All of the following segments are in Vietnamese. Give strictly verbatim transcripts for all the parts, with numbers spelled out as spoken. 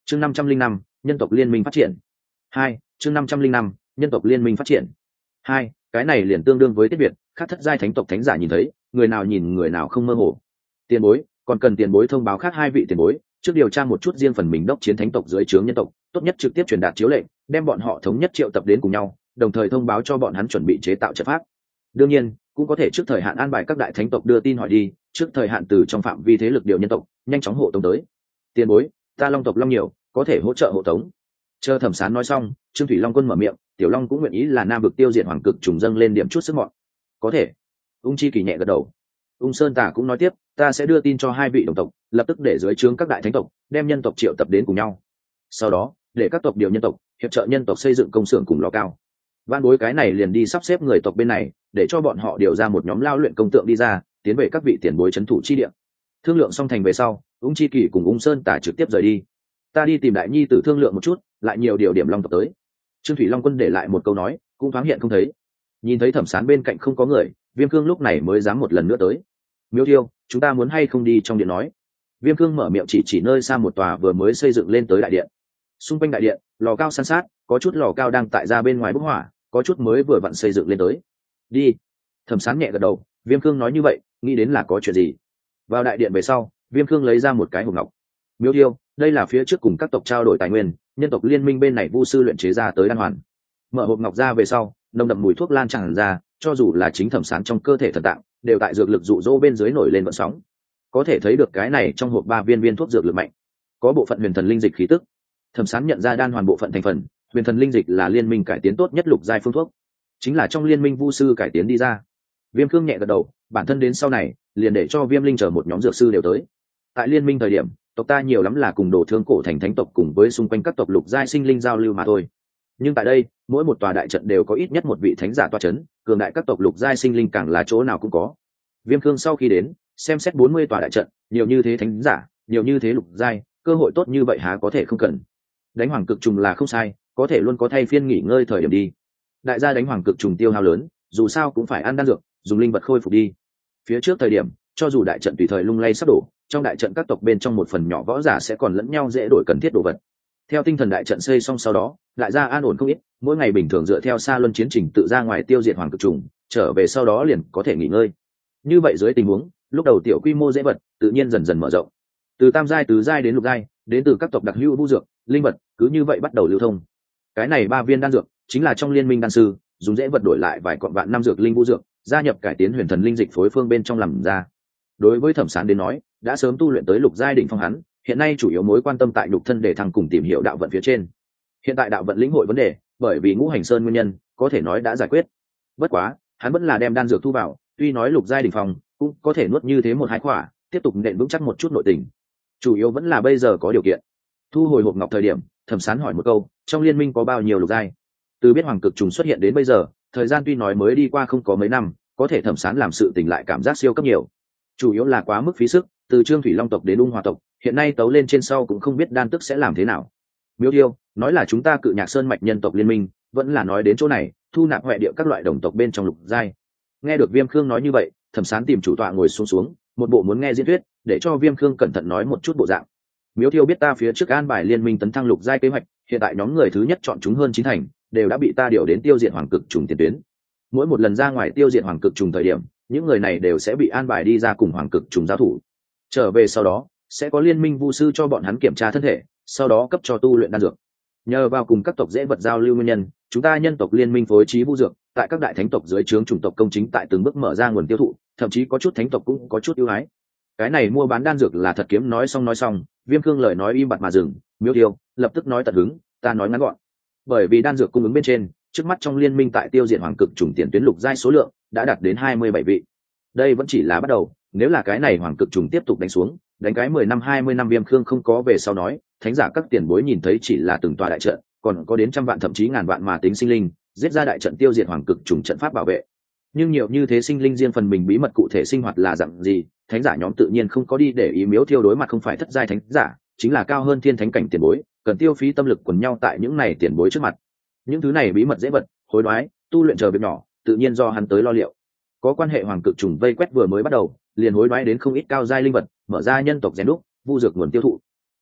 chương năm trăm linh năm nhân tộc liên minh phát triển. Hai, chương năm trăm linh năm nhân tộc liên minh phát triển. Hai, cái này liền tương đương với tiết việt, khác thất giai thánh tộc thánh giả nhìn thấy, người nào nhìn người nào không mơ hồ. Tiền bối, còn cần tiền bối thông báo khác hai vị tiền bối, trước điều tra một chút riêng phần mình đốc chiến thánh tộc dưới trướng nhân tộc, tốt nhất trực tiếp truyền đạt chiếu lệnh, đem bọn họ thống nhất triệu tập đến cùng nhau, đồng thời thông báo cho bọn hắn chuẩn bị chế tạo trận pháp. Đương nhiên, cũng có thể trước thời hạn an bài các đại thánh tộc đưa tin hỏi đi, trước thời hạn từ trong phạm vi thế lực điều nhân tộc, nhanh chóng hộ tống tới. Tiền bối, ta long tộc long nhiều, có thể hỗ trợ hộ tống. Chờ Thẩm Sán nói xong, Trương Thủy Long Quân mở miệng, Tiểu Long cũng nguyện ý là nam vực tiêu diệt hoàng cực trùng dâng lên điểm chút sức mọn. Có thể. Ung Chi Kỳ nhẹ gật đầu. Ung Sơn Tả cũng nói tiếp, ta sẽ đưa tin cho hai vị đồng tộc, lập tức để dưới trướng các đại thánh tộc đem nhân tộc triệu tập đến cùng nhau. Sau đó, để các tộc điều nhân tộc hiệp trợ nhân tộc xây dựng công xưởng cùng lò cao. Van Bối cái này liền đi sắp xếp người tộc bên này, để cho bọn họ điều ra một nhóm lao luyện công tượng đi ra, tiến về các vị tiền bối trấn thủ chi địa. Thương lượng xong thành về sau, Ung Chi Kỳ cùng Ung Sơn Tả trực tiếp rời đi. Ta đi tìm đại nhi tử thương lượng một chút, lại nhiều điều điểm long tộc tới. Trương Thủy Long Quân để lại một câu nói, cũng thoáng hiện không thấy. Nhìn thấy Thẩm Sán bên cạnh không có người, Viêm Cương lúc này mới dám một lần nữa tới. Miêu Thiêu, chúng ta muốn hay không đi trong điện nói. Viêm Cương mở miệng chỉ chỉ nơi xa một tòa vừa mới xây dựng lên tới đại điện. Xung quanh đại điện, lò cao san sát, có chút lò cao đang tại ra bên ngoài bốc hỏa, có chút mới vừa vặn xây dựng lên tới. Đi. Thẩm Sán nhẹ gật đầu, Viêm Cương nói như vậy, nghĩ đến là có chuyện gì. Vào đại điện về sau, Viêm Cương lấy ra một cái hộp ngọc. Miêu Thiêu, đây là phía trước cùng các tộc trao đổi tài nguyên, nhân tộc liên minh bên này vu sư luyện chế ra tới đan hoàn. Mở hộp ngọc ra về sau, nồng đậm mùi thuốc lan tràn ra, cho dù là chính Thẩm Sán trong cơ thể thần tạng, đều tại dược lực dụ dỗ bên dưới nổi lên vận sóng. Có thể thấy được cái này trong hộp ba viên viên thuốc dược lực mạnh, có bộ phận huyền thần linh dịch khí tức. Thẩm Sán nhận ra đan hoàn bộ phận thành phần, huyền thần linh dịch là liên minh cải tiến tốt nhất lục giai phương thuốc, chính là trong liên minh vu sư cải tiến đi ra. Viêm Cương nhẹ gật đầu, bản thân đến sau này, liền để cho Viêm Linh chờ một nhóm dược sư đều tới. Tại liên minh thời điểm, tộc ta nhiều lắm là cùng đồ thương cổ thành thánh tộc cùng với xung quanh các tộc lục giai sinh linh giao lưu mà thôi. Nhưng tại đây, mỗi một tòa đại trận đều có ít nhất một vị thánh giả toa chấn, cường đại các tộc lục giai sinh linh càng là chỗ nào cũng có. Viêm Cương sau khi đến, xem xét bốn mươi tòa đại trận, nhiều như thế thánh giả, nhiều như thế lục giai, cơ hội tốt như vậy há có thể không cần. Đánh hoàng cực trùng là không sai, có thể luôn có thay phiên nghỉ ngơi thời điểm đi. Đại gia đánh hoàng cực trùng tiêu hao lớn, dù sao cũng phải ăn đan dược, dùng linh vật khôi phục đi. Phía trước thời điểm, cho dù đại trận tùy thời lung lay sắp đổ, trong đại trận các tộc bên trong một phần nhỏ võ giả sẽ còn lẫn nhau dễ đổi cần thiết đồ vật. Theo tinh thần đại trận xây xong sau đó, đại gia an ổn không ít, mỗi ngày bình thường dựa theo xa luân chiến trình tự ra ngoài tiêu diệt hoàng cực trùng, trở về sau đó liền có thể nghỉ ngơi. Như vậy dưới tình huống, lúc đầu tiểu quy mô dễ vật, tự nhiên dần dần mở rộng. Từ tam giai tứ giai đến lục giai, đến từ các tộc đặc hữu vũ dược, linh vật, cứ như vậy bắt đầu lưu thông. Cái này ba viên đan dược, chính là trong liên minh đan sư, dùng dễ vật đổi lại vài quặng vạn năm dược linh vũ dược, gia nhập cải tiến huyền thần linh dịch phối phương bên trong làm ra. Đối với Thẩm Sán đến nói, đã sớm tu luyện tới lục giai đỉnh phong hắn, hiện nay chủ yếu mối quan tâm tại nhục thân để thăng cùng tìm hiểu đạo vận phía trên. Hiện tại đạo vận lĩnh hội vấn đề, bởi vì ngũ hành sơn nguyên nhân, có thể nói đã giải quyết. Bất quá, hắn vẫn là đem đan dược thu vào, tuy nói lục giai đỉnh phong, cũng có thể nuốt như thế một hai khỏa, tiếp tục nện vững chắc một chút nội tình. Chủ yếu vẫn là bây giờ có điều kiện. Thu hồi hộp ngọc thời điểm, Thẩm Sán hỏi một câu, trong liên minh có bao nhiêu lục giai? Từ biết hoàng cực trùng xuất hiện đến bây giờ, thời gian tuy nói mới đi qua không có mấy năm, có thể Thẩm Sán làm sự tình lại cảm giác siêu cấp nhiều. Chủ yếu là quá mức phí sức, từ Trương Thủy Long tộc đến Ung Hòa tộc, hiện nay tấu lên trên sau cũng không biết đan tức sẽ làm thế nào. Miêu Thiêu, nói là chúng ta Cự Nhạc Sơn mạch nhân tộc liên minh, vẫn là nói đến chỗ này, thu nạp huệ địa các loại đồng tộc bên trong lục giai. Nghe được Viêm Khương nói như vậy, Thẩm Sán tìm chủ tọa ngồi xuống xuống, một bộ muốn nghe diễn thuyết, để cho Viêm Khương cẩn thận nói một chút bộ dạng. Miêu Thiêu biết ta phía trước an bài liên minh tấn thăng lục giai kế hoạch, hiện tại nhóm người thứ nhất chọn chúng hơn chín thành, đều đã bị ta điều đến tiêu diệt hoàng cực trùng tiền tuyến. Mỗi một lần ra ngoài tiêu diệt hoàng cực trùng thời điểm, những người này đều sẽ bị an bài đi ra cùng hoàng cực trùng giao thủ. Trở về sau đó, sẽ có liên minh vu sư cho bọn hắn kiểm tra thân thể, sau đó cấp cho tu luyện đan dược. Nhờ vào cùng các tộc dễ vật giao lưu nguyên nhân, chúng ta nhân tộc liên minh phối trí vu dược, tại các đại thánh tộc dưới trướng chủng tộc công chính tại từng bước mở ra nguồn tiêu thụ, thậm chí có chút thánh tộc cũng có chút ưu ái. Cái này mua bán đan dược là thật kiếm nói xong nói xong, Viêm Khương lời nói im bặt mà dừng, Miêu Thiêu lập tức nói tận hứng, ta nói ngắn gọn. Bởi vì đan dược cung ứng bên trên, trước mắt trong liên minh tại tiêu diệt hoàng cực trùng tiền tuyến lục giai số lượng đã đạt đến hai mươi bảy vị. Đây vẫn chỉ là bắt đầu, nếu là cái này hoàng cực trùng tiếp tục đánh xuống, đánh cái mười năm hai mươi năm Viêm Khương không có về sau nói, thánh giả các tiền bối nhìn thấy chỉ là từng tòa đại trận, còn có đến trăm vạn thậm chí ngàn vạn mà tính sinh linh, giết ra đại trận tiêu diệt hoàng cực trùng trận pháp bảo vệ. Nhưng nhiều như thế sinh linh riêng phần mình bí mật cụ thể sinh hoạt là dạng gì, thánh giả nhóm tự nhiên không có đi để ý. Miếu Thiêu đối mặt không phải thất giai thánh giả, chính là cao hơn thiên thánh cảnh tiền bối, cần tiêu phí tâm lực quần nhau tại những này tiền bối trước mặt. Những thứ này bí mật dễ vật, hối đoái, tu luyện chờ việc nhỏ, tự nhiên do hắn tới lo liệu. Có quan hệ hoàng cực trùng vây quét vừa mới bắt đầu, liền hối đoái đến không ít cao giai linh vật, mở ra nhân tộc rèn đúc, vu dược nguồn tiêu thụ.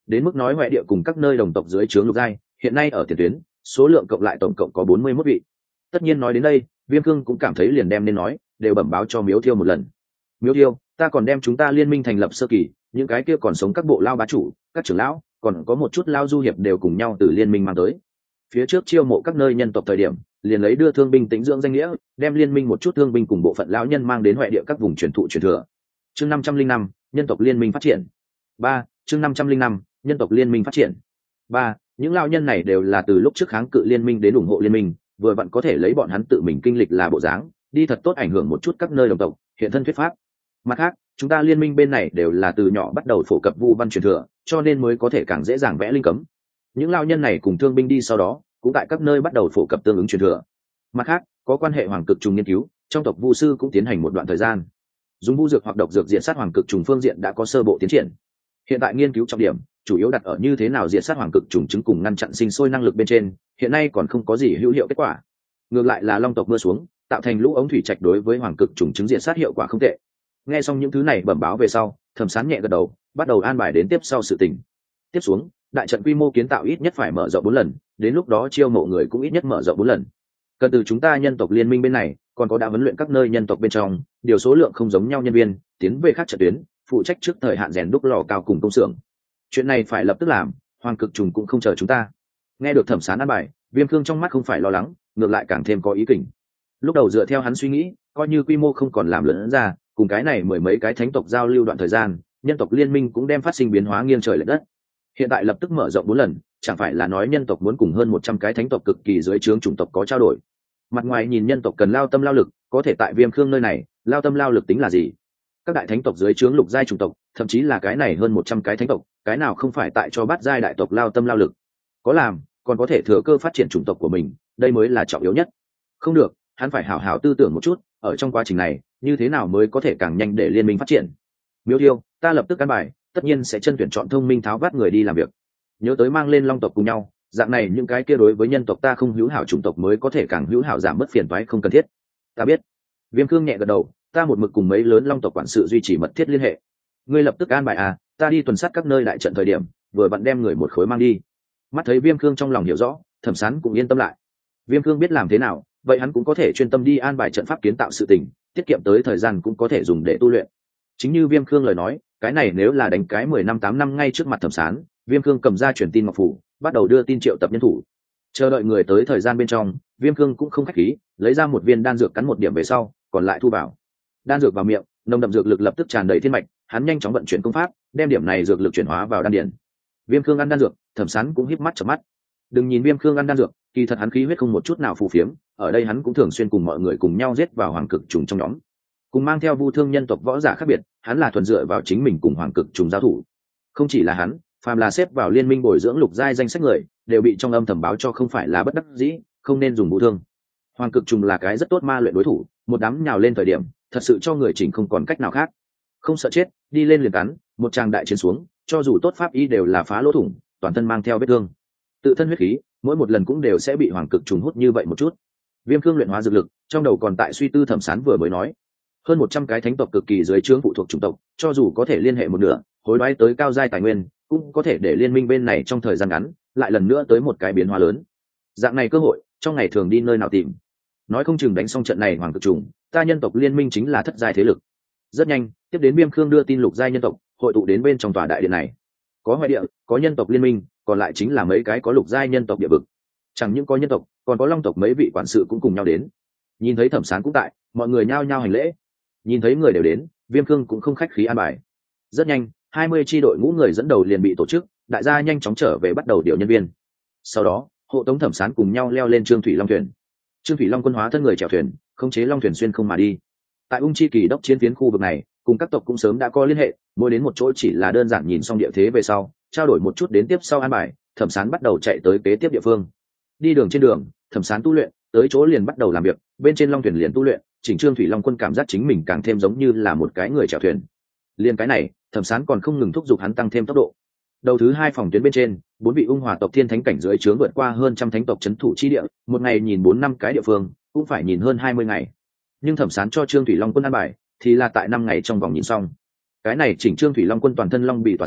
đến mức nói ngoại địa cùng các nơi đồng tộc dưới trướng lục giai hiện nay ở tiền tuyến số lượng cộng lại tổng cộng có bốn mươi mốt vị. Tất nhiên nói đến đây, Viêm Cương cũng cảm thấy liền đem nên nói đều bẩm báo cho Miếu Thiêu một lần. Miếu Thiêu, ta còn đem chúng ta liên minh thành lập sơ kỳ, những cái kia còn sống các bộ lao bá chủ, các trưởng lão, còn có một chút lao du hiệp đều cùng nhau từ liên minh mang tới. Phía trước chiêu mộ các nơi nhân tộc thời điểm, liền lấy đưa thương binh tĩnh dưỡng danh nghĩa, đem liên minh một chút thương binh cùng bộ phận lão nhân mang đến ngoại địa các vùng truyền thụ truyền thừa. Chương năm trăm linh năm, nhân tộc liên minh phát triển. ba, chương năm trăm linh năm, nhân tộc liên minh phát triển. ba, những lão nhân này đều là từ lúc trước kháng cự liên minh đến ủng hộ liên minh, vừa vặn có thể lấy bọn hắn tự mình kinh lịch là bộ dáng, đi thật tốt ảnh hưởng một chút các nơi đồng tộc, hiện thân thuyết pháp. Mặt khác, chúng ta liên minh bên này đều là từ nhỏ bắt đầu phổ cập vu văn truyền thừa, cho nên mới có thể càng dễ dàng vẽ linh cấm. Những lão nhân này cùng thương binh đi sau đó, cũng tại các nơi bắt đầu phổ cập tương ứng truyền thừa. Mặt khác, có quan hệ hoàng cực trùng nghiên cứu, trong tộc vu sư cũng tiến hành một đoạn thời gian. Dùng vu dược hoặc độc dược diện sát hoàng cực trùng phương diện đã có sơ bộ tiến triển. Hiện tại nghiên cứu trọng điểm chủ yếu đặt ở như thế nào diện sát hoàng cực trùng trứng cùng ngăn chặn sinh sôi năng lực bên trên, hiện nay còn không có gì hữu hiệu kết quả. Ngược lại là long tộc mưa xuống, tạo thành lũ ống thủy trạch đối với hoàng cực trùng trứng diện sát hiệu quả không tệ. Nghe xong những thứ này bẩm báo về sau, Thẩm Sán nhẹ gật đầu, bắt đầu an bài đến tiếp sau sự tình. Tiếp xuống, đại trận quy mô kiến tạo ít nhất phải mở rộng bốn lần, đến lúc đó chiêu mộ người cũng ít nhất mở rộng bốn lần. Cần từ chúng ta nhân tộc liên minh bên này, còn có đã huấn luyện các nơi nhân tộc bên trong, điều số lượng không giống nhau nhân viên, tiến về khác trận tuyến, phụ trách trước thời hạn rèn đúc lò cao cùng công xưởng. Chuyện này phải lập tức làm, hoàng cực trùng cũng không chờ chúng ta. Nghe được Thẩm Sán an bài, Viêm Cương trong mắt không phải lo lắng, ngược lại càng thêm có ý kỉnh. Lúc đầu dựa theo hắn suy nghĩ, coi như quy mô không còn làm lớn ra, cùng cái này mười mấy cái thánh tộc giao lưu đoạn thời gian, nhân tộc liên minh cũng đem phát sinh biến hóa nghiêng trời lệch đất. Hiện tại lập tức mở rộng bốn lần, chẳng phải là nói nhân tộc muốn cùng hơn một trăm cái thánh tộc cực kỳ dưới trướng chủng tộc có trao đổi. Mặt ngoài nhìn nhân tộc cần lao tâm lao lực, có thể tại Viêm Khương nơi này, lao tâm lao lực tính là gì? Các đại thánh tộc dưới trướng lục giai chủng tộc, thậm chí là cái này hơn một trăm cái thánh tộc, cái nào không phải tại cho bát giai đại tộc lao tâm lao lực. Có làm, còn có thể thừa cơ phát triển chủng tộc của mình, đây mới là trọng yếu nhất. Không được, hắn phải hảo hảo tư tưởng một chút, ở trong quá trình này, như thế nào mới có thể càng nhanh để liên minh phát triển. Miêu Điêu, ta lập tức căn bài, tất nhiên sẽ chân tuyển chọn thông minh tháo vát người đi làm việc. Nhớ tới mang lên long tộc cùng nhau, dạng này những cái kia đối với nhân tộc ta không hữu hảo chủng tộc mới có thể càng hữu hảo, giảm bớt phiền toái không cần thiết. Ta biết. Viêm Cương nhẹ gật đầu, ta một mực cùng mấy lớn long tộc quản sự duy trì mật thiết liên hệ. Ngươi lập tức an bài à, ta đi tuần sát các nơi đại trận thời điểm, vừa vặn đem người một khối mang đi. Mắt thấy Viêm Cương trong lòng hiểu rõ, Thẩm Sán cũng yên tâm lại. Viêm Cương biết làm thế nào, vậy hắn cũng có thể chuyên tâm đi an bài trận pháp kiến tạo sự tình, tiết kiệm tới thời gian cũng có thể dùng để tu luyện. Chính như Viêm Cương lời nói, cái này nếu là đánh cái mười năm tám năm ngay trước mặt Thẩm Sán, Viêm Cương cầm ra truyền tin ngọc phủ, bắt đầu đưa tin triệu tập nhân thủ. Chờ đợi người tới thời gian bên trong, Viêm Cương cũng không khách khí, lấy ra một viên đan dược cắn một điểm về sau, còn lại thu vào. Đan dược vào miệng, nồng đậm dược lực lập tức tràn đầy thiên mạch, hắn nhanh chóng vận chuyển công pháp, đem điểm này dược lực chuyển hóa vào đan điển. Viêm Cương ăn đan dược, Thẩm Sán cũng híp mắt chớp mắt. Đừng nhìn Viêm Cương ăn đan dược, kỳ thật hắn khí huyết không một chút nào phù phiếm, ở đây hắn cũng thường xuyên cùng mọi người cùng nhau giết vào hoàng cực trùng trong nhóm. Cùng mang theo vu thương nhân tộc võ giả khác biệt, hắn là thuần dựa vào chính mình cùng hoàng cực trùng giao thủ. Không chỉ là hắn, phàm là xếp vào liên minh bồi dưỡng lục giai danh sách người, đều bị trong âm thầm báo cho không phải là bất đắc dĩ, không nên dùng vũ thương. Hoàng cực trùng là cái rất tốt ma luyện đối thủ, một đám nhào lên thời điểm, thật sự cho người chỉnh không còn cách nào khác. Không sợ chết, đi lên liền cắn, một tràng đại chiến xuống, cho dù tốt pháp y đều là phá lỗ thủng, toàn thân mang theo vết thương. Tự thân huyết khí, mỗi một lần cũng đều sẽ bị hoàng cực trùng hút như vậy một chút. Viêm Cương luyện hóa dược lực, trong đầu còn tại suy tư Thẩm Sán vừa mới nói, hơn một trăm cái thánh tộc cực kỳ dưới trướng phụ thuộc chủng tộc, cho dù có thể liên hệ một nửa, hối đoái tới cao giai tài nguyên, cũng có thể để liên minh bên này trong thời gian ngắn lại lần nữa tới một cái biến hóa lớn. Dạng này cơ hội, trong ngày thường đi nơi nào tìm? Nói không chừng đánh xong trận này hoàng cực trùng, ta nhân tộc liên minh chính là thất giai thế lực. Rất nhanh, tiếp đến Viêm Cương đưa tin lục giai nhân tộc hội tụ đến bên trong tòa đại điện này. Có ngoại địa, có nhân tộc liên minh, còn lại chính là mấy cái có lục giai nhân tộc địa vực. Chẳng những có nhân tộc, còn có long tộc mấy vị quản sự cũng cùng nhau đến. Nhìn thấy Thẩm Sán cũng tại, mọi người nhao nhao hành lễ. Nhìn thấy người đều đến, Viêm Cương cũng không khách khí an bài. Rất nhanh, hai mươi tri đội ngũ người dẫn đầu liền bị tổ chức, đại gia nhanh chóng trở về bắt đầu điều nhân viên. Sau đó, hộ tống Thẩm Sán cùng nhau leo lên Trương Thủy Long thuyền. Trương Thủy Long quân hóa thân người chèo thuyền, khống chế long thuyền xuyên không mà đi. Tại Ung Chi Kỳ đốc chiến phiến khu vực này, cùng các tộc cũng sớm đã có liên hệ, mỗi đến một chỗ chỉ là đơn giản nhìn xong địa thế về sau, trao đổi một chút đến tiếp sau an bài, Thẩm Sán bắt đầu chạy tới kế tiếp địa phương. Đi đường trên đường, Thẩm Sán tu luyện, tới chỗ liền bắt đầu làm việc, bên trên long thuyền liền tu luyện, chỉnh Trương Thủy Long quân cảm giác chính mình càng thêm giống như là một cái người chèo thuyền. Liên cái này, Thẩm Sán còn không ngừng thúc giục hắn tăng thêm tốc độ. Đầu thứ hai phòng tuyến bên trên, bốn vị ung hòa tộc thiên thánh cảnh dưới trướng vượt qua hơn trăm thánh tộc trấn thủ chi địa, một ngày nhìn bốn năm cái địa phương, cũng phải nhìn hơn hai mươi ngày. Nhưng Thẩm Sán cho Trương Thủy Long quân an bài, thì là tại năm ngày trong vòng nhìn xong. Cái này chỉnh Trương Thủy Long quân toàn thân long bị tỏa sáng,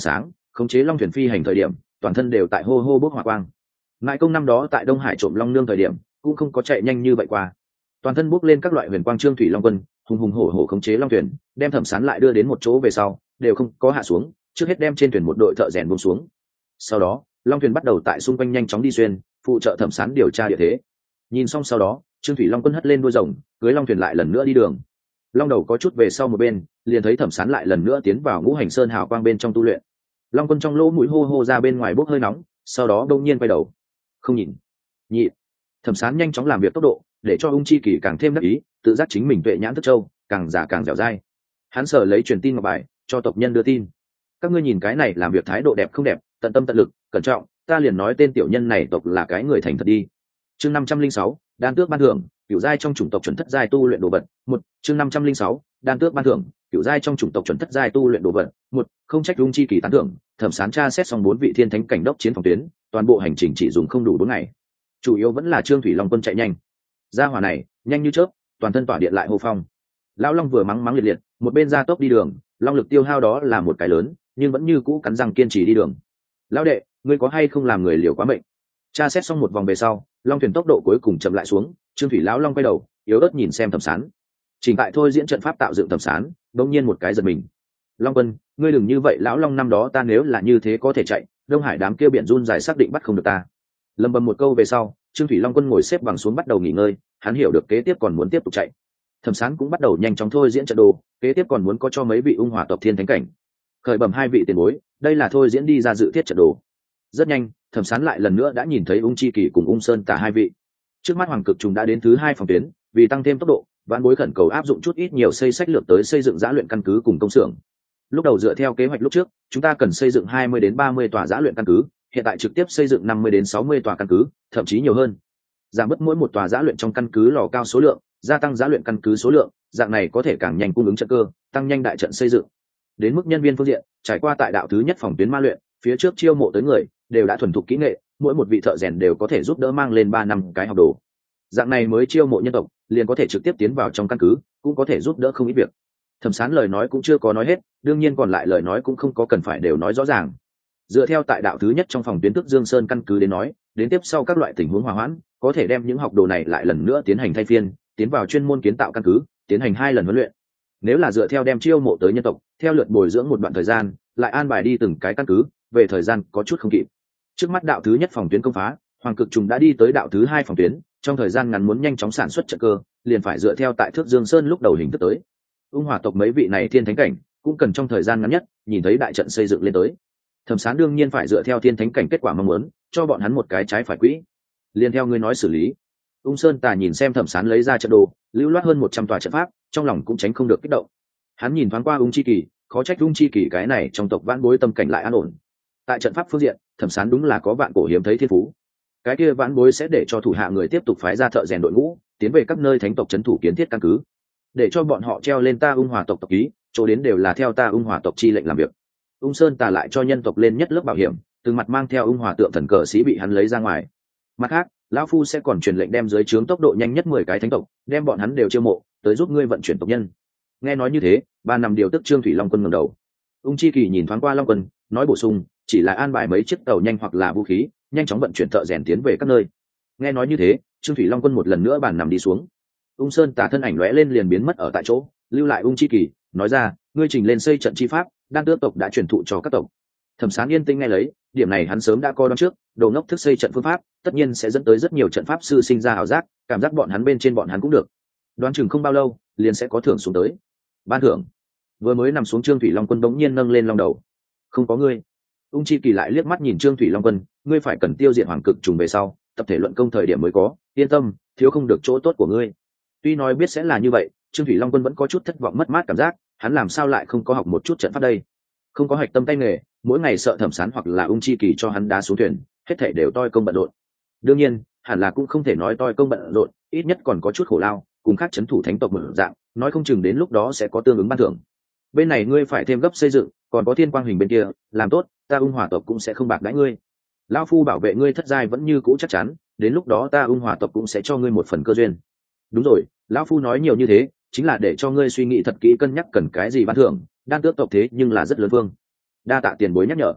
khống chế long thuyền phi hành thời điểm toàn thân đều tại hô hô bốc hỏa quang. Ngại công năm đó tại đông hải trộm long nương thời điểm cũng không có chạy nhanh như vậy qua, toàn thân bốc lên các loại huyền quang. Trương thủy long quân hùng hùng hổ hổ khống chế long thuyền đem Thẩm Sán lại đưa đến một chỗ về sau đều không có hạ xuống, trước hết đem trên thuyền một đội thợ rèn buông xuống. Sau đó long thuyền bắt đầu tại xung quanh nhanh chóng đi xuyên, phụ trợ Thẩm Sán điều tra địa thế. Nhìn xong sau đó Trương thủy long quân hất lên đuôi rồng cưới long thuyền lại lần nữa đi đường. Long đầu có chút về sau một bên, liền thấy Thẩm Sán lại lần nữa tiến vào ngũ hành sơn hào quang bên trong tu luyện. Long quân trong lỗ mũi hô hô ra bên ngoài bốc hơi nóng, sau đó đông nhiên quay đầu không nhìn nhị. Thẩm Sán nhanh chóng làm việc tốc độ để cho ung chi kỳ càng thêm đắc ý, tự giác chính mình tuệ nhãn thức châu càng giả càng dẻo dai. Hắn sở lấy truyền tin ngọc bài cho tộc nhân đưa tin. Các ngươi nhìn cái này làm việc thái độ đẹp không đẹp, tận tâm tận lực cẩn trọng, ta liền nói tên tiểu nhân này tộc là cái người thành thật đi. Chương năm trăm linh sáu đan tước ban thưởng cửu giai trong chủng tộc chuẩn thất giai tu luyện đồ vật một. Chương năm trăm linh sáu đan tước ban thưởng cửu giai trong chủng tộc chuẩn thất giai tu luyện đồ vật một. Không trách ung chi kỳ tán thưởng, Thẩm Sán tra xét xong bốn vị thiên thánh cảnh đốc chiến phòng tuyến, toàn bộ hành trình chỉ dùng không đủ bốn ngày. Chủ yếu vẫn là Trương thủy long quân chạy nhanh, gia hỏa này nhanh như chớp, toàn thân tỏa điện lại hô phong. Lão long vừa mắng mắng liệt liệt, một bên ra tốc đi đường, long lực tiêu hao đó là một cái lớn, nhưng vẫn như cũ cắn răng kiên trì đi đường. Lão đệ, ngươi có hay không làm người liều quá mệnh? Tra xét xong một vòng về sau, long thuyền tốc độ cuối cùng chậm lại xuống. Trương thủy lão long quay đầu yếu ớt nhìn xem Thẩm Sán. Trình tại thôi diễn trận pháp tạo dựng Thẩm Sán đột nhiên một cái giật mình. Long quân, ngươi đừng như vậy, lão long năm đó ta nếu là như thế có thể chạy, đông hải đám kia biển run dài xác định bắt không được ta. Lầm bầm một câu về sau, Trương thủy long quân ngồi xếp bằng xuống bắt đầu nghỉ ngơi. Hắn hiểu được kế tiếp còn muốn tiếp tục chạy. Thẩm Sán cũng bắt đầu nhanh chóng thôi diễn trận đồ, kế tiếp còn muốn có cho mấy vị ung hỏa tộc thiên thánh cảnh khởi bẩm hai vị tiền bối, đây là thôi diễn đi ra dự thiết trận đồ. Rất nhanh Thẩm Sán lại lần nữa đã nhìn thấy ung chi kỳ cùng ung sơn tả hai vị. Trước mắt hoàng cực trùng đã đến thứ hai phòng tuyến, vì tăng thêm tốc độ, vãn bối khẩn cầu áp dụng chút ít nhiều xây sách lược tới xây dựng giã luyện căn cứ cùng công xưởng. Lúc đầu dựa theo kế hoạch lúc trước, chúng ta cần xây dựng hai mươi đến ba mươi tòa giã luyện căn cứ, hiện tại trực tiếp xây dựng năm mươi đến sáu mươi tòa căn cứ, thậm chí nhiều hơn. Giảm bớt mỗi một tòa giã luyện trong căn cứ lò cao số lượng, gia tăng giã luyện căn cứ số lượng, dạng này có thể càng nhanh cung ứng trận cơ, tăng nhanh đại trận xây dựng. Đến mức nhân viên phương diện, trải qua tại đạo thứ nhất phòng tuyến ma luyện, phía trước chiêu mộ tới người đều đã thuần thục kỹ nghệ, mỗi một vị thợ rèn đều có thể giúp đỡ mang lên ba năm cái học đồ. Dạng này mới chiêu mộ nhân tộc, liền có thể trực tiếp tiến vào trong căn cứ, cũng có thể giúp đỡ không ít việc. Thẩm Sán lời nói cũng chưa có nói hết, đương nhiên còn lại lời nói cũng không có cần phải đều nói rõ ràng. Dựa theo tại đạo thứ nhất trong phòng tuyến Tức Dương Sơn căn cứ đến nói, đến tiếp sau các loại tình huống hòa hoãn, có thể đem những học đồ này lại lần nữa tiến hành thay phiên, tiến vào chuyên môn kiến tạo căn cứ, tiến hành hai lần huấn luyện. Nếu là dựa theo đem chiêu mộ tới nhân tộc, theo lượt bồi dưỡng một đoạn thời gian, lại an bài đi từng cái căn cứ, về thời gian có chút không kịp. Trước mắt đạo thứ nhất phòng tuyến công phá, hoàng cực trùng đã đi tới đạo thứ hai phòng tuyến, trong thời gian ngắn muốn nhanh chóng sản xuất trận cơ, liền phải dựa theo tại Thước Dương Sơn lúc đầu hình thức tới. Ung hỏa tộc mấy vị này thiên thánh cảnh cũng cần trong thời gian ngắn nhất nhìn thấy đại trận xây dựng lên tới. Thẩm Sán đương nhiên phải dựa theo thiên thánh cảnh kết quả mong muốn, cho bọn hắn một cái trái phải quỹ. Liên theo ngươi nói xử lý. Ung Sơn Tà nhìn xem Thẩm Sán lấy ra trận đồ, lưu loát hơn một trăm tòa trận pháp, trong lòng cũng tránh không được kích động. Hắn nhìn thoáng qua Ung Chi Kỳ, khó trách Ung Chi Kỳ cái này trong tộc vãn bối tâm cảnh lại an ổn. Tại trận pháp phương diện, Thẩm Sán đúng là có vạn cổ hiếm thấy thiên phú. Cái kia vãn bối sẽ để cho thủ hạ người tiếp tục phái ra thợ rèn đội ngũ, tiến về các nơi thánh tộc trấn thủ kiến thiết căn cứ, để cho bọn họ treo lên ta Ung Hỏa tộc tộc ký, chỗ đến đều là theo ta Ung Hỏa tộc chi lệnh làm việc. Ung Sơn Tà lại cho nhân tộc lên nhất lớp bảo hiểm, từng mặt mang theo Ung Hỏa tượng thần cờ sĩ bị hắn lấy ra ngoài. Mặt khác, lão phu sẽ còn truyền lệnh đem dưới trướng tốc độ nhanh nhất mười cái thánh tộc, đem bọn hắn đều chiêu mộ, tới giúp ngươi vận chuyển tộc nhân. Nghe nói như thế, ba năm điều tức Trương Thủy Long quân ngẩng đầu. Ung Chi Kỳ nhìn thoáng qua Long quân, nói bổ sung, chỉ là an bài mấy chiếc tàu nhanh hoặc là vũ khí, nhanh chóng vận chuyển thợ rèn tiến về các nơi. Nghe nói như thế, Trương Thủy Long quân một lần nữa bàn nằm đi xuống. Ung Sơn Tà thân ảnh lóe lên liền biến mất ở tại chỗ, lưu lại Ung Chi Kỳ, nói ra, ngươi trình lên xây trận chi pháp, đan tước tộc đã truyền thụ cho các tộc. Thẩm Sán yên tĩnh nghe lấy, điểm này hắn sớm đã coi đoán trước, đồ ngốc thức xây trận phương pháp, tất nhiên sẽ dẫn tới rất nhiều trận pháp sư sinh ra ảo giác, cảm giác bọn hắn bên trên bọn hắn cũng được. Đoán chừng không bao lâu, liền sẽ có thưởng xuống tới. Ban thưởng. Vừa mới nằm xuống Trương Thủy Long quân bỗng nhiên nâng lên long đầu. Không có ngươi. Ung Chi Kỳ lại liếc mắt nhìn Trương Thủy Long quân, ngươi phải cần tiêu diệt hoàng cực trùng về sau, tập thể luận công thời điểm mới có, yên tâm, thiếu không được chỗ tốt của ngươi. Tuy nói biết sẽ là như vậy, Trương Thủy Long quân vẫn có chút thất vọng mất mát cảm giác, hắn làm sao lại không có học một chút trận pháp đây? Không có hạch tâm tay nghề, mỗi ngày sợ Thẩm Sán hoặc là Ung Chi Kỳ cho hắn đá xuống thuyền, hết thảy đều toi công bận rộn. Đương nhiên, hẳn là cũng không thể nói toi công bận rộn, ít nhất còn có chút khổ lao, cùng khác trấn thủ thánh tộc mở dạng, nói không chừng đến lúc đó sẽ có tương ứng ban thưởng. Bên này ngươi phải thêm gấp xây dựng, còn có Thiên Quang Hình bên kia, làm tốt, ta Ung Hỏa tộc cũng sẽ không bạc đãi ngươi. Lão phu bảo vệ ngươi thất giai vẫn như cũ chắc chắn, đến lúc đó ta Ung Hỏa tộc cũng sẽ cho ngươi một phần cơ duyên. Đúng rồi, lão phu nói nhiều như thế, chính là để cho ngươi suy nghĩ thật kỹ cân nhắc cần cái gì ban thưởng, đan tước tộc thế nhưng là rất lớn vương. Đa tạ tiền bối nhắc nhở.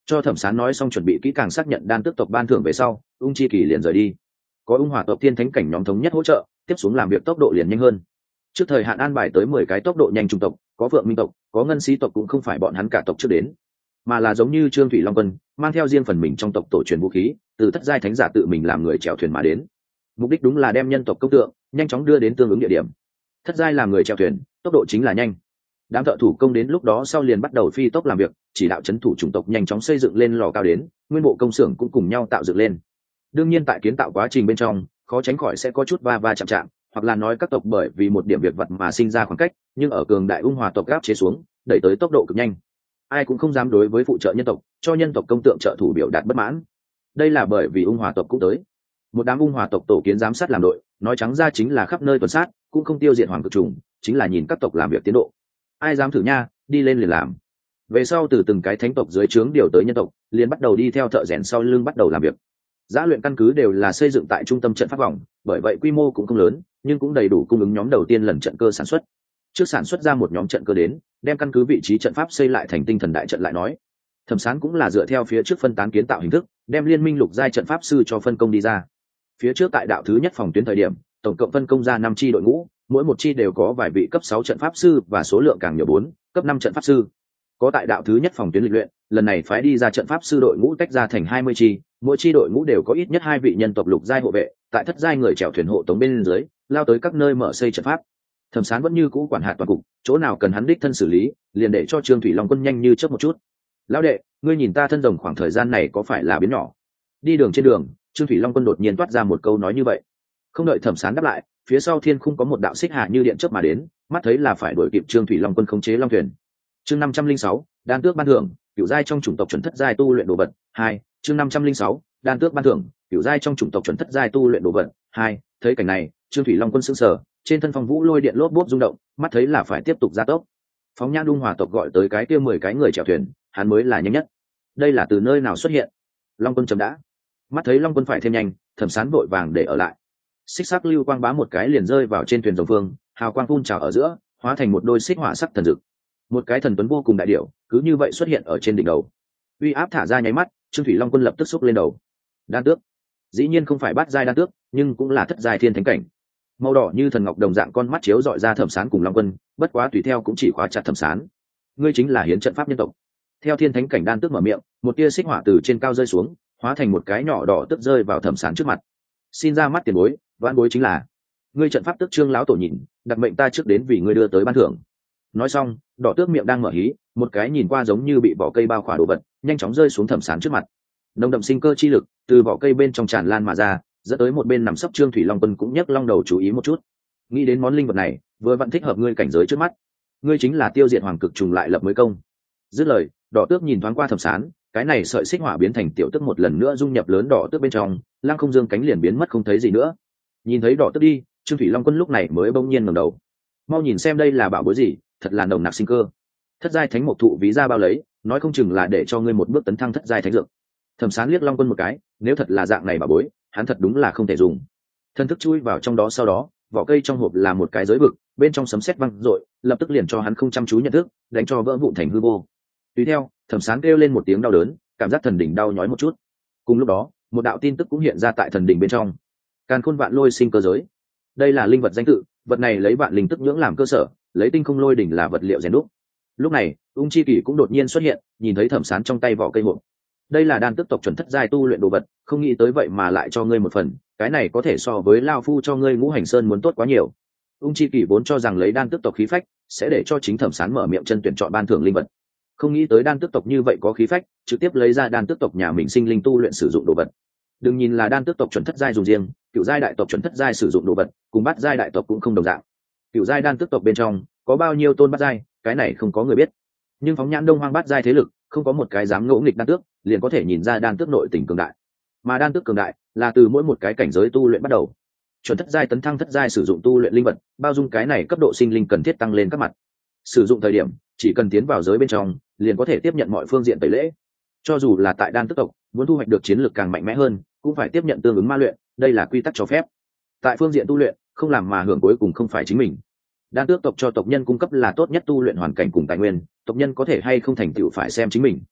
Cho Thẩm Sán nói xong chuẩn bị kỹ càng xác nhận đan tước tộc ban thưởng về sau, ung chi kỳ liền rời đi. Có ung hỏa tộc thiên thánh cảnh nhóm thống nhất hỗ trợ, tiếp xuống làm việc tốc độ liền nhanh hơn. Trước thời hạn an bài tới mười cái tốc độ nhanh trung tộc, có Vượng Minh tộc, có Ngân Sĩ tộc, cũng không phải bọn hắn cả tộc trước đến, mà là giống như Trương Thủy Long Quân, mang theo riêng phần mình trong tộc tổ truyền vũ khí, từ thất giai thánh giả tự mình làm người chèo thuyền mà đến. Mục đích đúng là đem nhân tộc công tượng nhanh chóng đưa đến tương ứng địa điểm. Thất giai làm người chèo thuyền, tốc độ chính là nhanh. Đám thợ thủ công đến lúc đó sau liền bắt đầu phi tốc làm việc, chỉ đạo chấn thủ chủng tộc nhanh chóng xây dựng lên lò cao đến, nguyên bộ công xưởng cũng cùng nhau tạo dựng lên. Đương nhiên tại kiến tạo quá trình bên trong, khó tránh khỏi sẽ có chút va va chạm chạm, hoặc là nói các tộc bởi vì một điểm việc vật mà sinh ra khoảng cách, nhưng ở cường đại ung hòa tộc gáp chế xuống, đẩy tới tốc độ cực nhanh. Ai cũng không dám đối với phụ trợ nhân tộc, cho nhân tộc công tượng trợ thủ biểu đạt bất mãn. Đây là bởi vì ung hòa tộc cũng tới. Một đám ung hòa tộc tổ kiến giám sát làm đội, nói trắng ra chính là khắp nơi tuần sát, cũng không tiêu diệt hoàng cực trùng, chính là nhìn các tộc làm việc tiến độ. Ai dám thử nha, đi lên liền làm. Về sau từ từng cái thánh tộc dưới trướng điều tới nhân tộc, liền bắt đầu đi theo thợ rèn sau lưng bắt đầu làm việc. Giã luyện căn cứ đều là xây dựng tại trung tâm trận pháp vòng, bởi vậy quy mô cũng không lớn, nhưng cũng đầy đủ cung ứng nhóm đầu tiên lần trận cơ sản xuất. Trước sản xuất ra một nhóm trận cơ đến, đem căn cứ vị trí trận pháp xây lại thành tinh thần đại trận lại nói. Thẩm Sán cũng là dựa theo phía trước phân tán kiến tạo hình thức, đem liên minh lục giai trận pháp sư cho phân công đi ra. Phía trước tại đạo thứ nhất phòng tuyến thời điểm, tổng cộng phân công ra năm chi đội ngũ, mỗi một chi đều có vài vị cấp sáu trận pháp sư và số lượng càng nhiều bốn, cấp năm trận pháp sư. Có tại đạo thứ nhất phòng tuyến lịch luyện, lần này phái đi ra trận pháp sư đội ngũ tách ra thành hai mươi chi, mỗi chi đội ngũ đều có ít nhất hai vị nhân tộc lục giai hộ vệ, tại thất giai người chèo thuyền hộ tống bên dưới, lao tới các nơi mở xây trận pháp. Thẩm Sán vẫn như cũ quản hạt toàn cục, chỗ nào cần hắn đích thân xử lý, liền để cho Trương Thủy Long Quân nhanh như chớp một chút. Lão đệ, ngươi nhìn ta thân rồng khoảng thời gian này có phải là biến nhỏ? Đi đường trên đường, Trương Thủy Long Quân đột nhiên toát ra một câu nói như vậy. Không đợi Thẩm Sán đáp lại, phía sau thiên khung có một đạo xích hạ như điện chớp mà đến, mắt thấy là phải đuổi kịp Trương Thủy Long Quân khống chế long thuyền. Chương năm trăm linh sáu, đan tước ban thưởng, cửu giai trong chủng tộc chuẩn thất giai tu luyện đồ vật. Hai, chương năm trăm linh sáu, đan tước ban thưởng, cửu giai trong chủng tộc chuẩn thất giai tu luyện đồ vật. Hai, thấy cảnh này, Trương Thủy Long Quân sững sờ, trên thân phong vũ lôi điện lốp bốp rung động, mắt thấy là phải tiếp tục gia tốc. Phóng nhãn Đung Hòa tộc gọi tới cái kia mười cái người chèo thuyền, hắn mới là nhanh nhất. Đây là từ nơi nào xuất hiện? Long Quân chấm đã. Mắt thấy Long Quân phải thêm nhanh, Thẩm Sán vội vàng để ở lại. Xích sắc lưu quang bá một cái liền rơi vào trên thuyền rồng phương, hào quang phun trào ở giữa, hóa thành một đôi xích hỏa sắc thần dực. Một cái thần tuấn vô cùng đại điểu, cứ như vậy xuất hiện ở trên đỉnh đầu. Uy áp thả ra nháy mắt, Trương Thủy Long Quân lập tức xúc lên đầu. Đan tước, dĩ nhiên không phải bát giai đan tước, nhưng cũng là thất giai thiên thánh cảnh. Màu đỏ như thần ngọc đồng dạng con mắt chiếu dọi ra Thẩm Sán cùng Long Quân, bất quá tùy theo cũng chỉ khóa chặt Thẩm Sán. Ngươi chính là hiến trận pháp nhân tộc. Theo thiên thánh cảnh đan tước mở miệng, một tia xích hỏa từ trên cao rơi xuống, hóa thành một cái nhỏ đỏ tức rơi vào Thẩm Sán trước mặt. Xin ra mắt tiền bối, vãn bối chính là ngươi trận pháp tức Trương lão tổ nhìn, đặc mệnh ta trước đến vì ngươi đưa tới ban thưởng. Nói xong, đỏ tước miệng đang mở hí, một cái nhìn qua giống như bị vỏ cây bao khỏa đồ vật, nhanh chóng rơi xuống Thẩm Sán trước mặt. Nồng đậm sinh cơ chi lực từ vỏ cây bên trong tràn lan mà ra, dẫn tới một bên nằm sấp Trương Thủy Long Quân cũng nhấc long đầu chú ý một chút. Nghĩ đến món linh vật này, vừa vặn thích hợp ngươi cảnh giới trước mắt. Ngươi chính là tiêu diệt hoàng cực trùng lại lập mới công. Dứt lời, đỏ tước nhìn thoáng qua Thẩm Sán, cái này sợi xích hỏa biến thành tiểu tức một lần nữa dung nhập lớn đỏ tước bên trong, lăng không dương cánh liền biến mất không thấy gì nữa. Nhìn thấy đỏ tước đi, Trương Thủy Long Quân lúc này mới bỗng nhiên ngẩng đầu. Mau nhìn xem đây là bảo bối gì, thật là nồng nặc sinh cơ. Thất giai thánh mộc thụ ví ra bao lấy, nói không chừng là để cho ngươi một bước tấn thăng thất giai thánh dược. Thẩm Sán liếc Long Quân một cái, nếu thật là dạng này bảo bối, hắn thật đúng là không thể dùng. Thân thức chui vào trong đó, sau đó vỏ cây trong hộp là một cái giới vực, bên trong sấm sét văng rội, lập tức liền cho hắn không chăm chú nhận thức, đánh cho vỡ vụn thành hư vô. Tùy theo, Thẩm Sán kêu lên một tiếng đau đớn, cảm giác thần đỉnh đau nhói một chút. Cùng lúc đó, một đạo tin tức cũng hiện ra tại thần đỉnh bên trong. Càn khôn vạn lôi sinh cơ giới. Đây là linh vật danh tự, vật này lấy vạn linh tức nhưỡng làm cơ sở, lấy tinh không lôi đỉnh là vật liệu rèn đúc. Lúc này, Ung Chi Kỳ cũng đột nhiên xuất hiện, nhìn thấy Thẩm Sán trong tay vỏ cây hộp. Đây là đan tước tộc chuẩn thất giai tu luyện đồ vật, không nghĩ tới vậy mà lại cho ngươi một phần, cái này có thể so với lao phu cho ngươi ngũ hành sơn muốn tốt quá nhiều. Ung Chi Kỳ vốn cho rằng lấy đan tước tộc khí phách sẽ để cho chính Thẩm Sán mở miệng chân tuyển chọn ban thưởng linh vật, không nghĩ tới đan tước tộc như vậy có khí phách, trực tiếp lấy ra đan tước tộc nhà mình sinh linh tu luyện sử dụng đồ vật. Đừng nhìn là đan tước tộc chuẩn thất giai dùng riêng, cựu giai đại tộc chuẩn thất giai sử dụng đồ vật cùng bát giai đại tộc cũng không đồng dạng. Cựu giai đan tước tộc bên trong có bao nhiêu tôn bát giai, cái này không có người biết, nhưng phóng nhãn đông hoang bát giai thế lực, không có một cái dám ngỗ nghịch đan tước, liền có thể nhìn ra đan tước nội tình cường đại. Mà đan tước cường đại là từ mỗi một cái cảnh giới tu luyện bắt đầu. Chuẩn thất giai tấn thăng thất giai sử dụng tu luyện linh vật, bao dung cái này cấp độ sinh linh cần thiết tăng lên các mặt. Sử dụng thời điểm chỉ cần tiến vào giới bên trong, liền có thể tiếp nhận mọi phương diện tẩy lễ. Cho dù là tại đan tước tộc, muốn thu hoạch được chiến lược càng mạnh mẽ hơn, cũng phải tiếp nhận tương ứng ma luyện, đây là quy tắc cho phép. Tại phương diện tu luyện, không làm mà hưởng cuối cùng không phải chính mình. Đan tước tộc cho tộc nhân cung cấp là tốt nhất tu luyện hoàn cảnh cùng tài nguyên, tộc nhân có thể hay không thành tựu phải xem chính mình.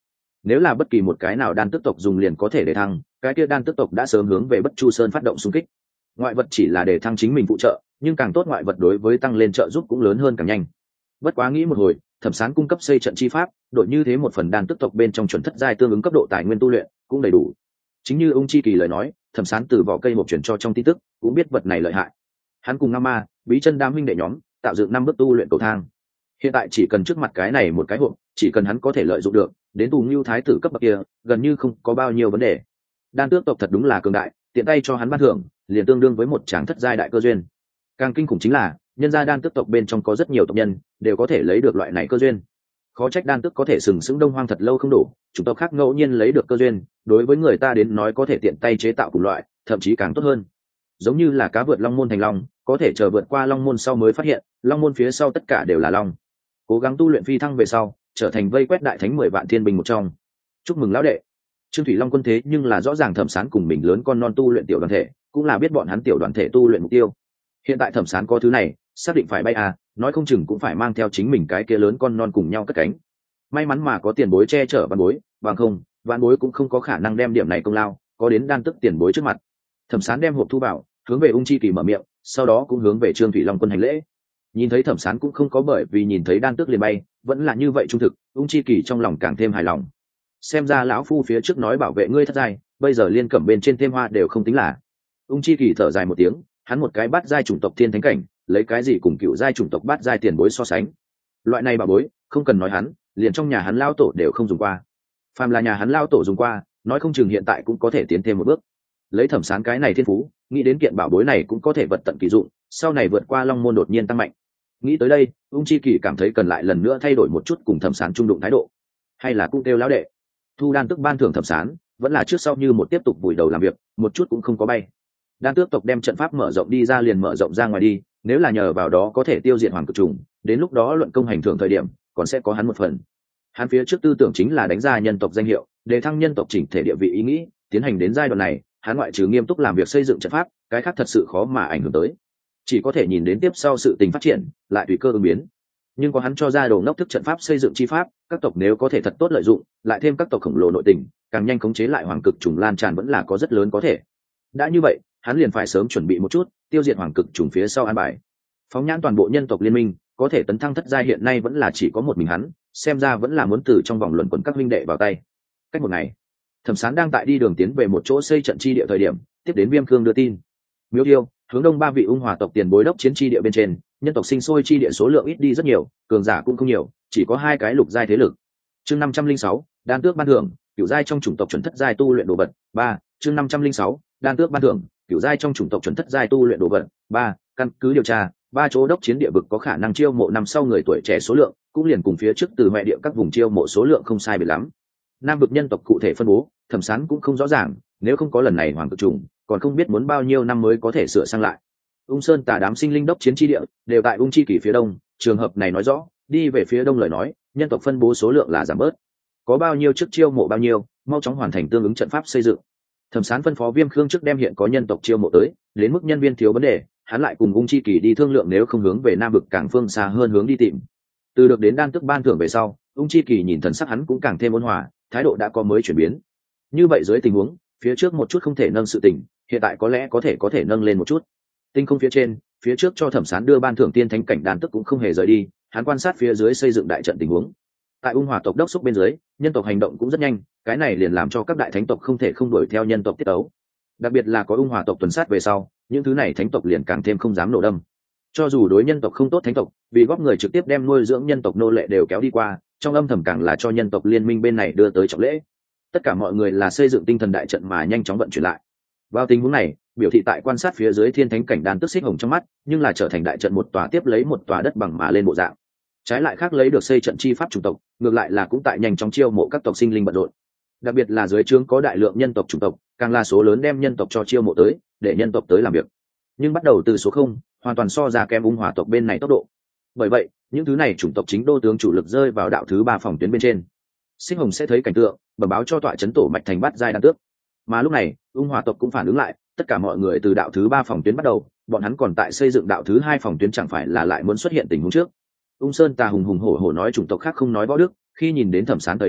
nếu là bất kỳ một cái nào đan tức tộc dùng liền có thể để thăng, cái kia đan tức tộc đã sớm hướng về Bất Chu Sơn phát động xung kích. Ngoại vật chỉ là để thăng chính mình phụ trợ, nhưng càng tốt ngoại vật đối với tăng lên trợ giúp cũng lớn hơn càng nhanh. Bất quá nghĩ một hồi, Thẩm Sán cung cấp xây trận chi pháp, đội như thế một phần đan tức tộc bên trong chuẩn thất giai tương ứng cấp độ tài nguyên tu luyện cũng đầy đủ. Chính như Ung Chi Kỳ lời nói, Thẩm Sán từ vỏ cây một chuyển cho trong tin tức, cũng biết vật này lợi hại. Hắn cùng Ngao Ma, Bí Chân đám huynh đệ nhóm, tạo dựng năm bước tu luyện cầu thang. Hiện tại chỉ cần trước mặt cái này một cái hộp, chỉ cần hắn có thể lợi dụng được, đến tù Ngưu thái tử cấp bậc kia, gần như không có bao nhiêu vấn đề. Đan tước tộc thật đúng là cường đại, tiện tay cho hắn ban thưởng, liền tương đương với một tràng thất giai đại cơ duyên. Càng kinh khủng chính là, nhân gia đan tước tộc bên trong có rất nhiều tộc nhân, đều có thể lấy được loại này cơ duyên. Khó trách đan tước có thể sừng sững Đông Hoang thật lâu không đủ, chủng tộc khác ngẫu nhiên lấy được cơ duyên, đối với người ta đến nói có thể tiện tay chế tạo cùng loại, thậm chí càng tốt hơn. Giống như là cá vượt long môn thành long, có thể chờ vượt qua long môn sau mới phát hiện, long môn phía sau tất cả đều là long. Cố gắng tu luyện phi thăng về sau, trở thành vây quét đại thánh mười vạn thiên binh một trong. Chúc mừng lão đệ. Trương Thủy Long quân thế nhưng là rõ ràng Thẩm Sán cùng mình lớn con non tu luyện tiểu đoàn thể, cũng là biết bọn hắn tiểu đoàn thể tu luyện mục tiêu. Hiện tại Thẩm Sán có thứ này, xác định phải bay à, nói không chừng cũng phải mang theo chính mình cái kia lớn con non cùng nhau cất cánh. May mắn mà có tiền bối che chở văn bối, bằng không, văn bối cũng không có khả năng đem điểm này công lao có đến đan tức tiền bối trước mặt. Thẩm Sán đem hộp thu vào, hướng về Ung Chi Kỳ mở miệng, sau đó cũng hướng về Trương Thủy Long quân hành lễ. Nhìn thấy Thẩm Sán cũng không có bởi vì nhìn thấy đan tước liền bay, vẫn là như vậy trung thực, Ung Chi Kỳ trong lòng càng thêm hài lòng. Xem ra lão phu phía trước nói bảo vệ ngươi thất giai, bây giờ liên cẩm bên trên thêm hoa đều không tính là. Ung Chi Kỳ thở dài một tiếng, hắn một cái bát giai chủng tộc thiên thánh cảnh, lấy cái gì cùng cựu giai chủng tộc bát giai tiền bối so sánh? Loại này bảo bối, không cần nói hắn, liền trong nhà hắn lao tổ đều không dùng qua. Phàm là nhà hắn lao tổ dùng qua, nói không chừng hiện tại cũng có thể tiến thêm một bước. Lấy Thẩm Sán cái này thiên phú, nghĩ đến kiện bảo bối này cũng có thể vật tận kỳ dụng, sau này vượt qua long môn đột nhiên tăng mạnh. Nghĩ tới đây, Ung Chi Kỳ cảm thấy cần lại lần nữa thay đổi một chút cùng Thẩm Sán trung đụng thái độ, hay là cũng kêu lão đệ. Thu đan tức ban thưởng Thẩm Sán, vẫn là trước sau như một tiếp tục vùi đầu làm việc, một chút cũng không có bay. Đan tước tộc đem trận pháp mở rộng đi ra liền mở rộng ra ngoài đi, nếu là nhờ vào đó có thể tiêu diệt hoàng cực trùng, đến lúc đó luận công hành thưởng thời điểm, còn sẽ có hắn một phần. Hắn phía trước tư tưởng chính là đánh ra nhân tộc danh hiệu, đề thăng nhân tộc chỉnh thể địa vị ý nghĩ, tiến hành đến giai đoạn này, hắn ngoại trừ nghiêm túc làm việc xây dựng trận pháp, cái khác thật sự khó mà ảnh hưởng tới. Chỉ có thể nhìn đến tiếp sau sự tình phát triển, lại tùy cơ ứng biến. Nhưng có hắn cho ra đồ ngốc thức trận pháp xây dựng chi pháp, các tộc nếu có thể thật tốt lợi dụng, lại thêm các tộc khổng lồ nội tình, càng nhanh khống chế lại hoàng cực trùng lan tràn vẫn là có rất lớn có thể. Đã như vậy, hắn liền phải sớm chuẩn bị một chút, tiêu diệt hoàng cực trùng phía sau an bài. Phóng nhãn toàn bộ nhân tộc liên minh, có thể tấn thăng thất giai hiện nay vẫn là chỉ có một mình hắn, xem ra vẫn là muốn từ trong vòng luận quẩn các huynh đệ vào tay. Cách một ngày, Thẩm Sán đang tại đi đường tiến về một chỗ xây trận chi địa thời điểm, tiếp đến Viêm Khương đưa tin. Miếu Điêu, hướng đông ba vị ung hòa tộc tiền bối đốc chiến chi địa bên trên, nhân tộc sinh sôi chi địa số lượng ít đi rất nhiều, cường giả cũng không nhiều, chỉ có hai cái lục giai thế lực. Chương năm trăm linh sáu, đan tước ban thưởng, cửu giai trong chủng tộc chuẩn thất giai tu luyện đồ vật. ba. Chương năm trăm linh sáu, đan tước ban thưởng, cửu giai trong chủng tộc chuẩn thất giai tu luyện đồ vật. ba. Căn cứ điều tra, ba chỗ đốc chiến địa vực có khả năng chiêu mộ năm sau người tuổi trẻ số lượng, cũng liền cùng phía trước từ mẹ địa các vùng chiêu mộ số lượng không sai biệt lắm. Nam vực nhân tộc cụ thể phân bố, Thẩm Sán cũng không rõ ràng, nếu không có lần này hoàng cực trùng, còn không biết muốn bao nhiêu năm mới có thể sửa sang lại. Ung Sơn Tả đám sinh linh đốc chiến chi địa đều tại Ung Chi Kỳ phía đông, trường hợp này nói rõ, đi về phía đông lời nói, nhân tộc phân bố số lượng là giảm bớt. Có bao nhiêu trước chiêu mộ bao nhiêu, mau chóng hoàn thành tương ứng trận pháp xây dựng. Thẩm Sán phân phó Viêm Khương trước đem hiện có nhân tộc chiêu mộ tới, đến mức nhân viên thiếu vấn đề, hắn lại cùng Ung Chi Kỳ đi thương lượng nếu không hướng về Nam vực càng phương xa hơn hướng đi tìm. Từ được đến đan tức ban thưởng về sau, Ung Chi Kỳ nhìn thần sắc hắn cũng càng thêm ôn hòa, thái độ đã có mới chuyển biến. Như vậy dưới tình huống, phía trước một chút không thể nâng sự tình, hiện tại có lẽ có thể có thể nâng lên một chút. Tinh không phía trên, phía trước cho Thẩm Sán đưa ban thưởng tiên thánh cảnh đan tức cũng không hề rời đi, hắn quan sát phía dưới xây dựng đại trận tình huống. Tại ung hòa tộc đốc xúc bên dưới, nhân tộc hành động cũng rất nhanh, cái này liền làm cho các đại thánh tộc không thể không đuổi theo nhân tộc tiết tấu. Đặc biệt là có ung hòa tộc tuần sát về sau, những thứ này thánh tộc liền càng thêm không dám nổ đâm. Cho dù đối nhân tộc không tốt thánh tộc, vì góp người trực tiếp đem nuôi dưỡng nhân tộc nô lệ đều kéo đi qua, trong âm thầm càng là cho nhân tộc liên minh bên này đưa tới trọng lễ. Tất cả mọi người là xây dựng tinh thần đại trận mà nhanh chóng vận chuyển lại. Vào tình huống này, biểu thị tại quan sát phía dưới thiên thánh cảnh đan tức xích hồng trong mắt, nhưng là trở thành đại trận một tòa tiếp lấy một tòa đất bằng mà lên bộ dạng. Trái lại khác lấy được xây trận chi pháp chủng tộc, ngược lại là cũng tại nhanh chóng chiêu mộ các tộc sinh linh bận rộn. Đặc biệt là dưới trướng có đại lượng nhân tộc chủng tộc, càng là số lớn đem nhân tộc cho chiêu mộ tới, để nhân tộc tới làm việc. Nhưng bắt đầu từ số không, hoàn toàn so ra kém ung hòa tộc bên này tốc độ. Bởi vậy, những thứ này chủng tộc chính đô tướng chủ lực rơi vào đạo thứ ba phòng tuyến bên trên. Xích hồng sẽ thấy cảnh tượng, bẩm báo cho tọa chấn tổ mạch thành bát giai đan tước. Mà lúc này, ung hòa tộc cũng phản ứng lại, tất cả mọi người từ đạo thứ ba phòng tuyến bắt đầu, bọn hắn còn tại xây dựng đạo thứ hai phòng tuyến, chẳng phải là lại muốn xuất hiện tình huống trước. Ung Sơn Tà hùng hùng hổ hổ nói chủng tộc khác không nói võ đức, khi nhìn đến Thẩm Sán thời điểm,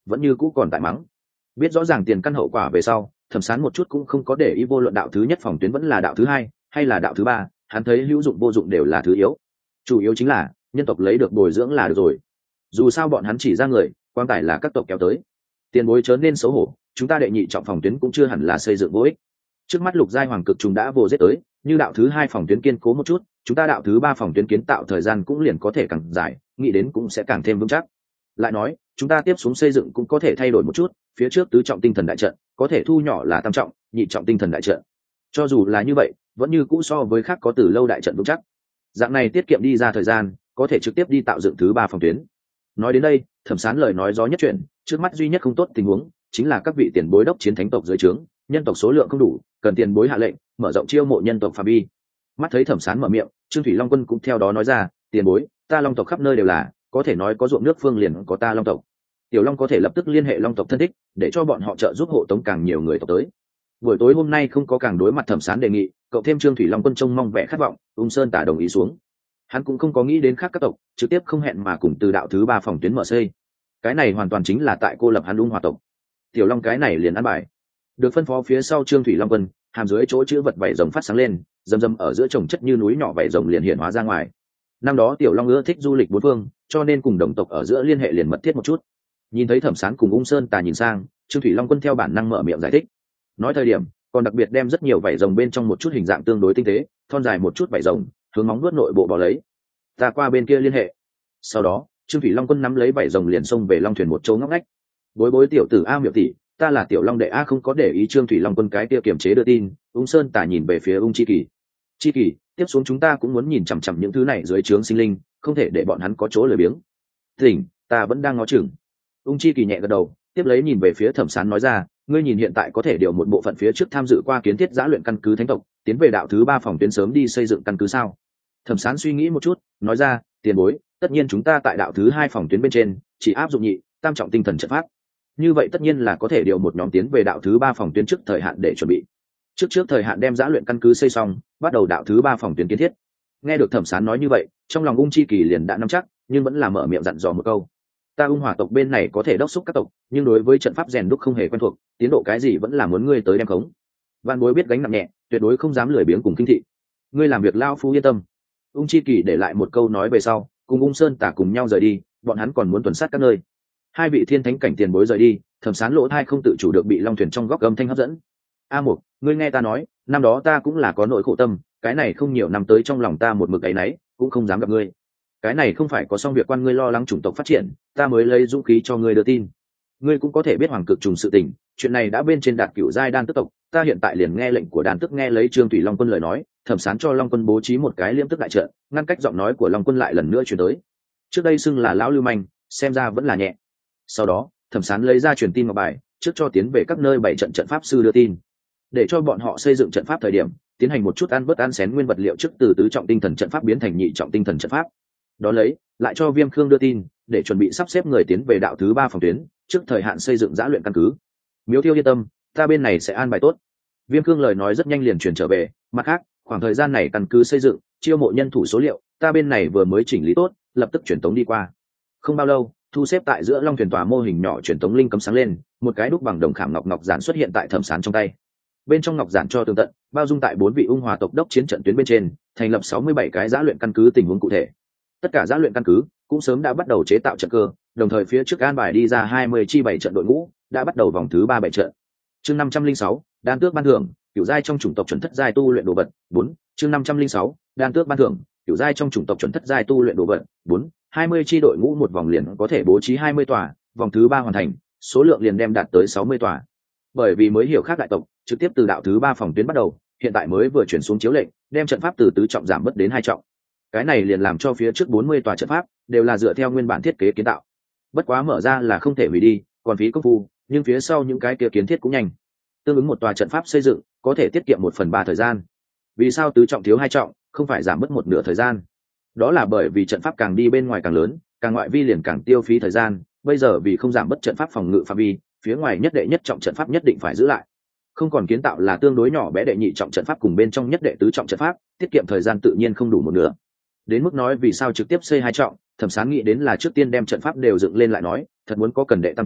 vẫn như cũ còn tại mắng. Biết rõ ràng tiền căn hậu quả về sau, Thẩm Sán một chút cũng không có để ý vô luận đạo thứ nhất phòng tuyến vẫn là đạo thứ hai hay là đạo thứ ba, hắn thấy hữu dụng vô dụng đều là thứ yếu, chủ yếu chính là nhân tộc lấy được bồi dưỡng là được rồi. Dù sao bọn hắn chỉ ra người, quan tài là các tộc kéo tới. Tiền bối chớ nên xấu hổ, chúng ta đệ nhị trọng phòng tuyến cũng chưa hẳn là xây dựng vô ích. Trước mắt lục giai hoàng cực trùng đã vô giết tới, như đạo thứ hai phòng tuyến kiên cố một chút, chúng ta đạo thứ ba phòng tuyến kiến tạo thời gian cũng liền có thể càng dài, nghĩ đến cũng sẽ càng thêm vững chắc. Lại nói, chúng ta tiếp xuống xây dựng cũng có thể thay đổi một chút, phía trước tứ trọng tinh thần đại trận có thể thu nhỏ là tam trọng, nhị trọng tinh thần đại trận. Cho dù là như vậy, vẫn như cũ so với khác có từ lâu đại trận vững chắc. Dạng này tiết kiệm đi ra thời gian, có thể trực tiếp đi tạo dựng thứ ba phòng tuyến. Nói đến đây, Thẩm Sán lời nói gió nhất chuyện, trước mắt duy nhất không tốt tình huống chính là các vị tiền bối đốc chiến thánh tộc dưới trướng, nhân tộc số lượng không đủ, cần tiền bối hạ lệnh mở rộng chiêu mộ nhân tộc phạm vi. Mắt thấy Thẩm Sán mở miệng, Trương Thủy Long Quân cũng theo đó nói ra, tiền bối, ta long tộc khắp nơi đều là, có thể nói có ruộng nước phương liền có ta long tộc. Tiểu Long có thể lập tức liên hệ long tộc thân thích, để cho bọn họ trợ giúp hộ tống càng nhiều người tộc tới. Buổi tối hôm nay không có càng đối mặt Thẩm Sán đề nghị, cậu thêm Trương Thủy Long Quân trông mong vẻ khát vọng, Ung Sơn Tả đồng ý xuống. Hắn cũng không có nghĩ đến khác các tộc, trực tiếp không hẹn mà cùng từ đạo thứ ba phòng tuyến mở xây. Cái này hoàn toàn chính là tại cô lập hắn Ung Hòa tộc. Tiểu Long cái này liền ăn bài. Được phân phó phía sau Trương Thủy Long Quân, hàm dưới chỗ chữ vật vảy rồng phát sáng lên, rầm rầm ở giữa chồng chất như núi nhỏ vảy rồng liền hiện hóa ra ngoài. Năm đó Tiểu Long ưa thích du lịch bốn phương, cho nên cùng đồng tộc ở giữa liên hệ liền mật thiết một chút. Nhìn thấy Thẩm Sán cùng Ung Sơn Tà nhìn sang, Trương Thủy Long Quân theo bản năng mở miệng giải thích. Nói thời điểm, còn đặc biệt đem rất nhiều vảy rồng bên trong một chút hình dạng tương đối tinh tế, thon dài một chút vảy rồng, hướng móng nuốt nội bộ bỏ lấy. Ta qua bên kia liên hệ. Sau đó, Trương Thủy Long Quân nắm lấy vảy rồng liền xông về long thuyền một chỗ ngóc ngách. Bối bối tiểu tử a miệu tỷ, ta là Tiểu Long đệ a không có để ý Trương Thủy Long Quân cái kia kiềm chế đưa tin. Ung Sơn Tà nhìn về phía Ung Chi Kỳ. Chi Kỳ, tiếp xuống chúng ta cũng muốn nhìn chằm chằm những thứ này dưới trướng sinh linh, không thể để bọn hắn có chỗ lười biếng. Tỉnh, ta vẫn đang ngó chừng. Ung Chi Kỳ nhẹ gật đầu, tiếp lấy nhìn về phía Thẩm Sán nói ra, ngươi nhìn hiện tại có thể điều một bộ phận phía trước tham dự qua kiến thiết giã luyện căn cứ thánh tộc, tiến về đạo thứ ba phòng tuyến sớm đi xây dựng căn cứ sao? Thẩm Sán suy nghĩ một chút, nói ra, tiền bối, tất nhiên chúng ta tại đạo thứ hai phòng tuyến bên trên chỉ áp dụng nhị, tam trọng tinh thần trận pháp. Như vậy tất nhiên là có thể điều một nhóm tiến về đạo thứ ba phòng tuyến trước thời hạn để chuẩn bị. Trước trước thời hạn đem giã luyện căn cứ xây xong, bắt đầu đạo thứ ba phòng tuyến kiến thiết. Nghe được Thẩm Sán nói như vậy, trong lòng Ung Chi Kỳ liền đã nắm chắc, nhưng vẫn là mở miệng dặn dò một câu. Ta Ung Hỏa tộc bên này có thể đốc thúc các tộc, nhưng đối với trận pháp rèn đúc không hề quen thuộc, tiến độ cái gì vẫn là muốn ngươi tới đem khống. Vạn Bối biết gánh nặng nhẹ, tuyệt đối không dám lười biếng cùng kinh thị. Ngươi làm việc lao phu yên tâm. Ung Chi Kỳ để lại một câu nói về sau, cùng Ung Sơn Tả cùng nhau rời đi, bọn hắn còn muốn tuần sát các nơi. Hai vị thiên thánh cảnh tiền bối rời đi, Thẩm Sán lỗ thai không tự chủ được bị long thuyền trong góc âm thanh hấp dẫn. A Mục, ngươi nghe ta nói, năm đó ta cũng là có nỗi khổ tâm, cái này không nhiều năm tới trong lòng ta một mực ấy nấy, cũng không dám gặp ngươi. Cái này không phải có xong việc quan ngươi lo lắng chủng tộc phát triển, ta mới lấy dũng khí cho ngươi đưa tin. Ngươi cũng có thể biết hoàng cực trùng sự tình, chuyện này đã bên trên đạt cửu giai đan tức tộc, ta hiện tại liền nghe lệnh của đan tức nghe lấy Trương Thủy Long Quân lời nói, Thẩm Sán cho Long Quân bố trí một cái liêm tức đại trận, ngăn cách giọng nói của Long Quân lại lần nữa truyền tới. Trước đây xưng là lão lưu manh, xem ra vẫn là nhẹ. Sau đó, Thẩm Sán lấy ra truyền tin ngọc bài, trước cho tiến về các nơi bảy trận trận pháp sư đưa tin, để cho bọn họ xây dựng trận pháp thời điểm, tiến hành một chút ăn bớt ăn xén nguyên vật liệu trước từ tứ trọng tinh thần trận pháp biến thành nhị trọng tinh thần trận pháp. Đó lấy, lại cho Viêm Khương đưa tin, để chuẩn bị sắp xếp người tiến về đạo thứ ba phòng tuyến, trước thời hạn xây dựng giã luyện căn cứ. Miếu Thiêu yên tâm, ta bên này sẽ an bài tốt. Viêm Khương lời nói rất nhanh liền truyền trở về, mặt khác, khoảng thời gian này căn cứ xây dựng, chiêu mộ nhân thủ số liệu, ta bên này vừa mới chỉnh lý tốt, lập tức truyền tống đi qua. Không bao lâu, thu xếp tại giữa long thuyền tòa mô hình nhỏ truyền tống linh cấm sáng lên, một cái đúc bằng đồng khảm ngọc ngọc giản xuất hiện tại Thẩm Sán trong tay. Bên trong ngọc giản cho tường tận, bao dung tại bốn vị Ung Hòa tộc đốc chiến trận tuyến bên trên, thành lập sáu mươi bảy cái giã luyện căn cứ tình huống cụ thể. Tất cả giã luyện căn cứ cũng sớm đã bắt đầu chế tạo trận cơ, đồng thời phía trước an bài đi ra hai mươi chi bảy trận đội ngũ, đã bắt đầu vòng thứ ba bảy trận. Chương năm trăm linh sáu, đan tước ban thưởng, cửu giai trong chủng tộc chuẩn thất giai tu luyện đồ vật, bốn. Chương năm trăm linh sáu, đan tước ban thưởng, cửu giai trong chủng tộc chuẩn thất giai tu luyện đồ vật, bốn. hai mươi chi đội ngũ một vòng liền có thể bố trí hai mươi tòa, vòng thứ ba hoàn thành, số lượng liền đem đạt tới sáu mươi tòa. Bởi vì mới hiểu khác đại tộc, trực tiếp từ đạo thứ ba phòng tuyến bắt đầu, hiện tại mới vừa chuyển xuống chiếu lệnh, đem trận pháp từ tứ trọng giảm bớt đến hai trọng. Cái này liền làm cho phía trước bốn mươi tòa trận pháp đều là dựa theo nguyên bản thiết kế kiến tạo. Bất quá mở ra là không thể hủy đi, còn phí công phu, nhưng phía sau những cái kia kiến thiết cũng nhanh. Tương ứng một tòa trận pháp xây dựng, có thể tiết kiệm một phần ba thời gian. Vì sao tứ trọng thiếu hai trọng, không phải giảm bớt một nửa thời gian? Đó là bởi vì trận pháp càng đi bên ngoài càng lớn, càng ngoại vi liền càng tiêu phí thời gian, bây giờ vì không giảm bớt trận pháp phòng ngự phạm vi, phía ngoài nhất đệ nhất trọng trận pháp nhất định phải giữ lại. Không còn kiến tạo là tương đối nhỏ bé đệ nhị trọng trận pháp cùng bên trong nhất đệ tứ trọng trận pháp, tiết kiệm thời gian tự nhiên không đủ một nửa. Đến mức nói vì sao trực tiếp xây hai trọng, Thẩm Sán nghĩ đến là trước tiên đem trận pháp đều dựng lên lại nói, thật muốn có cần đệ tam trọng,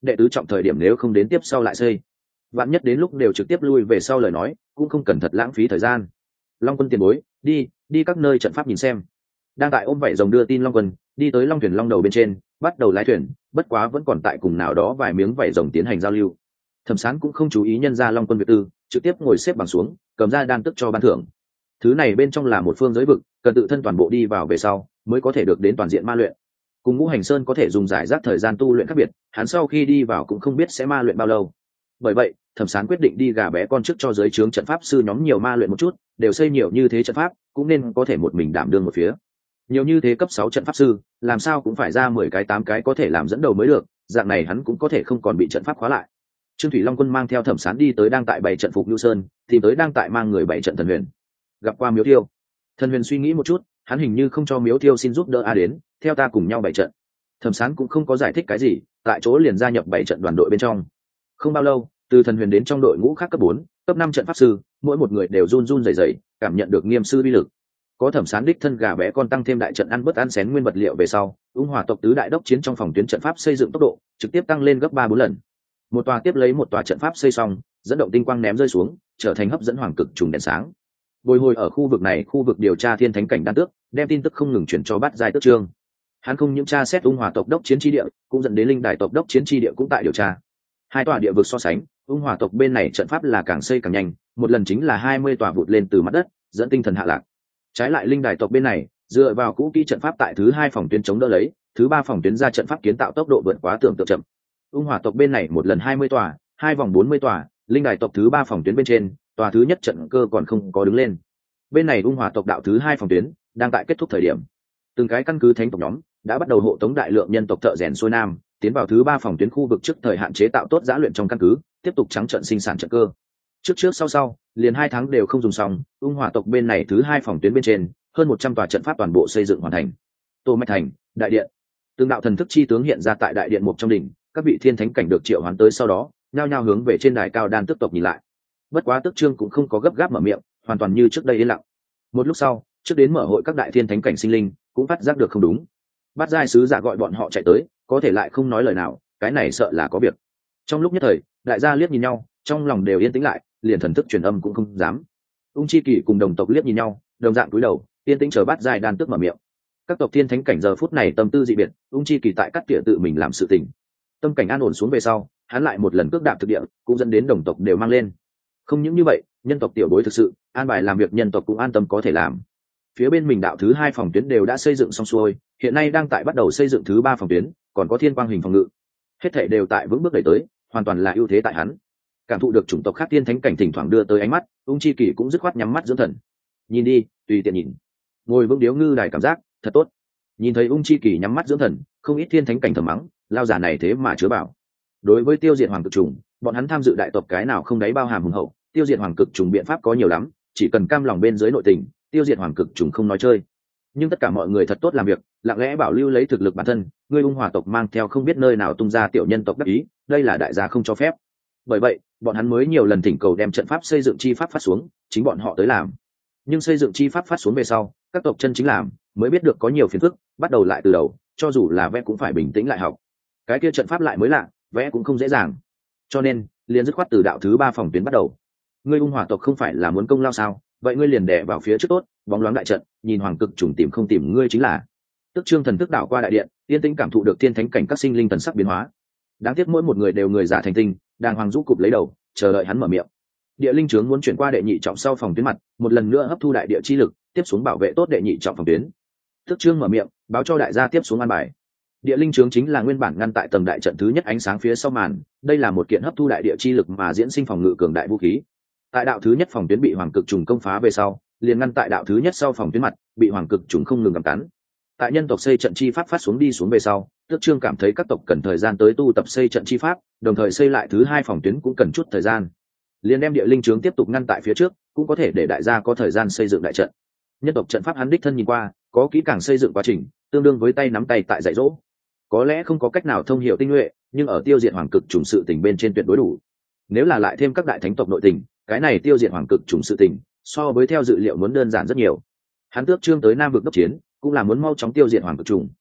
đệ tứ trọng thời điểm nếu không đến tiếp sau lại xây, vạn nhất đến lúc đều trực tiếp lui về sau lời nói cũng không cần thật lãng phí thời gian. Long quân tiền bối, đi đi các nơi trận pháp nhìn xem. Đang tại ôm vảy rồng đưa tin Long quân đi tới long thuyền long đầu bên trên, bắt đầu lái thuyền, bất quá vẫn còn tại cùng nào đó vài miếng vảy rồng tiến hành giao lưu. Thẩm Sán cũng không chú ý nhân ra Long quân việc tư, trực tiếp ngồi xếp bằng xuống, cầm ra đan tức cho ban thưởng. Thứ này bên trong là một phương giới vực, cần tự thân toàn bộ đi vào về sau mới có thể được đến toàn diện ma luyện. Cùng Ngũ Hành Sơn có thể dùng giải rác thời gian tu luyện khác biệt, hắn sau khi đi vào cũng không biết sẽ ma luyện bao lâu. Bởi vậy, Thẩm Sán quyết định đi gà bé con trước cho giới trướng trận pháp sư nhóm nhiều ma luyện một chút, đều xây nhiều như thế trận pháp, cũng nên có thể một mình đảm đương một phía. Nhiều như thế cấp sáu trận pháp sư, làm sao cũng phải ra mười cái tám cái có thể làm dẫn đầu mới được, dạng này hắn cũng có thể không còn bị trận pháp khóa lại. Trương Thủy Long quân mang theo Thẩm Sán đi tới đang tại bảy trận Phục Nhu Sơn, tìm tới đang tại mang người bảy trận Thần Huyền. Gặp qua Miếu Thiêu. Thần Huyền suy nghĩ một chút, hắn hình như không cho Miếu Thiêu xin giúp đỡ a đến, theo ta cùng nhau bảy trận. Thẩm Sán cũng không có giải thích cái gì, tại chỗ liền gia nhập bảy trận đoàn đội bên trong. Không bao lâu, từ Thần Huyền đến trong đội ngũ khác cấp bốn, cấp năm trận pháp sư, mỗi một người đều run run rẩy rẩy, cảm nhận được nghiêm sư uy lực. Có Thẩm Sán đích thân gà bé con tăng thêm đại trận ăn bớt ăn xén nguyên vật liệu về sau, ung hỏa tộc tứ đại đốc chiến trong phòng tuyến trận pháp xây dựng tốc độ trực tiếp tăng lên gấp ba bốn lần. Một tòa tiếp lấy một tòa trận pháp xây xong, dẫn động tinh quang ném rơi xuống, trở thành hấp dẫn hoàng cực trùng đèn sáng. Bồi hồi ở khu vực này, khu vực điều tra thiên thánh cảnh đan tước, đem tin tức không ngừng chuyển cho Bát Giai Tước Trương. Hắn không những tra xét ung hỏa tộc đốc chiến tri địa, cũng dẫn đến linh đài tộc đốc chiến tri địa cũng tại điều tra. Hai tòa địa vực so sánh, ung hỏa tộc bên này trận pháp là càng xây càng nhanh, một lần chính là hai mươi tòa vụt lên từ mặt đất, dẫn tinh thần hạ lạc. Trái lại linh đài tộc bên này, dựa vào cũ kỹ trận pháp tại thứ hai phòng tuyến chống đỡ lấy, thứ ba phòng tuyến ra trận pháp kiến tạo tốc độ vượt quá tưởng tượng chậm. Ung hỏa tộc bên này một lần hai mươi tòa, hai vòng bốn mươi tòa, linh đài tộc thứ ba phòng tuyến bên trên, tòa thứ nhất trận cơ còn không có đứng lên. Bên này ung hỏa tộc đạo thứ hai phòng tuyến đang tại kết thúc thời điểm, từng cái căn cứ thánh tộc nhóm đã bắt đầu hộ tống đại lượng nhân tộc thợ rèn xuôi nam tiến vào thứ ba phòng tuyến khu vực trước thời hạn chế tạo tốt giã luyện trong căn cứ, tiếp tục trắng trận sinh sản trận cơ. Trước trước sau sau liền hai tháng đều không dùng xong, ung hỏa tộc bên này thứ hai phòng tuyến bên trên hơn một trăm tòa trận pháp toàn bộ xây dựng hoàn thành. Tô Mạch Thành, đại điện, từng đạo thần thức chi tướng hiện ra tại đại điện một trong đỉnh, các vị thiên thánh cảnh được triệu hoán tới sau đó nhao nhao hướng về trên đài cao đan tức tộc nhìn lại. Bất quá Tức Trương cũng không có gấp gáp mở miệng, hoàn toàn như trước đây yên lặng. Một lúc sau, trước đến mở hội các đại thiên thánh cảnh sinh linh cũng phát giác được không đúng. Bát Giai sứ giả gọi bọn họ chạy tới, có thể lại không nói lời nào, cái này sợ là có việc. Trong lúc nhất thời, đại gia liếc nhìn nhau, trong lòng đều yên tĩnh lại, liền thần thức truyền âm cũng không dám. Ung Chi Kỳ cùng đồng tộc liếc nhìn nhau, đồng dạng cúi đầu, yên tĩnh chờ Bát Giai đan tức mở miệng. Các tộc thiên thánh cảnh giờ phút này tâm tư dị biệt, Ung Chi Kỳ tại cắt tỉa tự mình làm sự tình, tâm cảnh an ổn xuống về sau, hắn lại một lần cước đạp thực địa, cũng dẫn đến đồng tộc đều mang lên. Không những như vậy, nhân tộc tiểu bối thực sự an bài làm việc, nhân tộc cũng an tâm có thể làm. Phía bên mình đạo thứ hai phòng tuyến đều đã xây dựng xong xuôi, hiện nay đang tại bắt đầu xây dựng thứ ba phòng tuyến, còn có thiên quang hình phòng ngự, hết thảy đều tại vững bước đẩy tới, hoàn toàn là ưu thế tại hắn. Cảm thụ được chủng tộc khác tiên thánh cảnh thỉnh thoảng đưa tới ánh mắt, Ung Chi Kỳ cũng dứt khoát nhắm mắt dưỡng thần. Nhìn đi, tùy tiện nhìn. Ngồi vững điếu ngư đài cảm giác thật tốt. Nhìn thấy Ung Chi Kỳ nhắm mắt dưỡng thần, không ít thiên thánh cảnh thầm mắng, lao giả này thế mà chứa bảo. Đối với tiêu diệt hoàng cực trùng, bọn hắn tham dự đại tộc cái nào không đáy bao hàm hùng hậu, tiêu diệt hoàng cực trùng biện pháp có nhiều lắm, chỉ cần cam lòng bên dưới nội tình, tiêu diệt hoàng cực trùng không nói chơi. Nhưng tất cả mọi người thật tốt làm việc, lặng lẽ bảo lưu lấy thực lực bản thân, ngươi ung hỏa tộc mang theo không biết nơi nào tung ra tiểu nhân tộc đắc ý, đây là đại gia không cho phép. Bởi vậy, bọn hắn mới nhiều lần thỉnh cầu đem trận pháp xây dựng chi pháp phát xuống, chính bọn họ tới làm. Nhưng xây dựng chi pháp phát xuống về sau, các tộc chân chính làm, mới biết được có nhiều phiền phức, bắt đầu lại từ đầu, cho dù là vẽ cũng phải bình tĩnh lại học. Cái kia trận pháp lại mới lạ, vẽ cũng không dễ dàng. Cho nên, liền dứt khoát từ đạo thứ ba phòng tuyến bắt đầu. Ngươi ung hỏa tộc không phải là muốn công lao sao? Vậy ngươi liền đè vào phía trước tốt, bóng loáng đại trận, nhìn hoàng cực trùng tìm không tìm ngươi chính là. Tức Trương thần thức đảo qua đại điện, yên tĩnh cảm thụ được thiên thánh cảnh các sinh linh thần sắc biến hóa. Đáng tiếc mỗi một người đều người giả thành tinh, đang hoàng rũ cụp lấy đầu, chờ đợi hắn mở miệng. Địa linh trướng muốn chuyển qua đệ nhị trọng sau phòng tuyến mặt, một lần nữa hấp thu đại địa chi lực, tiếp xuống bảo vệ tốt đệ nhị trọng phòng tuyến. Tức Trương mở miệng, báo cho đại gia tiếp xuống an bài. Địa linh trướng chính là nguyên bản ngăn tại tầng đại trận thứ nhất ánh sáng phía sau màn, đây là một kiện hấp thu đại địa chi lực mà diễn sinh phòng ngự cường đại vũ khí. Tại đạo thứ nhất phòng tuyến bị hoàng cực trùng công phá về sau, liền ngăn tại đạo thứ nhất sau phòng tuyến mặt, bị hoàng cực trùng không ngừng gặm cắn. Tại nhân tộc xây trận chi pháp phát xuống đi xuống về sau, Tước Trương cảm thấy các tộc cần thời gian tới tu tập xây trận chi pháp, đồng thời xây lại thứ hai phòng tuyến cũng cần chút thời gian. Liền đem địa linh trướng tiếp tục ngăn tại phía trước, cũng có thể để đại gia có thời gian xây dựng đại trận. Nhân tộc trận pháp hắn đích thân nhìn qua, có kỹ càng xây dựng quá trình, tương đương với tay nắm tay tại dạy dỗ. Có lẽ không có cách nào thông hiểu tinh nhuệ, nhưng ở tiêu diệt hoàng cực trùng sự tình bên trên tuyệt đối đủ. Nếu là lại thêm các đại thánh tộc nội tình, cái này tiêu diệt hoàng cực trùng sự tình, so với theo dự liệu muốn đơn giản rất nhiều. Hắn Tước Trương tới Nam vực đốc chiến, cũng là muốn mau chóng tiêu diệt hoàng cực trùng.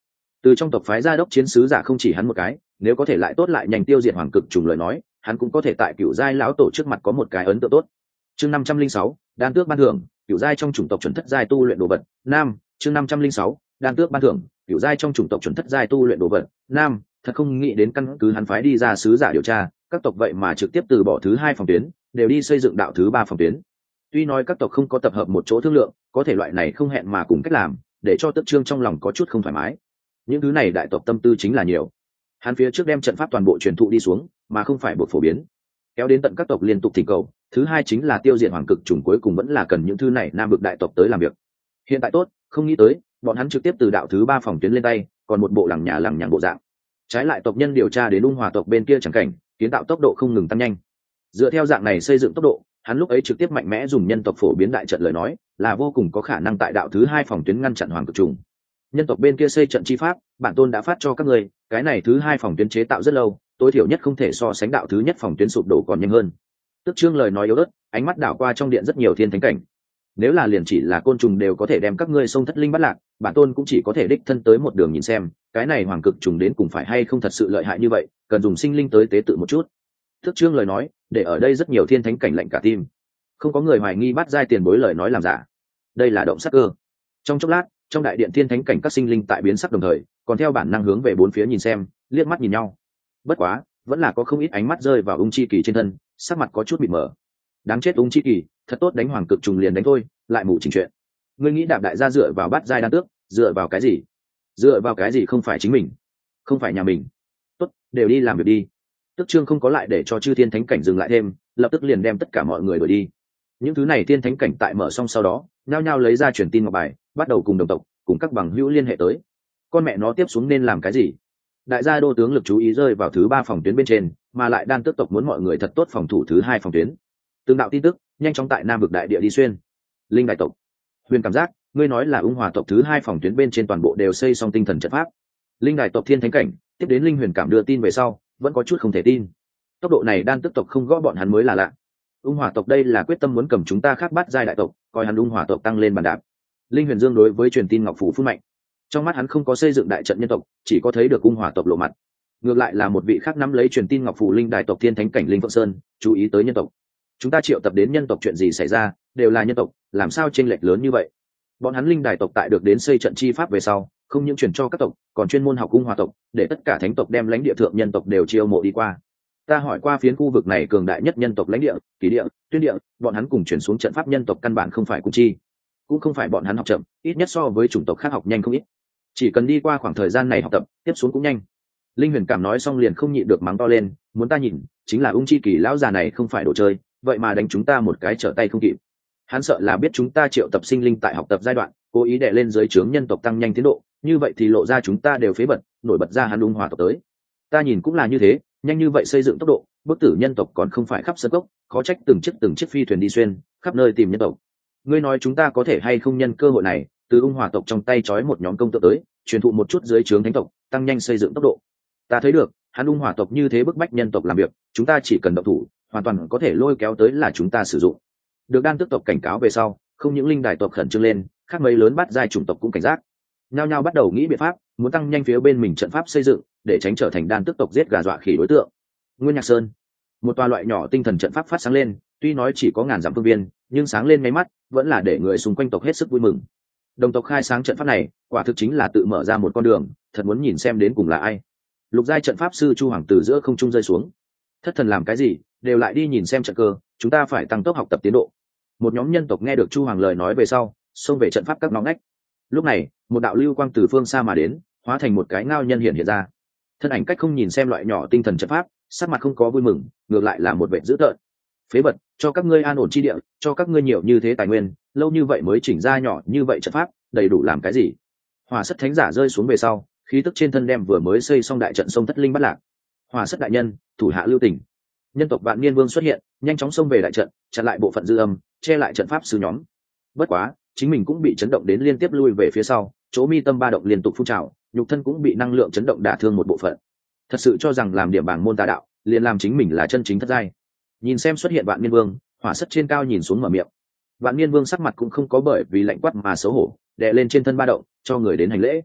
Từ trong tộc phái gia đốc chiến sứ giả không chỉ hắn một cái, nếu có thể lại tốt lại nhanh tiêu diệt hoàng cực trùng lời nói, hắn cũng có thể tại cựu giai lão tổ trước mặt có một cái ấn tượng tốt. Chương năm trăm linh sáu, đan tước ban thưởng, cựu giai trong chủng tộc chuẩn thất giai tu luyện đồ vật. Nam, chương năm trăm linh sáu, đan tước ban thưởng, cựu giai trong chủng tộc chuẩn thất giai tu luyện đồ vật. Nam, thật không nghĩ đến căn cứ hắn phái đi ra sứ giả điều tra, các tộc vậy mà trực tiếp từ bỏ thứ hai phòng tuyến, đều đi xây dựng đạo thứ ba phòng tuyến. Tuy nói các tộc không có tập hợp một chỗ thương lượng, có thể loại này không hẹn mà cùng cách làm, để cho Tức Trương trong lòng có chút không thoải mái. Những thứ này đại tộc tâm tư chính là nhiều. Hắn phía trước đem trận pháp toàn bộ truyền thụ đi xuống, mà không phải buộc phổ biến, kéo đến tận các tộc liên tục thỉnh cầu. Thứ hai chính là tiêu diệt hoàng cực trùng, cuối cùng vẫn là cần những thứ này nam vực đại tộc tới làm việc. Hiện tại tốt, không nghĩ tới, bọn hắn trực tiếp từ đạo thứ ba phòng tuyến lên tay, còn một bộ lằng nhà lằng nhằng bộ dạng. Trái lại tộc nhân điều tra đến ung hòa tộc bên kia chẳng cảnh, kiến tạo tốc độ không ngừng tăng nhanh. Dựa theo dạng này xây dựng tốc độ, hắn lúc ấy trực tiếp mạnh mẽ dùng nhân tộc phổ biến đại trận lời nói, là vô cùng có khả năng tại đạo thứ hai phòng tuyến ngăn chặn hoàng cực trùng. Nhân tộc bên kia xây trận chi pháp, bản tôn đã phát cho các người, cái này thứ hai phòng tuyến chế tạo rất lâu, tối thiểu nhất không thể so sánh đạo thứ nhất phòng tuyến sụp đổ còn nhanh hơn. Tức Trương lời nói yếu ớt, ánh mắt đảo qua trong điện rất nhiều thiên thánh cảnh. Nếu là liền chỉ là côn trùng đều có thể đem các ngươi xông thất linh bắt lạc, bản tôn cũng chỉ có thể đích thân tới một đường nhìn xem, cái này hoàng cực trùng đến cùng phải hay không thật sự lợi hại như vậy, cần dùng sinh linh tới tế tự một chút. Tức Trương lời nói, để ở đây rất nhiều thiên thánh cảnh lạnh cả tim. Không có người hoài nghi bắt giai tiền bối lời nói làm giả. Đây là động sắc cơ. Trong chốc lát, trong đại điện thiên thánh cảnh các sinh linh tại biến sắc đồng thời, còn theo bản năng hướng về bốn phía nhìn xem, liếc mắt nhìn nhau. Bất quá, vẫn là có không ít ánh mắt rơi vào ung chi kỳ trên thân, sắc mặt có chút bị mở. Đáng chết ung chi kỳ, thật tốt đánh hoàng cực trùng liền đánh thôi, lại mù chỉnh chuyện. Ngươi nghĩ đạp đại gia dựa vào bắt giai đan tước, dựa vào cái gì? Dựa vào cái gì không phải chính mình, không phải nhà mình. Tốt, đều đi làm việc đi. Tức Trương không có lại để cho chư thiên thánh cảnh dừng lại thêm, lập tức liền đem tất cả mọi người đuổi đi. Những thứ này thiên thánh cảnh tại mở xong sau đó, nhao nhao lấy ra truyền tin ngọc bài, bắt đầu cùng đồng tộc, cùng các bằng hữu liên hệ tới. Con mẹ nó tiếp xuống nên làm cái gì? Đại gia đô tướng lực chú ý rơi vào thứ ba phòng tuyến bên trên, mà lại đan tước tộc muốn mọi người thật tốt phòng thủ thứ hai phòng tuyến. Tương đạo tin tức nhanh chóng tại nam vực đại địa đi xuyên. Linh đại tộc, Huyền cảm giác, ngươi nói là ung hòa tộc thứ hai phòng tuyến bên trên toàn bộ đều xây xong tinh thần trận pháp. Linh đại tộc thiên thánh cảnh, tiếp đến Linh Huyền cảm đưa tin về sau, vẫn có chút không thể tin. Tốc độ này đan tước tộc không gõ bọn hắn mới là lạ. Ung hòa tộc đây là quyết tâm muốn cầm chúng ta khác bắt giai đại tộc, coi hắn ung hòa tộc tăng lên bàn đạp. Linh Huyền Dương đối với truyền tin ngọc phủ phun mạnh. Trong mắt hắn không có xây dựng đại trận nhân tộc, chỉ có thấy được ung hòa tộc lộ mặt. Ngược lại là một vị khác nắm lấy truyền tin ngọc phủ linh đại tộc thiên thánh cảnh Linh Phượng Sơn, chú ý tới nhân tộc. Chúng ta triệu tập đến nhân tộc chuyện gì xảy ra, đều là nhân tộc, làm sao chênh lệch lớn như vậy? Bọn hắn linh đại tộc tại được đến xây trận chi pháp về sau, không những truyền cho các tộc, còn chuyên môn học ung hòa tộc, để tất cả thánh tộc đem lãnh địa thượng nhân tộc đều chiêu mộ đi qua. Ta hỏi qua phiến khu vực này cường đại nhất nhân tộc lãnh địa, Kỳ địa, Tuyên địa, bọn hắn cùng chuyển xuống trận pháp nhân tộc căn bản không phải cùng chi, cũng không phải bọn hắn học chậm, ít nhất so với chủng tộc khác học nhanh không ít. Chỉ cần đi qua khoảng thời gian này học tập, tiếp xuống cũng nhanh. Linh Huyền cảm nói xong liền không nhịn được mắng to lên, muốn ta nhìn, chính là ung chi kỳ lão già này không phải đồ chơi, vậy mà đánh chúng ta một cái trở tay không kịp. Hắn sợ là biết chúng ta triệu tập sinh linh tại học tập giai đoạn, cố ý đè lên dưới trướng nhân tộc tăng nhanh tiến độ, như vậy thì lộ ra chúng ta đều phế bật, nổi bật ra hắn ung hòa tộc tới. Ta nhìn cũng là như thế, nhanh như vậy xây dựng tốc độ, bức tử nhân tộc còn không phải khắp sơn cốc, khó trách từng chiếc từng chiếc phi thuyền đi xuyên, khắp nơi tìm nhân tộc. Ngươi nói chúng ta có thể hay không nhân cơ hội này, từ ung hòa tộc trong tay trói một nhóm công tượng tới, truyền thụ một chút dưới trướng thánh tộc, tăng nhanh xây dựng tốc độ. Ta thấy được, hắn ung hòa tộc như thế bức bách nhân tộc làm việc, chúng ta chỉ cần động thủ, hoàn toàn có thể lôi kéo tới là chúng ta sử dụng. Được đan tước tộc cảnh cáo về sau, không những linh đài tộc khẩn trương lên, khác mấy lớn bắt giai chủng tộc cũng cảnh giác, nhao nhao bắt đầu nghĩ biện pháp, muốn tăng nhanh phía bên mình trận pháp xây dựng, để tránh trở thành đan tước tộc giết gà dọa khỉ đối tượng. Nguyên Nhạc Sơn, một tòa loại nhỏ tinh thần trận pháp phát sáng lên, tuy nói chỉ có ngàn dặm phương viên, nhưng sáng lên mấy mắt, vẫn là để người xung quanh tộc hết sức vui mừng. Đồng tộc khai sáng trận pháp này, quả thực chính là tự mở ra một con đường, thật muốn nhìn xem đến cùng là ai. Lục giai trận pháp sư Chu Hoàng từ giữa không trung rơi xuống. Thất thần làm cái gì, đều lại đi nhìn xem trận cơ, chúng ta phải tăng tốc học tập tiến độ. Một nhóm nhân tộc nghe được Chu Hoàng lời nói về sau, xông về trận pháp các ngõ ngách. Lúc này, một đạo lưu quang từ phương xa mà đến, hóa thành một cái ngao nhân hiện hiện ra. Thân ảnh cách không nhìn xem loại nhỏ tinh thần trận pháp, sắc mặt không có vui mừng, ngược lại là một vẻ dữ tợn. Phế vật, cho các ngươi an ổn chi địa, cho các ngươi nhiều như thế tài nguyên, lâu như vậy mới chỉnh ra nhỏ như vậy trận pháp, đầy đủ làm cái gì? Hỏa Sắt thánh giả rơi xuống về sau, khí tức trên thân đem vừa mới xây xong đại trận sông thất linh bắt lạc. Hỏa Sắt đại nhân, thủ hạ lưu tình. Nhân tộc Vạn Niên Vương xuất hiện, nhanh chóng xông về đại trận, chặn lại bộ phận dư âm, che lại trận pháp sư nhóm. Bất quá, chính mình cũng bị chấn động đến liên tiếp lui về phía sau, chỗ mi tâm ba động liên tục phun trào, nhục thân cũng bị năng lượng chấn động đả thương một bộ phận. Thật sự cho rằng làm điểm bảng môn tà đạo, liền làm chính mình là chân chính thất giai. Nhìn xem xuất hiện Vạn Niên Vương, Hỏa Sắt trên cao nhìn xuống mở miệng. Vạn Niên Vương sắc mặt cũng không có bởi vì lạnh quát mà xấu hổ, đè lên trên thân ba động, cho người đến hành lễ.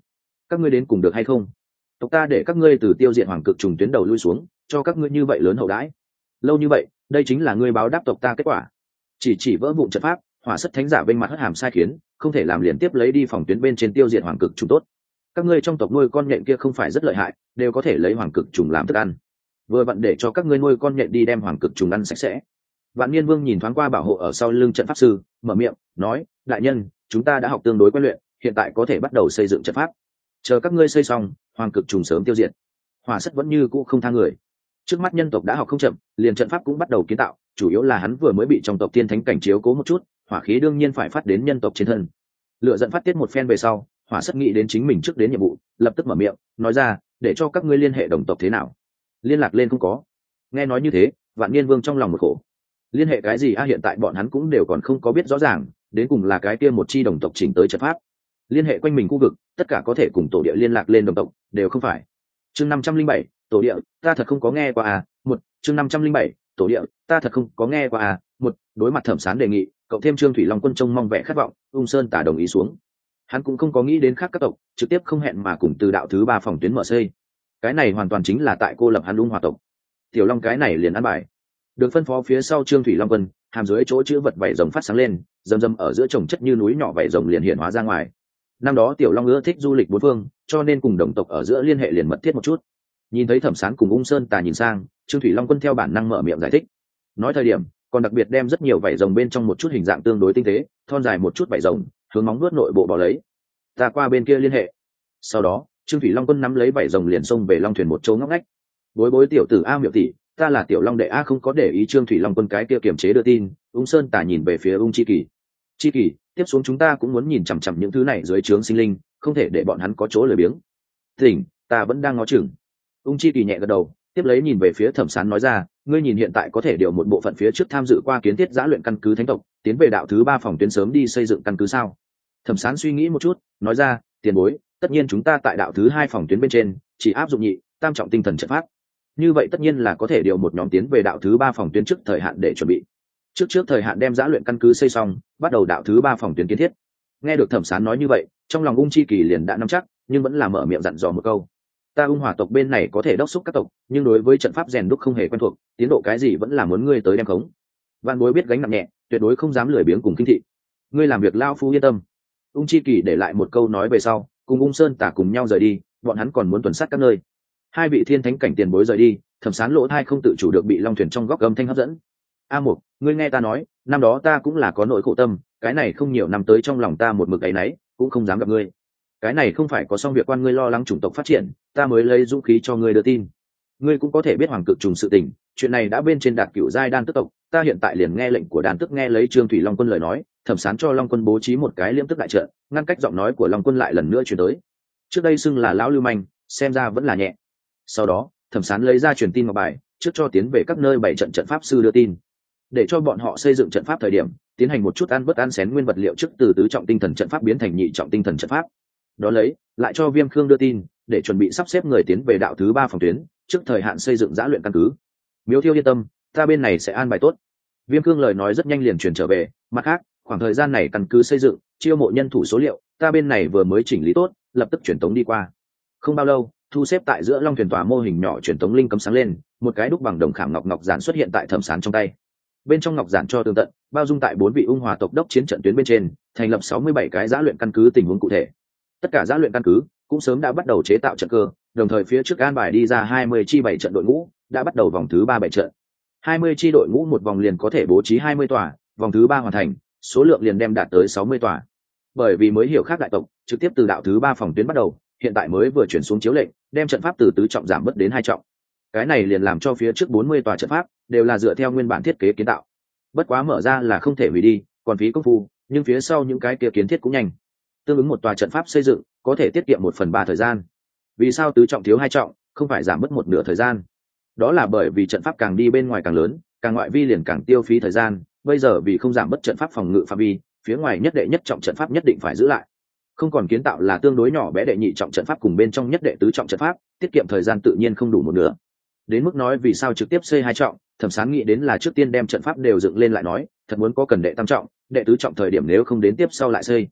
các ngươi đến cùng được hay không? Tộc ta để các ngươi từ tiêu diệt hoàng cực trùng tuyến đầu lui xuống, cho các ngươi như vậy lớn hậu đãi, lâu như vậy, đây chính là ngươi báo đáp tộc ta kết quả. Chỉ chỉ vỡ vụn trận pháp, hỏa sắt thánh giả bên mặt hất hàm sai khiến, không thể làm liền tiếp lấy đi phòng tuyến bên trên tiêu diệt hoàng cực trùng tốt. Các ngươi trong tộc nuôi con nhện kia không phải rất lợi hại, đều có thể lấy hoàng cực trùng làm thức ăn, vừa vặn để cho các ngươi nuôi con nhện đi đem hoàng cực trùng ăn sạch sẽ. Vạn Niên Vương nhìn thoáng qua bảo hộ ở sau lưng trận pháp sư, mở miệng nói, đại nhân, chúng ta đã học tương đối quen luyện, hiện tại có thể bắt đầu xây dựng trận pháp. Chờ các ngươi xây xong, hoàng cực trùng sớm tiêu diệt. Hỏa sắt vẫn như cũ không tha người. Trước mắt nhân tộc đã học không chậm, liền trận pháp cũng bắt đầu kiến tạo, chủ yếu là hắn vừa mới bị trong tộc tiên thánh cảnh chiếu cố một chút, hỏa khí đương nhiên phải phát đến nhân tộc trên thân. Lựa giận phát tiết một phen về sau, hỏa sắt nghĩ đến chính mình trước đến nhiệm vụ, lập tức mở miệng nói ra, để cho các ngươi liên hệ đồng tộc thế nào. Liên lạc lên không có. Nghe nói như thế, Vạn Niên Vương trong lòng một khổ. Liên hệ cái gì a? Hiện tại bọn hắn cũng đều còn không có biết rõ ràng, đến cùng là cái kia một chi đồng tộc chỉnh tới trận pháp. Liên hệ quanh mình khu vực, tất cả có thể cùng tổ địa liên lạc lên đồng tộc, đều không phải. Chương năm trăm linh bảy, tổ địa, ta thật không có nghe qua à? Một, chương năm trăm linh bảy, tổ địa, ta thật không có nghe qua à? Một, đối mặt Thẩm Sán đề nghị, cậu thêm Trương Thủy Long Quân trông mong vẻ khát vọng, Ung Sơn Tả đồng ý xuống. Hắn cũng không có nghĩ đến khác các tộc, trực tiếp không hẹn mà cùng từ đạo thứ ba phòng tuyến mở xây. Cái này hoàn toàn chính là tại cô lập hắn Ung Hòa tộc. Tiểu Long cái này liền ăn bài. Được phân phó phía sau Trương Thủy Long Quân, hàm dưới chỗ chữ vật vảy rồng phát sáng lên, rầm rầm ở giữa chồng chất như núi nhỏ vảy rồng liền hiện hóa ra ngoài. Năm đó Tiểu Long ưa thích du lịch bốn phương, cho nên cùng đồng tộc ở giữa liên hệ liền mật thiết một chút. Nhìn thấy Thẩm Sán cùng Ung Sơn Tà nhìn sang, Trương Thủy Long Quân theo bản năng mở miệng giải thích. Nói thời điểm, còn đặc biệt đem rất nhiều vảy rồng bên trong một chút hình dạng tương đối tinh tế, thon dài một chút vảy rồng, hướng móng nuốt nội bộ bỏ lấy. Ta qua bên kia liên hệ. Sau đó, Trương Thủy Long Quân nắm lấy vảy rồng liền xông về Long thuyền một chỗ ngóc ngách. Bối bối tiểu tử a miệu tỷ, ta là Tiểu Long đệ a, không có để ý Trương Thủy Long Quân cái kia kiềm chế đưa tin. Ung Sơn Tà nhìn về phía Ung Chi Kỳ. Chi Kỳ, tiếp xuống chúng ta cũng muốn nhìn chằm chằm những thứ này dưới trướng sinh linh, không thể để bọn hắn có chỗ lười biếng. Tỉnh, ta vẫn đang ngó chừng. Ung Chi Kỳ nhẹ gật đầu, tiếp lấy nhìn về phía Thẩm Sán nói ra, ngươi nhìn hiện tại có thể điều một bộ phận phía trước tham dự qua kiến thiết giã luyện căn cứ thánh tộc, tiến về đạo thứ ba phòng tuyến sớm đi xây dựng căn cứ sao? Thẩm Sán suy nghĩ một chút, nói ra, tiền bối, tất nhiên chúng ta tại đạo thứ hai phòng tuyến bên trên chỉ áp dụng nhị, tam trọng tinh thần trận pháp. Như vậy tất nhiên là có thể điều một nhóm tiến về đạo thứ ba phòng tuyến trước thời hạn để chuẩn bị. Trước trước thời hạn đem giã luyện căn cứ xây xong, bắt đầu đạo thứ ba phòng tuyến kiến thiết. Nghe được Thẩm Sán nói như vậy, trong lòng Ung Chi Kỳ liền đã nắm chắc, nhưng vẫn là mở miệng dặn dò một câu. Ta Ung Hòa tộc bên này có thể đốc thúc các tộc, nhưng đối với trận pháp rèn đúc không hề quen thuộc, tiến độ cái gì vẫn là muốn ngươi tới đem khống. Vạn Bối biết gánh nặng nhẹ, tuyệt đối không dám lười biếng cùng kinh thị. Ngươi làm việc lao phu yên tâm. Ung Chi Kỳ để lại một câu nói về sau, cùng Ung Sơn Tả cùng nhau rời đi, bọn hắn còn muốn tuần sát các nơi. Hai vị thiên thánh cảnh tiền bối rời đi, Thẩm Sán lỗ thai không tự chủ được bị Long thuyền trong góc âm thanh hấp dẫn. A Mục, ngươi nghe ta nói, năm đó ta cũng là có nỗi khổ tâm, cái này không nhiều năm tới trong lòng ta một mực ấy nấy, cũng không dám gặp ngươi. Cái này không phải có xong việc quan ngươi lo lắng chủng tộc phát triển, ta mới lấy dũng khí cho ngươi đưa tin. Ngươi cũng có thể biết hoàng cực trùng sự tình, chuyện này đã bên trên đạt cửu giai đan tức tộc, ta hiện tại liền nghe lệnh của đan tức, nghe lấy Trương Thủy Long Quân lời nói, Thẩm Sán cho Long Quân bố trí một cái liễm tức đại trận, ngăn cách giọng nói của Long Quân lại lần nữa truyền tới. Trước đây xưng là lão lưu manh, xem ra vẫn là nhẹ. Sau đó, Thẩm Sán lấy ra truyền tin ngọc bài, trước cho tiến về các nơi bảy trận trận pháp sư đưa tin, để cho bọn họ xây dựng trận pháp thời điểm tiến hành một chút ăn bớt ăn xén nguyên vật liệu, trước từ tứ trọng tinh thần trận pháp biến thành nhị trọng tinh thần trận pháp. Đó lấy lại cho Viêm Khương đưa tin, để chuẩn bị sắp xếp người tiến về đạo thứ ba phòng tuyến, trước thời hạn xây dựng giã luyện căn cứ. Miếu Thiêu yên tâm, ta bên này sẽ an bài tốt. Viêm Khương lời nói rất nhanh liền truyền trở về. Mặt khác, khoảng thời gian này căn cứ xây dựng, chiêu mộ nhân thủ số liệu, ta bên này vừa mới chỉnh lý tốt, lập tức truyền tống đi qua. Không bao lâu, thu xếp tại giữa Long thuyền tòa mô hình nhỏ truyền tống linh cấm sáng lên, một cái đúc bằng đồng khảm ngọc ngọc giản xuất hiện tại Thẩm Sán trong tay. Bên trong ngọc giản cho tường tận bao dung tại bốn vị Ung Hòa tộc đốc chiến trận tuyến bên trên, thành lập sáu mươi bảy cái giã luyện căn cứ tình huống cụ thể. Tất cả giã luyện căn cứ cũng sớm đã bắt đầu chế tạo trận cơ, đồng thời phía trước an bài đi ra hai mươi chi bảy trận đội ngũ, đã bắt đầu vòng thứ ba bảy trận. hai mươi chi đội ngũ một vòng liền có thể bố trí hai mươi tòa, vòng thứ ba hoàn thành, số lượng liền đem đạt tới sáu mươi tòa. Bởi vì mới hiểu khác đại tộc, trực tiếp từ đạo thứ ba phòng tuyến bắt đầu, hiện tại mới vừa chuyển xuống chiếu lệnh, đem trận pháp từ tứ trọng giảm bớt đến hai trọng. Cái này liền làm cho phía trước bốn mươi tòa trận pháp đều là dựa theo nguyên bản thiết kế kiến tạo. Bất quá mở ra là không thể hủy đi, còn phí công phu, nhưng phía sau những cái kia kiến thiết cũng nhanh. Tương ứng một tòa trận pháp xây dựng có thể tiết kiệm một phần ba thời gian. Vì sao tứ trọng thiếu hai trọng, không phải giảm mất một nửa thời gian? Đó là bởi vì trận pháp càng đi bên ngoài càng lớn, càng ngoại vi liền càng tiêu phí thời gian. Bây giờ vì không giảm mất trận pháp phòng ngự phạm vi, phía ngoài nhất đệ nhất trọng trận pháp nhất định phải giữ lại. Không còn kiến tạo là tương đối nhỏ bé đệ nhị trọng trận pháp cùng bên trong nhất đệ tứ trọng trận pháp, tiết kiệm thời gian tự nhiên không đủ một nửa. Đến mức nói vì sao trực tiếp xây hai trọng, Thẩm Sán nghĩ đến là trước tiên đem trận pháp đều dựng lên lại nói, thật muốn có cần đệ tam trọng, đệ tứ trọng thời điểm nếu không đến tiếp sau lại xây.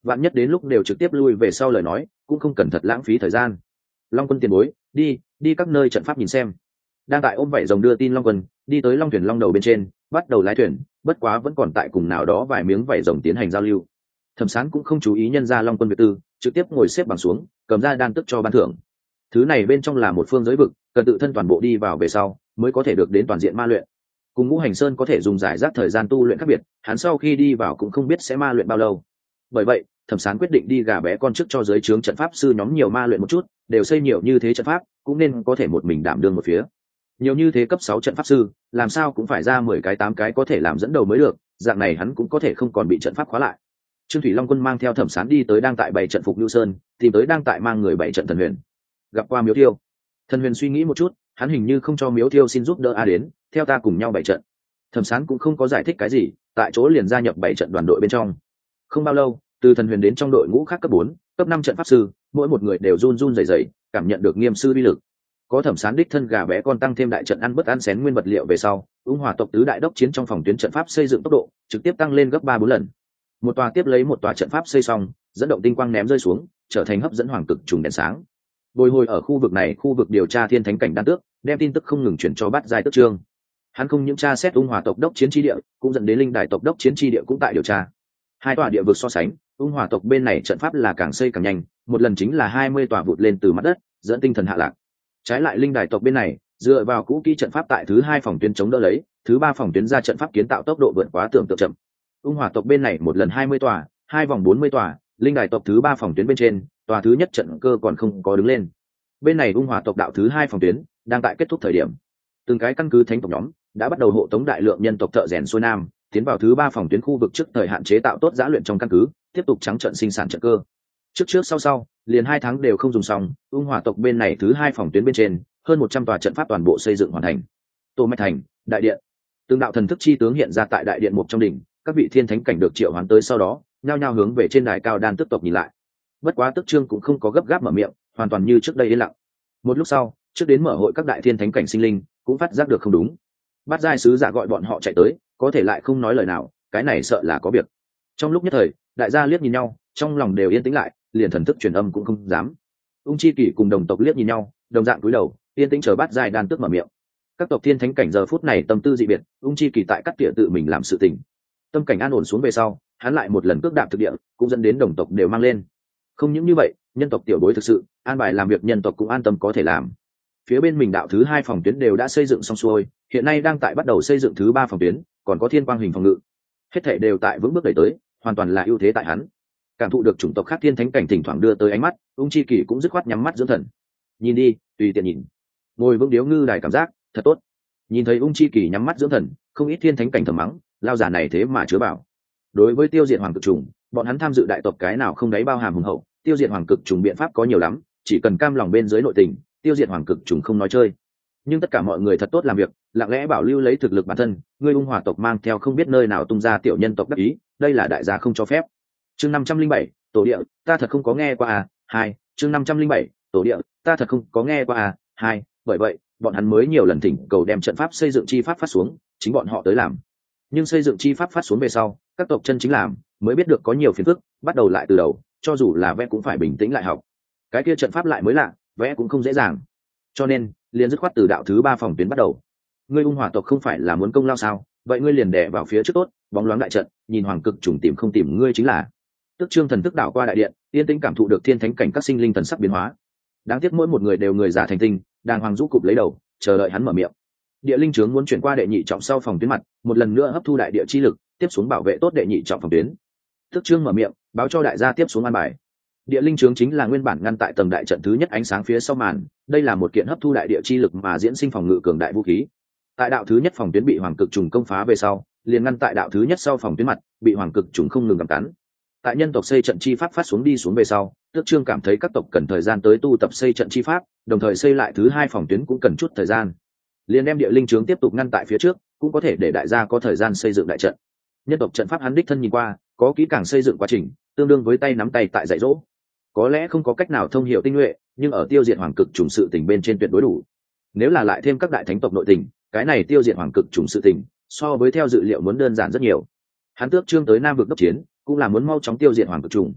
vạn nhất đến lúc đều trực tiếp lui về sau lời nói cũng không cần thật lãng phí thời gian. Long quân tiền bối, đi đi các nơi trận pháp nhìn xem. Đang tại ôm vảy rồng đưa tin Long quân đi tới long thuyền long đầu bên trên, bắt đầu lái thuyền, bất quá vẫn còn tại cùng nào đó vài miếng vảy rồng tiến hành giao lưu. Thẩm Sán cũng không chú ý nhân ra Long quân việt tư, trực tiếp ngồi xếp bằng xuống, cầm ra đan tức cho ban thưởng. Thứ này bên trong là một phương giới vực, cần tự thân toàn bộ đi vào về sau mới có thể được đến toàn diện ma luyện. Cùng Ngũ Hành Sơn có thể dùng giải rác thời gian tu luyện khác biệt, hắn sau khi đi vào cũng không biết sẽ ma luyện bao lâu. Bởi vậy, Thẩm Sán quyết định đi gà bé con trước cho giới trướng trận pháp sư nhóm nhiều ma luyện một chút, đều xây nhiều như thế trận pháp, cũng nên có thể một mình đảm đương một phía. Nhiều như thế cấp sáu trận pháp sư, làm sao cũng phải ra mười cái tám cái có thể làm dẫn đầu mới được, dạng này hắn cũng có thể không còn bị trận pháp khóa lại. Trương Thủy Long quân mang theo Thẩm Sán đi tới đang tại bảy trận phục Lưu Sơn, tìm tới đang tại mang người bảy trận Thần Huyền. Gặp qua Miếu Thiêu. Thần Huyền suy nghĩ một chút, hắn hình như không cho Miếu Thiêu xin giúp đỡ a đến, theo ta cùng nhau bảy trận. Thẩm Sán cũng không có giải thích cái gì, tại chỗ liền gia nhập bảy trận đoàn đội bên trong. Không bao lâu, từ Thần Huyền đến trong đội ngũ khác cấp bốn, cấp năm trận pháp sư, mỗi một người đều run run rẩy rẩy, cảm nhận được nghiêm sư uy lực. Có Thẩm Sán đích thân gà bé con tăng thêm đại trận ăn bất ăn xén nguyên vật liệu về sau, Ung Hỏa tộc tứ đại đốc chiến trong phòng tuyến trận pháp xây dựng tốc độ trực tiếp tăng lên gấp ba bốn lần. Một tòa tiếp lấy một tòa trận pháp xây xong, dẫn động tinh quang ném rơi xuống, trở thành hấp dẫn hoàng cực trùng đèn sáng. Bồi hồi ở khu vực này, khu vực điều tra thiên thánh cảnh đan tước, đem tin tức không ngừng chuyển cho Bát Giai Tước Trương. Hắn không những tra xét Ung Hỏa tộc đốc chiến tri địa, cũng dẫn đến linh đại tộc đốc chiến tri địa cũng tại điều tra. Hai tòa địa vực so sánh, Ung Hỏa tộc bên này trận pháp là càng xây càng nhanh, một lần chính là hai mươi tòa vụt lên từ mặt đất, dẫn tinh thần hạ lạc. Trái lại linh đài tộc bên này, dựa vào cũ kỹ trận pháp tại thứ hai phòng tuyến chống đỡ lấy, thứ ba phòng tuyến ra trận pháp kiến tạo tốc độ vượt quá tưởng tượng chậm. Ung Hỏa tộc bên này một lần hai mươi tòa, hai vòng bốn mươi tòa, linh đài tộc thứ ba phòng tuyến bên trên, tòa thứ nhất trận cơ còn không có đứng lên. Bên này Ung Hỏa tộc đạo thứ hai phòng tuyến đang tại kết thúc thời điểm, từng cái căn cứ thánh tộc nhóm đã bắt đầu hộ tống đại lượng nhân tộc thợ rèn xuôi nam, tiến vào thứ ba phòng tuyến khu vực trước thời hạn chế tạo tốt giã luyện trong căn cứ, tiếp tục trắng trận sinh sản trận cơ. Trước trước sau sau, liền hai tháng đều không dùng xong, Ung Hỏa tộc bên này thứ hai phòng tuyến bên trên, hơn một trăm tòa trận pháp toàn bộ xây dựng hoàn thành. Tô Mạch Thành, đại điện. Từng đạo thần thức chi tướng hiện ra tại đại điện một trong đỉnh, các vị thiên thánh cảnh được triệu hoán tới sau đó, nhao nhao hướng về trên đài cao đan tức tộc nhìn lại. Bất quá Tức Trương cũng không có gấp gáp mở miệng, hoàn toàn như trước đây yên lặng. Một lúc sau, trước đến mở hội các đại thiên thánh cảnh sinh linh, cũng phát giác được không đúng. Bát giai sứ giả gọi bọn họ chạy tới, có thể lại không nói lời nào, cái này sợ là có việc. Trong lúc nhất thời, đại gia liếc nhìn nhau, trong lòng đều yên tĩnh lại, liền thần thức truyền âm cũng không dám. Ung Chi Kỷ cùng đồng tộc liếc nhìn nhau, đồng dạng cúi đầu, yên tĩnh chờ Bát giai đan tức mở miệng. Các tộc thiên thánh cảnh giờ phút này tâm tư dị biệt, Ung Chi Kỷ tại cắt tỉa tự mình làm sự tình. Tâm cảnh an ổn xuống về sau, hắn lại một lần cước đạp thực địa, cũng dẫn đến đồng tộc đều mang lên. Không những như vậy, nhân tộc tiểu bối thực sự, an bài làm việc nhân tộc cũng an tâm có thể làm. Phía bên mình đạo thứ hai phòng tuyến đều đã xây dựng xong xuôi, hiện nay đang tại bắt đầu xây dựng thứ ba phòng tuyến, còn có thiên quang hình phòng ngự. Hết thảy đều tại vững bước đẩy tới, hoàn toàn là ưu thế tại hắn. Cảm thụ được chủng tộc khác thiên thánh cảnh thỉnh thoảng đưa tới ánh mắt, Ung Chi Kỷ cũng dứt khoát nhắm mắt dưỡng thần. Nhìn đi, tùy tiện nhìn. Ngồi vững điếu ngư đài cảm giác thật tốt. Nhìn thấy Ung Chi Kỷ nhắm mắt dưỡng thần, không ít thiên thánh cảnh thầm mắng, lao giả này thế mà chứa bảo. Đối với tiêu diệt hoàng cực trùng, bọn hắn tham dự đại tộc cái nào không đáy bao hàm hùng hậu, tiêu diệt hoàng cực trùng biện pháp có nhiều lắm, chỉ cần cam lòng bên dưới nội tình, tiêu diệt hoàng cực trùng không nói chơi. Nhưng tất cả mọi người thật tốt làm việc, lặng lẽ bảo lưu lấy thực lực bản thân, ngươi Ung Hỏa tộc mang theo không biết nơi nào tung ra tiểu nhân tộc đắc ý, đây là đại gia không cho phép. Chương năm trăm linh bảy, tổ địa, ta thật không có nghe qua à, hai, chương năm trăm linh bảy, tổ địa, ta thật không có nghe qua à, hai, bởi vậy, bọn hắn mới nhiều lần thỉnh cầu đem trận pháp xây dựng chi pháp phát xuống, chính bọn họ tới làm. Nhưng xây dựng chi pháp phát xuống về sau, các tộc chân chính làm, mới biết được có nhiều phiền phức, bắt đầu lại từ đầu, cho dù là vẽ cũng phải bình tĩnh lại học. Cái kia trận pháp lại mới lạ, vẽ cũng không dễ dàng. Cho nên, liền dứt khoát từ đạo thứ ba phòng tuyến bắt đầu. Ngươi Ung Hỏa tộc không phải là muốn công lao sao? Vậy ngươi liền đè vào phía trước tốt, bóng loáng đại trận, nhìn hoàng cực trùng tìm không tìm ngươi chính là. Tức Trương thần thức đảo qua đại điện, yên tĩnh cảm thụ được thiên thánh cảnh các sinh linh thần sắc biến hóa. Đáng tiếc mỗi một người đều người giả thành tinh, đàng hoàng rũ cụp lấy đầu, chờ đợi hắn mở miệng. Địa linh trướng muốn chuyển qua đệ nhị trọng sau phòng tuyến mặt, một lần nữa hấp thu đại địa chi lực, tiếp xuống bảo vệ tốt đệ nhị trọng phòng tuyến. Tức Trương mở miệng, báo cho đại gia tiếp xuống an bài. Địa linh trướng chính là nguyên bản ngăn tại tầng đại trận thứ nhất ánh sáng phía sau màn, đây là một kiện hấp thu đại địa chi lực mà diễn sinh phòng ngự cường đại vũ khí. Tại đạo thứ nhất phòng tuyến bị hoàng cực trùng công phá về sau, liền ngăn tại đạo thứ nhất sau phòng tuyến mặt, bị hoàng cực trùng không ngừng gặm cắn. Tại nhân tộc xây trận chi pháp phát xuống đi xuống về sau, Tước Trương cảm thấy các tộc cần thời gian tới tu tập xây trận chi pháp, đồng thời xây lại thứ hai phòng tuyến cũng cần chút thời gian. Liền đem địa linh trướng tiếp tục ngăn tại phía trước, cũng có thể để đại gia có thời gian xây dựng đại trận. Nhân tộc trận pháp hắn đích thân nhìn qua, có kỹ càng xây dựng quá trình, tương đương với tay nắm tay tại dạy dỗ. Có lẽ không có cách nào thông hiểu tinh nhuệ, nhưng ở tiêu diệt hoàng cực trùng sự tình bên trên tuyệt đối đủ. Nếu là lại thêm các đại thánh tộc nội tình, cái này tiêu diệt hoàng cực trùng sự tình, so với theo dự liệu muốn đơn giản rất nhiều. Hắn Tước Trương tới Nam vực đốc chiến, cũng là muốn mau chóng tiêu diệt hoàng cực trùng,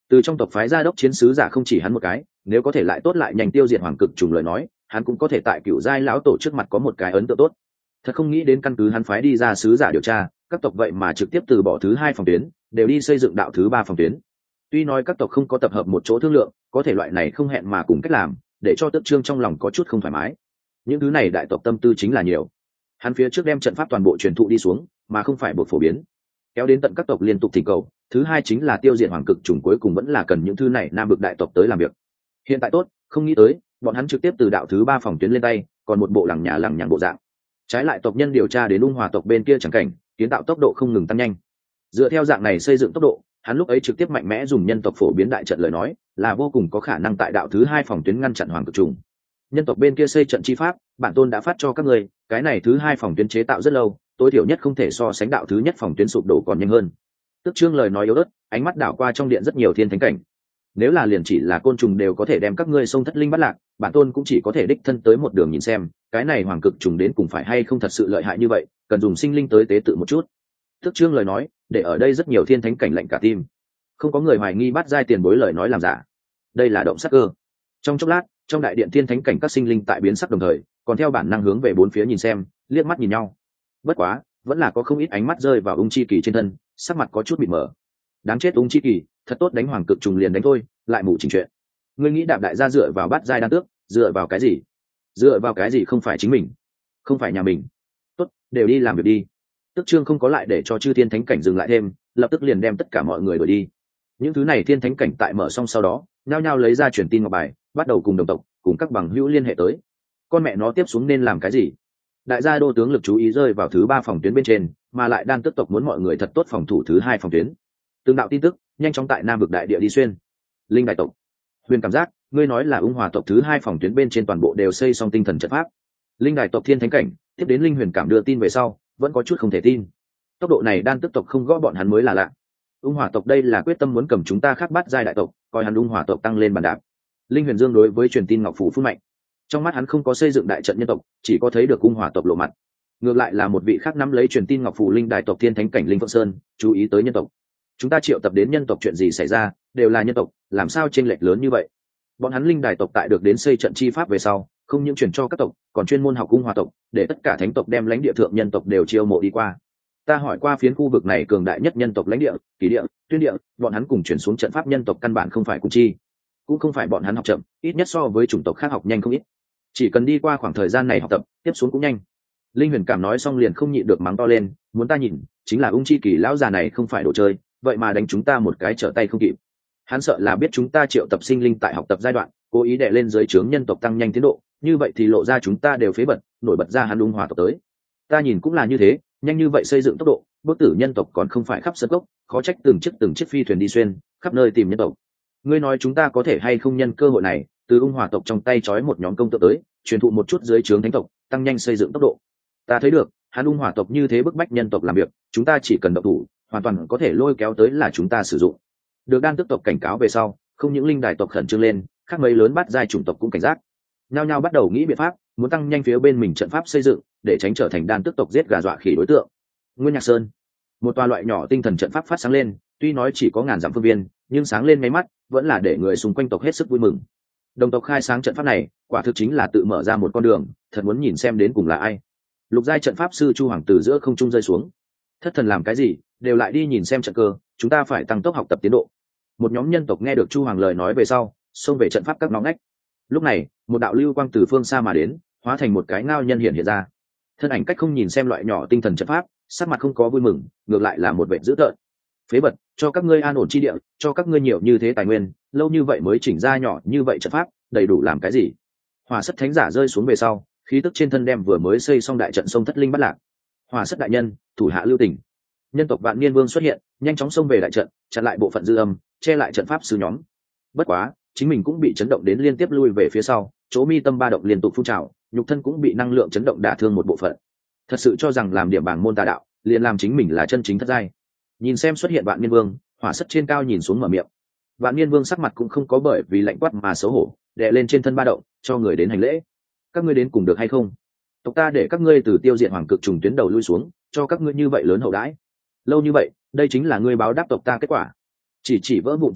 Từ trong tộc phái gia đốc chiến sứ giả không chỉ hắn một cái, nếu có thể lại tốt lại nhanh tiêu diệt hoàng cực trùng lời nói, hắn cũng có thể tại cựu giai lão tổ trước mặt có một cái ấn tượng tốt. Thật không nghĩ đến căn cứ hắn phái đi ra sứ giả điều tra, các tộc vậy mà trực tiếp từ bỏ thứ hai phòng tuyến, đều đi xây dựng đạo thứ ba phòng tuyến. Tuy nói các tộc không có tập hợp một chỗ thương lượng, có thể loại này không hẹn mà cùng cách làm, để cho Tước Trương trong lòng có chút không thoải mái. Những thứ này đại tộc tâm tư chính là nhiều. Hắn phía trước đem trận pháp toàn bộ truyền thụ đi xuống, mà không phải buộc phổ biến, kéo đến tận các tộc liên tục thỉnh cầu. Thứ hai chính là tiêu diệt hoàng cực trùng, cuối cùng vẫn là cần những thứ này nam vực đại tộc tới làm việc. Hiện tại tốt, không nghĩ tới, bọn hắn trực tiếp từ đạo thứ ba phòng tuyến lên tay, còn một bộ lằng nhà lằng nhằng bộ dạng. Trái lại tộc nhân điều tra đến ung hòa tộc bên kia chẳng cảnh, kiến tạo tốc độ không ngừng tăng nhanh. Dựa theo dạng này xây dựng tốc độ, hắn lúc ấy trực tiếp mạnh mẽ dùng nhân tộc phổ biến đại trận lời nói, là vô cùng có khả năng tại đạo thứ hai phòng tuyến ngăn chặn hoàng cực trùng. Nhân tộc bên kia xây trận chi pháp, bản tôn đã phát cho các người, cái này thứ hai phòng tuyến chế tạo rất lâu, tối thiểu nhất không thể so sánh đạo thứ nhất phòng tuyến sụp đổ còn nhanh hơn. Tức Trương lời nói yếu ớt, ánh mắt đảo qua trong điện rất nhiều thiên thánh cảnh. Nếu là liền chỉ là côn trùng đều có thể đem các ngươi sông thất linh bắt lạc, bản tôn cũng chỉ có thể đích thân tới một đường nhìn xem, cái này hoàng cực trùng đến cùng phải hay không thật sự lợi hại như vậy, cần dùng sinh linh tới tế tự một chút. Tức Trương lời nói, để ở đây rất nhiều thiên thánh cảnh lạnh cả tim. Không có người hoài nghi bắt giai tiền bối lời nói làm giả. Đây là động sắc cơ. Trong chốc lát, trong đại điện thiên thánh cảnh các sinh linh tại biến sắc đồng thời, còn theo bản năng hướng về bốn phía nhìn xem, liếc mắt nhìn nhau. Bất quá, vẫn là có không ít ánh mắt rơi vào ung chi kỳ trên thân, sắc mặt có chút bị mở. Đáng chết ung chi kỳ, thật tốt đánh hoàng cực trùng liền đánh thôi, lại mù chỉnh chuyện. Ngươi nghĩ đạp đại gia dựa vào bắt giai đan tước, dựa vào cái gì? Dựa vào cái gì không phải chính mình, không phải nhà mình. Tốt, đều đi làm việc đi. Tức Trương không có lại để cho chư thiên thánh cảnh dừng lại thêm, lập tức liền đem tất cả mọi người đuổi đi. Những thứ này thiên thánh cảnh tại mở xong sau đó, nhao nhao lấy ra truyền tin ngọc bài, bắt đầu cùng đồng tộc, cùng các bằng hữu liên hệ tới. Con mẹ nó tiếp xuống nên làm cái gì? Đại gia đô tướng lực chú ý rơi vào thứ ba phòng tuyến bên trên, mà lại đan tức tộc muốn mọi người thật tốt phòng thủ thứ hai phòng tuyến. Tương đạo tin tức nhanh chóng tại nam vực đại địa đi xuyên. Linh đại tộc, Huyền cảm giác, ngươi nói là ung hòa tộc thứ hai phòng tuyến bên trên toàn bộ đều xây xong tinh thần trận pháp. Linh đại tộc thiên thánh cảnh tiếp đến Linh Huyền cảm đưa tin về sau, vẫn có chút không thể tin. Tốc độ này đan tức tộc không gõ bọn hắn mới là lạ. Ung hỏa tộc đây là quyết tâm muốn cầm chúng ta khác bắt giai đại tộc, coi hắn ung hỏa tộc tăng lên bàn đạp. Linh Huyền Dương đối với truyền tin ngọc phủ phun mạnh. Trong mắt hắn không có xây dựng đại trận nhân tộc, chỉ có thấy được ung hỏa tộc lộ mặt. Ngược lại là một vị khác nắm lấy truyền tin ngọc phủ linh đại tộc thiên thánh cảnh Linh Phượng Sơn, chú ý tới nhân tộc. Chúng ta triệu tập đến nhân tộc chuyện gì xảy ra, đều là nhân tộc, làm sao chênh lệch lớn như vậy? Bọn hắn linh đại tộc tại được đến xây trận chi pháp về sau, không những truyền cho các tộc, còn chuyên môn học ung hỏa tộc, để tất cả thánh tộc đem lãnh địa thượng nhân tộc đều chiêu mộ đi qua. Ta hỏi qua phiến khu vực này cường đại nhất nhân tộc lãnh địa, Kỳ địa, Tuyên địa, bọn hắn cùng chuyển xuống trận pháp nhân tộc căn bản không phải cùng chi, cũng không phải bọn hắn học chậm, ít nhất so với chủng tộc khác học nhanh không ít. Chỉ cần đi qua khoảng thời gian này học tập, tiếp xuống cũng nhanh. Linh Huyền cảm nói xong liền không nhịn được mắng to lên, muốn ta nhìn, chính là ung chi kỳ lão già này không phải đồ chơi, vậy mà đánh chúng ta một cái trở tay không kịp. Hắn sợ là biết chúng ta triệu tập sinh linh tại học tập giai đoạn, cố ý đè lên dưới trướng nhân tộc tăng nhanh tiến độ, như vậy thì lộ ra chúng ta đều phế bật, nổi bật ra hắn ung hòa tộc tới. Ta nhìn cũng là như thế, nhanh như vậy xây dựng tốc độ, bước tử nhân tộc còn không phải khắp sân gốc, khó trách từng chiếc từng chiếc phi thuyền đi xuyên khắp nơi tìm nhân tộc. Ngươi nói chúng ta có thể hay không nhân cơ hội này, từ ung hòa tộc trong tay trói một nhóm công tượng tới, truyền thụ một chút dưới trướng thánh tộc, tăng nhanh xây dựng tốc độ. Ta thấy được, hắn ung hòa tộc như thế bức bách nhân tộc làm việc, chúng ta chỉ cần động thủ, hoàn toàn có thể lôi kéo tới là chúng ta sử dụng. Được đan tức tộc cảnh cáo về sau, không những linh đài tộc khẩn trương lên, khác mấy lớn bắt giai chủng tộc cũng cảnh giác, nhao nhao bắt đầu nghĩ biện pháp, muốn tăng nhanh phía bên mình trận pháp xây dựng, để tránh trở thành đan tức tộc giết gà dọa khỉ đối tượng. Nguyên Nhạc Sơn, một tòa loại nhỏ tinh thần trận pháp phát sáng lên, tuy nói chỉ có ngàn dặm phương viên, nhưng sáng lên ngay mắt, vẫn là để người xung quanh tộc hết sức vui mừng. Đồng tộc khai sáng trận pháp này, quả thực chính là tự mở ra một con đường, thật muốn nhìn xem đến cùng là ai. Lục giai trận pháp sư Chu Hoàng từ giữa không trung rơi xuống. Thất thần làm cái gì, đều lại đi nhìn xem trận cơ, chúng ta phải tăng tốc học tập tiến độ. Một nhóm nhân tộc nghe được Chu Hoàng lời nói về sau, xông về trận pháp các ngõ ngách. Lúc này, một đạo lưu quang từ phương xa mà đến, hóa thành một cái ngao nhân hiện hiện ra. Thân ảnh cách không nhìn xem loại nhỏ tinh thần trận pháp, sắc mặt không có vui mừng, ngược lại là một vẻ dữ tợn. Phế bật, cho các ngươi an ổn chi địa, cho các ngươi nhiều như thế tài nguyên, lâu như vậy mới chỉnh ra nhỏ như vậy trận pháp, đầy đủ làm cái gì? Hỏa Sắt thánh giả rơi xuống về sau, khí tức trên thân đem vừa mới xây xong đại trận sông thất linh bắt lạc. Hỏa Sắt đại nhân, thủ hạ lưu tình. Nhân tộc Vạn Niên Vương xuất hiện, nhanh chóng xông về đại trận, chặn lại bộ phận dư âm, che lại trận pháp sư nhóm. Bất quá, chính mình cũng bị chấn động đến liên tiếp lui về phía sau, chỗ mi tâm ba động liên tục phun trào, nhục thân cũng bị năng lượng chấn động đả thương một bộ phận. Thật sự cho rằng làm điểm bảng môn tà đạo, liền làm chính mình là chân chính thất giai. Nhìn xem xuất hiện Vạn Niên Vương, Hỏa Sắt trên cao nhìn xuống mở miệng. Vạn Niên Vương sắc mặt cũng không có bởi vì lạnh quát mà xấu hổ, đè lên trên thân ba động, cho người đến hành lễ. Các ngươi đến cùng được hay không? Tộc ta để các ngươi từ tiêu diệt hoàng cực trùng tuyến đầu lui xuống, cho các ngươi như vậy lớn hậu đãi. Lâu như vậy, đây chính là ngươi báo đáp tộc ta kết quả. Chỉ chỉ vỡ vụn trận pháp,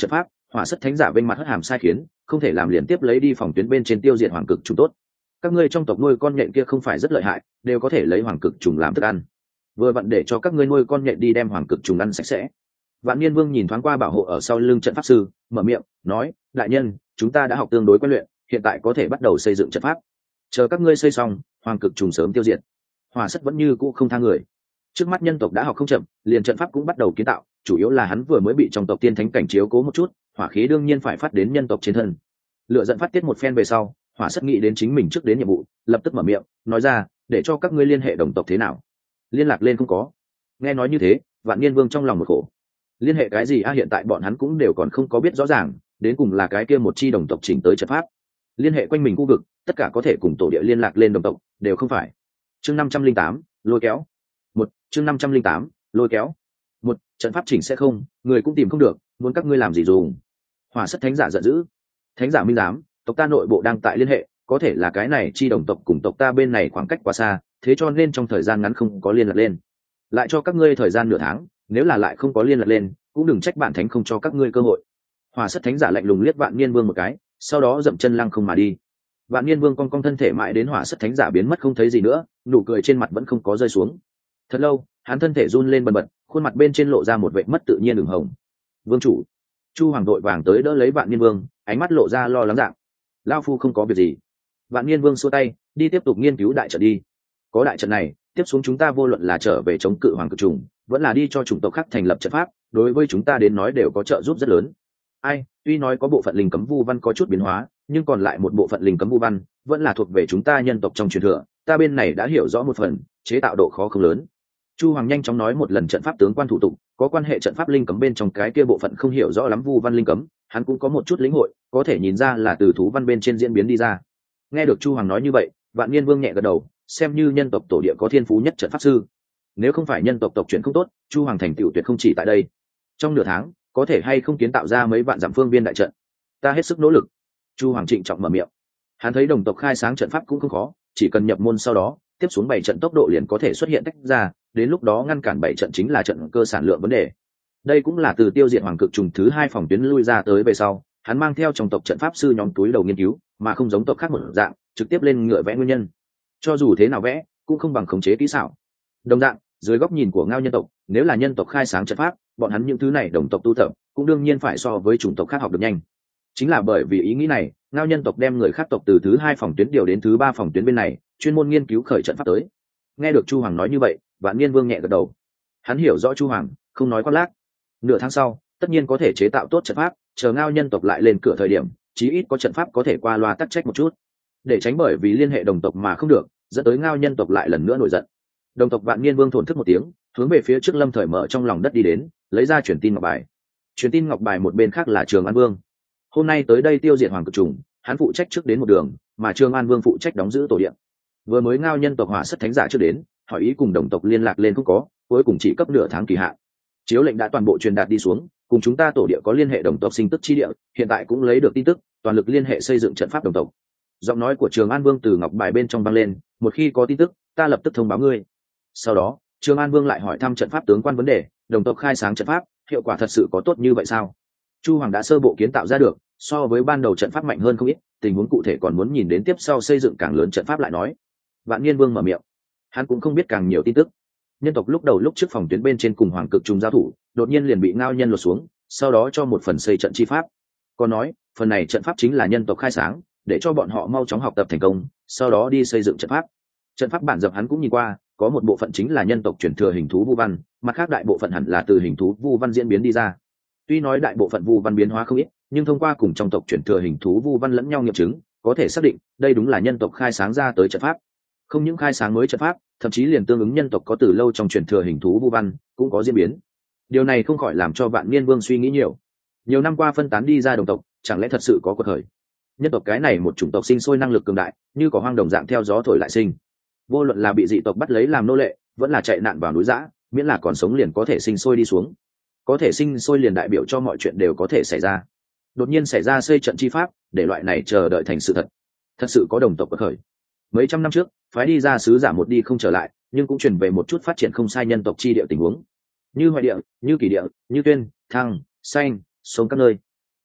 Hỏa sắt thánh giả bên mặt hất hàm sai khiến, không thể làm liền tiếp lấy đi phòng tuyến bên trên tiêu diệt hoàng cực trùng tốt. Các ngươi trong tộc nuôi con nhện kia không phải rất lợi hại, đều có thể lấy hoàng cực trùng làm thức ăn, vừa vặn để cho các ngươi nuôi con nhện đi đem hoàng cực trùng ăn sạch sẽ. Vạn Niên Vương nhìn thoáng qua bảo hộ ở sau lưng trận pháp sư, mở miệng nói, đại nhân, chúng ta đã học tương đối quen luyện, hiện tại có thể bắt đầu xây dựng trận pháp. Chờ các ngươi xây xong, hoàng cực trùng sớm tiêu diệt. Hỏa sắt vẫn như cũ không tha người. Trước mắt nhân tộc đã học không chậm, liền trận pháp cũng bắt đầu kiến tạo, chủ yếu là hắn vừa mới bị trong tộc tiên thánh cảnh chiếu cố một chút, hỏa khí đương nhiên phải phát đến nhân tộc trên thân. Lựa giận phát tiết một phen về sau, Hỏa sắt nghĩ đến chính mình trước đến nhiệm vụ, lập tức mở miệng nói ra, để cho các ngươi liên hệ đồng tộc thế nào. Liên lạc lên không có. Nghe nói như thế, Vạn Niên Vương trong lòng một khổ. Liên hệ cái gì a? Hiện tại bọn hắn cũng đều còn không có biết rõ ràng, đến cùng là cái kia một chi đồng tộc chỉnh tới trận pháp. Liên hệ quanh mình khu vực, tất cả có thể cùng tổ địa liên lạc lên đồng tộc, đều không phải. Chương năm trăm linh tám, lôi kéo. Một, chương năm trăm linh tám, lôi kéo. Một, trận pháp chỉnh sẽ không, người cũng tìm không được, muốn các ngươi làm gì dùng. Hỏa sắt thánh giả giận dữ. Thánh giả minh giám, tộc ta nội bộ đang tại liên hệ, có thể là cái này chi đồng tộc cùng tộc ta bên này khoảng cách quá xa, thế cho nên trong thời gian ngắn không có liên lạc lên. Lại cho các ngươi thời gian nửa tháng, nếu là lại không có liên lạc lên, cũng đừng trách bản thánh không cho các ngươi cơ hội. Hỏa sắt thánh giả lạnh lùng liếc Vạn Niên Vương một cái, sau đó dậm chân lăng không mà đi. Vạn Niên Vương cong cong thân thể mãi đến hỏa sắt thánh giả biến mất không thấy gì nữa, nụ cười trên mặt vẫn không có rơi xuống. Thật lâu, hắn thân thể run lên bần bật, khuôn mặt bên trên lộ ra một vẻ mất tự nhiên ửng hồng. Vương chủ. Chu Hoàng đội vàng tới đỡ lấy Vạn Niên Vương, ánh mắt lộ ra lo lắng dạng. Lão phu không có việc gì. Vạn Niên Vương xua tay, đi tiếp tục nghiên cứu đại trận đi. Có đại trận này, tiếp xuống chúng ta vô luận là trở về chống cự hoàng cực trùng, vẫn là đi cho chủng tộc khác thành lập trận pháp, đối với chúng ta đến nói đều có trợ giúp rất lớn. Ai, tuy nói có bộ phận linh cấm vu văn có chút biến hóa, nhưng còn lại một bộ phận linh cấm vu văn vẫn là thuộc về chúng ta nhân tộc trong truyền thừa, ta bên này đã hiểu rõ một phần, chế tạo độ khó không lớn. Chu Hoàng nhanh chóng nói một lần trận pháp tướng quan thủ tục, có quan hệ trận pháp linh cấm bên trong cái kia bộ phận không hiểu rõ lắm vu văn linh cấm, hắn cũng có một chút lĩnh hội, có thể nhìn ra là từ thú văn bên trên diễn biến đi ra. Nghe được Chu Hoàng nói như vậy, Vạn Niên Vương nhẹ gật đầu, xem như nhân tộc tổ địa có thiên phú nhất trận pháp sư. Nếu không phải nhân tộc tộc chuyện không tốt, Chu Hoàng thành tựu tuyệt không chỉ tại đây. Trong nửa tháng, có thể hay không kiến tạo ra mấy vạn dặm phương viên đại trận, ta hết sức nỗ lực. Chu Hoàng trịnh trọng mở miệng. Hắn thấy đồng tộc khai sáng trận pháp cũng không khó, chỉ cần nhập môn sau đó, tiếp xuống bảy trận tốc độ liền có thể xuất hiện tách ra, đến lúc đó ngăn cản bảy trận chính là trận cơ sản lượng vấn đề. Đây cũng là từ tiêu diệt hoàng cực trùng thứ hai phòng tuyến lui ra tới về sau, hắn mang theo trong tộc trận pháp sư nhóm túi đầu nghiên cứu, mà không giống tộc khác một dạng, trực tiếp lên ngựa vẽ nguyên nhân. Cho dù thế nào vẽ, cũng không bằng khống chế kỹ xảo. Đồng dạng, dưới góc nhìn của Ngao nhân tộc, nếu là nhân tộc khai sáng trận pháp, bọn hắn những thứ này đồng tộc tu tập, cũng đương nhiên phải so với chủng tộc khác học được nhanh. Chính là bởi vì ý nghĩ này, Ngao nhân tộc đem người khác tộc từ thứ hai phòng tuyến điều đến thứ ba phòng tuyến bên này, chuyên môn nghiên cứu khởi trận pháp tới. Nghe được Chu Hoàng nói như vậy, Vạn Niên Vương nhẹ gật đầu. Hắn hiểu rõ Chu Hoàng, không nói khoác lác. Nửa tháng sau, tất nhiên có thể chế tạo tốt trận pháp, chờ Ngao nhân tộc lại lên cửa thời điểm, chí ít có trận pháp có thể qua loa tắc trách một chút, để tránh bởi vì liên hệ đồng tộc mà không được, dẫn tới Ngao nhân tộc lại lần nữa nổi giận. Đồng tộc Vạn Niên Vương thổn thức một tiếng, hướng về phía trước Lâm Thời Mở trong lòng đất đi đến, lấy ra truyền tin ngọc bài. Truyền tin ngọc bài một bên khác là Trường An Vương. Hôm nay tới đây tiêu diệt hoàng cực trùng, hắn phụ trách trước đến một đường, mà Trường An Vương phụ trách đóng giữ tổ địa. Vừa mới Ngao nhân tộc Hỏa sắt thánh giả trước đến, hỏi ý cùng đồng tộc liên lạc lên không có, cuối cùng chỉ cấp nửa tháng kỳ hạn. Chiếu lệnh đã toàn bộ truyền đạt đi xuống, cùng chúng ta tổ địa có liên hệ đồng tộc sinh tức chi địa, hiện tại cũng lấy được tin tức, toàn lực liên hệ xây dựng trận pháp đồng tộc. Giọng nói của Trường An Vương từ ngọc bài bên trong vang lên, một khi có tin tức, ta lập tức thông báo ngươi. Sau đó, Trường An Vương lại hỏi thăm trận pháp tướng quan vấn đề, đồng tộc khai sáng trận pháp, hiệu quả thật sự có tốt như vậy sao? Chu Hoàng đã sơ bộ kiến tạo ra được, so với ban đầu trận pháp mạnh hơn không ít, tình huống cụ thể còn muốn nhìn đến tiếp sau xây dựng càng lớn trận pháp lại nói. Vạn Niên Vương mở miệng, hắn cũng không biết càng nhiều tin tức. Nhân tộc lúc đầu lúc trước phòng tuyến bên trên cùng hoàng cực trùng giao thủ, đột nhiên liền bị Ngao nhân lột xuống, sau đó cho một phần xây trận chi pháp. Còn nói, phần này trận pháp chính là nhân tộc khai sáng, để cho bọn họ mau chóng học tập thành công, sau đó đi xây dựng trận pháp. Trận pháp bản dập hắn cũng nhìn qua, có một bộ phận chính là nhân tộc chuyển thừa hình thú vu văn, mặt khác đại bộ phận hẳn là từ hình thú vu văn diễn biến đi ra. Tuy nói đại bộ phận vu văn biến hóa không ít, nhưng thông qua cùng trong tộc chuyển thừa hình thú vu văn lẫn nhau nghiệm chứng, có thể xác định đây đúng là nhân tộc khai sáng ra tới trận pháp. Không những khai sáng mới trận pháp, thậm chí liền tương ứng nhân tộc có từ lâu trong chuyển thừa hình thú vu văn cũng có diễn biến. Điều này không khỏi làm cho Vạn Niên Vương suy nghĩ nhiều. Nhiều năm qua phân tán đi ra đồng tộc, chẳng lẽ thật sự có quật khởi? Nhân tộc cái này một chủng tộc sinh sôi năng lực cường đại, như có hoang đồng dạng theo gió thổi lại sinh. Vô luận là bị dị tộc bắt lấy làm nô lệ, vẫn là chạy nạn vào núi dã, miễn là còn sống liền có thể sinh sôi đi xuống. Có thể sinh sôi liền đại biểu cho mọi chuyện đều có thể xảy ra. Đột nhiên xảy ra xây trận chi pháp, để loại này chờ đợi thành sự thật. Thật sự có đồng tộc quật khởi. Mấy trăm năm trước, phái đi ra sứ giả một đi không trở lại, nhưng cũng truyền về một chút phát triển không sai nhân tộc chi địa tình huống. Như Hoài địa, như Kỳ địa, như Tuyên, Thăng, Xanh, sông các nơi.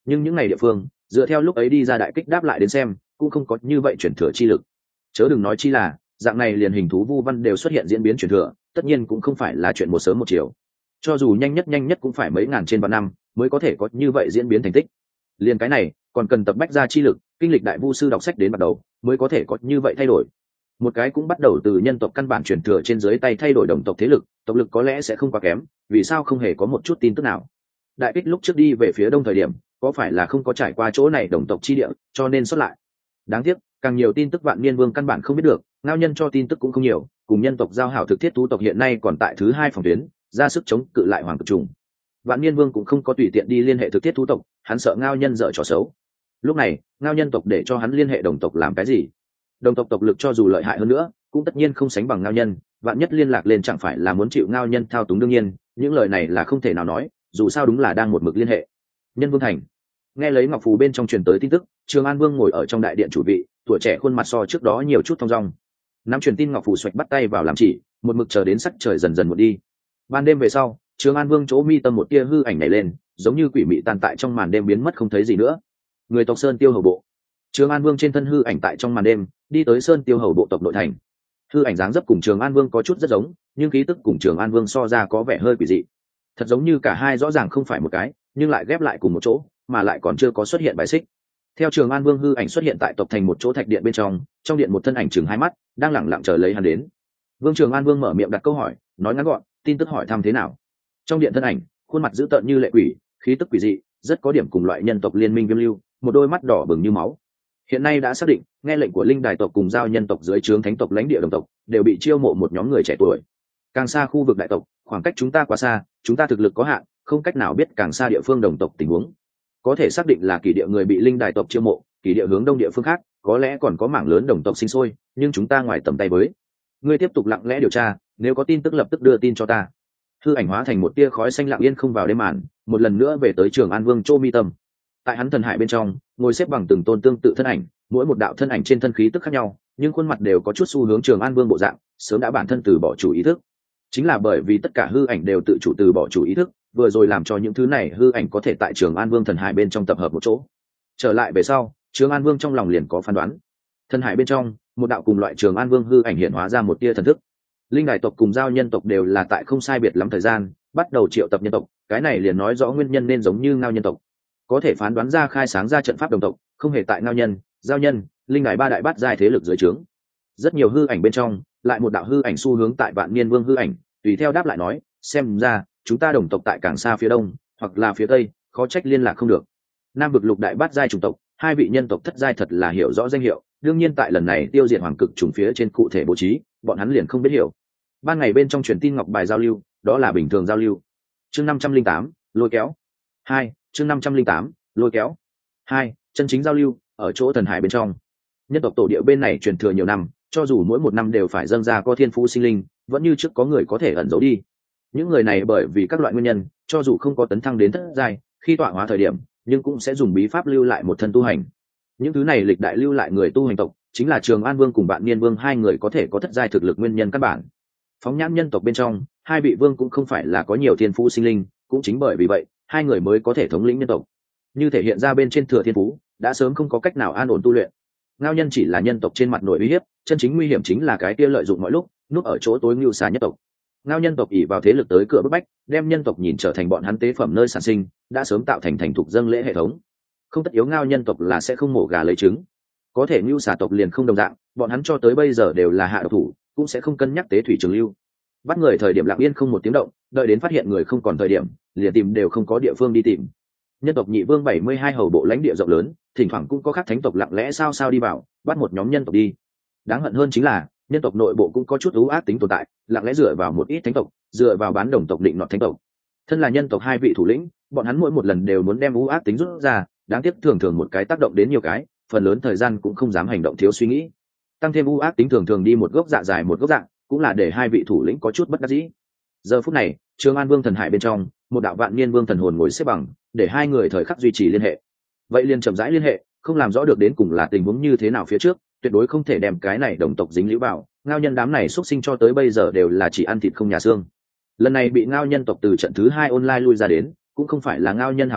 nhưng những ngày địa phương dựa theo lúc ấy đi ra đại kích đáp lại đến xem cũng không có như vậy chuyển thừa chi lực, chớ đừng nói chi là dạng này liền hình thú vu văn đều xuất hiện diễn biến chuyển thừa, tất nhiên cũng không phải là chuyện một sớm một chiều, cho dù nhanh nhất nhanh nhất cũng phải mấy ngàn trên vạn năm mới có thể có như vậy diễn biến thành tích. Liền cái này còn cần tập bách ra chi lực, kinh lịch đại vu sư đọc sách đến bắt đầu mới có thể có như vậy thay đổi. Một cái cũng bắt đầu từ nhân tộc căn bản chuyển thừa trên dưới tay thay đổi đồng tộc thế lực, tộc lực có lẽ sẽ không quá kém, vì sao không hề có một chút tin tức nào. Đại kích lúc trước đi về phía đông thời điểm có phải là không có trải qua chỗ này đồng tộc chi địa cho nên xuất lại. Đáng tiếc càng nhiều tin tức Vạn Niên Vương căn bản không biết được, ngao nhân cho tin tức cũng không nhiều, cùng nhân tộc giao hảo thực thiết thú tộc hiện nay còn tại thứ hai phòng tuyến, ra sức chống cự lại hoàng cực trùng. Vạn Niên Vương cũng không có tùy tiện đi liên hệ thực thiết thú tộc, hắn sợ ngao nhân dở trò xấu. Lúc này ngao nhân tộc để cho hắn liên hệ đồng tộc làm cái gì? Đồng tộc tộc lực cho dù lợi hại hơn nữa cũng tất nhiên không sánh bằng ngao nhân, vạn nhất liên lạc lên chẳng phải là muốn chịu ngao nhân thao túng. Đương nhiên những lời này là không thể nào nói, dù sao đúng là đang một mực liên hệ. Nhân Vương thành nghe lấy ngọc phù bên trong truyền tới tin tức, Trường An Vương ngồi ở trong đại điện chủ vị, tuổi trẻ khuôn mặt so trước đó nhiều chút thong dong. Nắm truyền tin ngọc phù xoạch bắt tay vào làm chỉ, một mực chờ đến sắc trời dần dần một đi. Ban đêm về sau, Trường An Vương chỗ mi tâm một tia hư ảnh nhảy lên, giống như quỷ mị tàn tại trong màn đêm biến mất không thấy gì nữa. Người tộc Sơn Tiêu hầu bộ. Trường An Vương trên thân hư ảnh tại trong màn đêm đi tới Sơn Tiêu hầu bộ tộc nội thành. Hư ảnh dáng dấp cùng Trường An Vương có chút rất giống, nhưng khí tức cùng Trường An Vương so ra có vẻ hơi quỷ dị. Thật giống như cả hai rõ ràng không phải một cái, nhưng lại ghép lại cùng một chỗ, mà lại còn chưa có xuất hiện bài xích. Theo Trường An Vương hư ảnh xuất hiện tại tộc thành một chỗ thạch điện bên trong, trong điện một thân ảnh chừng hai mắt, đang lẳng lặng chờ lấy hắn đến. Vương Trường An Vương mở miệng đặt câu hỏi, nói ngắn gọn, tin tức hỏi thăm thế nào. Trong điện thân ảnh, khuôn mặt dữ tợn như lệ quỷ, khí tức quỷ dị, rất có điểm cùng loại nhân tộc liên minh viêm lưu, một đôi mắt đỏ bừng như máu. Hiện nay đã xác định, nghe lệnh của linh đài tộc cùng giao nhân tộc dưới trướng thánh tộc lãnh địa đồng tộc đều bị chiêu mộ một nhóm người trẻ tuổi. Càng xa khu vực đại tộc, khoảng cách chúng ta quá xa, chúng ta thực lực có hạn, không cách nào biết càng xa địa phương đồng tộc tình huống. Có thể xác định là kỳ địa người bị linh đài tộc chiêu mộ, kỳ địa hướng đông địa phương khác có lẽ còn có mảng lớn đồng tộc sinh sôi, nhưng chúng ta ngoài tầm tay với. Ngươi tiếp tục lặng lẽ điều tra, nếu có tin tức lập tức đưa tin cho ta. Hư ảnh hóa thành một tia khói xanh lặng yên không vào đêm màn, một lần nữa về tới Trường An Vương Chô mi tâm. Tại hắn thần hải bên trong, ngồi xếp bằng từng tôn tương tự thân ảnh, mỗi một đạo thân ảnh trên thân khí tức khác nhau, nhưng khuôn mặt đều có chút xu hướng Trường An Vương bộ dạng, sớm đã bản thân từ bỏ chủ ý thức. Chính là bởi vì tất cả hư ảnh đều tự chủ từ bỏ chủ ý thức, vừa rồi làm cho những thứ này hư ảnh có thể tại Trường An Vương thần hải bên trong tập hợp một chỗ. Trở lại về sau, Trường An Vương trong lòng liền có phán đoán. Thần hải bên trong, một đạo cùng loại Trường An Vương hư ảnh hiện hóa ra một tia thần thức. Linh đài tộc cùng giao nhân tộc đều là tại không sai biệt lắm thời gian bắt đầu triệu tập nhân tộc, cái này liền nói rõ nguyên nhân nên giống như ngao nhân tộc, có thể phán đoán ra khai sáng ra trận pháp đồng tộc không hề tại ngao nhân, giao nhân, linh đài ba đại bát giai thế lực dưới trướng. Rất nhiều hư ảnh bên trong lại một đạo hư ảnh xu hướng tại Vạn Niên Vương hư ảnh, tùy theo đáp lại nói, xem ra chúng ta đồng tộc tại càng xa phía đông hoặc là phía tây, khó trách liên lạc không được. Nam vực lục đại bát giai chủng tộc, hai vị nhân tộc thất giai thật là hiểu rõ danh hiệu, đương nhiên tại lần này tiêu diệt hoàng cực trùng phía trên cụ thể bố trí, bọn hắn liền không biết hiểu. Ban ngày bên trong truyền tin ngọc bài giao lưu, đó là bình thường giao lưu. Chương năm trăm linh tám, lôi kéo. Hai, chương năm trăm linh tám, lôi kéo. Hai, chân chính giao lưu ở chỗ thần hải bên trong. Nhân tộc tổ địa bên này truyền thừa nhiều năm, cho dù mỗi một năm đều phải dâng ra có thiên phú sinh linh, vẫn như trước có người có thể ẩn giấu đi. Những người này bởi vì các loại nguyên nhân, cho dù không có tấn thăng đến thất giai, khi tọa hóa thời điểm, nhưng cũng sẽ dùng bí pháp lưu lại một thân tu hành. Những thứ này lịch đại lưu lại người tu hành tộc, chính là Trường An Vương cùng Vạn Niên Vương hai người có thể có thất giai thực lực nguyên nhân căn bản. Phóng nhãn nhân tộc bên trong, hai vị vương cũng không phải là có nhiều thiên phú sinh linh, cũng chính bởi vì vậy, hai người mới có thể thống lĩnh nhân tộc. Như thể hiện ra bên trên thừa thiên phú, đã sớm không có cách nào an ổn tu luyện. Ngao nhân chỉ là nhân tộc trên mặt nội uy hiếp, chân chính nguy hiểm chính là cái kia lợi dụng mọi lúc, núp ở chỗ tối mưu xà nhất tộc. Ngao nhân tộc ỷ vào thế lực tới cửa bức bách, đem nhân tộc nhìn trở thành bọn hắn tế phẩm nơi sản sinh, đã sớm tạo thành thành thục dâng lễ hệ thống. Không tất yếu ngao nhân tộc là sẽ không mổ gà lấy trứng, có thể mưu xà tộc liền không đồng dạng, bọn hắn cho tới bây giờ đều là hạ độc thủ, cũng sẽ không cân nhắc tế thủy trường lưu. Bắt người thời điểm lặng yên không một tiếng động, đợi đến phát hiện người không còn thời điểm, liền tìm đều không có địa phương đi tìm. Nhân tộc nhị vương bảy mươi hai hầu bộ lãnh địa rộng lớn, thỉnh thoảng cũng có các thánh tộc lặng lẽ sao sao đi vào, bắt một nhóm nhân tộc đi. Đáng hận hơn chính là nhân tộc nội bộ cũng có chút ưu ác tính tồn tại, lặng lẽ dựa vào một ít thánh tộc, dựa vào bán đồng tộc định nọt thánh tộc. Thân là nhân tộc hai vị thủ lĩnh, bọn hắn mỗi một lần đều muốn đem ưu ác tính rút ra, đáng tiếc thường thường một cái tác động đến nhiều cái, phần lớn thời gian cũng không dám hành động thiếu suy nghĩ. Tăng thêm ưu ác tính thường thường đi một gốc dạ dài một gốc dạng, cũng là để hai vị thủ lĩnh có chút bất đắc dĩ. Giờ phút này, Trường An Vương thần hải bên trong, một đạo Vạn Niên Vương thần hồn ngồi xếp bằng, để hai người thời khắc duy trì liên hệ. Vậy liền chậm rãi liên hệ, không làm rõ được đến cùng là tình huống như thế nào phía trước, tuyệt đối không thể đem cái này đồng tộc dính líu vào. Ngao nhân đám này xuất sinh cho tới bây giờ đều là chỉ ăn thịt không nhà xương. Lần này bị ngao nhân tộc từ trận thứ hai online lui ra đến, cũng không phải là ngao nhân hảo tâm,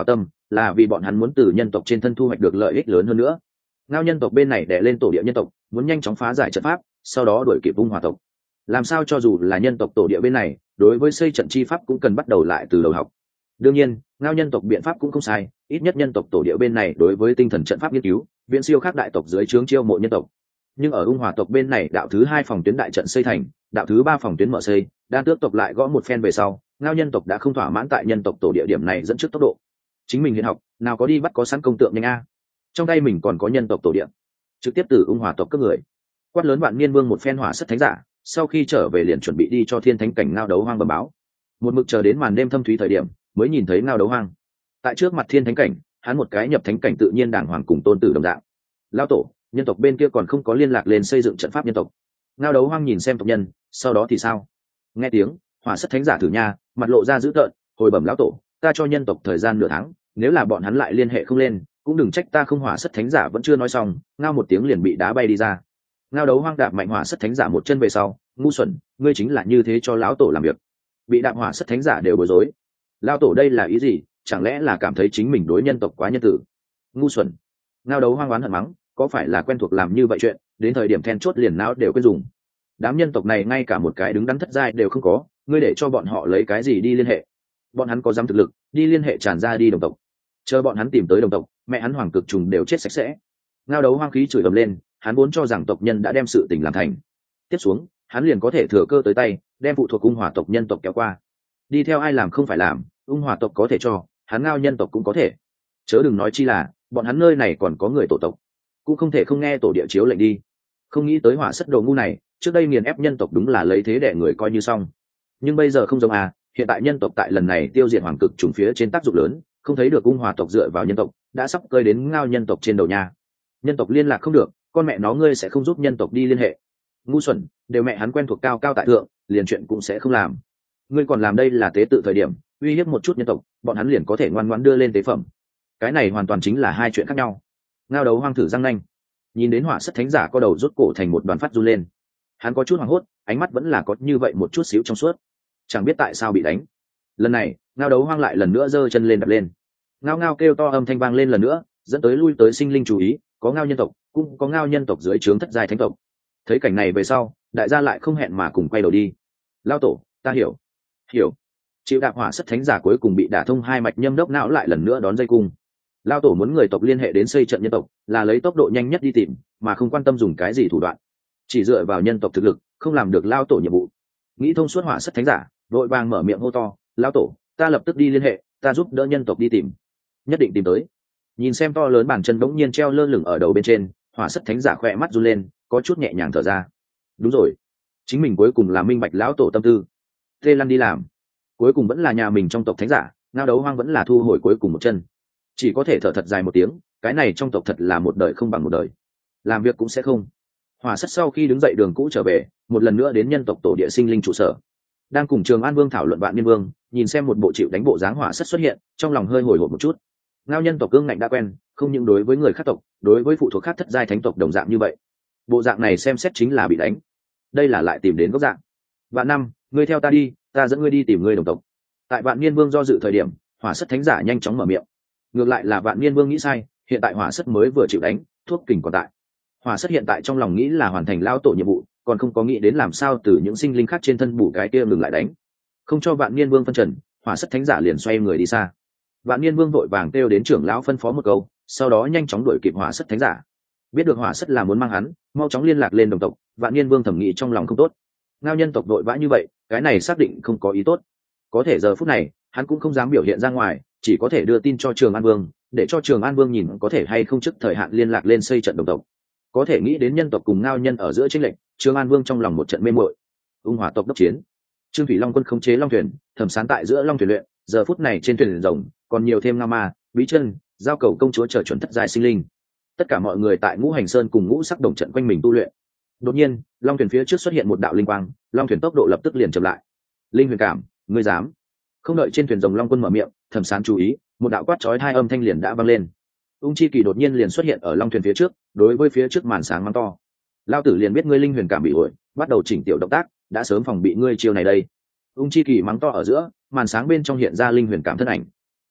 là vì bọn hắn muốn từ nhân tộc trên thân thu hoạch được lợi ích lớn hơn nữa. Ngao nhân tộc bên này đè lên tổ địa nhân tộc, muốn nhanh chóng phá giải trận pháp, sau đó đuổi kịp ung hòa tộc. Làm sao cho dù là nhân tộc tổ địa bên này, đối với xây trận chi pháp cũng cần bắt đầu lại từ đầu học. Đương nhiên, Ngao nhân tộc biện pháp cũng không sai, ít nhất nhân tộc tổ địa bên này đối với tinh thần trận pháp nghiên cứu, viễn siêu khác đại tộc dưới trướng chiêu mộ nhân tộc. Nhưng ở ung hòa tộc bên này, đạo thứ hai phòng tuyến đại trận xây thành, đạo thứ ba phòng tuyến mở xây, đan tước tộc lại gõ một phen về sau, Ngao nhân tộc đã không thỏa mãn tại nhân tộc tổ địa điểm này dẫn trước tốc độ. Chính mình hiện học, nào có đi bắt có sẵn công tượng nhanh a. Trong tay mình còn có nhân tộc tổ địa, trực tiếp từ ung hòa tộc cấp người. Quát lớn Vạn Niên Vương một phen hỏa sắt thánh giả, sau khi trở về liền chuẩn bị đi cho thiên thánh cảnh Ngao đấu hoang bẩm báo. Một mực chờ đến màn đêm thâm thúy thời điểm, mới nhìn thấy Ngao đấu hoang. Tại trước mặt thiên thánh cảnh, hắn một cái nhập thánh cảnh tự nhiên đàng hoàng cùng tôn tử đồng dạng. Lao tổ, nhân tộc bên kia còn không có liên lạc lên xây dựng trận pháp nhân tộc. Ngao đấu hoang nhìn xem tộc nhân, sau đó thì sao? Nghe tiếng hỏa sắt thánh giả thử nha, mặt lộ ra dữ tợn, hồi bẩm lão tổ, ta cho nhân tộc thời gian nửa tháng, nếu là bọn hắn lại liên hệ không lên, cũng đừng trách ta không. Hỏa sắt thánh giả vẫn chưa nói xong, ngao một tiếng liền bị đá bay đi ra. Ngao đấu hoang đạp mạnh hỏa sắt thánh giả một chân về sau, ngu xuẩn, ngươi chính là như thế cho lão tổ làm việc. Bị đạp hỏa sắt thánh giả đều bối rối. Lão tổ đây là ý gì? Chẳng lẽ là cảm thấy chính mình đối nhân tộc quá nhân tử? Ngu xuẩn. Ngao đấu hoang oán hận mắng, có phải là quen thuộc làm như vậy chuyện, đến thời điểm then chốt liền não đều quên dùng. Đám nhân tộc này ngay cả một cái đứng đắn thất giai đều không có, ngươi để cho bọn họ lấy cái gì đi liên hệ? Bọn hắn có dám thực lực đi liên hệ tràn ra đi đồng tộc? Chờ bọn hắn tìm tới đồng tộc, mẹ hắn hoàng cực trùng đều chết sạch sẽ. Ngao đấu hoang khí chửi ầm lên, hắn vốn cho rằng tộc nhân đã đem sự tình làm thành, tiếp xuống hắn liền có thể thừa cơ tới tay, đem phụ thuộc ung hòa tộc nhân tộc kéo qua. Đi theo ai làm không phải làm, ung hòa tộc có thể cho, hắn Ngao nhân tộc cũng có thể. Chớ đừng nói chi là bọn hắn nơi này còn có người tổ tộc, cũng không thể không nghe tổ địa chiếu lệnh đi. Không nghĩ tới hỏa sắt đồ ngu này, trước đây nghiền ép nhân tộc đúng là lấy thế để người coi như xong, nhưng bây giờ không giống à. Hiện tại nhân tộc tại lần này tiêu diệt hoàng cực trùng phía trên tác dụng lớn, không thấy được ung hòa tộc dựa vào nhân tộc đã sắp cơi đến Ngao nhân tộc trên đầu nhà. Nhân tộc liên lạc không được, con mẹ nó ngươi sẽ không giúp nhân tộc đi liên hệ? Ngu xuẩn, đều mẹ hắn quen thuộc cao cao tại thượng, liền chuyện cũng sẽ không làm. Ngươi còn làm đây là tế tự thời điểm, uy hiếp một chút nhân tộc, bọn hắn liền có thể ngoan ngoãn đưa lên tế phẩm. Cái này hoàn toàn chính là hai chuyện khác nhau. Ngao đấu hoang thử răng nanh, nhìn đến hỏa sắt thánh giả có đầu rút cổ thành một đoàn phát run lên. Hắn có chút hoảng hốt, ánh mắt vẫn là có như vậy một chút xíu trong suốt, chẳng biết tại sao bị đánh. Lần này Ngao đấu hoang lại lần nữa giơ chân lên đập lên, ngao ngao kêu to âm thanh vang lên lần nữa, dẫn tới lui tới sinh linh chú ý, có Ngao nhân tộc, cũng có Ngao nhân tộc dưới trướng thất giai thánh tộc. Thấy cảnh này về sau, đại gia lại không hẹn mà cùng quay đầu đi. Lao tổ, ta hiểu hiểu chịu đạp hỏa sắt thánh giả cuối cùng bị đả thông hai mạch nhâm đốc não lại lần nữa đón dây cung. Lao tổ muốn người tộc liên hệ đến xây trận nhân tộc, là lấy tốc độ nhanh nhất đi tìm, mà không quan tâm dùng cái gì thủ đoạn, chỉ dựa vào nhân tộc thực lực không làm được Lao tổ nhiệm vụ. Nghĩ thông suốt hỏa sắt thánh giả vội vàng mở miệng hô to, Lao tổ, ta lập tức đi liên hệ, ta giúp đỡ nhân tộc đi tìm, nhất định tìm tới. Nhìn xem to lớn bàn chân bỗng nhiên treo lơ lửng ở đầu bên trên, hỏa sắt thánh giả khỏe mắt run lên, có chút nhẹ nhàng thở ra. Đúng rồi, chính mình cuối cùng là minh bạch lão tổ tâm tư. Tê Lăn đi làm, cuối cùng vẫn là nhà mình trong tộc thánh giả. Ngao đấu hoang vẫn là thu hồi cuối cùng một chân, chỉ có thể thở thật dài một tiếng. Cái này trong tộc thật là một đời không bằng một đời, làm việc cũng sẽ không. Hỏa sắt sau khi đứng dậy đường cũ trở về, một lần nữa đến nhân tộc tổ địa sinh linh trụ sở, đang cùng Trường An Vương thảo luận Vạn Niên Vương, nhìn xem một bộ chịu đánh bộ dáng hỏa sắt xuất hiện, trong lòng hơi hồi hộp một chút. Ngao nhân tộc cương ngạnh đã quen, không những đối với người khác tộc, đối với phụ thuộc khác thất giai thánh tộc đồng dạng như vậy. Bộ dạng này xem xét chính là bị đánh, đây là lại tìm đến gốc dạng. Vạn năm, ngươi theo ta đi, ta dẫn ngươi đi tìm ngươi đồng tộc. Tại Vạn Niên Vương do dự thời điểm, hỏa sắt thánh giả nhanh chóng mở miệng. Ngược lại là Vạn Niên Vương nghĩ sai, hiện tại hỏa sắt mới vừa chịu đánh, thuốc kình còn tại. Hỏa sắt hiện tại trong lòng nghĩ là hoàn thành lao tổ nhiệm vụ, còn không có nghĩ đến làm sao từ những sinh linh khác trên thân bù cái kia ngừng lại đánh. Không cho Vạn Niên Vương phân trần, hỏa sắt thánh giả liền xoay người đi xa. Vạn Niên Vương vội vàng kêu đến trưởng lão phân phó một câu, sau đó nhanh chóng đuổi kịp hỏa sắt thánh giả. Biết được hỏa sắt là muốn mang hắn mau chóng liên lạc lên đồng tộc, Vạn Niên Vương thẩm nghĩ trong lòng không tốt. Ngao nhân tộc vội vã như vậy, cái này xác định không có ý tốt. Có thể giờ phút này hắn cũng không dám biểu hiện ra ngoài, chỉ có thể đưa tin cho Trường An Vương, để cho Trường An Vương nhìn có thể hay không trước thời hạn liên lạc lên xây trận đồng tộc. Có thể nghĩ đến nhân tộc cùng Ngao nhân ở giữa chênh lệch, Trường An Vương trong lòng một trận mê muội. Ung hỏa tộc đốc chiến, Trương Thủy Long quân khống chế long thuyền, thẩm sán tại giữa long thuyền luyện, giờ phút này trên thuyền rồng còn nhiều thêm Ngao ma, Bí chân, giao cầu công chúa chờ chuẩn thất giai sinh linh. Tất cả mọi người tại Ngũ Hành Sơn cùng Ngũ Sắc Đồng trận quanh mình tu luyện. Đột nhiên, long thuyền phía trước xuất hiện một đạo linh quang, long thuyền tốc độ lập tức liền chậm lại. Linh Huyền Cảm, ngươi dám? Không đợi trên thuyền rồng long quân mở miệng, thẩm sán chú ý, một đạo quát chói hai âm thanh liền đã vang lên. Ung Chi Kỳ đột nhiên liền xuất hiện ở long thuyền phía trước, đối với phía trước màn sáng mắng to. Lao tử liền biết ngươi linh huyền cảm bị ổi, bắt đầu chỉnh tiểu động tác, đã sớm phòng bị ngươi chiêu này đây. Ung Chi Kỳ mắng to ở giữa, màn sáng bên trong hiện ra linh huyền cảm thân ảnh.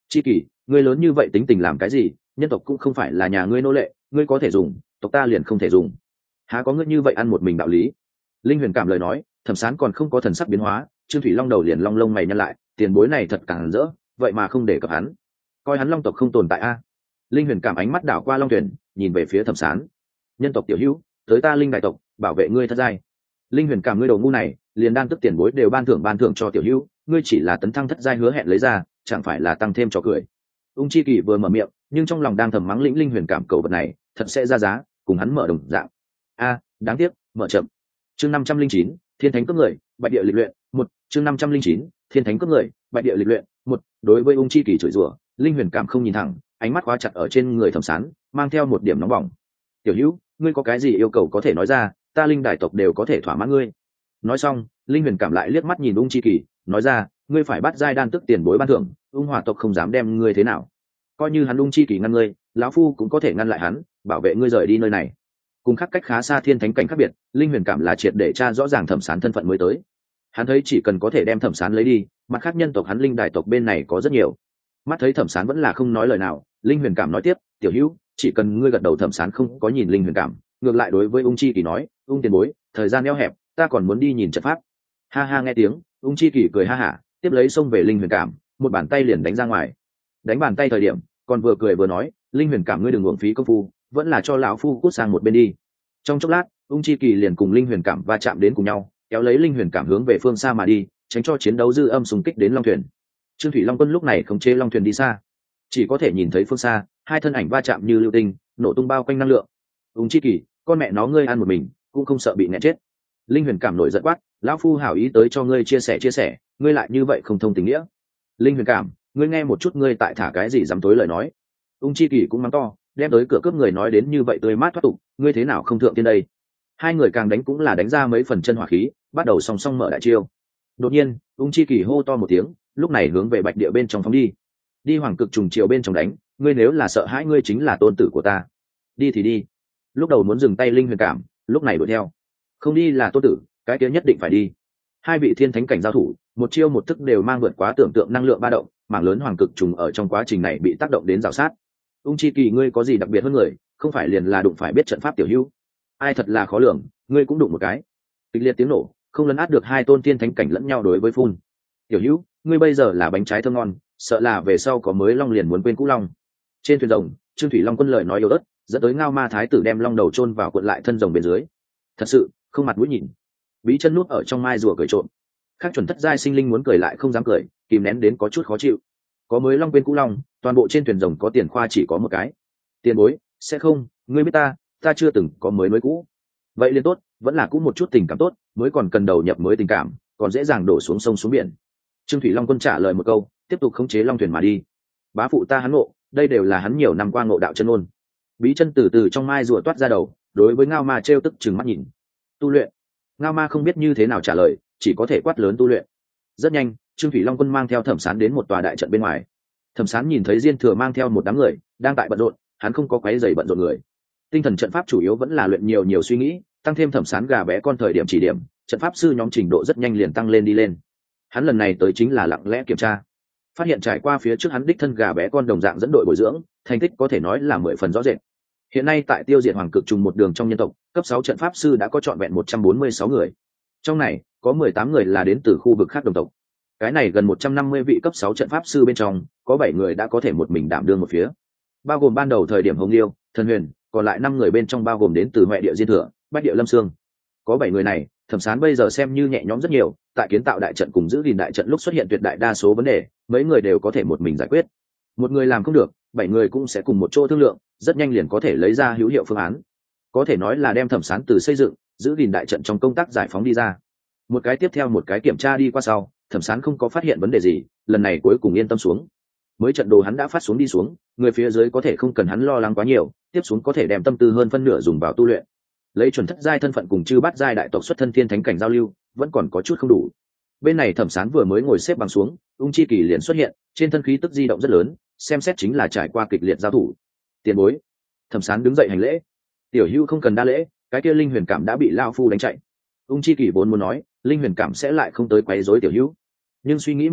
Chi kỷ, ngươi lớn như vậy tính tình làm cái gì? Nhân tộc cũng không phải là nhà ngươi nô lệ, ngươi có thể dùng, tộc ta liền không thể dùng. Há có ngươi như vậy ăn một mình đạo lý? Linh Huyền cảm lời nói, Thẩm Sán còn không có thần sắc biến hóa, Trương Thủy Long đầu liền long lông mày nhăn lại, tiền bối này thật càng rỡ, vậy mà không để cập hắn, coi hắn Long tộc không tồn tại a. Linh Huyền cảm ánh mắt đảo qua Long Thuyền, nhìn về phía Thẩm Sán. Nhân tộc tiểu hữu, tới ta Linh đại tộc, bảo vệ ngươi thất giai. Linh Huyền cảm ngươi đầu ngu này, liền đang tức tiền bối đều ban thưởng ban thưởng cho tiểu hữu, ngươi chỉ là tấn thăng thất giai hứa hẹn lấy ra, chẳng phải là tăng thêm trò cười. Ung Chi Kỳ vừa mở miệng, nhưng trong lòng đang thầm mắng lĩnh Linh Huyền cảm cầu vật này, thật sẽ ra giá, cùng hắn mở đồng dạng. A, đáng tiếc, mở chậm. Chương năm trăm linh chín, Thiên Thánh cấp người, Bạch Địa lịch luyện, một, chương năm trăm linh chín, Thiên Thánh cấp người, Bạch Địa lịch luyện, một. Đối với Ung Chi Kỳ chửi rủa, Linh Huyền cảm không nhìn thẳng, ánh mắt khóa chặt ở trên người Thẩm Sán, mang theo một điểm nóng bỏng. Tiểu Hữu, ngươi có cái gì yêu cầu có thể nói ra, ta Linh đại tộc đều có thể thỏa mãn ngươi. Nói xong, Linh Huyền cảm lại liếc mắt nhìn Ung Chi Kỳ, nói ra, ngươi phải bắt giai đan tức tiền bối ban thưởng, Ung Hỏa tộc không dám đem ngươi thế nào. Coi như hắn Ung Chi Kỳ ngăn ngươi, lão phu cũng có thể ngăn lại hắn, bảo vệ ngươi rời đi nơi này. Cùng khác cách khá xa Thiên Thánh cảnh khác biệt, Linh Huyền cảm là triệt để tra rõ ràng Thẩm Sán thân phận mới tới. Hắn thấy chỉ cần có thể đem Thẩm Sán lấy đi, mặt khác nhân tộc hắn Linh đại tộc bên này có rất nhiều. Mắt thấy Thẩm Sán vẫn là không nói lời nào, Linh Huyền cảm nói tiếp, tiểu hữu, chỉ cần ngươi gật đầu Thẩm Sán không có nhìn Linh Huyền cảm, ngược lại đối với Ung Chi Kỳ nói, Ung tiền bối, thời gian eo hẹp, ta còn muốn đi nhìn trận pháp. Ha ha nghe tiếng, Ung Chi Kỳ cười ha hả, tiếp lấy xông về Linh Huyền cảm, một bàn tay liền đánh ra ngoài. Đánh bàn tay thời điểm, còn vừa cười vừa nói, Linh Huyền cảm ngươi đừng uổng phí công phu, vẫn là cho lão phu cút sang một bên đi. Trong chốc lát, Ung Chi Kỳ liền cùng Linh Huyền cảm va chạm đến cùng nhau, kéo lấy Linh Huyền cảm hướng về phương xa mà đi, tránh cho chiến đấu dư âm xung kích đến Long thuyền. Trương Thủy Long quân lúc này khống chế Long thuyền đi xa, chỉ có thể nhìn thấy phương xa hai thân ảnh va chạm như lưu tinh, nổ tung bao quanh năng lượng. Ung Chi Kỳ, con mẹ nó ngươi ăn một mình, cũng không sợ bị nghẹn chết. Linh Huyền cảm nổi giận quát, lão phu hảo ý tới cho ngươi chia sẻ chia sẻ, ngươi lại như vậy không thông tình nghĩa. Linh Huyền cảm, ngươi nghe một chút ngươi tại thả cái gì dám tối lời nói. Ung Chi Kỳ cũng mắng to, đem tới cửa cướp người nói đến như vậy tươi mát thoát tục, ngươi thế nào không thượng tiên đây. Hai người càng đánh cũng là đánh ra mấy phần chân hỏa khí, bắt đầu song song mở đại chiêu. Đột nhiên, Ung Chi Kỳ hô to một tiếng, lúc này hướng về Bạch Địa bên trong phóng đi. Đi Hoàng Cực trùng chiều bên trong đánh, ngươi nếu là sợ hãi ngươi chính là tôn tử của ta. Đi thì đi. Lúc đầu muốn dừng tay Linh Huyền cảm, lúc này đuổi theo. Không đi là tôn tử, cái kia nhất định phải đi. Hai vị thiên thánh cảnh giao thủ, một chiêu một thức đều mang vượt quá tưởng tượng năng lượng ba động, mảng lớn Hoàng Cực trùng ở trong quá trình này bị tác động đến rào sát. Ung Chi Kỳ ngươi có gì đặc biệt hơn người, không phải liền là đụng phải biết trận pháp tiểu hữu. Ai thật là khó lường, ngươi cũng đụng một cái. Kịch liệt tiếng nổ, không lấn át được hai tôn thiên thánh cảnh lẫn nhau đối với phun. Tiểu hữu, ngươi bây giờ là bánh trái thơm ngon, sợ là về sau có mới long liền muốn quên cũ long. Trên thuyền rồng, Trương Thủy Long quân lời nói yếu ớt, dẫn tới Ngao Ma thái tử đem long đầu chôn vào cuộn lại thân rồng bên dưới. Thật sự, không mặt mũi nhìn. Bí chân nút ở trong mai rùa cười trộm. Khác chuẩn thất giai sinh linh muốn cười lại không dám cười, kìm nén đến có chút khó chịu. Có mới long quên cũ long, toàn bộ trên thuyền rồng có tiền khoa chỉ có một cái. Tiền bối, sẽ không, ngươi biết ta, ta chưa từng có mới mới cũ. Vậy liền tốt, vẫn là cũ một chút tình cảm tốt, mới còn cần đầu nhập mới tình cảm, còn dễ dàng đổ xuống sông xuống biển. Trương Thủy Long quân trả lời một câu, tiếp tục khống chế long thuyền mà đi. Bá phụ ta hắn ngộ, đây đều là hắn nhiều năm qua ngộ đạo chân ôn. Bí chân từ từ trong mai rùa toát ra đầu, đối với Ngao Ma trêu tức chừng mắt nhìn. Tu luyện. Ngao Ma không biết như thế nào trả lời, chỉ có thể quát lớn tu luyện. Rất nhanh, Trương Thủy Long quân mang theo Thẩm Sán đến một tòa đại trận bên ngoài. Thẩm Sán nhìn thấy Diên Thừa mang theo một đám người đang tại bận rộn, hắn không có quấy rầy bận rộn người. Tinh thần trận pháp chủ yếu vẫn là luyện nhiều nhiều suy nghĩ, tăng thêm Thẩm Sán gà bé con thời điểm chỉ điểm, trận pháp sư nhóm trình độ rất nhanh liền tăng lên đi lên. Hắn lần này tới chính là lặng lẽ kiểm tra, phát hiện trải qua phía trước hắn đích thân gà bé con đồng dạng dẫn đội bồi dưỡng, thành tích có thể nói là mười phần rõ rệt. Hiện nay tại tiêu diệt Hoàng Cực trùng một đường trong nhân tộc, cấp sáu trận pháp sư đã có trọn vẹn một trăm bốn mươi sáu người. Trong này, có mười tám người là đến từ khu vực khác đồng tộc. Cái này gần một trăm năm mươi vị cấp sáu trận pháp sư bên trong, có bảy người đã có thể một mình đảm đương một phía. Bao gồm ban đầu thời điểm Hồng Liêu, Thần Huyền, còn lại năm người bên trong bao gồm đến từ Hoè Địa Diên Thừa, Bách Địa Lâm Sương. Có bảy người này, Thẩm Sán bây giờ xem như nhẹ nhõm rất nhiều, tại kiến tạo đại trận cùng giữ gìn đại trận lúc xuất hiện tuyệt đại đa số vấn đề, mấy người đều có thể một mình giải quyết. Một người làm không được, bảy người cũng sẽ cùng một chỗ thương lượng, rất nhanh liền có thể lấy ra hữu hiệu phương án. Có thể nói là đem Thẩm Sán từ xây dựng, giữ gìn đại trận trong công tác giải phóng đi ra. Một cái tiếp theo một cái kiểm tra đi qua sau, Thẩm Sán không có phát hiện vấn đề gì, lần này cuối cùng yên tâm xuống. Mới trận đồ hắn đã phát xuống đi xuống, người phía dưới có thể không cần hắn lo lắng quá nhiều, tiếp xuống có thể đem tâm tư hơn phân nửa dùng vào tu luyện. Lấy chuẩn thất giai thân phận cùng chư bát giai đại tộc xuất thân thiên thánh cảnh giao lưu, vẫn còn có chút không đủ. Bên này Thẩm Sán vừa mới ngồi xếp bằng xuống, Ung Chi Kỳ liền xuất hiện, trên thân khí tức di động rất lớn, xem xét chính là trải qua kịch liệt giao thủ. Tiền bối. Thẩm Sán đứng dậy hành lễ. Tiểu Hữu không cần đa lễ, cái kia linh huyền cảm đã bị lão phu đánh chạy. Ung Chi Kỳ vốn muốn nói, linh huyền cảm sẽ lại không tới quấy rối Tiểu Hữu, nhưng suy nghĩ một chút,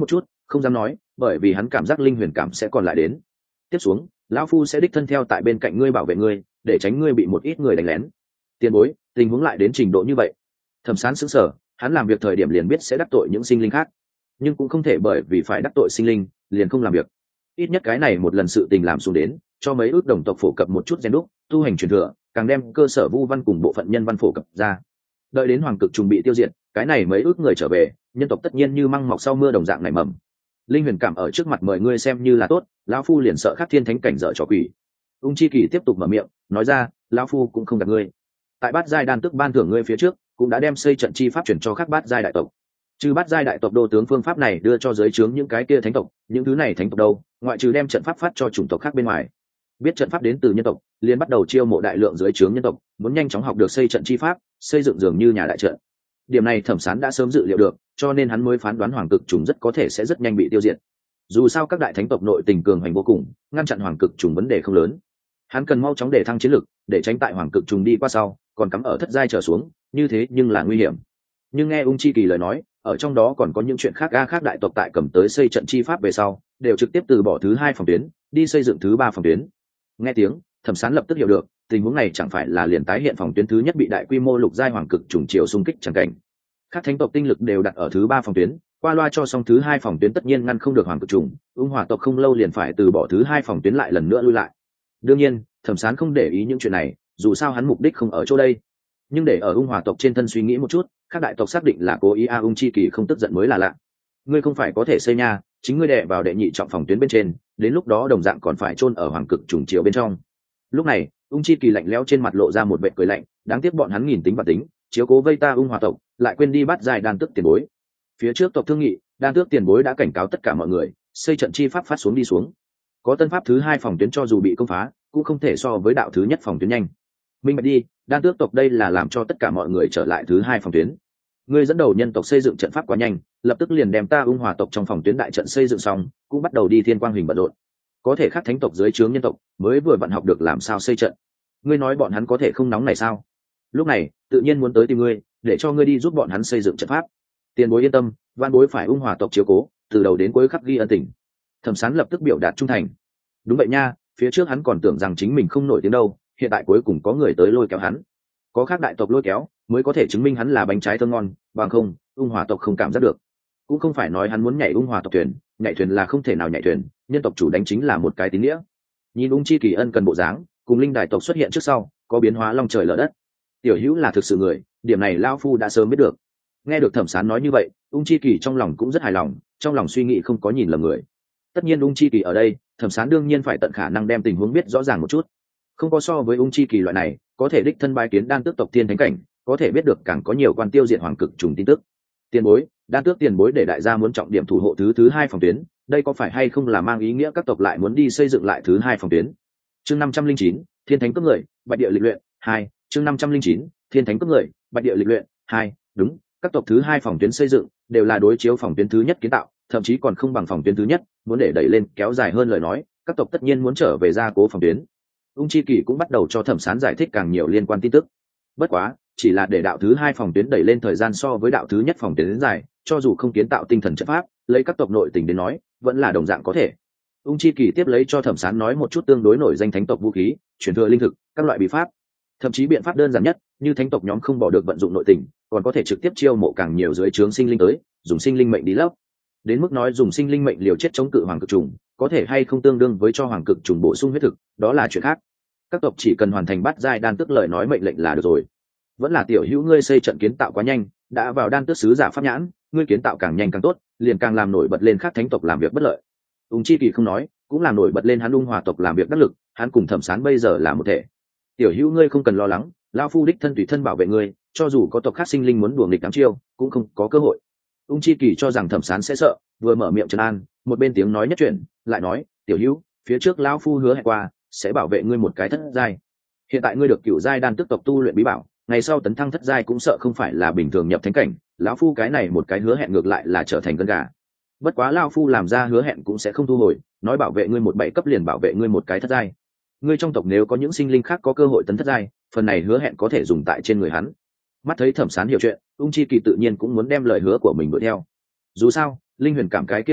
không dám nói, bởi vì hắn cảm giác linh huyền cảm sẽ còn lại đến. Tiếp xuống lão phu sẽ đích thân theo tại bên cạnh ngươi bảo vệ ngươi, để tránh ngươi bị một ít người đánh lén. Tiền bối, tình huống lại đến trình độ như vậy. Thẩm Sán sững sờ, hắn làm việc thời điểm liền biết sẽ đắc tội những sinh linh khác, nhưng cũng không thể bởi vì phải đắc tội sinh linh liền không làm việc. Ít nhất cái này một lần sự tình làm xuống đến, cho mấy ước đồng tộc phổ cập một chút gen đúc tu hành truyền thừa, càng đem cơ sở vu văn cùng bộ phận nhân văn phổ cập ra. Đợi đến hoàng cực trùng bị tiêu diệt, cái này mấy ước người trở về, nhân tộc tất nhiên như măng mọc sau mưa đồng dạng nảy mầm. Linh huyền cảm ở trước mặt mời ngươi xem như là tốt, lão phu liền sợ Khắc Thiên Thánh cảnh dở trò quỷ. Ung Chi Kỳ tiếp tục mở miệng nói ra, lão phu cũng không gạt ngươi, tại bát giai đan tức ban thưởng ngươi phía trước cũng đã đem xây trận chi pháp chuyển cho các bát giai đại tộc. Trừ bát giai đại tộc đô tướng phương pháp này đưa cho giới trướng những cái kia thánh tộc, những thứ này thánh tộc đâu, ngoại trừ đem trận pháp phát cho chủng tộc khác bên ngoài, biết trận pháp đến từ nhân tộc, liền bắt đầu chiêu mộ đại lượng giới trướng nhân tộc, muốn nhanh chóng học được xây trận chi pháp, xây dựng dường như nhà đại trận. Điểm này Thẩm Sán đã sớm dự liệu được, cho nên hắn mới phán đoán hoàng cực trùng rất có thể sẽ rất nhanh bị tiêu diệt. Dù sao các đại thánh tộc nội tình cường hành vô cùng, ngăn chặn hoàng cực trùng vấn đề không lớn. Hắn cần mau chóng để thăng chiến lực, để tránh tại hoàng cực trùng đi qua sau còn cắm ở thất giai trở xuống, như thế nhưng là nguy hiểm. Nhưng nghe Ung Chi Kỳ lời nói, ở trong đó còn có những chuyện khác a khác đại tộc tại cầm tới xây trận chi pháp về sau, đều trực tiếp từ bỏ thứ hai phòng tuyến, đi xây dựng thứ ba phòng tuyến. Nghe tiếng, Thẩm Sán lập tức hiểu được, tình huống này chẳng phải là liền tái hiện phòng tuyến thứ nhất bị đại quy mô lục giai hoàng cực trùng chiều xung kích chẳng cảnh. Các thánh tộc tinh lực đều đặt ở thứ ba phòng tuyến, qua loa cho xong thứ hai phòng tuyến tất nhiên ngăn không được hoàng cực trùng, Ung Hỏa tộc không lâu liền phải từ bỏ thứ hai phòng tuyến lại lần nữa lui lại. Đương nhiên, Thẩm Sán không để ý những chuyện này, dù sao hắn mục đích không ở chỗ đây. Nhưng để ở Ung Hỏa tộc trên thân suy nghĩ một chút, các đại tộc xác định là cố ý a Ung Chi Kỳ không tức giận mới là lạ. Ngươi không phải có thể xây nha, chính ngươi đè vào đệ nhị trọng phòng tuyến bên trên, đến lúc đó đồng dạng còn phải chôn ở hoàng cực trùng chiều bên trong. Lúc này, Ung Chi Kỳ lạnh lẽo trên mặt lộ ra một vẻ cười lạnh, đáng tiếc bọn hắn nghìn tính và tính, chiếu cố vây ta Ung Hỏa tộc, lại quên đi bắt giai đan tức tiền bối. Phía trước tộc thương nghị, đan tước tiền bối đã cảnh cáo tất cả mọi người, xây trận chi pháp phát xuống đi xuống. Có tân pháp thứ hai phòng tuyến cho dù bị công phá, cũng không thể so với đạo thứ nhất phòng tuyến nhanh. Minh bạch đi, đan tước tộc đây là làm cho tất cả mọi người trở lại thứ hai phòng tuyến. Ngươi dẫn đầu nhân tộc xây dựng trận pháp quá nhanh, lập tức liền đem ta Ung Hỏa tộc trong phòng tuyến đại trận xây dựng xong, cũng bắt đầu đi thiên quang hình bận rộn. Có thể khác thánh tộc dưới trướng nhân tộc mới vừa vặn học được làm sao xây trận. Ngươi nói bọn hắn có thể không nóng này sao? Lúc này, tự nhiên muốn tới tìm ngươi, để cho ngươi đi giúp bọn hắn xây dựng trận pháp. Tiền bối yên tâm, van bối phải Ung Hỏa tộc chiếu cố, từ đầu đến cuối khắc ghi ân tình. Thẩm Sán lập tức biểu đạt trung thành. Đúng vậy nha, phía trước hắn còn tưởng rằng chính mình không nổi tiếng đâu, hiện tại cuối cùng có người tới lôi kéo hắn. Có khác đại tộc lôi kéo mới có thể chứng minh hắn là bánh trái thơm ngon, bằng không Ung Hỏa tộc không cảm giác được. Cũng không phải nói hắn muốn nhảy Ung Hỏa tộc thuyền, nhảy thuyền là không thể nào nhảy thuyền, nhân tộc chủ đánh chính là một cái tín nghĩa. Nhìn Ung Chi Kỳ ân cần bộ dáng, cùng linh đại tộc xuất hiện trước sau có biến hóa long trời lở đất. Tiểu Hữu là thực sự người, điểm này lão phu đã sớm biết được. Nghe được Thẩm Sán nói như vậy, Ung Chi Kỳ trong lòng cũng rất hài lòng, trong lòng suy nghĩ không có nhìn lầm người. Tất nhiên Ung Chi Kỳ ở đây, Thẩm Sán đương nhiên phải tận khả năng đem tình huống biết rõ ràng một chút. Không có so với Ung Chi Kỳ loại này, có thể đích thân bái kiến đan tước tộc thiên thánh cảnh, có thể biết được càng có nhiều quan tiêu diệt hoàng cực trùng tin tức. Tiền bối, đan tước tiền bối để đại gia muốn trọng điểm thủ hộ thứ thứ hai phòng tuyến, đây có phải hay không là mang ý nghĩa các tộc lại muốn đi xây dựng lại thứ hai phòng tuyến? Chương năm trăm linh chín, Thiên Thánh cấp người, Bạch Địa lịch luyện hai. Chương năm trăm linh chín, Thiên Thánh cấp người, Bạch Địa lịch luyện hai. Đúng, các tộc thứ hai phòng tuyến xây dựng đều là đối chiếu phòng tuyến thứ nhất kiến tạo, thậm chí còn không bằng phòng tuyến thứ nhất, muốn để đẩy lên kéo dài hơn lời nói, các tộc tất nhiên muốn trở về gia cố phòng tuyến. Ung Chi Kỳ cũng bắt đầu cho Thẩm Sán giải thích càng nhiều liên quan tin tức. Bất quá, chỉ là để đạo thứ hai phòng tuyến đẩy lên thời gian so với đạo thứ nhất phòng tuyến đến dài, cho dù không kiến tạo tinh thần trận pháp, lấy các tộc nội tình đến nói, vẫn là đồng dạng có thể. Ung Chi Kỳ tiếp lấy cho Thẩm Sán nói một chút tương đối nổi danh thánh tộc vũ khí, truyền thừa linh thực, các loại bí pháp, thậm chí biện pháp đơn giản nhất, như thánh tộc nhóm không bỏ được vận dụng nội tình, còn có thể trực tiếp chiêu mộ càng nhiều dưới trướng sinh linh tới, dùng sinh linh mệnh đi lấp. Đến mức nói dùng sinh linh mệnh liều chết chống cự hoàng cực trùng, có thể hay không tương đương với cho hoàng cực trùng bổ sung huyết thực, đó là chuyện khác. Các tộc chỉ cần hoàn thành bát giai đan tức lời nói mệnh lệnh là được rồi. Vẫn là tiểu hữu ngươi xây trận kiến tạo quá nhanh, đã vào đan tước sứ giả pháp nhãn, ngươi kiến tạo càng nhanh càng tốt, liền càng làm nổi bật lên khác thánh tộc làm việc bất lợi. Ung Chi Kỳ không nói, cũng làm nổi bật lên hắn Ung Hỏa tộc làm việc đắc lực, hắn cùng Thẩm Sán bây giờ là một thể. Tiểu hữu ngươi không cần lo lắng, lão phu đích thân tùy thân bảo vệ ngươi, cho dù có tộc khác sinh linh muốn đuổi nghịch ám chiêu, cũng không có cơ hội. Ung Chi Kỳ cho rằng Thẩm Sán sẽ sợ, vừa mở miệng trấn an, một bên tiếng nói nhất chuyện, lại nói, tiểu hữu, phía trước lão phu hứa hẹn qua, sẽ bảo vệ ngươi một cái thất giai. Hiện tại ngươi được cửu giai đan tức tộc tu luyện bí bảo, ngày sau tấn thăng thất giai cũng sợ không phải là bình thường nhập thánh cảnh, lão phu cái này một cái hứa hẹn ngược lại là trở thành cơn gà. Bất quá lão phu làm ra hứa hẹn cũng sẽ không thu hồi, nói bảo vệ ngươi một bảy cấp liền bảo vệ ngươi một cái thất giai. Ngươi trong tộc nếu có những sinh linh khác có cơ hội tấn thất giai, phần này hứa hẹn có thể dùng tại trên người hắn. Mắt thấy Thẩm Sán hiểu chuyện, Ung Chi Kỳ tự nhiên cũng muốn đem lời hứa của mình đuổi theo. Dù sao, linh huyền cảm cái kia cầu vật,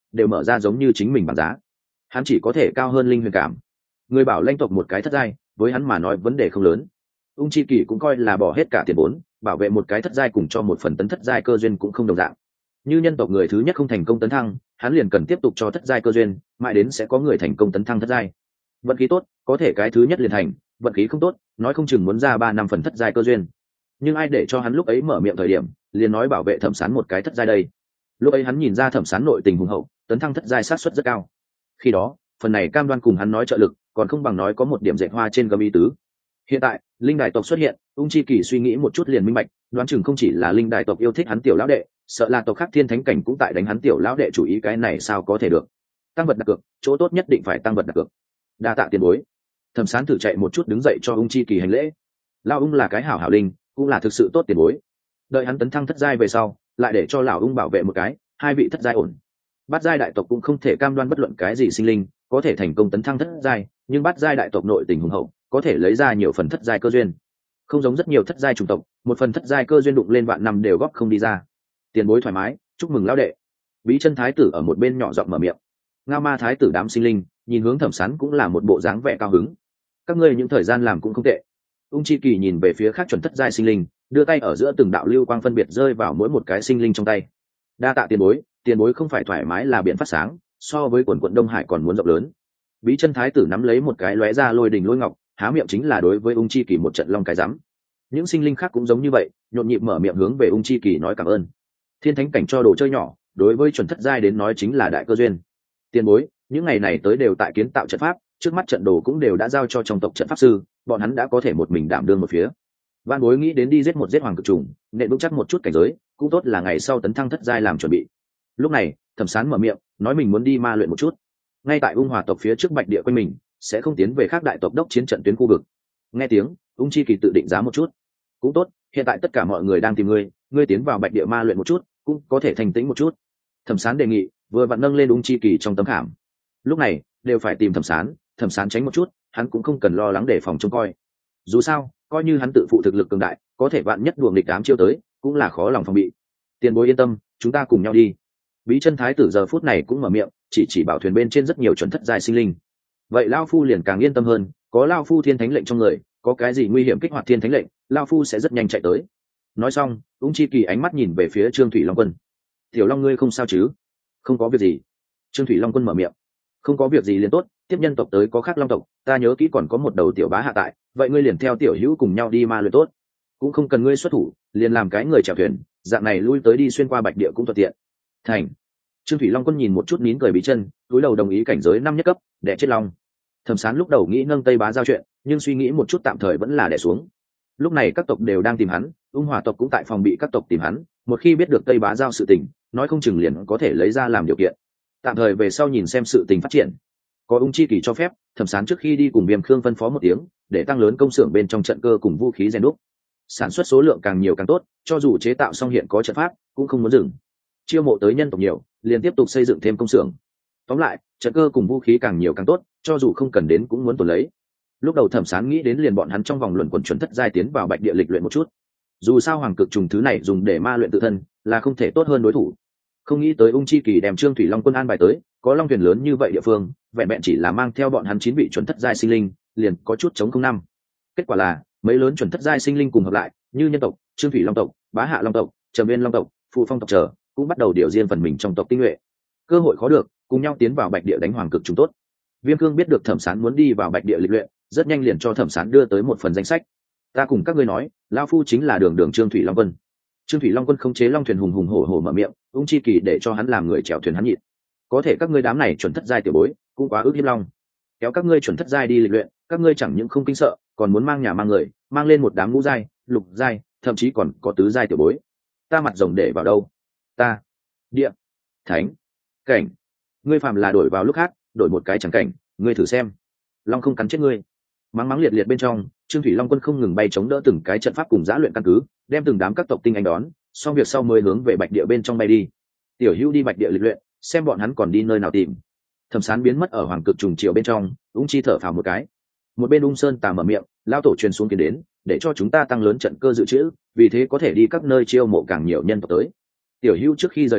đều mở ra giống như chính mình bằng giá. Hắn chỉ có thể cao hơn linh huyền cảm. Người bảo lãnh tộc một cái thất giai, với hắn mà nói vấn đề không lớn. Ung chi kỳ cũng coi là bỏ hết cả tiền vốn, bảo vệ một cái thất giai cùng cho một phần tấn thất giai cơ duyên cũng không đồng dạng. Như nhân tộc người thứ nhất không thành công tấn thăng, hắn liền cần tiếp tục cho thất giai cơ duyên, mãi đến sẽ có người thành công tấn thăng thất giai. Vận khí tốt, có thể cái thứ nhất liền thành, vận khí không tốt, nói không chừng muốn ra ba năm phần thất giai cơ duyên. Nhưng ai để cho hắn lúc ấy mở miệng thời điểm, liền nói bảo vệ Thẩm Sán một cái thất giai đây. Lúc ấy hắn nhìn ra Thẩm Sán nội tình hùng hậu, tấn thăng thất giai sát suất rất cao. Khi đó, phần này cam đoan cùng hắn nói trợ lực, còn không bằng nói có một điểm dệt hoa trên gấm ý tứ. Hiện tại, linh đài tộc xuất hiện, Ung Chi Kỳ suy nghĩ một chút liền minh bạch, đoán chừng không chỉ là linh đài tộc yêu thích hắn tiểu lão đệ, sợ là tộc khác thiên thánh cảnh cũng tại đánh hắn tiểu lão đệ chủ ý, cái này sao có thể được. Tăng vật đặt cược, chỗ tốt nhất định phải tăng vật đặt cược. Đa tạ tiền bối. Thẩm Sán thử chạy một chút đứng dậy cho Ung Chi Kỳ hành lễ. Lão Ung là cái hảo hảo linh, cũng là thực sự tốt tiền bối. Đợi hắn tấn thăng thất giai về sau, lại để cho lão Ung bảo vệ một cái, hai vị thất giai ổn. Bát giai đại tộc cũng không thể cam đoan bất luận cái gì sinh linh có thể thành công tấn thăng thất giai, nhưng bát giai đại tộc nội tình hùng hậu, có thể lấy ra nhiều phần thất giai cơ duyên. Không giống rất nhiều thất giai chủng tộc, một phần thất giai cơ duyên đụng lên vạn năm đều góp không đi ra. Tiền bối thoải mái, chúc mừng lão đệ. Bí chân thái tử ở một bên nhỏ giọng mở miệng. Ngao ma thái tử đám sinh linh nhìn hướng Thẩm Sán cũng là một bộ dáng vẻ cao hứng. Các ngươi những thời gian làm cũng không tệ. Ung Chi Kỳ nhìn về phía khác chuẩn thất giai sinh linh, đưa tay ở giữa từng đạo lưu quang phân biệt rơi vào mỗi một cái sinh linh trong tay. Đa tạ tiền bối, tiền bối không phải thoải mái là biển phát sáng, so với quần quận Đông Hải còn muốn rộng lớn. Bí chân thái tử nắm lấy một cái lóe ra lôi đình lôi ngọc, há miệng chính là đối với Ung Chi Kỳ một trận long cái rắm. Những sinh linh khác cũng giống như vậy, nhộn nhịp mở miệng hướng về Ung Chi Kỳ nói cảm ơn. Thiên thánh cảnh cho đồ chơi nhỏ, đối với chuẩn thất giai đến nói chính là đại cơ duyên. Tiền bối, những ngày này tới đều tại kiến tạo trận pháp, trước mắt trận đồ cũng đều đã giao cho trong tộc trận pháp sư, bọn hắn đã có thể một mình đảm đương một phía. Van Bối nghĩ đến đi giết một giết hoàng cực trùng, nện vững chắc một chút cảnh giới, cũng tốt là ngày sau tấn thăng thất giai làm chuẩn bị. Lúc này, Thẩm Sán mở miệng, nói mình muốn đi ma luyện một chút. Ngay tại Ung Hòa tộc phía trước bạch địa quanh mình, sẽ không tiến về khác đại tộc đốc chiến trận tuyến khu vực. Nghe tiếng, Ung Chi Kỳ tự định giá một chút. Cũng tốt, hiện tại tất cả mọi người đang tìm ngươi, ngươi tiến vào bạch địa ma luyện một chút, cũng có thể thành tĩnh một chút. Thẩm Sán đề nghị, vừa vặn nâng lên Ung Chi Kỳ trong tấm khảm. Lúc này, đều phải tìm Thẩm Sán, Thẩm Sán tránh một chút, hắn cũng không cần lo lắng để phòng trông coi. Dù sao, coi như hắn tự phụ thực lực cường đại, có thể vạn nhất đuồng địch ám chiêu tới, cũng là khó lòng phòng bị. Tiền bối yên tâm, chúng ta cùng nhau đi. Bí chân thái tử giờ phút này cũng mở miệng, chỉ chỉ bảo thuyền bên trên rất nhiều chuẩn thất giai sinh linh. Vậy lão phu liền càng yên tâm hơn, có lão phu thiên thánh lệnh trong người, có cái gì nguy hiểm kích hoạt thiên thánh lệnh, lão phu sẽ rất nhanh chạy tới. Nói xong, Ung Chi Kỳ ánh mắt nhìn về phía Trương Thủy Long Quân. Tiểu Long ngươi không sao chứ? Không có việc gì. Trương Thủy Long Quân mở miệng. Không có việc gì liền tốt, tiếp nhân tộc tới có khác long tộc, ta nhớ kỹ còn có một đầu tiểu bá hạ tại, vậy ngươi liền theo tiểu hữu cùng nhau đi ma luyện tốt. Cũng không cần ngươi xuất thủ, liền làm cái người chèo thuyền, dạng này lui tới đi xuyên qua bạch địa cũng thuận tiện. Thành. Trương Thủy Long Quân nhìn một chút nín cười Bí chân, cúi đầu đồng ý cảnh giới năm nhất cấp, đẻ chết long. Thẩm Sán lúc đầu nghĩ nâng Tây Bá giao chuyện, nhưng suy nghĩ một chút tạm thời vẫn là đẻ xuống. Lúc này các tộc đều đang tìm hắn, Ung Hòa tộc cũng tại phòng bị các tộc tìm hắn, một khi biết được Tây Bá giao sự tình, nói không chừng liền có thể lấy ra làm điều kiện. Tạm thời về sau nhìn xem sự tình phát triển. Có Ung Chi Kỳ cho phép, Thẩm Sán trước khi đi cùng Viêm Khương phân phó một tiếng, để tăng lớn công xưởng bên trong trận cơ cùng vũ khí rèn đúc. Sản xuất số lượng càng nhiều càng tốt, cho dù chế tạo xong hiện có trận pháp, cũng không muốn dừng. Chiêu mộ tới nhân tộc nhiều, liền tiếp tục xây dựng thêm công xưởng. Tóm lại, trận cơ cùng vũ khí càng nhiều càng tốt, cho dù không cần đến cũng muốn tồn lấy. Lúc đầu Thẩm Sán nghĩ đến liền bọn hắn trong vòng luận quần chuẩn thất giai tiến vào bạch địa lịch luyện một chút. Dù sao hoàng cực trùng thứ này dùng để ma luyện tự thân, là không thể tốt hơn đối thủ. Không nghĩ tới Ung Chi Kỳ đem Trương Thủy Long Quân an bài tới, có long thuyền lớn như vậy địa phương, vẹn vẹn chỉ là mang theo bọn hắn chín vị chuẩn thất giai sinh linh, liền có chút chống không năm. Kết quả là, mấy lớn chuẩn thất giai sinh linh cùng hợp lại, như nhân tộc, Trương Thủy Long tộc, Bá Hạ Long tộc, Trầm Nguyên Long tộc, Phụ Phong tộc trở, cũng bắt đầu điều riêng phần mình trong tộc tinh nhuệ. Cơ hội khó được, cùng nhau tiến vào bạch địa đánh hoàng cực trùng tốt. Viêm Cương biết được Thẩm Sán muốn đi vào bạch địa lịch luyện, rất nhanh liền cho Thẩm Sán đưa tới một phần danh sách. Ta cùng các ngươi nói, lão phu chính là đường đường Trương Thủy Long Quân. Trương Thủy Long Quân khống chế long thuyền hùng hùng hổ hổ mở miệng, Ung Chi Kỳ để cho hắn làm người chèo thuyền hắn nhịn. Có thể các ngươi đám này chuẩn thất giai tiểu bối, cũng quá ước hiếp long. Kéo các ngươi chuẩn thất giai đi lịch luyện, các ngươi chẳng những không kinh sợ, còn muốn mang nhà mang người, mang lên một đám ngũ giai, lục giai, thậm chí còn có tứ giai tiểu bối. Ta mặt rồng để vào đâu? Ta, địa, thánh, cảnh. Ngươi phàm là đổi vào lúc khác, đổi một cái chẳng cảnh, ngươi thử xem. Long không cắn chết ngươi. Mắng mắng liệt liệt bên trong, Trương Thủy Long Quân không ngừng bay chống đỡ từng cái trận pháp cùng giã luyện căn cứ, đem từng đám các tộc tinh anh đón, xong việc sau mới hướng về bạch địa bên trong bay đi. Tiểu Hữu đi bạch địa lịch luyện, xem bọn hắn còn đi nơi nào tìm. Thẩm Sán biến mất ở hoàng cực trùng chiều bên trong, Ung Chi thở phào một cái. Một bên Ung Sơn Tà mở miệng, lao tổ truyền xuống kiến đến, để cho chúng ta tăng lớn trận cơ dự trữ, vì thế có thể đi các nơi chiêu mộ càng nhiều nhân tộc tới. Tiểu Hữu trước khi rời đi,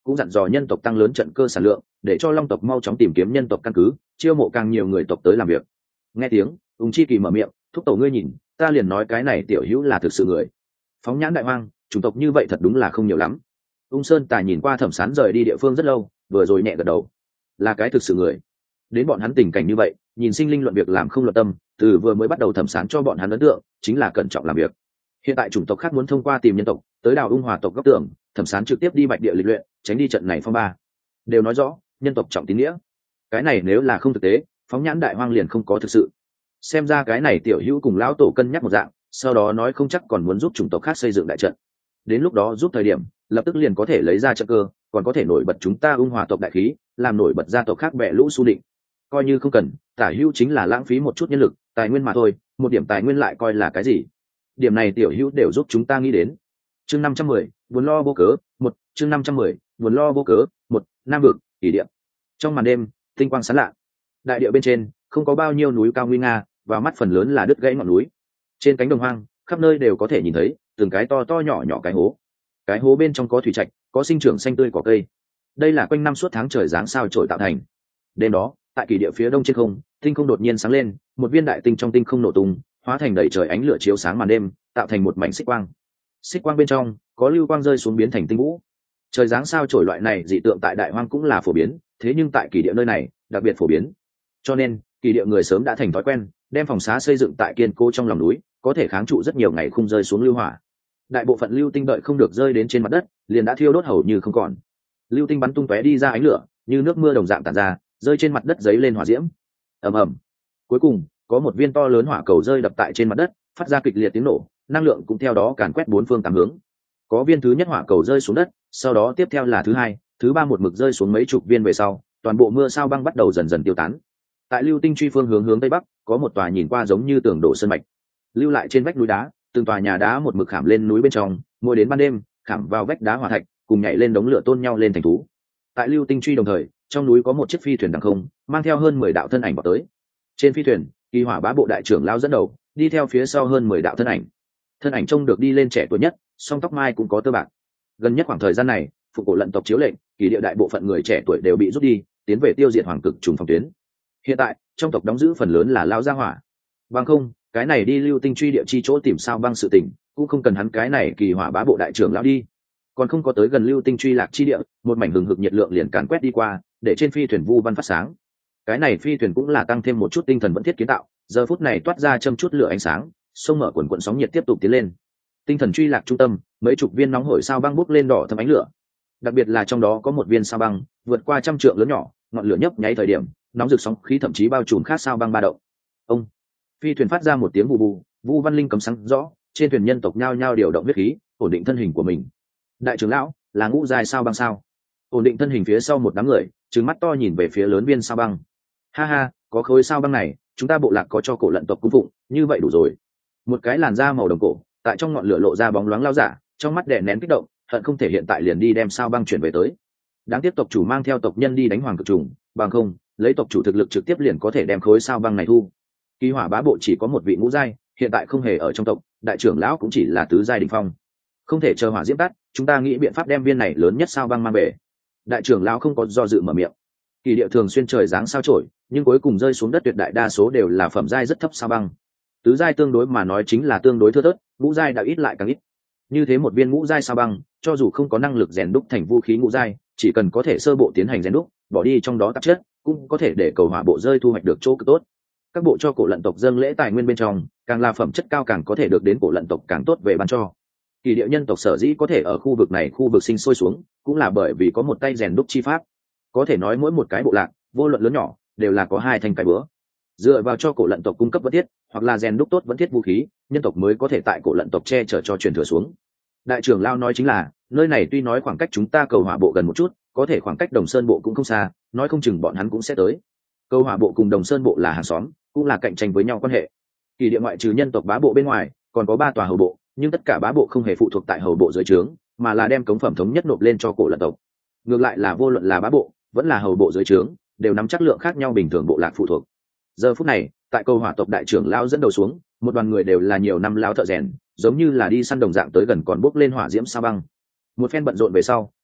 cũng dặn dò nhân tộc tăng lớn trận cơ sản lượng để cho long tộc mau chóng tìm kiếm nhân tộc căn cứ, chiêu mộ càng nhiều người tộc tới làm việc. Nghe tiếng ung chi kỳ mở miệng, thúc tổ ngươi nhìn, ta liền nói cái này tiểu hữu là thực sự người. Phóng nhãn đại hoang, chủng tộc như vậy thật đúng là không nhiều lắm. Ung Sơn Tài nhìn qua Thẩm Sán rời đi địa phương rất lâu, vừa rồi nhẹ gật đầu, là cái thực sự người. Đến bọn hắn tình cảnh như vậy, nhìn sinh linh luận việc làm không luận tâm, từ vừa mới bắt đầu Thẩm Sán cho bọn hắn ấn tượng chính là cẩn trọng làm việc. Hiện tại chủng tộc khác muốn thông qua tìm nhân tộc tới đào ung hòa tộc góc tưởng, Thẩm Sán trực tiếp đi bạch địa lịch luyện, tránh đi trận này phong ba. Đều nói rõ nhân tộc trọng tín nghĩa, cái này nếu là không thực tế, phóng nhãn đại hoang liền không có thực sự. Xem ra cái này tiểu hữu cùng lão tổ cân nhắc một dạng, sau đó nói không chắc còn muốn giúp chủng tộc khác xây dựng đại trận. Đến lúc đó giúp thời điểm lập tức liền có thể lấy ra trận cơ, còn có thể nổi bật chúng ta ung hòa tộc đại khí, làm nổi bật gia tộc khác bè lũ su định. Coi như không cần, tả hữu chính là lãng phí một chút nhân lực tài nguyên mà thôi, một điểm tài nguyên lại coi là cái gì. Điểm này tiểu hữu đều giúp chúng ta nghĩ đến. Chương năm trăm mười, buồn lo vô cớ một. Chương năm trăm mười, buồn lo vô cớ một. Nam vực kỷ địa. Trong màn đêm tinh quang sáng lạ, đại địa bên trên không có bao nhiêu núi cao nguy nga, và mắt phần lớn là đứt gãy ngọn núi. Trên cánh đồng hoang khắp nơi đều có thể nhìn thấy từng cái to to nhỏ nhỏ cái hố, cái hố bên trong có thủy trạch, có sinh trưởng xanh tươi cỏ cây. Đây là quanh năm suốt tháng trời giáng sao trổi tạo thành. Đêm đó tại kỳ địa phía đông trên không, tinh không đột nhiên sáng lên, một viên đại tinh trong tinh không nổ tung, hóa thành đầy trời ánh lửa chiếu sáng màn đêm, tạo thành một mảnh xích quang. Xích quang bên trong có lưu quang rơi xuống biến thành tinh vũ. Trời giáng sao trổi loại này dị tượng tại đại hoang cũng là phổ biến, thế nhưng tại kỳ địa nơi này đặc biệt phổ biến. Cho nên kỳ địa người sớm đã thành thói quen, đem phòng xá xây dựng tại kiên cố trong lòng núi, có thể kháng trụ rất nhiều ngày không rơi xuống lưu hỏa. Đại bộ phận lưu tinh đợi không được rơi đến trên mặt đất, liền đã thiêu đốt hầu như không còn. Lưu tinh bắn tung tóe đi ra ánh lửa, như nước mưa đồng dạng tản ra, rơi trên mặt đất giấy lên hỏa diễm. Ầm ầm. Cuối cùng, có một viên to lớn hỏa cầu rơi đập tại trên mặt đất, phát ra kịch liệt tiếng nổ, năng lượng cũng theo đó càn quét bốn phương tám hướng. Có viên thứ nhất hỏa cầu rơi xuống đất, sau đó tiếp theo là thứ hai, thứ ba, một mực rơi xuống mấy chục viên về sau, toàn bộ mưa sao băng bắt đầu dần dần tiêu tán. Tại lưu tinh truy phương hướng hướng tây bắc, có một tòa nhìn qua giống như tường đổ sơn mạch, lưu lại trên vách núi đá, từng tòa nhà đá một mực khảm lên núi bên trong, mỗi đến ban đêm khảm vào vách đá hỏa thạch, cùng nhảy lên đống lửa tôn nhau lên thành thú. Tại lưu tinh truy đồng thời, trong núi có một chiếc phi thuyền đằng không, mang theo hơn mười đạo thân ảnh vào tới. Trên phi thuyền, Kỳ Hỏa Bá bộ đại trưởng lão dẫn đầu, đi theo phía sau hơn mười đạo thân ảnh. Thân ảnh trông được đi lên trẻ tuổi nhất, song tóc mai cũng có tơ bạc. Gần nhất khoảng thời gian này, phụ cổ lận tộc chiếu lệnh, kỳ địa đại bộ phận người trẻ tuổi đều bị rút đi, tiến về tiêu diệt hoàng cực trùng phòng tuyến. Hiện tại, trong tộc đóng giữ phần lớn là lão gia hỏa. Bằng không, cái này đi lưu tinh truy địa chi chỗ tìm sao băng sự tình, cũng không cần hắn cái này Kỳ Hỏa Bá bộ đại trưởng lão đi. Còn không có tới gần lưu tinh truy lạc chi địa, một mảnh hừng hực nhiệt lượng liền càn quét đi qua, để trên phi thuyền vu văn phát sáng. Cái này phi thuyền cũng là tăng thêm một chút tinh thần vẫn thiết kiến tạo, giờ phút này toát ra châm chút lửa ánh sáng, sông mở quần quần sóng nhiệt tiếp tục tiến lên. Tinh thần truy lạc trung tâm, mấy chục viên nóng hổi sao băng bốc lên đỏ thâm ánh lửa. Đặc biệt là trong đó có một viên sao băng vượt qua trăm trượng lớn nhỏ, ngọn lửa nhấp nháy thời điểm, nóng rực sóng khí thậm chí bao trùm khác sao băng ba động. Ông phi thuyền phát ra một tiếng bù bù, vu văn linh cấm sáng rõ, trên thuyền nhân tộc nhao nhao điều động huyết khí, ổn định thân hình của mình. Đại trưởng lão, là ngũ dài sao băng sao? Ổn định thân hình phía sau một đám người, trừng mắt to nhìn về phía lớn viên sao băng. Ha ha, có khối sao băng này, chúng ta bộ lạc có cho cổ lận tộc cung phụng, như vậy đủ rồi. Một cái làn da màu đồng cổ, tại trong ngọn lửa lộ ra bóng loáng lao giả, trong mắt đè nén kích động, hận không thể hiện tại liền đi đem sao băng chuyển về tới. Đáng tiếc tộc chủ mang theo tộc nhân đi đánh hoàng cực trùng, bằng không, lấy tộc chủ thực lực trực tiếp liền có thể đem khối sao băng này thu. Kỳ Hỏa Bá bộ chỉ có một vị ngũ giai, hiện tại không hề ở trong tộc, đại trưởng lão cũng chỉ là tứ giai đỉnh phong. Không thể chờ hỏa diễm tắt, chúng ta nghĩ biện pháp đem viên này lớn nhất sao băng mang về. Đại trưởng lão không có do dự mở miệng. Kỳ địa thường xuyên trời giáng sao trổi, nhưng cuối cùng rơi xuống đất tuyệt đại đa số đều là phẩm giai rất thấp sao băng. Tứ giai tương đối mà nói chính là tương đối thưa thớt, ngũ giai đã ít lại càng ít. Như thế một viên ngũ giai sao băng, cho dù không có năng lực rèn đúc thành vũ khí ngũ giai, chỉ cần có thể sơ bộ tiến hành rèn đúc, bỏ đi trong đó tạp chất, cũng có thể để cầu hỏa bộ rơi thu hoạch được chỗ cực tốt. Các bộ cho cổ lận tộc dâng lễ tài nguyên bên trong, càng là phẩm chất cao càng có thể được đến cổ lận tộc càng tốt về ban cho. Kỳ địa nhân tộc sở dĩ có thể ở khu vực này khu vực sinh sôi xuống, cũng là bởi vì có một tay rèn đúc chi pháp. Có thể nói mỗi một cái bộ lạc, vô luận lớn nhỏ, đều là có hai thanh cái bữa. Dựa vào cho cổ lận tộc cung cấp vẫn thiết, hoặc là rèn đúc tốt vẫn thiết vũ khí, nhân tộc mới có thể tại cổ lận tộc che chở cho truyền thừa xuống. Đại trưởng lao nói chính là, nơi này tuy nói khoảng cách chúng ta cầu hỏa bộ gần một chút, có thể khoảng cách Đồng Sơn bộ cũng không xa, nói không chừng bọn hắn cũng sẽ tới. Cầu hỏa bộ cùng Đồng Sơn bộ là hàng xóm, cũng là cạnh tranh với nhau quan hệ. Kỳ địa ngoại trừ nhân tộc bá bộ bên ngoài, còn có ba tòa hầu bộ, nhưng tất cả bá bộ không hề phụ thuộc tại hầu bộ dưới trướng, mà là đem cống phẩm thống nhất nộp lên cho cổ lận tộc. Ngược lại là vô luận là bá bộ, vẫn là hầu bộ dưới trướng, đều nắm chắc lượng khác nhau bình thường bộ lạc phụ thuộc. Giờ phút này, tại cầu hỏa tộc đại trưởng lao dẫn đầu xuống, một đoàn người đều là nhiều năm lao thợ rèn, giống như là đi săn đồng dạng tới gần còn bốc lên hỏa diễm sao băng. Một phen bận rộn về sau,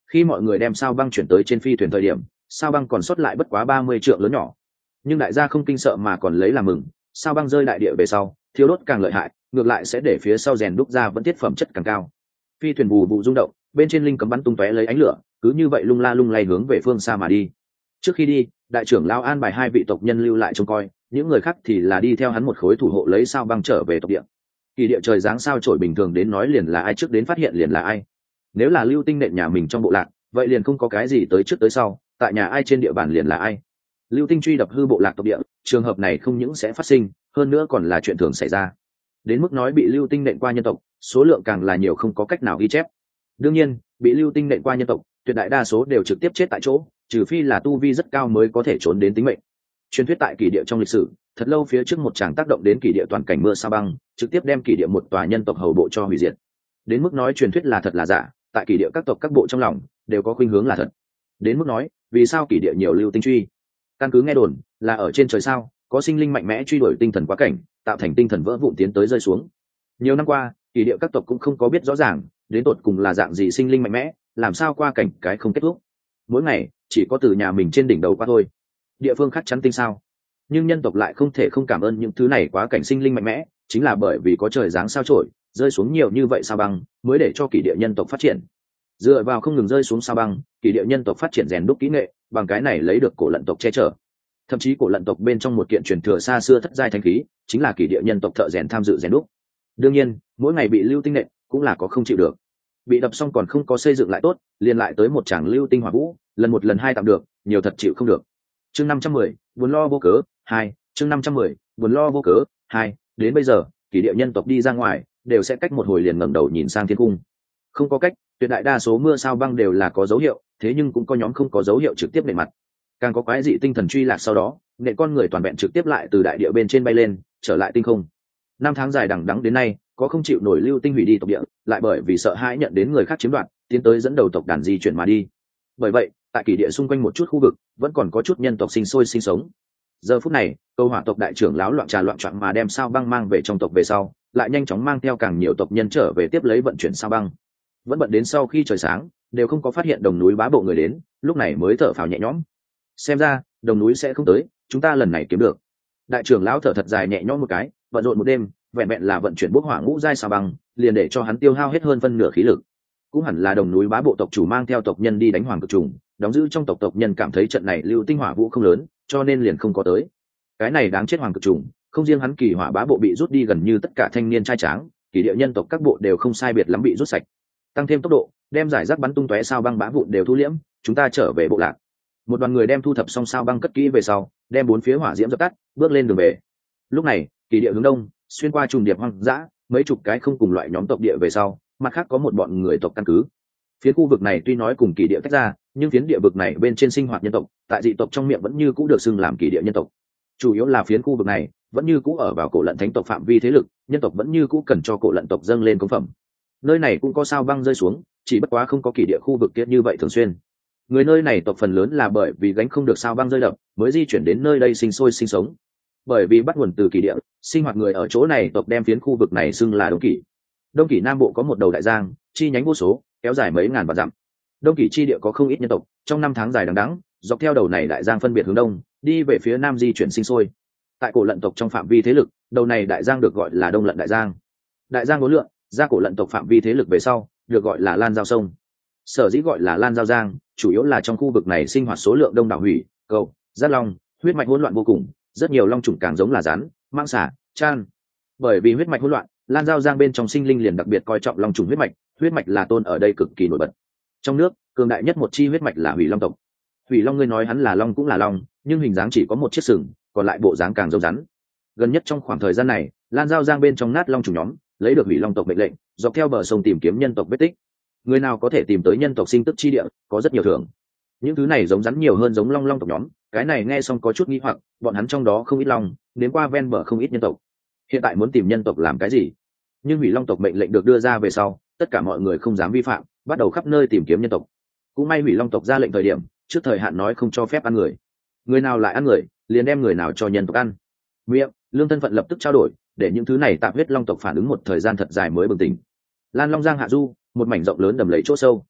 khi mọi người đem sao băng chuyển tới trên phi thuyền thời điểm, sao băng còn sót lại bất quá ba mươi trượng lớn nhỏ, nhưng đại gia không kinh sợ mà còn lấy làm mừng. Sao băng rơi đại địa về sau, thiêu đốt càng lợi hại, ngược lại sẽ để phía sau rèn đúc ra vẫn tiết phẩm chất càng cao. Phi thuyền bù bù rung động, bên trên linh cấm bắn tung tóe lấy ánh lửa, cứ như vậy lung la lung lay hướng về phương xa mà đi. Trước khi đi, đại trưởng lão an bài hai vị tộc nhân lưu lại trông coi, những người khác thì là đi theo hắn một khối thủ hộ lấy sao băng trở về tộc địa. Kỳ địa trời giáng sao trổi bình thường đến nói liền là ai trước đến phát hiện liền là ai. Nếu là lưu tinh nện nhà mình trong bộ lạc, vậy liền không có cái gì tới trước tới sau, tại nhà ai trên địa bàn liền là ai. Lưu tinh truy đập hư bộ lạc tộc địa, trường hợp này không những sẽ phát sinh, hơn nữa còn là chuyện thường xảy ra. Đến mức nói bị lưu tinh nện qua nhân tộc, số lượng càng là nhiều không có cách nào ghi chép. Đương nhiên, bị lưu tinh nện qua nhân tộc, tuyệt đại đa số đều trực tiếp chết tại chỗ, trừ phi là tu vi rất cao mới có thể trốn đến tính mệnh. Truyền thuyết tại kỳ địa trong lịch sử, thật lâu phía trước một tràng tác động đến kỳ địa toàn cảnh mưa sa băng, trực tiếp đem kỳ địa một tòa nhân tộc hầu bộ cho hủy diệt. Đến mức nói truyền thuyết là thật là giả, tại kỳ địa các tộc các bộ trong lòng đều có khuynh hướng là thật. Đến mức nói, vì sao kỳ địa nhiều lưu tinh truy? Căn cứ nghe đồn, là ở trên trời sao, có sinh linh mạnh mẽ truy đuổi tinh thần quá cảnh, tạo thành tinh thần vỡ vụn tiến tới rơi xuống. Nhiều năm qua, kỳ địa các tộc cũng không có biết rõ ràng, đến tột cùng là dạng gì sinh linh mạnh mẽ, làm sao qua cảnh cái không kết thúc. Mỗi ngày, chỉ có từ nhà mình trên đỉnh đầu qua thôi. Địa phương khác chắn tinh sao. Nhưng nhân tộc lại không thể không cảm ơn những thứ này quá cảnh sinh linh mạnh mẽ, chính là bởi vì có trời giáng sao trổi, rơi xuống nhiều như vậy sao băng, mới để cho kỳ địa nhân tộc phát triển. Dựa vào không ngừng rơi xuống sao băng, kỳ địa nhân tộc phát triển rèn đúc kỹ nghệ, bằng cái này lấy được cổ lận tộc che chở. Thậm chí cổ lận tộc bên trong một kiện truyền thừa xa xưa thất giai thánh khí, chính là kỳ địa nhân tộc thợ rèn tham dự rèn đúc. Đương nhiên, mỗi ngày bị lưu tinh nện, cũng là có không chịu được. Bị đập xong còn không có xây dựng lại tốt, liền lại tới một tràng lưu tinh hỏa vũ, lần một lần hai tạm được, nhiều thật chịu không được. Chương năm trăm mười, buồn lo vô cớ, hai, chương năm trăm mười, buồn lo vô cớ, hai, đến bây giờ, kỳ địa nhân tộc đi ra ngoài, đều sẽ cách một hồi liền ngẩng đầu nhìn sang thiên cung. Không có cách, tuyệt đại đa số mưa sao băng đều là có dấu hiệu, thế nhưng cũng có nhóm không có dấu hiệu trực tiếp nện mặt. Càng có quái dị tinh thần truy lạc sau đó, nện con người toàn vẹn trực tiếp lại từ đại địa bên trên bay lên, trở lại tinh không. Năm tháng dài đằng đẵng đến nay, có không chịu nổi lưu tinh hủy đi tộc địa, lại bởi vì sợ hãi nhận đến người khác chiếm đoạt, tiến tới dẫn đầu tộc đàn di chuyển mà đi. Bởi vậy, tại kỳ địa xung quanh một chút khu vực, vẫn còn có chút nhân tộc sinh sôi sinh sống. Giờ phút này, câu hỏa tộc đại trưởng lão loạn trà loạn choạng mà đem sao băng mang về trong tộc về sau, lại nhanh chóng mang theo càng nhiều tộc nhân trở về tiếp lấy vận chuyển sao băng. Vẫn bận đến sau khi trời sáng, đều không có phát hiện đồng núi bá bộ người đến, lúc này mới thở phào nhẹ nhõm. Xem ra, đồng núi sẽ không tới, chúng ta lần này kiếm được. Đại trưởng lão thở thật dài nhẹ nhõm một cái, bận rộn một đêm, vẹn vẹn là vận chuyển bốc hỏa ngũ giai sao băng, liền để cho hắn tiêu hao hết hơn phân nửa khí lực. Cũng hẳn là đồng núi bá bộ tộc chủ mang theo tộc nhân đi đánh hoàng cực trùng, đóng giữ trong tộc tộc nhân cảm thấy trận này lưu tinh hỏa vũ không lớn, cho nên liền không có tới. Cái này đáng chết hoàng cực trùng, không riêng hắn kỳ hỏa bá bộ bị rút đi gần như tất cả thanh niên trai tráng, kỳ địa nhân tộc các bộ đều không sai biệt lắm bị rút sạch. Tăng thêm tốc độ, đem giải rác bắn tung tóe sao băng bá vụn đều thu liễm, chúng ta trở về bộ lạc. Một đoàn người đem thu thập xong sao băng cất kỹ về sau, đem bốn phía hỏa diễm dập tắt, bước lên đường về. Lúc này, kỳ địa hướng đông, xuyên qua trùng điệp hoang dã, mấy chục cái không cùng loại nhóm tộc địa về sau, mặt khác có một bọn người tộc căn cứ. Phiến khu vực này tuy nói cùng kỳ địa tách ra, nhưng phiến địa vực này bên trên sinh hoạt nhân tộc, tại dị tộc trong miệng vẫn như cũ được xưng làm kỳ địa nhân tộc. Chủ yếu là phiến khu vực này vẫn như cũ ở vào cổ lận thánh tộc phạm vi thế lực, nhân tộc vẫn như cũ cần cho cổ lận tộc dâng lên công phẩm. Nơi này cũng có sao băng rơi xuống, chỉ bất quá không có kỳ địa khu vực kia như vậy thường xuyên. Người nơi này tộc phần lớn là bởi vì gánh không được sao băng rơi đập, mới di chuyển đến nơi đây sinh sôi sinh sống. Bởi vì bắt nguồn từ kỳ địa, sinh hoạt người ở chỗ này tộc đem phiến khu vực này xưng là Đông Kỷ. Đông Kỷ Nam Bộ có một đầu đại giang, chi nhánh vô số, kéo dài mấy ngàn vạn dặm. Đông Kỷ chi địa có không ít nhân tộc, trong năm tháng dài đằng đẵng, dọc theo đầu này đại giang phân biệt hướng đông, đi về phía nam di chuyển sinh sôi. Tại cổ lận tộc trong phạm vi thế lực, đầu này đại giang được gọi là Đông Lận đại giang. Đại giang uốn lượn, ra cổ lận tộc phạm vi thế lực về sau, được gọi là Lan Giao sông. Sở dĩ gọi là Lan Giao giang, chủ yếu là trong khu vực này sinh hoạt số lượng đông đảo hủy, cầu, giát long, huyết mạch hỗn loạn vô cùng, rất nhiều long trùng càng giống là rắn, mang xả, chan. Bởi vì huyết mạch hỗn loạn, Lan Giao giang bên trong sinh linh liền đặc biệt coi trọng long trùng huyết mạch, huyết mạch là tôn ở đây cực kỳ nổi bật. Trong nước, cường đại nhất một chi huyết mạch là Hủy Long tộc. Hủy Long ngươi nói hắn là long cũng là long, nhưng hình dáng chỉ có một chiếc sừng, còn lại bộ dáng càng giống rắn. Gần nhất trong khoảng thời gian này, Lan Giao giang bên trong nát long trùng nhóm, lấy được Hủy Long tộc mệnh lệnh, dọc theo bờ sông tìm kiếm nhân tộc vết tích. Người nào có thể tìm tới nhân tộc sinh tức chi địa, có rất nhiều thưởng. Những thứ này giống rắn nhiều hơn giống long long tộc nhóm, cái này nghe xong có chút nghi hoặc, bọn hắn trong đó không ít long, đến qua ven bờ không ít nhân tộc. Hiện tại muốn tìm nhân tộc làm cái gì? Nhưng Hủy Long tộc mệnh lệnh được đưa ra về sau, tất cả mọi người không dám vi phạm, bắt đầu khắp nơi tìm kiếm nhân tộc. Cũng may Hủy Long tộc ra lệnh thời điểm, trước thời hạn nói không cho phép ăn người. Người nào lại ăn người, liền đem người nào cho nhân tộc ăn. Miệng, lương thân phận lập tức trao đổi, để những thứ này tạp huyết long tộc phản ứng một thời gian thật dài mới bừng tỉnh. Lan Long giang hạ du, một mảnh rộng lớn đầm lầy chỗ sâu.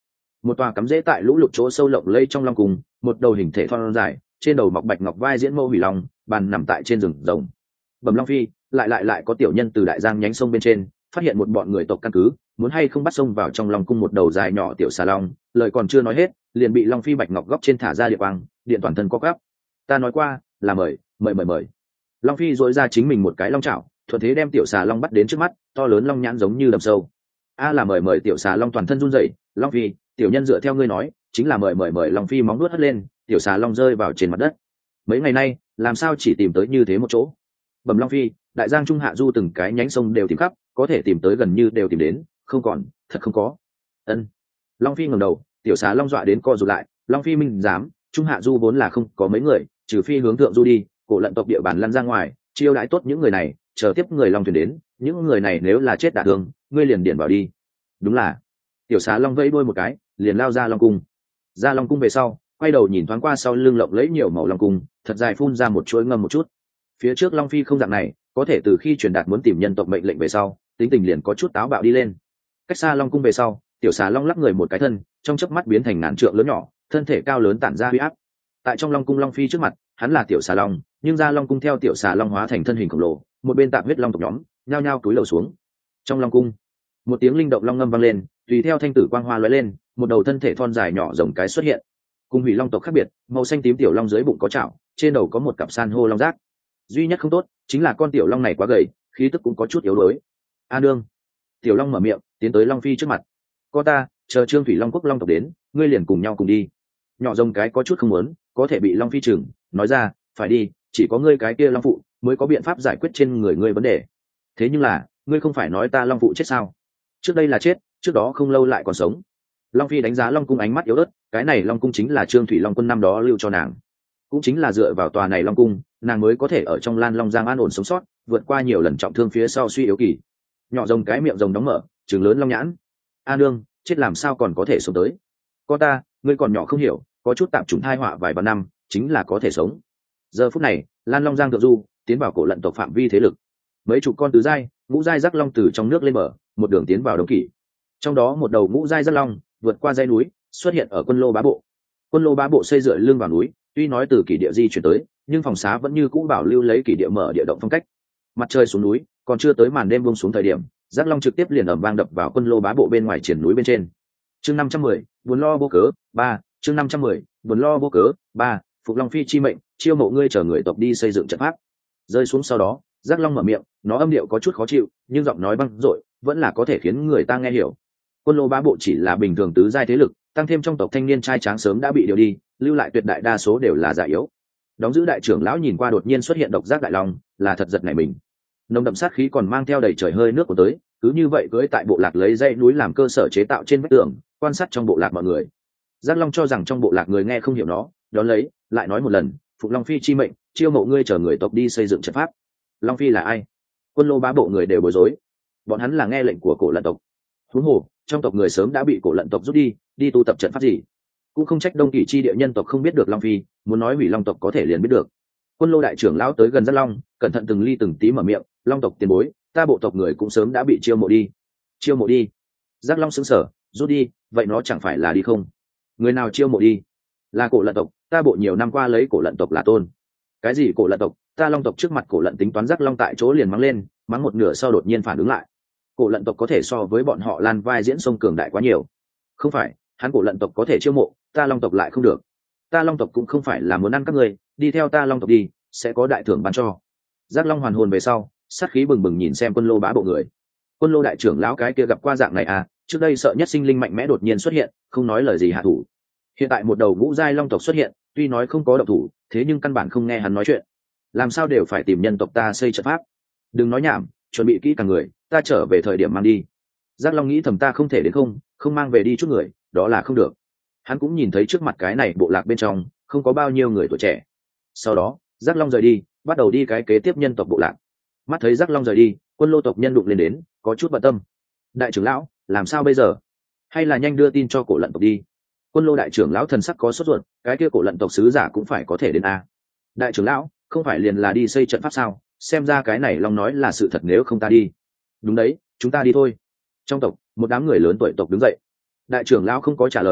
Một tòa cắm rễ tại lũ lụt chỗ sâu lộng lây trong long cung, một đầu hình thể thon dài, trên đầu mọc bạch ngọc vai diễn mâu hủy long, bàn nằm tại trên rừng rồng. Bẩm Long Phi, lại lại lại có tiểu nhân từ đại giang nhánh sông bên trên phát hiện một bọn người tộc căn cứ, muốn hay không bắt sông vào trong long cung một đầu dài nhỏ tiểu xà long. Lời còn chưa nói hết, liền bị Long Phi bạch ngọc góc trên thả ra địa quang, điện toàn thân co quắp. Ta nói qua là mời mời mời mời. Long Phi dội ra chính mình một cái long chảo, thuận thế đem tiểu xà long bắt đến trước mắt, to lớn long nhãn giống như đầm sâu. A là mời mời. Tiểu xà long toàn thân run rẩy. Long Phi, tiểu nhân dựa theo ngươi nói chính là mời mời mời. Long Phi móng nuốt hất lên, tiểu xà long rơi vào trên mặt đất. Mấy ngày nay làm sao chỉ tìm tới như thế một chỗ? Bẩm Long Phi, đại giang trung hạ du từng cái nhánh sông đều tìm khắp, có thể tìm tới gần như đều tìm đến, không còn, thật không có. Ân. Long Phi ngẩng đầu, tiểu xà long dọa đến co rụt lại. Long Phi minh dám, trung hạ du vốn là không có mấy người, trừ phi hướng thượng du đi, cổ lận tộc địa bàn lăn ra ngoài, chiêu đãi tốt những người này, chờ tiếp người long thuyền đến, những người này nếu là chết đả thương, ngươi liền điển vào đi. Đúng là. Tiểu xà long vẫy đuôi một cái, liền lao ra long cung. Ra long cung về sau, quay đầu nhìn thoáng qua sau lưng lộng lẫy nhiều màu long cung, thật dài phun ra một chuỗi ngâm một chút. Phía trước Long Phi không dạng này, có thể từ khi truyền đạt muốn tìm nhân tộc mệnh lệnh về sau, tính tình liền có chút táo bạo đi lên. Cách xa long cung về sau, tiểu xà long lắc người một cái thân, trong chớp mắt biến thành ngàn trượng lớn nhỏ, thân thể cao lớn tản ra uy áp. Tại trong long cung Long Phi trước mặt, hắn là tiểu xà long, nhưng ra long cung theo tiểu xà long hóa thành thân hình khổng lồ, một bên tạm huyết long tộc nhóm, nhao nhao túi lầu xuống. Trong long cung, một tiếng linh động long ngâm vang lên, tùy theo thanh tử quang hoa lóe lên, một đầu thân thể thon dài nhỏ rồng cái xuất hiện. Cùng hủy long tộc khác biệt, màu xanh tím tiểu long dưới bụng có chảo, trên đầu có một cặp san hô long giác. Duy nhất không tốt chính là con tiểu long này quá gầy, khí tức cũng có chút yếu đuối. A nương. Tiểu long mở miệng, tiến tới Long Phi trước mặt. Con ta, chờ Trương Thủy Long quốc long tộc đến, ngươi liền cùng nhau cùng đi. Nhỏ rồng cái có chút không muốn, có thể bị Long Phi chừng, nói ra, phải đi, chỉ có ngươi cái kia long phụ mới có biện pháp giải quyết trên người ngươi vấn đề. Thế nhưng là, ngươi không phải nói ta long phụ chết sao? Trước đây là chết, trước đó không lâu lại còn sống. Long Phi đánh giá long cung ánh mắt yếu ớt, cái này long cung chính là Trương Thủy Long quân năm đó lưu cho nàng, cũng chính là dựa vào tòa này long cung, nàng mới có thể ở trong Lan Long Giang an ổn sống sót, vượt qua nhiều lần trọng thương phía sau suy yếu kỳ. Nhỏ rồng cái miệng rồng đóng mở, trừng lớn long nhãn. A nương, chết làm sao còn có thể sống tới? Con ta, ngươi còn nhỏ không hiểu, có chút tạm trùng thai họa vài vạn năm, chính là có thể sống. Giờ phút này, Lan Long Giang thượng du, tiến vào cổ lận tộc phạm vi thế lực. Mấy chục con tứ giai, ngũ giai rắc long từ trong nước lên bờ, một đường tiến vào Đông Kỷ. Trong đó một đầu ngũ giai rắc long vượt qua dãy núi, xuất hiện ở Quân Lô Bá Bộ. Quân Lô Bá Bộ xây dựa lưng vào núi, tuy nói từ kỷ địa di chuyển tới, nhưng phòng xá vẫn như cũ bảo lưu lấy kỷ địa mở địa động phong cách. Mặt trời xuống núi, còn chưa tới màn đêm buông xuống thời điểm, rắc long trực tiếp liền ầm vang đập vào Quân Lô Bá Bộ bên ngoài triển núi bên trên. Chương năm trăm mười, buồn lo vô cớ, ba, chương năm trăm mười, buồn lo vô cớ, ba, Phục Long Phi chi mệnh, chiêu mộ ngươi chờ người tộc đi xây dựng trận pháp. Rơi xuống sau đó, rắc long mở miệng, nó âm điệu có chút khó chịu, nhưng giọng nói vang dội, vẫn là có thể khiến người ta nghe hiểu. Quân Lô Bá Bộ chỉ là bình thường tứ giai thế lực, tăng thêm trong tộc thanh niên trai tráng sớm đã bị điều đi, lưu lại tuyệt đại đa số đều là già yếu. Đóng giữ đại trưởng lão nhìn qua đột nhiên xuất hiện độc giác đại long, là thật giật nảy mình. Nồng đậm sát khí còn mang theo đầy trời hơi nước của tới, cứ như vậy cưỡi tại bộ lạc lấy dãy núi làm cơ sở chế tạo trên vách tường, quan sát trong bộ lạc mọi người. Giác long cho rằng trong bộ lạc người nghe không hiểu nó, đón lấy lại nói một lần, Phục Long Phi chi mệnh, chiêu mộ ngươi chờ người tộc đi xây dựng trận pháp. Long Phi là ai? Quân Lô Bá Bộ người đều bối rối. Bọn hắn là nghe lệnh của cổ lận tộc. Huống hồ, trong tộc người sớm đã bị cổ lận tộc rút đi, đi tu tập trận pháp gì? Cũng không trách Đông Kỷ chi địa nhân tộc không biết được Long Phi, muốn nói hủy Long tộc có thể liền biết được. Quân Lô đại trưởng lão tới gần Giác long, cẩn thận từng ly từng tí mở miệng, Long tộc tiền bối, ta bộ tộc người cũng sớm đã bị chiêu mộ đi. Chiêu mộ đi? Giác long sững sờ, rút đi, vậy nó chẳng phải là đi không? Người nào chiêu mộ đi? Là cổ lận tộc, ta bộ nhiều năm qua lấy cổ lận tộc là tôn. Cái gì cổ lận tộc? Ta Long tộc trước mặt cổ lận tính toán. Giác long tại chỗ liền mắng lên, mắng một nửa sau đột nhiên phản ứng lại. Cổ lận tộc có thể so với bọn họ Lan vai diễn sông cường đại quá nhiều. Không phải, hắn cổ lận tộc có thể chiêu mộ, ta Long tộc lại không được. Ta Long tộc cũng không phải là muốn ăn các người, đi theo ta Long tộc đi, sẽ có đại thưởng ban cho. Giác long hoàn hồn về sau, sát khí bừng bừng nhìn xem Quân Lô Bá Bộ người. Quân Lô đại trưởng lão cái kia gặp qua dạng này à, trước đây sợ nhất sinh linh mạnh mẽ đột nhiên xuất hiện, không nói lời gì hạ thủ. Hiện tại một đầu ngũ giai long tộc xuất hiện, tuy nói không có động thủ, thế nhưng căn bản không nghe hắn nói chuyện. Làm sao đều phải tìm nhân tộc ta xây trận pháp. Đừng nói nhảm, chuẩn bị kỹ càng người, ta trở về thời điểm mang đi. Giác long nghĩ thầm ta không thể đến không, không mang về đi chút người, đó là không được. Hắn cũng nhìn thấy trước mặt cái này bộ lạc bên trong không có bao nhiêu người tuổi trẻ. Sau đó, Giác long rời đi, bắt đầu đi cái kế tiếp nhân tộc bộ lạc. Mắt thấy Giác long rời đi, Quân Lô tộc nhân đụng lên đến, có chút bận tâm. Đại trưởng lão, làm sao bây giờ? Hay là nhanh đưa tin cho cổ lận tộc đi. Quân Lô đại trưởng lão thần sắc có sốt ruột, cái kia cổ lận tộc sứ giả cũng phải có thể đến a. Đại trưởng lão, không phải liền là đi xây trận pháp sao? Xem ra cái này long nói là sự thật, nếu không ta đi. Đúng đấy, chúng ta đi thôi. Trong tộc, một đám người lớn tuổi tộc đứng dậy. Đại trưởng lão không có trả lời,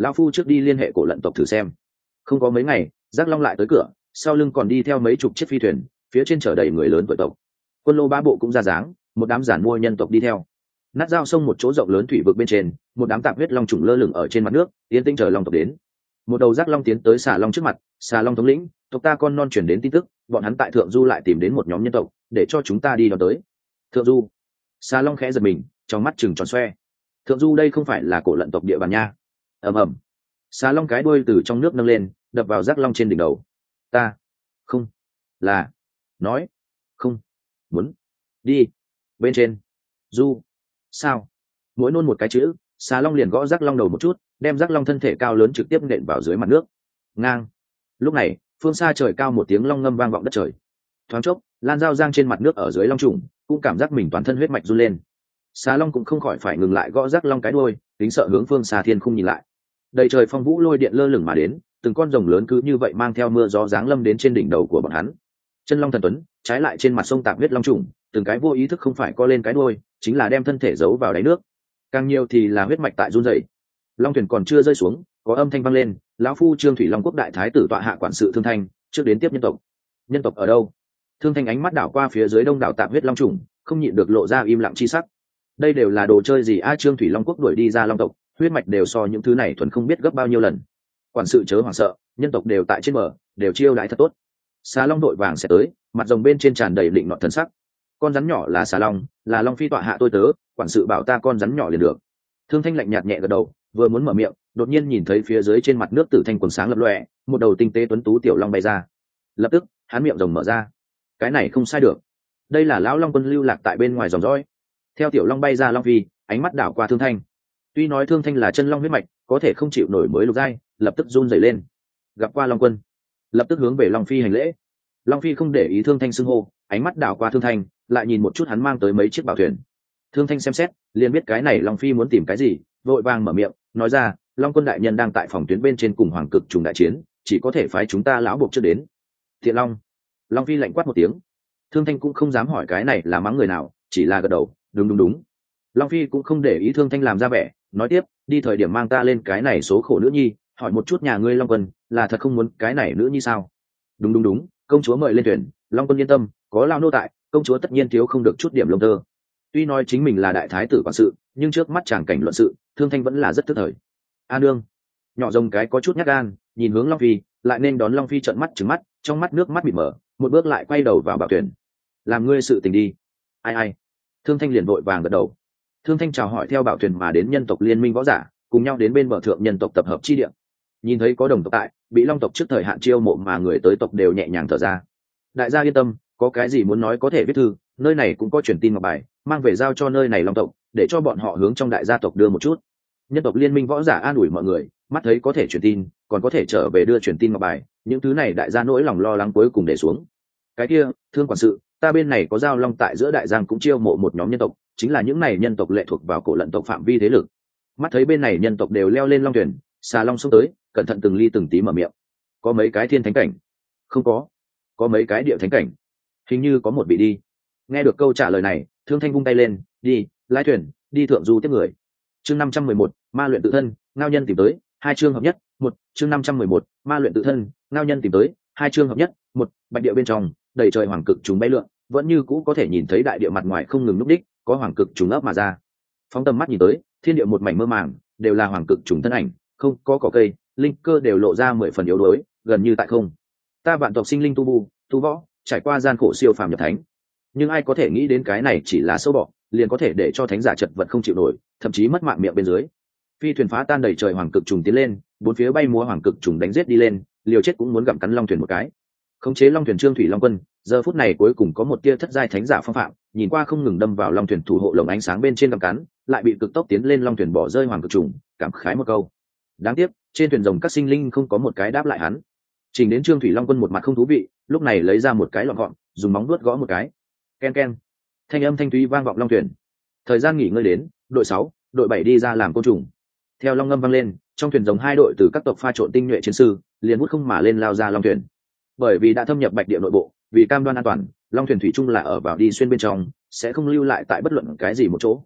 lão phu trước đi liên hệ cổ lận tộc thử xem. Không có mấy ngày, giác long lại tới cửa, sau lưng còn đi theo mấy chục chiếc phi thuyền, phía trên chở đầy người lớn tuổi tộc. Quân lô ba bộ cũng ra dáng, một đám giản mua nhân tộc đi theo. Nát giao sông một chỗ rộng lớn thủy vực bên trên, một đám tạp huyết long trùng lơ lửng ở trên mặt nước, yên tĩnh chờ long tộc đến. Một đầu giác long tiến tới xà long trước mặt, xà long thống lĩnh, tộc ta con non truyền đến tin tức, bọn hắn tại thượng du lại tìm đến một nhóm nhân tộc, để cho chúng ta đi đón tới. Thượng du? Xà long khẽ giật mình, trong mắt chừng tròn xoe. Thượng du đây không phải là cổ lận tộc địa bàn nha. Ầm ầm. Xà long cái đuôi từ trong nước nâng lên, đập vào giác long trên đỉnh đầu. Ta không là nói không muốn đi bên trên du sao? Mỗi nôn một cái chữ, xà long liền gõ giác long đầu một chút, đem giác long thân thể cao lớn trực tiếp nện vào dưới mặt nước. Ngang. Lúc này phương xa trời cao một tiếng long ngâm vang vọng đất trời. Thoáng chốc, lan dao giang trên mặt nước ở dưới long trùng cũng cảm giác mình toàn thân huyết mạch run lên. Xà long cũng không khỏi phải ngừng lại gõ giác long cái đuôi, tính sợ hướng phương xa thiên không nhìn lại. Đầy trời phong vũ lôi điện lơ lửng mà đến, từng con rồng lớn cứ như vậy mang theo mưa gió giáng lâm đến trên đỉnh đầu của bọn hắn. Chân long thần tuấn, trái lại trên mặt sông tạp huyết long trùng, từng cái vô ý thức không phải co lên cái đuôi, chính là đem thân thể giấu vào đáy nước. Càng nhiều thì là huyết mạch tại run rẩy. Long thuyền còn chưa rơi xuống, có âm thanh vang lên, lão phu Trương Thủy Long quốc đại thái tử tọa hạ quản sự Thương Thanh, trước đến tiếp nhân tộc. Nhân tộc ở đâu? Thương Thanh ánh mắt đảo qua phía dưới đông đảo tạp huyết long trùng, không nhịn được lộ ra im lặng chi sắc. Đây đều là đồ chơi gì a? Trương Thủy Long quốc đuổi đi ra long tộc, huyết mạch đều so những thứ này thuần không biết gấp bao nhiêu lần. Quản sự chớ hoảng sợ, nhân tộc đều tại trên bờ, đều chiêu đãi thật tốt. Xà long đội vàng sẽ tới, mặt rồng bên trên tràn đầy định nọ thần sắc. Con rắn nhỏ là xà long, là long phi tọa hạ tôi tớ, quản sự bảo ta con rắn nhỏ liền được. Thương Thanh lạnh nhạt nhẹ gật đầu, vừa muốn mở miệng, đột nhiên nhìn thấy phía dưới trên mặt nước tử thanh quần sáng lập lòe, một đầu tinh tế tuấn tú tiểu long bay ra. Lập tức, hắn miệng rồng mở ra. Cái này không sai được, đây là lão long quân lưu lạc tại bên ngoài dòng dõi. Theo tiểu long bay ra long phi, ánh mắt đảo qua Thương Thanh. Tuy nói Thương Thanh là chân long huyết mạch, có thể không chịu nổi mới lục giai, lập tức run rẩy lên. Gặp qua long quân, lập tức hướng về long phi hành lễ. Long phi không để ý Thương Thanh xưng hô, ánh mắt đảo qua Thương Thanh, lại nhìn một chút hắn mang tới mấy chiếc bảo thuyền. Thương Thanh xem xét, liền biết cái này long phi muốn tìm cái gì, vội vàng mở miệng nói ra, long quân đại nhân đang tại phòng tuyến bên trên cùng hoàng cực trùng đại chiến, chỉ có thể phái chúng ta lão buộc trước đến. Thiện long. Long phi lạnh quát một tiếng. Thương Thanh cũng không dám hỏi cái này là mắng người nào, chỉ là gật đầu, đúng đúng đúng. Long phi cũng không để ý Thương Thanh làm ra vẻ, nói tiếp, đi thời điểm mang ta lên cái này số khổ nữ nhi, hỏi một chút nhà ngươi long quân, là thật không muốn cái này nữ nhi sao? Đúng đúng đúng, công chúa mời lên thuyền, long quân yên tâm, có lao nô tại, công chúa tất nhiên thiếu không được chút điểm lông tơ. Tuy nói chính mình là đại thái tử quản sự, nhưng trước mắt chàng cảnh luận sự, Thương Thanh vẫn là rất tức thời. A nương. Nhỏ rồng cái có chút nhát gan, nhìn hướng long phi, lại nên đón long phi trợn mắt trừng mắt, trong mắt nước mắt bị mở, một bước lại quay đầu vào bảo thuyền. Làm ngươi sự tình đi. Ai ai. Thương Thanh liền vội vàng gật đầu. Thương Thanh chào hỏi theo bảo thuyền mà đến nhân tộc liên minh võ giả, cùng nhau đến bên bờ thượng nhân tộc tập hợp chi địa. Nhìn thấy có đồng tộc tại, bị long tộc trước thời hạn chiêu mộ mà người tới tộc đều nhẹ nhàng thở ra. Đại gia yên tâm, có cái gì muốn nói có thể viết thư, nơi này cũng có truyền tin ngọc bài, mang về giao cho nơi này long tộc, để cho bọn họ hướng trong đại gia tộc đưa một chút. Nhân tộc liên minh võ giả an ủi mọi người, mắt thấy có thể truyền tin, còn có thể trở về đưa truyền tin ngọc bài, những thứ này đại gia nỗi lòng lo lắng cuối cùng để xuống. Cái kia, Thương quản sự, ta bên này có giao long tại giữa đại giang cũng chiêu mộ một nhóm nhân tộc, chính là những này nhân tộc lệ thuộc vào cổ lận tộc phạm vi thế lực. Mắt thấy bên này nhân tộc đều leo lên long thuyền, xà long xông tới, cẩn thận từng ly từng tí mở miệng. Có mấy cái thiên thánh cảnh? Không có. Có mấy cái địa thánh cảnh? Hình như có một vị đi. Nghe được câu trả lời này, Thương Thanh vung tay lên, đi, lái thuyền, đi thượng du tiếp người. Chương năm trăm mười một, ma luyện tự thân, ngao nhân tìm tới, hai chương hợp nhất, một, chương năm trăm mười một, ma luyện tự thân, ngao nhân tìm tới, hai chương hợp nhất, một, bạch địa bên trong, đầy trời hoàng cực trùng bay lượn, vẫn như cũ có thể nhìn thấy đại địa mặt ngoài không ngừng lúc đích, có hoàng cực trùng ấp mà ra. Phóng tầm mắt nhìn tới, thiên địa một mảnh mơ màng, đều là hoàng cực trùng thân ảnh, không có cỏ cây, linh cơ đều lộ ra mười phần yếu đuối, gần như tại không. Ta vạn tộc sinh linh tu bu, tu võ, trải qua gian khổ siêu phàm nhập thánh, nhưng ai có thể nghĩ đến cái này chỉ là sâu bọ, liền có thể để cho thánh giả chật vật không chịu nổi, thậm chí mất mạng miệng bên dưới. Phi thuyền phá tan đầy trời hoàng cực trùng tiến lên, bốn phía bay múa hoàng cực trùng đánh giết đi lên, liều chết cũng muốn gặm cắn long thuyền một cái. Khống chế long thuyền Trương Thủy Long quân, giờ phút này cuối cùng có một tia thất giai thánh giả phong phạm, nhìn qua không ngừng đâm vào long thuyền thủ hộ lồng ánh sáng bên trên gặm cắn, lại bị cực tốc tiến lên long thuyền bỏ rơi hoàng cực trùng, cảm khái một câu. Đáng tiếc, trên thuyền rồng các sinh linh không có một cái đáp lại hắn. Trình đến Trương Thủy Long quân một mặt không thú vị, lúc này lấy ra một cái lọn gọn, dùng móng vuốt gõ một cái. Ken ken. Thanh âm thanh thúy vang vọng long thuyền. Thời gian nghỉ ngơi đến, đội sáu, đội bảy đi ra làm côn trùng. Theo long ngâm vang lên, trong thuyền rồng hai đội từ các tộc pha trộn tinh nhuệ chiến sư, liền hút không mà lên lao ra long thuyền. Bởi vì đã thâm nhập bạch địa nội bộ, vì cam đoan an toàn, long thuyền thủy chung là ở vào đi xuyên bên trong, sẽ không lưu lại tại bất luận cái gì một chỗ.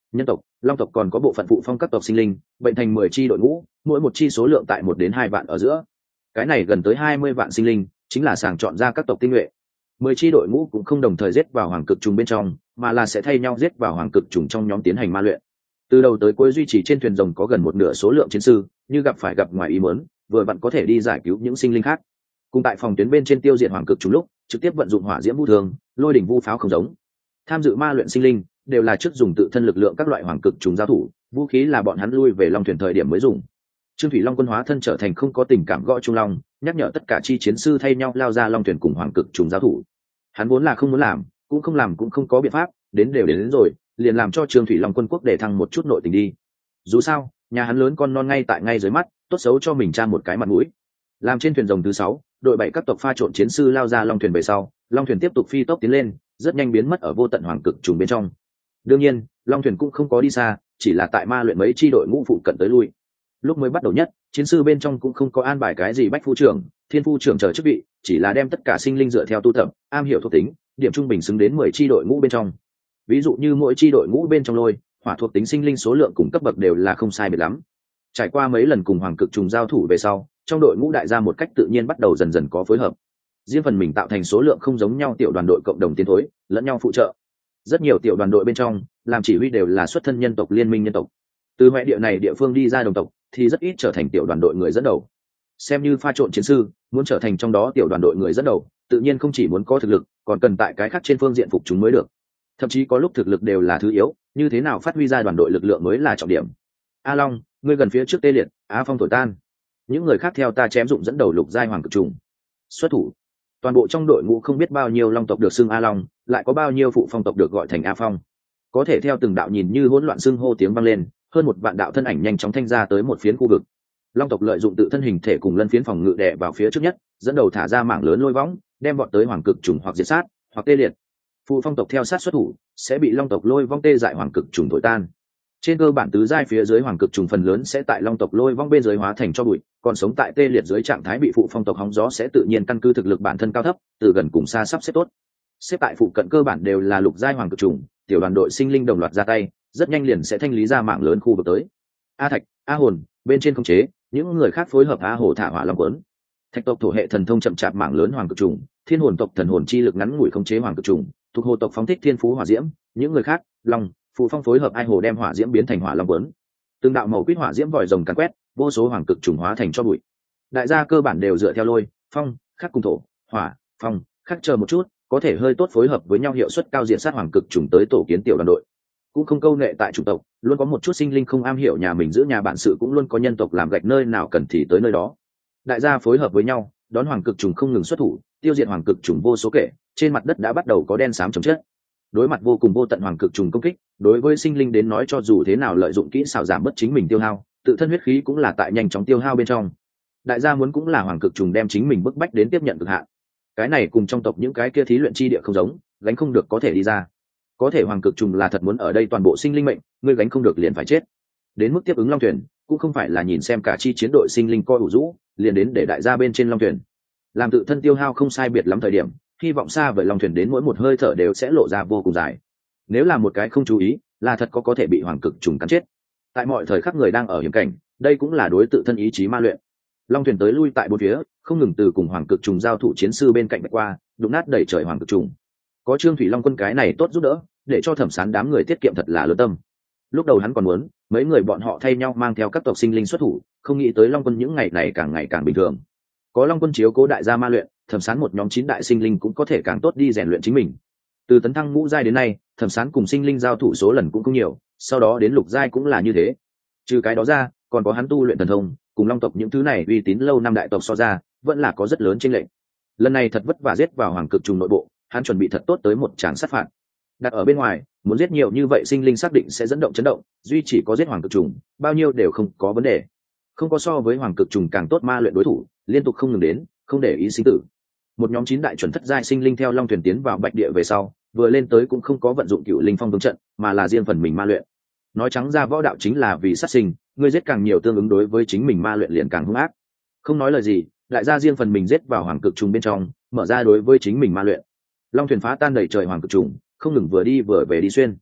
nhân tộc, long tộc còn có bộ phận phụ phong các tộc sinh linh bệnh thành mười chi đội ngũ, mỗi một chi số lượng tại một đến hai vạn ở giữa. Cái này gần tới hai mươi vạn sinh linh chính là sàng chọn ra các tộc tinh nhuệ. Mười chi đội ngũ cũng không đồng thời giết vào hoàng cực trùng bên trong, mà là sẽ thay nhau giết vào hoàng cực trùng trong nhóm tiến hành ma luyện. Từ đầu tới cuối duy trì trên thuyền rồng có gần một nửa số lượng chiến sư, như gặp phải gặp ngoài ý muốn, vừa vặn có thể đi giải cứu những sinh linh khác. Cùng tại phòng tuyến bên trên tiêu diệt hoàng cực trùng lúc, trực tiếp vận dụng hỏa diễm vũ thường, lôi đỉnh vu pháo không giống. Tham dự ma luyện sinh linh đều là trước dùng tự thân lực lượng các loại hoàng cực trùng giao thủ, vũ khí là bọn hắn lui về long thuyền thời điểm mới dùng. Trương Thủy Long quân hóa thân trở thành không có tình cảm gõ trung long, nhắc nhở tất cả chi chiến sư thay nhau lao ra long thuyền cùng hoàng cực trùng giao thủ. Hắn vốn là không muốn làm, cũng không làm cũng không có biện pháp, đến đều đến, đến rồi, liền làm cho Trương Thủy Long quân quốc để thăng một chút nội tình đi. Dù sao, nhà hắn lớn con non ngay tại ngay dưới mắt, tốt xấu cho mình tra một cái mặt mũi. Làm trên thuyền rồng thứ sáu, đội bảy các tộc pha trộn chiến sư lao ra long thuyền về sau, long thuyền tiếp tục phi tốc tiến lên, rất nhanh biến mất ở vô tận hoàng cực trùng bên trong. Đương nhiên, long thuyền cũng không có đi xa, chỉ là tại ma luyện mấy chi đội ngũ phụ cận tới lui. Lúc mới bắt đầu nhất, chiến sư bên trong cũng không có an bài cái gì bách phu trưởng, thiên phu trưởng chờ chức vị, chỉ là đem tất cả sinh linh dựa theo tu tập, am hiểu thuộc tính, điểm trung bình xứng đến mười chi đội ngũ bên trong. Ví dụ như mỗi chi đội ngũ bên trong lôi, hỏa thuộc tính sinh linh số lượng cùng cấp bậc đều là không sai biệt lắm. Trải qua mấy lần cùng hoàng cực trùng giao thủ về sau, trong đội ngũ đại gia một cách tự nhiên bắt đầu dần dần có phối hợp. Riêng phần mình tạo thành số lượng không giống nhau tiểu đoàn đội cộng đồng tiến thối, lẫn nhau phụ trợ. Rất nhiều tiểu đoàn đội bên trong, làm chỉ huy đều là xuất thân nhân tộc liên minh nhân tộc. Từ ngoại địa này địa phương đi ra đồng tộc, thì rất ít trở thành tiểu đoàn đội người dẫn đầu. Xem như pha trộn chiến sư, muốn trở thành trong đó tiểu đoàn đội người dẫn đầu, tự nhiên không chỉ muốn có thực lực, còn cần tại cái khác trên phương diện phục chúng mới được. Thậm chí có lúc thực lực đều là thứ yếu, như thế nào phát huy ra đoàn đội lực lượng mới là trọng điểm. A Long, ngươi gần phía trước tê liệt, Á Phong thổi tan. Những người khác theo ta chém dụng dẫn đầu lục giai hoàng cực trùng. Xuất thủ. Toàn bộ trong đội ngũ không biết bao nhiêu long tộc được xưng A Long, lại có bao nhiêu phụ phong tộc được gọi thành A Phong. Có thể theo từng đạo nhìn như hỗn loạn xưng hô tiếng vang lên, hơn một vạn đạo thân ảnh nhanh chóng thanh ra tới một phiến khu vực. Long tộc lợi dụng tự thân hình thể cùng lân phiến phòng ngự đè vào phía trước nhất, dẫn đầu thả ra mảng lớn lôi võng, đem bọn tới hoàng cực trùng hoặc diệt sát, hoặc tê liệt. Phụ phong tộc theo sát xuất thủ, sẽ bị long tộc lôi vong tê dại hoàng cực trùng thổi tan. Trên cơ bản tứ giai phía dưới hoàng cực trùng phần lớn sẽ tại long tộc lôi vong bên dưới hóa thành cho bụi, còn sống tại tê liệt dưới trạng thái bị phụ phong tộc hóng gió sẽ tự nhiên căn cứ thực lực bản thân cao thấp, từ gần cùng xa sắp xếp tốt. Xếp tại phụ cận cơ bản đều là lục giai hoàng cực trùng, tiểu đoàn đội sinh linh đồng loạt ra tay, rất nhanh liền sẽ thanh lý ra mạng lớn khu vực tới. A Thạch, A Hồn, bên trên khống chế, những người khác phối hợp A Hổ thả hỏa long quấn. Thạch tộc thổ hệ thần thông chậm chạp mạng lớn hoàng cực trùng, thiên hồn tộc thần hồn chi lực ngắn ngủi khống chế hoàng cực trùng, thuộc hồ tộc phóng thích thiên phú hỏa diễm, những người khác, long, phụ phong phối hợp ai hồ đem hỏa diễm biến thành hỏa long quấn. Từng đạo màu quýt hỏa diễm vòi rồng càn quét, vô số hoàng cực trùng hóa thành cho bụi. Đại gia cơ bản đều dựa theo lôi, phong, khắc cùng thổ, hỏa, phong, khắc chờ một chút, có thể hơi tốt phối hợp với nhau hiệu suất cao diện sát hoàng cực trùng tới tổ kiến tiểu đoàn đội. Cũng không câu nệ tại chủng tộc, luôn có một chút sinh linh không am hiểu nhà mình giữ nhà bản sự, cũng luôn có nhân tộc làm gạch nơi nào cần thì tới nơi đó. Đại gia phối hợp với nhau, đón hoàng cực trùng không ngừng xuất thủ, tiêu diệt hoàng cực trùng vô số kể, trên mặt đất đã bắt đầu có đen xám chồng chất. Đối mặt vô cùng vô tận hoàng cực trùng công kích, đối với sinh linh đến nói cho dù thế nào lợi dụng kỹ xảo giảm bớt chính mình tiêu hao, tự thân huyết khí cũng là tại nhanh chóng tiêu hao bên trong. Đại gia muốn cũng là hoàng cực trùng đem chính mình bức bách đến tiếp nhận cực hạn. Cái này cùng trong tộc những cái kia thí luyện chi địa không giống, gánh không được có thể đi ra. Có thể hoàng cực trùng là thật muốn ở đây toàn bộ sinh linh mệnh, ngươi gánh không được liền phải chết. Đến mức tiếp ứng long thuyền, cũng không phải là nhìn xem cả chi chiến đội sinh linh coi ủ rũ, liền đến để đại gia bên trên long thuyền. Làm tự thân tiêu hao không sai biệt lắm thời điểm, hy vọng xa vời long thuyền đến mỗi một hơi thở đều sẽ lộ ra vô cùng dài. Nếu là một cái không chú ý, là thật có có thể bị hoàng cực trùng cắn chết. Tại mọi thời khắc người đang ở hiểm cảnh, đây cũng là đối tự thân ý chí ma luyện. Long thuyền tới lui tại bốn phía, không ngừng từ cùng hoàng cực trùng giao thủ chiến sư bên cạnh bạch qua, đụng nát đẩy trời hoàng cực trùng. Có Trương Thủy Long quân cái này tốt giúp đỡ, để cho Thẩm Sán đám người tiết kiệm thật là lớn tâm. Lúc đầu hắn còn muốn mấy người bọn họ thay nhau mang theo các tộc sinh linh xuất thủ, không nghĩ tới Long quân những ngày này càng ngày càng bình thường. Có Long quân chiếu cố đại gia ma luyện, Thẩm Sán một nhóm chín đại sinh linh cũng có thể càng tốt đi rèn luyện chính mình. Từ tấn thăng ngũ giai đến nay, Thẩm Sán cùng sinh linh giao thủ số lần cũng không nhiều, sau đó đến lục giai cũng là như thế. Trừ cái đó ra, còn có hắn tu luyện thần thông, cùng Long tộc những thứ này uy tín lâu năm đại tộc so ra, vẫn là có rất lớn chênh lệch. Lần này thật vất vả giết vào hoàng cực trùng nội bộ, hắn chuẩn bị thật tốt tới một tràng sát phạt. Đặt ở bên ngoài, muốn giết nhiều như vậy sinh linh xác định sẽ dẫn động chấn động, duy chỉ có giết hoàng cực trùng, bao nhiêu đều không có vấn đề. Không có so với hoàng cực trùng càng tốt ma luyện đối thủ, liên tục không ngừng đến, không để ý sinh tử. Một nhóm chín đại chuẩn thất giai sinh linh theo long thuyền tiến vào bạch địa về sau, vừa lên tới cũng không có vận dụng cựu linh phong vương trận, mà là riêng phần mình ma luyện. Nói trắng ra võ đạo chính là vì sát sinh, người giết càng nhiều tương ứng đối với chính mình ma luyện liền càng hung ác. Không nói lời gì, lại ra riêng phần mình giết vào hoàng cực trùng bên trong, mở ra đối với chính mình ma luyện. Long thuyền phá tan đầy trời hoàng cực trùng, không ngừng vừa đi vừa về đi xuyên.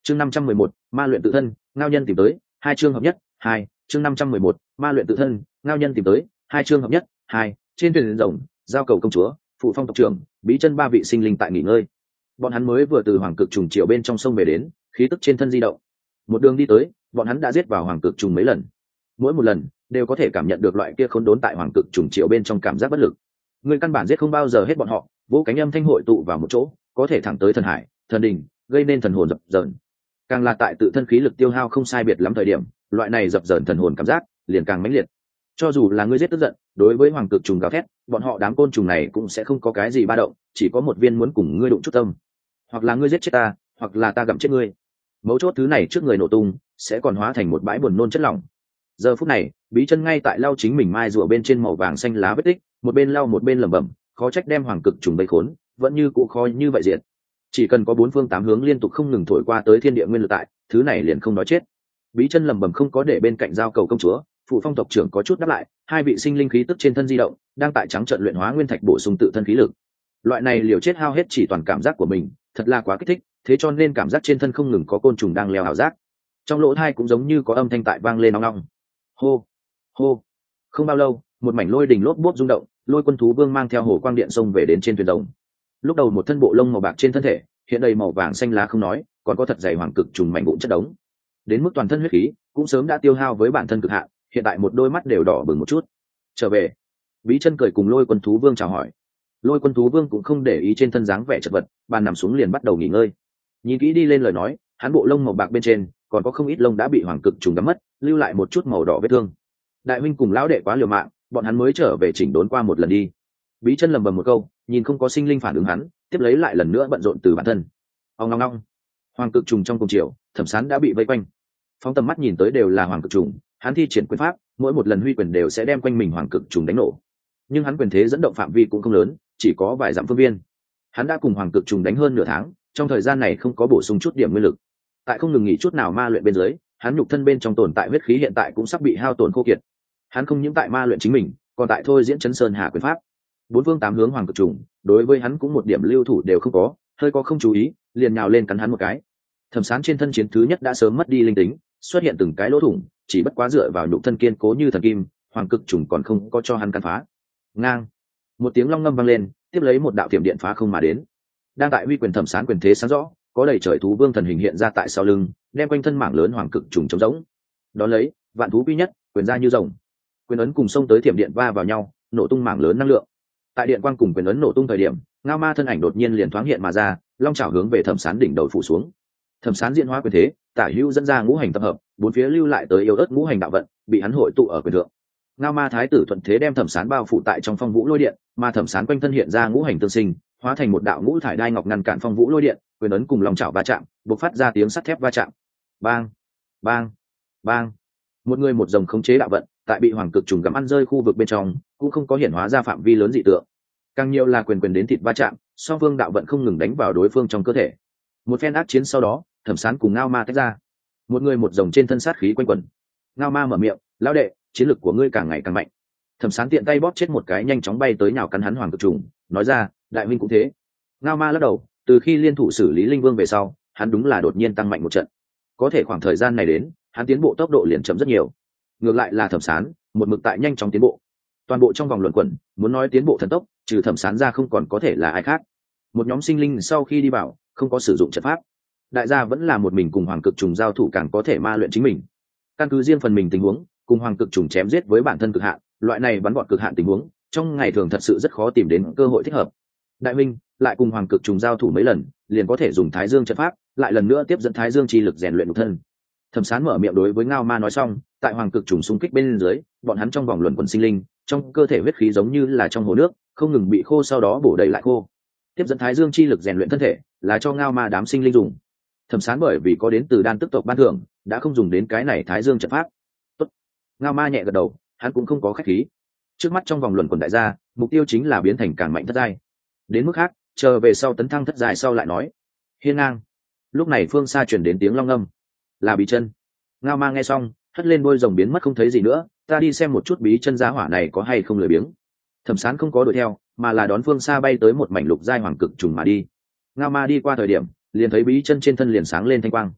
chương năm trăm mười một, ma luyện tự thân, ngao nhân tìm tới, hai chương hợp nhất, hai, chương năm trăm mười một, ma luyện tự thân, ngao nhân tìm tới, hai chương hợp nhất, hai, trên thuyền rồng, giao cầu công chúa, phụ phong tộc trưởng, bí chân ba vị sinh linh tại nghỉ ngơi. Bọn hắn mới vừa từ hoàng cực trùng triệu bên trong sông về đến, khí tức trên thân di động. Một đường đi tới, bọn hắn đã giết vào hoàng cực trùng mấy lần. Mỗi một lần đều có thể cảm nhận được loại kia khốn đốn tại hoàng cực trùng triệu bên trong cảm giác bất lực. Người căn bản giết không bao giờ hết bọn họ, vỗ cánh âm thanh hội tụ vào một chỗ, có thể thẳng tới thần hải, thần đình, gây nên thần hồn dập dờn. Càng là tại tự thân khí lực tiêu hao không sai biệt lắm thời điểm, loại này dập dờn thần hồn cảm giác liền càng mãnh liệt. Cho dù là ngươi giết tức giận, đối với hoàng cực trùng gào thét, bọn họ đám côn trùng này cũng sẽ không có cái gì ba động, chỉ có một viên muốn cùng ngươi đụng chút tâm. Hoặc là ngươi giết chết ta, hoặc là ta gặm chết ngươi. Mấu chốt thứ này trước người nổ tung, sẽ còn hóa thành một bãi buồn nôn chất lỏng. Giờ phút này, bí chân ngay tại lau chính mình mai rùa bên trên màu vàng xanh lá vết tích, một bên lau một bên lẩm bẩm, khó trách đem hoàng cực trùng bầy khốn, vẫn như cũ khó như vậy diện. Chỉ cần có bốn phương tám hướng liên tục không ngừng thổi qua tới thiên địa nguyên lực tại, thứ này liền không nói chết. Bí chân lẩm bẩm không có để bên cạnh giao cầu công chúa, phụ phong tộc trưởng có chút đáp lại, hai vị sinh linh khí tức trên thân di động, đang tại trắng trận luyện hóa nguyên thạch bổ sung tự thân khí lực. Loại này liều chết hao hết chỉ toàn cảm giác của mình, thật là quá kích thích, thế cho nên cảm giác trên thân không ngừng có côn trùng đang leo ảo giác. Trong lỗ tai cũng giống như có âm thanh tại vang lên nong nong. Hô, hô. Không bao lâu, một mảnh lôi đình lốp bốp rung động, Lôi Quân Thú Vương mang theo hồ quang điện xông về đến trên thuyền rồng. Lúc đầu một thân bộ lông màu bạc trên thân thể, hiện đầy màu vàng xanh lá không nói, còn có thật dày hoàng cực trùng mảnh vụn chất đống. Đến mức toàn thân huyết khí cũng sớm đã tiêu hao với bản thân cực hạn, hiện tại một đôi mắt đều đỏ bừng một chút. Trở về. Bí chân cười cùng Lôi Quân Thú Vương chào hỏi. Lôi Quân Thú Vương cũng không để ý trên thân dáng vẻ chật vật, bàn nằm xuống liền bắt đầu nghỉ ngơi. Nhìn kỹ đi lên lời nói, hắn bộ lông màu bạc bên trên còn có không ít lông đã bị hoàng cực trùng đắm mất, lưu lại một chút màu đỏ vết thương. Đại huynh cùng lão đệ quá liều mạng, bọn hắn mới trở về chỉnh đốn qua một lần đi. Bí chân lầm bầm một câu, nhìn không có sinh linh phản ứng hắn, tiếp lấy lại lần nữa bận rộn từ bản thân. Ông ngong ngong. Hoàng cực trùng trong cùng chiều, Thẩm Sán đã bị vây quanh. Phóng tầm mắt nhìn tới đều là hoàng cực trùng, hắn thi triển quyền pháp, mỗi một lần huy quyền đều sẽ đem quanh mình hoàng cực trùng đánh nổ. Nhưng hắn quyền thế dẫn động phạm vi cũng không lớn, chỉ có vài dặm phương viên. Hắn đã cùng hoàng cực trùng đánh hơn nửa tháng, trong thời gian này không có bổ sung chút điểm nguyên lực. Tại không ngừng nghỉ chút nào ma luyện bên dưới, hắn nhục thân bên trong tồn tại huyết khí hiện tại cũng sắp bị hao tổn khô kiệt. Hắn không những tại ma luyện chính mình, còn tại thôi diễn chấn sơn hà quyền pháp. Bốn phương tám hướng hoàng cực trùng, đối với hắn cũng một điểm lưu thủ đều không có, hơi có không chú ý, liền nhào lên cắn hắn một cái. Thẩm Sán trên thân chiến thứ nhất đã sớm mất đi linh tính, xuất hiện từng cái lỗ thủng, chỉ bất quá dựa vào nhục thân kiên cố như thần kim, hoàng cực trùng còn không có cho hắn cắn phá. Ngang, một tiếng long ngâm vang lên, tiếp lấy một đạo tiềm điện phá không mà đến. Đang tại huy quyền Thẩm Sán quyền thế sáng rõ, có đầy trời thú vương thần hình hiện ra tại sau lưng, đem quanh thân mảng lớn hoàng cực trùng trống rỗng. Đón lấy, vạn thú quy nhất, quyền ra như rồng. Quyền ấn cùng xông tới thiểm điện va vào nhau, nổ tung mảng lớn năng lượng. Tại điện quang cùng quyền ấn nổ tung thời điểm, ngao ma thân ảnh đột nhiên liền thoáng hiện mà ra, long chảo hướng về Thẩm Sán đỉnh đầu phủ xuống. Thẩm Sán diễn hóa quyền thế, tả hữu dẫn ra ngũ hành tập hợp, bốn phía lưu lại tới yếu ớt ngũ hành đạo vận, bị hắn hội tụ ở quyền thượng. Ngao ma thái tử thuận thế đem Thẩm Sán bao phủ tại trong phong vũ lôi điện, mà Thẩm Sán quanh thân hiện ra ngũ hành tương sinh, hóa thành một đạo ngũ thải đai ngọc ngăn cản phong vũ lôi điện, quyền ấn cùng lòng chảo va chạm, bộc phát ra tiếng sắt thép va chạm. Bang, bang, bang. Một người một dòng khống chế đạo vận, tại bị hoàng cực trùng gặm ăn rơi khu vực bên trong, cũng không có hiển hóa ra phạm vi lớn dị tượng. Càng nhiều là quyền quyền đến thịt va chạm, song phương đạo vận không ngừng đánh vào đối phương trong cơ thể. Một phen ác chiến sau đó, Thẩm Sán cùng Ngao Ma tách ra. Một người một dòng trên thân sát khí quanh quẩn. Ngao Ma mở miệng, "Lão đệ, chiến lực của ngươi càng ngày càng mạnh." Thẩm Sán tiện tay bóp chết một cái nhanh chóng bay tới nhào cắn hắn hoàng cực trùng, nói ra, "Đại huynh cũng thế." Ngao Ma lắc đầu, từ khi liên thủ xử lý linh vương về sau, hắn đúng là đột nhiên tăng mạnh một trận. Có thể khoảng thời gian này đến, hắn tiến bộ tốc độ liền chậm rất nhiều. Ngược lại là Thẩm Sán, một mực tại nhanh chóng tiến bộ. Toàn bộ trong vòng luận quẩn, muốn nói tiến bộ thần tốc, trừ Thẩm Sán ra không còn có thể là ai khác. Một nhóm sinh linh sau khi đi vào, không có sử dụng trận pháp. Đại gia vẫn là một mình cùng hoàng cực trùng giao thủ càng có thể ma luyện chính mình. Căn cứ riêng phần mình tình huống, cùng hoàng cực trùng chém giết với bản thân cực hạn, loại này bắn gọn cực hạn tình huống, trong ngày thường thật sự rất khó tìm đến cơ hội thích hợp. Đại minh, lại cùng hoàng cực trùng giao thủ mấy lần, liền có thể dùng Thái Dương trận pháp, lại lần nữa tiếp dẫn Thái Dương chi lực rèn luyện nhục thân. Thẩm Sán mở miệng đối với Ngao Ma nói xong, tại hoàng cực trùng xung kích bên dưới, bọn hắn trong vòng luận quần sinh linh, trong cơ thể huyết khí giống như là trong hồ nước, không ngừng bị khô sau đó bổ đầy lại khô. Tiếp dẫn Thái Dương chi lực rèn luyện thân thể, là cho Ngao Ma đám sinh linh dùng. Thẩm Sán bởi vì có đến từ đan tức tộc ban thưởng, đã không dùng đến cái này Thái Dương trận pháp. Tốt. Ngao Ma nhẹ gật đầu, hắn cũng không có khách khí. Trước mắt trong vòng luận quần đại gia, mục tiêu chính là biến thành càng mạnh thất giai. Đến mức khác, chờ về sau tấn thăng thất giai sau lại nói. Hiên ngang. Lúc này phương xa truyền đến tiếng long ngâm, là Bí Chân. Ngao Ma nghe xong, hất lên đôi rồng biến mất không thấy gì nữa, ta đi xem một chút Bí Chân giá hỏa này có hay không lười biếng. Thẩm Sán không có đuổi theo, mà là đón phương xa bay tới một mảnh lục giai hoàng cực trùng mà đi. Ngao Ma đi qua thời điểm, liền thấy Bí Chân trên thân liền sáng lên thanh quang.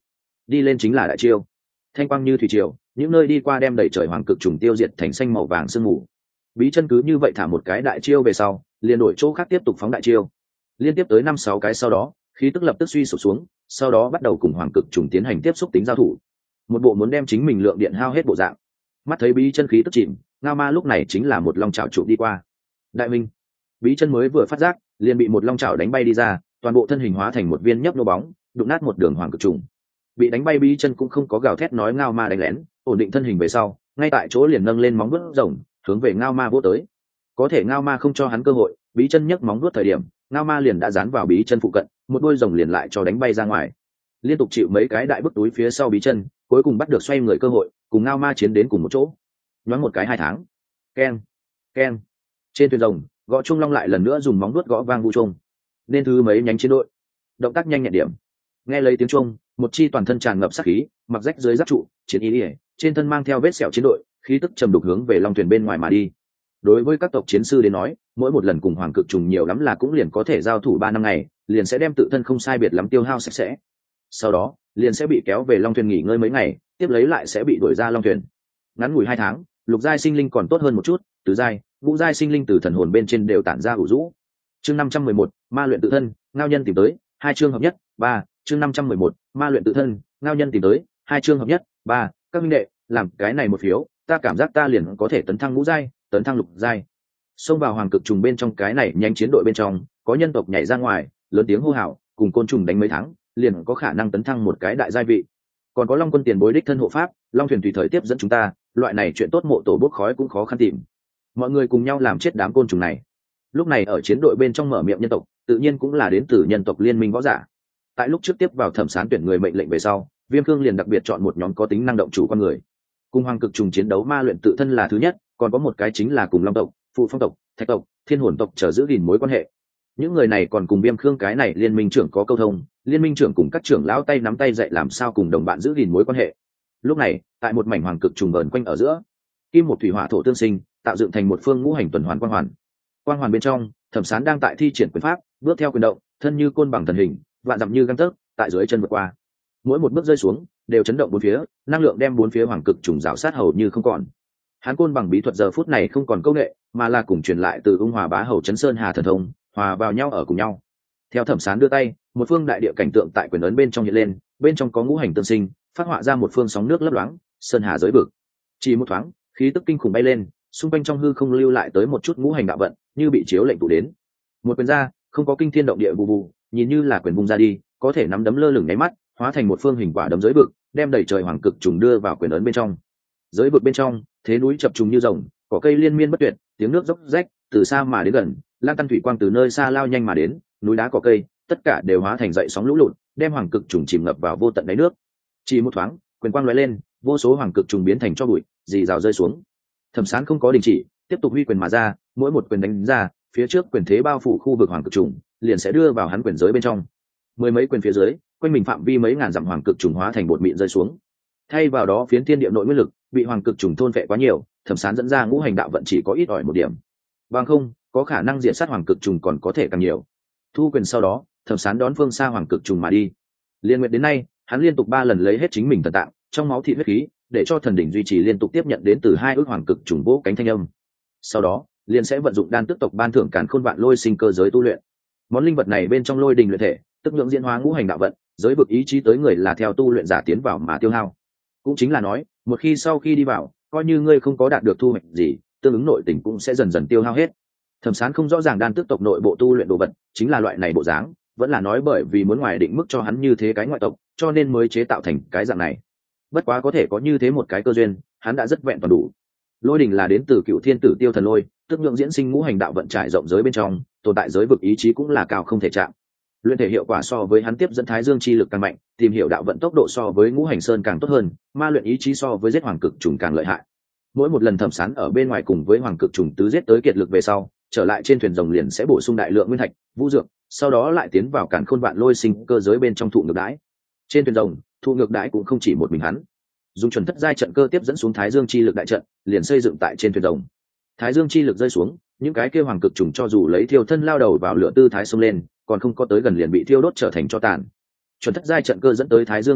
đi lên chính là đại chiêu. Thanh quang như thủy triều, những nơi đi qua đem đẩy trời hoàng cực trùng tiêu diệt thành xanh màu vàng sương mù. Bí chân cứ như vậy thả một cái đại chiêu về sau, liền đổi chỗ khác tiếp tục phóng đại chiêu. Liên tiếp tới năm sáu cái sau đó, khí tức lập tức suy sụp xuống, sau đó bắt đầu cùng hoàng cực trùng tiến hành tiếp xúc tính giao thủ. Một bộ muốn đem chính mình lượng điện hao hết bộ dạng. Mắt thấy bí chân khí tức chìm, Ngao Ma lúc này chính là một long chảo trụ đi qua. Đại minh, bí chân mới vừa phát giác, liền bị một long chảo đánh bay đi ra, toàn bộ thân hình hóa thành một viên nhấp nô bóng, đụng nát một đường hoàng cực trùng. Bị đánh bay bí chân cũng không có gào thét nói Ngao Ma đánh lén, ổn định thân hình về sau, ngay tại chỗ liền nâng lên móng vuốt rồng, hướng về Ngao Ma vỗ tới. Có thể Ngao Ma không cho hắn cơ hội, bí chân nhấc móng vuốt thời điểm, Ngao Ma liền đã dán vào bí chân phụ cận, một đôi rồng liền lại cho đánh bay ra ngoài. Liên tục chịu mấy cái đại bức túi phía sau bí chân, cuối cùng bắt được xoay người cơ hội, cùng Ngao Ma chiến đến cùng một chỗ. Nhoáng một cái hai tháng. Keng, keng. Trên thuyền rồng, gõ trung long lại lần nữa dùng móng vuốt gõ vang vu trung. Nên thứ mấy nhánh chiến đội, động tác nhanh nhẹn điểm. Nghe lấy tiếng trung, một chi toàn thân tràn ngập sát khí, mặc rách dưới giáp trụ, chiến ý ỉa, trên thân mang theo vết sẹo chiến đội, khí tức trầm đục hướng về long thuyền bên ngoài mà đi. Đối với các tộc chiến sư đến nói, mỗi một lần cùng hoàng cực trùng nhiều lắm là cũng liền có thể giao thủ ba năm ngày, liền sẽ đem tự thân không sai biệt lắm tiêu hao sạch sẽ. Sau đó, liền sẽ bị kéo về long thuyền nghỉ ngơi mấy ngày, tiếp lấy lại sẽ bị đuổi ra long thuyền. Ngắn ngủi hai tháng, lục giai sinh linh còn tốt hơn một chút, tứ giai, ngũ giai sinh linh từ thần hồn bên trên đều tản ra hữu rũ. Chương năm trăm mười một, ma luyện tự thân, ngao nhân tìm tới, hai chương hợp nhất, ba, chương năm trăm mười một, ma luyện tự thân, ngao nhân tìm tới, hai chương hợp nhất, ba, các minh đệ, làm cái này một phiếu, ta cảm giác ta liền có thể tấn thăng ngũ giai, tấn thăng lục giai. Xông vào hoàng cực trùng bên trong cái này nhanh chiến đội bên trong, có nhân tộc nhảy ra ngoài, lớn tiếng hô hào, cùng côn trùng đánh mấy tháng, liền có khả năng tấn thăng một cái đại giai vị. Còn có long quân tiền bối đích thân hộ pháp, long thuyền tùy thời tiếp dẫn chúng ta, loại này chuyện tốt mộ tổ bốc khói cũng khó khăn tìm. Mọi người cùng nhau làm chết đám côn trùng này. Lúc này ở chiến đội bên trong mở miệng nhân tộc, tự nhiên cũng là đến từ nhân tộc liên minh võ giả. Tại lúc trước tiếp vào thẩm phán tuyển người mệnh lệnh về sau, Viêm Cương liền đặc biệt chọn một nhóm có tính năng động chủ con người. Cùng hoàng cực trùng chiến đấu ma luyện tự thân là thứ nhất, còn có một cái chính là cùng long tộc, phụ phong tộc, thạch tộc, thiên hồn tộc trở giữ gìn mối quan hệ. Những người này còn cùng Viêm Cương cái này liên minh trưởng có câu thông, liên minh trưởng cùng các trưởng lão tay nắm tay dạy làm sao cùng đồng bạn giữ gìn mối quan hệ. Lúc này, tại một mảnh hoàng cực trùng vờn quanh ở giữa, kim một thủy hỏa thổ tương sinh, tạo dựng thành một phương ngũ hành tuần hoàn quang hoàn. Quang hoàn bên trong, Thẩm Sán đang tại thi triển quyền pháp, bước theo quyền động, thân như côn bằng thần hình, vạn dặm như găng tấc, tại dưới chân vượt qua. Mỗi một bước rơi xuống, đều chấn động bốn phía, năng lượng đem bốn phía hoàng cực trùng rào sát hầu như không còn. Hán côn bằng bí thuật giờ phút này không còn câu nệ, mà là cùng truyền lại từ ung hòa bá hầu chấn sơn hà thần thông, hòa vào nhau ở cùng nhau. Theo Thẩm Sán đưa tay, một phương đại địa cảnh tượng tại quyền ấn bên trong hiện lên, bên trong có ngũ hành tương sinh, phát họa ra một phương sóng nước lấp loáng, sơn hà giới vực. Chỉ một thoáng, khí tức kinh khủng bay lên, xung quanh trong hư không lưu lại tới một chút ngũ hành đạo vận, như bị chiếu lệnh tụ đến. Một quyền ra, không có kinh thiên động địa bù bù, nhìn như là quyền bung ra đi, có thể nắm đấm lơ lửng nháy mắt, hóa thành một phương hình quả đấm giới vực, đem đầy trời hoàng cực trùng đưa vào quyền ấn bên trong. Giới vực bên trong, thế núi chập trùng như rồng, cỏ cây liên miên bất tuyệt, tiếng nước dốc rách, từ xa mà đến gần, lan tăn thủy quang từ nơi xa lao nhanh mà đến, núi đá cỏ cây, tất cả đều hóa thành dậy sóng lũ lụt, đem hoàng cực trùng chìm ngập vào vô tận đáy nước. Chỉ một thoáng, quyền quang lóe lên, vô số hoàng cực trùng biến thành cho bụi, rì rào rơi xuống. Thẩm Sán không có đình chỉ, tiếp tục huy quyền mà ra, mỗi một quyền đánh ra, phía trước quyền thế bao phủ khu vực hoàng cực trùng, liền sẽ đưa vào hắn quyền giới bên trong. Mười mấy quyền phía dưới, quanh mình phạm vi mấy ngàn dặm hoàng cực trùng hóa thành bột mịn rơi xuống. Thay vào đó phiến thiên địa nội nguyên lực bị hoàng cực trùng thôn phệ quá nhiều, Thẩm Sán dẫn ra ngũ hành đạo vận chỉ có ít ỏi một điểm. Bằng không, có khả năng diệt sát hoàng cực trùng còn có thể càng nhiều. Thu quyền sau đó, Thẩm Sán đón phương xa hoàng cực trùng mà đi. Liên nguyện đến nay, hắn liên tục ba lần lấy hết chính mình thần tạng, trong máu thị huyết khí, để cho thần đỉnh duy trì liên tục tiếp nhận đến từ hai ước hoàng cực trùng vỗ cánh thanh âm. Sau đó, liền sẽ vận dụng đan tức tộc ban thưởng càn khôn vạn lôi sinh cơ giới tu luyện. Món linh vật này bên trong lôi đình luyện thể, tức lượng diễn hóa ngũ hành đạo vận, giới vực ý chí tới người là theo tu luyện giả tiến vào mà tiêu hao. Cũng chính là nói, một khi sau khi đi vào, coi như ngươi không có đạt được thu hoạch gì, tương ứng nội tình cũng sẽ dần dần tiêu hao hết. Thẩm Sán không rõ ràng đan tức tộc nội bộ tu luyện đồ vật chính là loại này bộ dáng, vẫn là nói bởi vì muốn ngoài định mức cho hắn như thế cái ngoại tộc, cho nên mới chế tạo thành cái dạng này. Bất quá có thể có như thế một cái cơ duyên, hắn đã rất vẹn toàn đủ. Lôi đình là đến từ cựu thiên tử tiêu thần lôi, tức nhượng diễn sinh ngũ hành đạo vận trải rộng giới bên trong, tồn tại giới vực ý chí cũng là cao không thể chạm. Luyện thể hiệu quả so với hắn tiếp dẫn thái dương chi lực càng mạnh, tìm hiểu đạo vận tốc độ so với ngũ hành sơn càng tốt hơn, ma luyện ý chí so với giết hoàng cực trùng càng lợi hại. Mỗi một lần Thẩm Sán ở bên ngoài cùng với hoàng cực trùng tứ giết tới kiệt lực về sau, trở lại trên thuyền rồng liền sẽ bổ sung đại lượng nguyên thạch, vũ dược, sau đó lại tiến vào càn khôn vạn lôi sinh cơ giới bên trong thụ ngược đãi. Trên thuyền rồng, thụ ngược đãi cũng không chỉ một mình hắn, dùng chuẩn thất giai trận cơ tiếp dẫn xuống thái dương chi lực đại trận, liền xây dựng tại trên thuyền rồng. Thái dương chi lực rơi xuống, những cái kia hoàng cực trùng cho dù lấy thiêu thân lao đầu vào lửa tư thái xông lên, còn không có tới gần liền bị thiêu đốt trở thành tro tàn. Chuẩn thất giai trận cơ dẫn tới thái dương chi lực,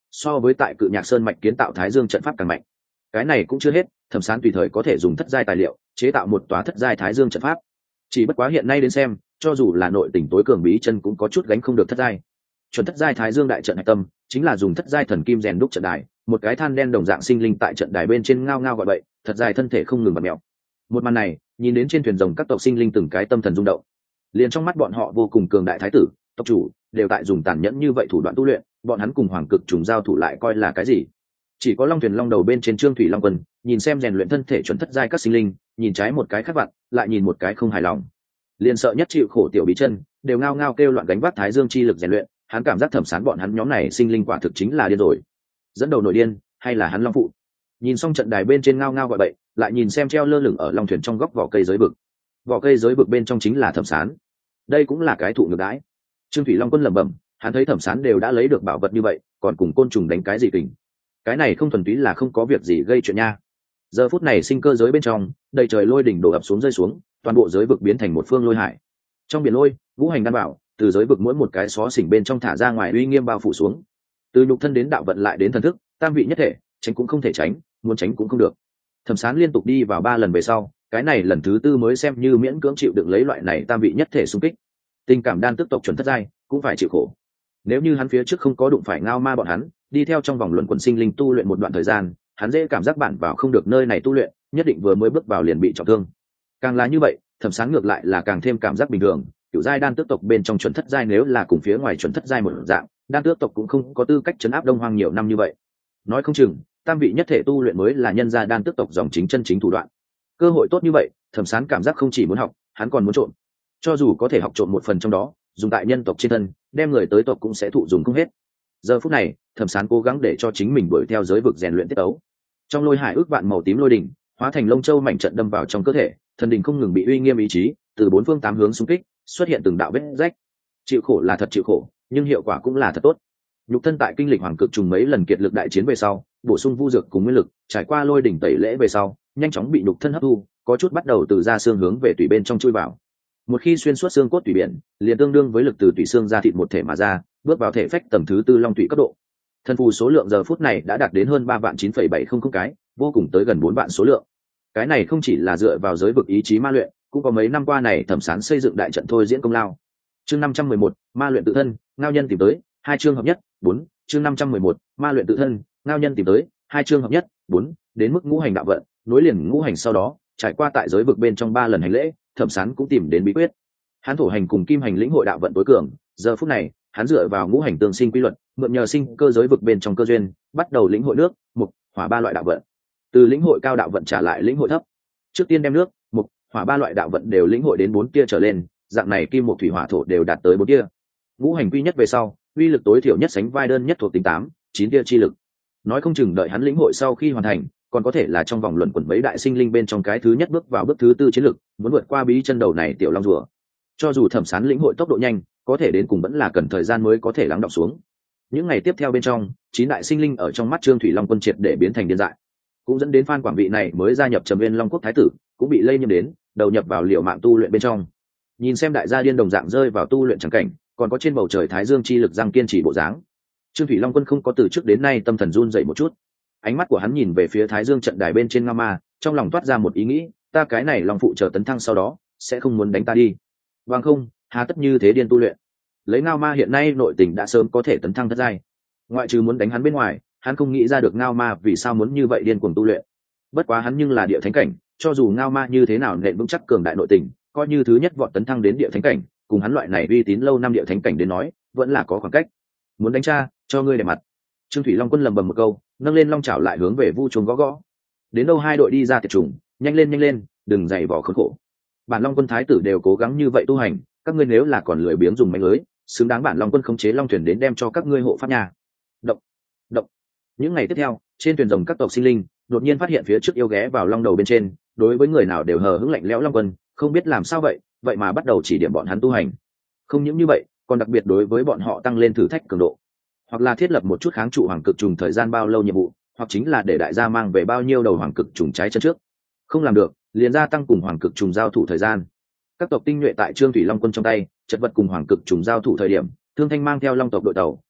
so với tại cự nhạc sơn mạch kiến tạo thái dương trận pháp càng mạnh. Cái này cũng chưa hết, thẩm sán tùy thời có thể dùng thất giai tài liệu chế tạo một tòa thất giai thái dương trận pháp. Chỉ bất quá hiện nay đến xem, cho dù là nội tình tối cường bí chân cũng có chút gánh không được thất giai. Chuẩn thất giai thái dương đại trận hạch tâm chính là dùng thất giai thần kim rèn đúc trận đài, một cái than đen đồng dạng sinh linh tại trận đài bên trên ngao ngao gọi bậy, thật dài thân thể không ngừng bật mèo. Một màn này nhìn đến trên thuyền rồng các tộc sinh linh từng cái tâm thần rung động, liền trong mắt bọn họ vô cùng cường đại thái tử tộc chủ đều tại dùng tàn nhẫn như vậy thủ đoạn tu luyện, bọn hắn cùng hoàng cực trùng giao thủ lại coi là cái gì? Chỉ có long thuyền long đầu bên trên trương thủy long quân nhìn xem rèn luyện thân thể chuẩn thất giai các sinh linh, nhìn trái một cái khát vặt, lại nhìn một cái không hài lòng, liền sợ nhất chịu khổ tiểu bí chân đều ngao ngao kêu loạn gánh vác thái dương chi lực rèn luyện. Hắn cảm giác thẩm sán bọn hắn nhóm này sinh linh quả thực chính là điên rồi, dẫn đầu nổi điên hay là hắn long phụ? Nhìn xong trận đài bên trên ngao ngao gọi bậy, lại nhìn xem treo lơ lửng ở long thuyền trong góc vỏ cây giới vực, vỏ cây giới vực bên trong chính là thẩm sán. Đây cũng là cái thụ ngược đãi. Trương thủy long quân lẩm bẩm, hắn thấy thẩm sán đều đã lấy được bảo vật như vậy, còn cùng côn trùng đánh cái gì kình? Cái này không thuần túy là không có việc gì gây chuyện nha. Giờ phút này sinh cơ giới bên trong đầy trời lôi đỉnh đổ ập xuống rơi xuống, toàn bộ giới vực biến thành một phương lôi hải. Trong biển lôi, ngũ hành đan bảo từ giới vực mỗi một cái xó xỉnh bên trong thả ra ngoài uy nghiêm bao phủ xuống. Từ nhục thân đến đạo vận lại đến thần thức, tam vị nhất thể, tránh cũng không thể tránh, muốn tránh cũng không được. Thẩm sán liên tục đi vào ba lần về sau, cái này lần thứ tư mới xem như miễn cưỡng chịu đựng lấy loại này tam vị nhất thể xung kích. Tình cảm đan tức tộc chuẩn thất giai cũng phải chịu khổ. Nếu như hắn phía trước không có đụng phải ngao ma bọn hắn, đi theo trong vòng luận quần sinh linh tu luyện một đoạn thời gian, hắn dễ cảm giác bản vào không được nơi này tu luyện, nhất định vừa mới bước vào liền bị trọng thương. Càng là như vậy, thẩm sán ngược lại là càng thêm cảm giác bình thường. Cửu giai đan tước tộc bên trong chuẩn thất giai nếu là cùng phía ngoài chuẩn thất giai một dạng, đan tước tộc cũng không có tư cách chấn áp đông hoang nhiều năm như vậy. Nói không chừng tam vị nhất thể tu luyện mới là nhân gia đan tước tộc dòng chính chân chính thủ đoạn. Cơ hội tốt như vậy, thẩm sán cảm giác không chỉ muốn học, hắn còn muốn trộm. Cho dù có thể học trộm một phần trong đó, dùng tại nhân tộc trên thân, đem người tới tộc cũng sẽ thụ dùng không hết. Giờ phút này, thẩm sán cố gắng để cho chính mình đuổi theo giới vực rèn luyện tiết tấu. Trong lôi hải ước vạn màu tím lôi đỉnh hóa thành lông châu mảnh trận đâm vào trong cơ thể, thần đình không ngừng bị uy nghiêm ý chí từ bốn phương tám hướng xung kích, xuất hiện từng đạo vết rách. Chịu khổ là thật chịu khổ, nhưng hiệu quả cũng là thật tốt. Nhục thân tại kinh lịch hoàng cực trùng mấy lần kiệt lực đại chiến về sau, bổ sung vu dược cùng nguyên lực, trải qua lôi đỉnh tẩy lễ về sau, nhanh chóng bị nhục thân hấp thu, có chút bắt đầu từ da xương hướng về tủy bên trong chui vào. Một khi xuyên suốt xương cốt tủy biển, liền tương đương với lực từ tủy xương ra thịt một thể mà ra, bước vào thể phách tầng thứ tư long tủy cấp độ. Thân phù số lượng giờ phút này đã đạt đến hơn ba vạn chín phẩy bảy không không cái, vô cùng tới gần bốn vạn số lượng. Cái này không chỉ là dựa vào giới vực ý chí ma luyện, cũng có mấy năm qua này thẩm sán xây dựng đại trận thôi diễn công lao. Chương năm trăm mười một, ma luyện tự thân, ngao nhân tìm tới, hai chương hợp nhất, bốn. Chương năm trăm mười một, ma luyện tự thân, ngao nhân tìm tới, hai chương hợp nhất, bốn. Đến mức ngũ hành đạo vận, nối liền ngũ hành sau đó, trải qua tại giới vực bên trong ba lần hành lễ, thẩm sán cũng tìm đến bí quyết. Hắn thổ hành cùng kim hành lĩnh hội đạo vận tối cường, giờ phút này, hắn dựa vào ngũ hành tương sinh quy luật, mượn nhờ sinh cơ giới vực bên trong cơ duyên, bắt đầu lĩnh hội nước, mục, hỏa ba loại đạo vận. Từ lĩnh hội cao đạo vận trả lại lĩnh hội thấp. Trước tiên đem nước, mục, hỏa ba loại đạo vận đều lĩnh hội đến bốn tia trở lên, dạng này kim một thủy hỏa thổ đều đạt tới bốn tia. Ngũ hành quy nhất về sau, uy lực tối thiểu nhất sánh vai đơn nhất thuộc tính tám, chín tia chi lực. Nói không chừng đợi hắn lĩnh hội sau khi hoàn thành, còn có thể là trong vòng luận quẩn mấy đại sinh linh bên trong cái thứ nhất bước vào bước thứ tư chiến lực, muốn vượt qua bí chân đầu này tiểu long rùa. Cho dù thẩm sán lĩnh hội tốc độ nhanh, có thể đến cùng vẫn là cần thời gian mới có thể lắng đọng xuống. Những ngày tiếp theo bên trong, chín đại sinh linh ở trong mắt Trương Thủy Long quân triệt để biến thành điên dại, cũng dẫn đến Phan Quảng vị này mới gia nhập Trầm Nguyên Long quốc thái tử, cũng bị lây nhiễm đến, đầu nhập vào liều mạng tu luyện bên trong. Nhìn xem đại gia điên đồng dạng rơi vào tu luyện chẳng cảnh, còn có trên bầu trời thái dương chi lực răng kiên trì bộ dáng. Trương Thủy Long quân không có từ trước đến nay tâm thần run dậy một chút. Ánh mắt của hắn nhìn về phía thái dương trận đài bên trên Ngao Ma, trong lòng toát ra một ý nghĩ, ta cái này long phụ chờ tấn thăng sau đó, sẽ không muốn đánh ta đi. Vâng không, hà tất như thế điên tu luyện. Lấy Ngao Ma hiện nay nội tình đã sớm có thể tấn thăng thất giai. Ngoại trừ muốn đánh hắn bên ngoài, hắn không nghĩ ra được Ngao Ma vì sao muốn như vậy điên cuồng tu luyện. Bất quá hắn nhưng là địa thánh cảnh, cho dù Ngao Ma như thế nào nện vững chắc cường đại nội tình, coi như thứ nhất vọt tấn thăng đến địa thánh cảnh, cùng hắn loại này uy tín lâu năm địa thánh cảnh đến nói, vẫn là có khoảng cách. Muốn đánh cha, cho ngươi để mặt. Trương Thủy Long quân lầm bầm một câu, nâng lên long chảo lại hướng về vu chuông gõ gõ. Đến đâu hai đội đi ra tiệt trùng, nhanh lên nhanh lên, đừng dày vò khốn khổ. Bản Long quân thái tử đều cố gắng như vậy tu hành, các ngươi nếu là còn lười biếng dùng mánh lưới, xứng đáng bản Long quân khống chế long thuyền đến đem cho các ngươi hộ pháp nhà. Động, động. Những ngày tiếp theo, trên thuyền rồng các tộc sinh linh đột nhiên phát hiện phía trước yêu ghé vào long đầu bên trên, đối với người nào đều hờ hững lạnh lẽo long quân, không biết làm sao vậy, vậy mà bắt đầu chỉ điểm bọn hắn tu hành. Không những như vậy, còn đặc biệt đối với bọn họ tăng lên thử thách cường độ, hoặc là thiết lập một chút kháng trụ hoàng cực trùng thời gian bao lâu nhiệm vụ, hoặc chính là để đại gia mang về bao nhiêu đầu hoàng cực trùng trái chân trước. Không làm được, liền gia tăng cùng hoàng cực trùng giao thủ thời gian. Các tộc tinh nhuệ tại Trương Thủy Long quân trong tay, chật vật cùng hoàng cực trùng giao thủ thời điểm, Thương Thanh mang theo long tộc đội tàu,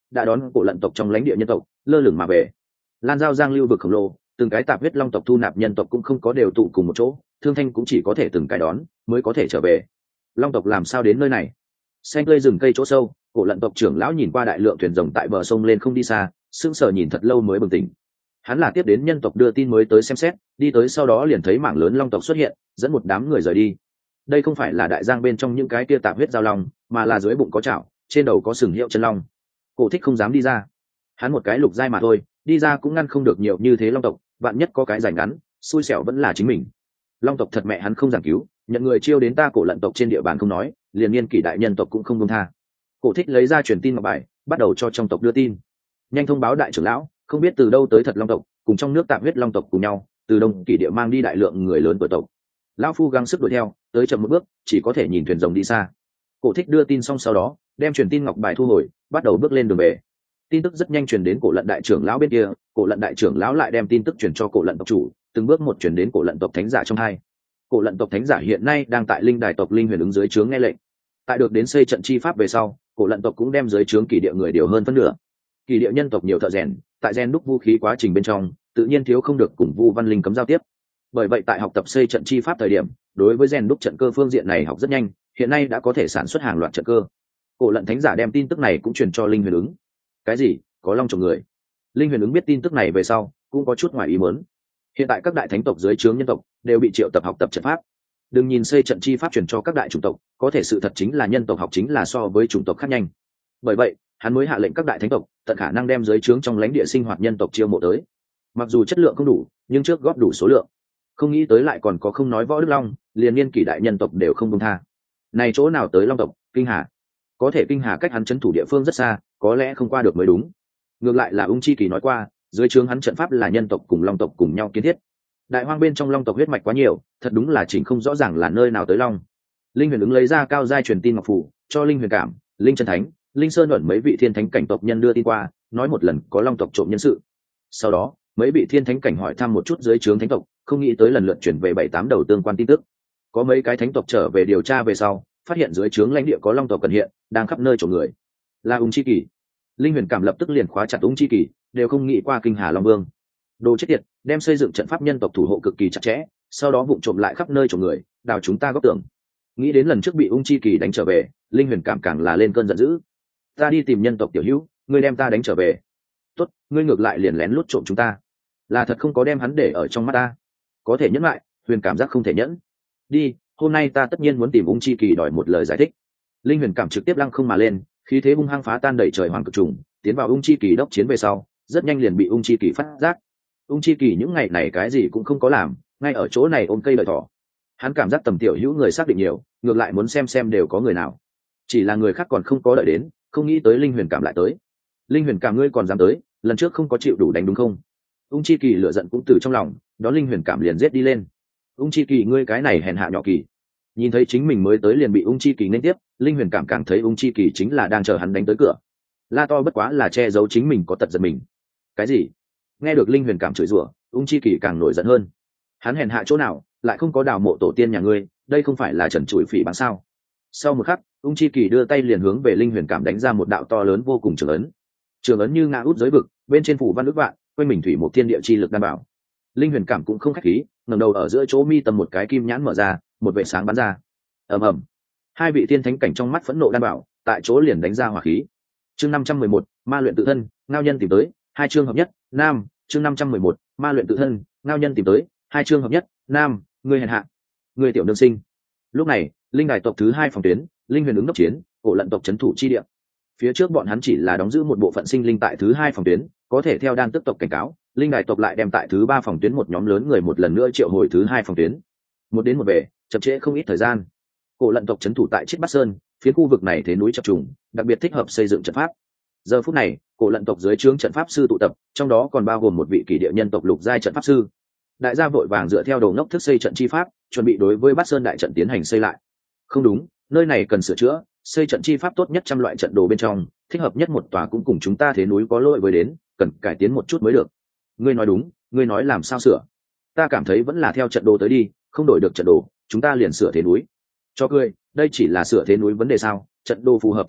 đã đón cổ lận tộc trong lãnh địa nhân tộc lơ lửng mà về. Lan giao giang lưu vực khổng lồ, từng cái tạp huyết long tộc thu nạp nhân tộc cũng không có đều tụ cùng một chỗ, Thương Thanh cũng chỉ có thể từng cái đón mới có thể trở về. Long tộc làm sao đến nơi này? Xanh tươi rừng cây chỗ sâu, cổ lận tộc trưởng lão nhìn qua đại lượng thuyền rồng tại bờ sông lên không đi xa, sững sờ nhìn thật lâu mới bừng tỉnh. Hắn là tiếp đến nhân tộc đưa tin mới tới xem xét, đi tới sau đó liền thấy mảng lớn long tộc xuất hiện, dẫn một đám người rời đi. Đây không phải là đại giang bên trong những cái kia tạp huyết giao long, mà là dưới bụng có chảo, trên đầu có sừng hiệu chân long. Cổ Thích không dám đi ra, hắn một cái lục giai mà thôi, đi ra cũng ngăn không được nhiều như thế long tộc, vạn nhất có cái rảnh ngắn, xui xẻo vẫn là chính mình. Long tộc thật mẹ hắn không giảng cứu, nhận người chiêu đến ta cổ lận tộc trên địa bàn không nói, liền niên kỷ đại nhân tộc cũng không buông tha. Cổ Thích lấy ra truyền tin ngọc bài, bắt đầu cho trong tộc đưa tin. Nhanh thông báo đại trưởng lão, không biết từ đâu tới thật long tộc, cùng trong nước tạm huyết long tộc cùng nhau, từ đông kỷ địa mang đi đại lượng người lớn tuổi tộc. Lão phu gắng sức đuổi theo, tới chậm một bước, chỉ có thể nhìn thuyền rồng đi xa. Cổ Thích đưa tin xong sau đó, đem truyền tin ngọc bài thu hồi, bắt đầu bước lên đường về. Tin tức rất nhanh truyền đến cổ lận đại trưởng lão bên kia, cổ lận đại trưởng lão lại đem tin tức truyền cho cổ lận tộc chủ, từng bước một truyền đến cổ lận tộc thánh giả trong hai. Cổ lận tộc thánh giả hiện nay đang tại linh đài tộc linh huyền ứng dưới trướng nghe lệnh. Tại được đến xây trận chi pháp về sau, cổ lận tộc cũng đem dưới trướng kỳ địa người điều hơn phân nửa. Kỳ địa nhân tộc nhiều thợ rèn, tại rèn đúc vũ khí quá trình bên trong, tự nhiên thiếu không được cùng Vu Văn Linh cấm giao tiếp. Bởi vậy tại học tập xây trận chi pháp thời điểm, đối với rèn đúc trận cơ phương diện này học rất nhanh, hiện nay đã có thể sản xuất hàng loạt trận cơ. Cổ lận thánh giả đem tin tức này cũng truyền cho linh huyền ứng. Cái gì? Có long trồng người? Linh huyền ứng biết tin tức này về sau, cũng có chút ngoài ý muốn. Hiện tại các đại thánh tộc dưới trướng nhân tộc đều bị triệu tập học tập trận pháp. Đừng nhìn xây trận chi pháp truyền cho các đại chủng tộc, có thể sự thật chính là nhân tộc học chính là so với chủng tộc khác nhanh. Bởi vậy, hắn mới hạ lệnh các đại thánh tộc tận khả năng đem dưới trướng trong lãnh địa sinh hoạt nhân tộc chiêu mộ tới. Mặc dù chất lượng không đủ, nhưng trước góp đủ số lượng. Không nghĩ tới lại còn có không nói võ đức long, liền niên kỷ đại nhân tộc đều không buông tha. Này chỗ nào tới long tộc? Kinh Hà. Có thể Kinh Hà cách hắn trấn thủ địa phương rất xa, có lẽ không qua được mới đúng. Ngược lại là Ung Chi Kỳ nói qua, dưới trướng hắn trận pháp là nhân tộc cùng long tộc cùng nhau kiến thiết. Đại hoang bên trong long tộc huyết mạch quá nhiều, thật đúng là chỉnh không rõ ràng là nơi nào tới long. Linh huyền ứng lấy ra cao giai truyền tin ngọc phủ, cho Linh huyền cảm, Linh chân thánh, Linh sơn ẩn mấy vị thiên thánh cảnh tộc nhân đưa tin qua, nói một lần có long tộc trộm nhân sự. Sau đó mấy vị thiên thánh cảnh hỏi thăm một chút dưới trướng thánh tộc, không nghĩ tới lần lượt chuyển về bảy tám đầu tương quan tin tức. Có mấy cái thánh tộc trở về điều tra về sau, phát hiện dưới trướng lãnh địa có long tộc cần hiện, đang khắp nơi trộm người. Là Ung Chi Kỳ. Linh huyền cảm lập tức liền khóa chặt Ung Chi Kỳ, đều không nghĩ qua Kinh Hà Long Vương. Đồ chết tiệt, đem xây dựng trận pháp nhân tộc thủ hộ cực kỳ chặt chẽ, sau đó vụng trộm lại khắp nơi trộm người, đào chúng ta góp tưởng. Nghĩ đến lần trước bị Ung Chi Kỳ đánh trở về, Linh huyền cảm càng là lên cơn giận dữ. Ta đi tìm nhân tộc tiểu hữu, ngươi đem ta đánh trở về. Tốt, ngươi ngược lại liền lén lút trộm chúng ta, là thật không có đem hắn để ở trong mắt ta. Có thể nhẫn lại, huyền cảm giác không thể nhẫn. Đi, hôm nay ta tất nhiên muốn tìm Ung Chi Kỳ đòi một lời giải thích. Linh huyền cảm trực tiếp lăng không mà lên, khí thế hung hăng phá tan đẩy trời hoàng cực trùng, tiến vào Ung Chi Kỳ đốc chiến về sau, rất nhanh liền bị Ung Chi Kỳ phát giác. Ung Chi Kỳ những ngày này cái gì cũng không có làm, ngay ở chỗ này ôm cây đợi thỏ. Hắn cảm giác tầm tiểu hữu người xác định nhiều, ngược lại muốn xem xem đều có người nào. Chỉ là người khác còn không có đợi đến, không nghĩ tới Linh huyền cảm lại tới. Linh huyền cảm ngươi còn dám tới, lần trước không có chịu đủ đánh đúng không? Ung Chi Kỳ lửa giận cũng từ trong lòng, đó Linh huyền cảm liền giết đi lên. Ung Chi Kỳ ngươi cái này hèn hạ nhỏ kỳ. Nhìn thấy chính mình mới tới liền bị Ung Chi Kỳ nên tiếp, Linh huyền cảm càng thấy Ung Chi Kỳ chính là đang chờ hắn đánh tới cửa. La to bất quá là che giấu chính mình có tật giật mình. Cái gì? Nghe được Linh huyền cảm chửi rủa, Ung Chi Kỳ càng nổi giận hơn. Hắn hèn hạ chỗ nào, lại không có đào mộ tổ tiên nhà ngươi, đây không phải là trần trụi phỉ báng sao? Sau một khắc, Ung Chi Kỳ đưa tay liền hướng về Linh huyền cảm đánh ra một đạo to lớn vô cùng trường ấn. Trường ấn như ngã út giới vực, bên trên phủ văn ước vạn, quanh mình thủy một thiên địa chi lực đảm bảo. Linh huyền cảm cũng không khách khí, ngẩng đầu ở giữa chỗ mi tầm một cái kim nhãn mở ra, một vệ sáng bắn ra. Ầm ầm. Hai vị thiên thánh cảnh trong mắt phẫn nộ đảm bảo, tại chỗ liền đánh ra hỏa khí. Chương năm trăm mười một, ma luyện tự thân, ngao nhân tìm tới, hai chương hợp nhất, nam, chương năm trăm mười một, ma luyện tự thân, ngao nhân tìm tới, hai chương hợp nhất, nam, ngươi hèn hạ, ngươi tiểu nương sinh. Lúc này, linh đài tộc thứ hai phòng tuyến, linh huyền ứng đốc chiến, cổ lận tộc trấn thủ chi địa. Phía trước bọn hắn chỉ là đóng giữ một bộ phận sinh linh tại thứ hai phòng tuyến, có thể theo đan tức tộc cảnh cáo, linh đài tộc lại đem tại thứ ba phòng tuyến một nhóm lớn người một lần nữa triệu hồi thứ hai phòng tuyến. Một đến một về, chậm trễ không ít thời gian. Cổ lận tộc trấn thủ tại Chiết Bát Sơn, phía khu vực này thế núi chập trùng, đặc biệt thích hợp xây dựng trận pháp. Giờ phút này, cổ lận tộc dưới trướng trận pháp sư tụ tập, trong đó còn bao gồm một vị kỷ địa nhân tộc lục giai trận pháp sư. Đại gia vội vàng dựa theo đầu ngốc thức xây trận chi pháp, chuẩn bị đối với Bát Sơn đại trận tiến hành xây lại. Không đúng, nơi này cần sửa chữa, xây trận chi pháp tốt nhất trăm loại trận đồ bên trong, thích hợp nhất một tòa cũng cùng chúng ta thế núi có lỗi với đến, cần cải tiến một chút mới được. Ngươi nói đúng, ngươi nói làm sao sửa? Ta cảm thấy vẫn là theo trận đồ tới đi, không đổi được trận đồ, chúng ta liền sửa thế núi. Cho cười, đây chỉ là sửa thế núi vấn đề sao? Trận đồ phù hợp thế núi,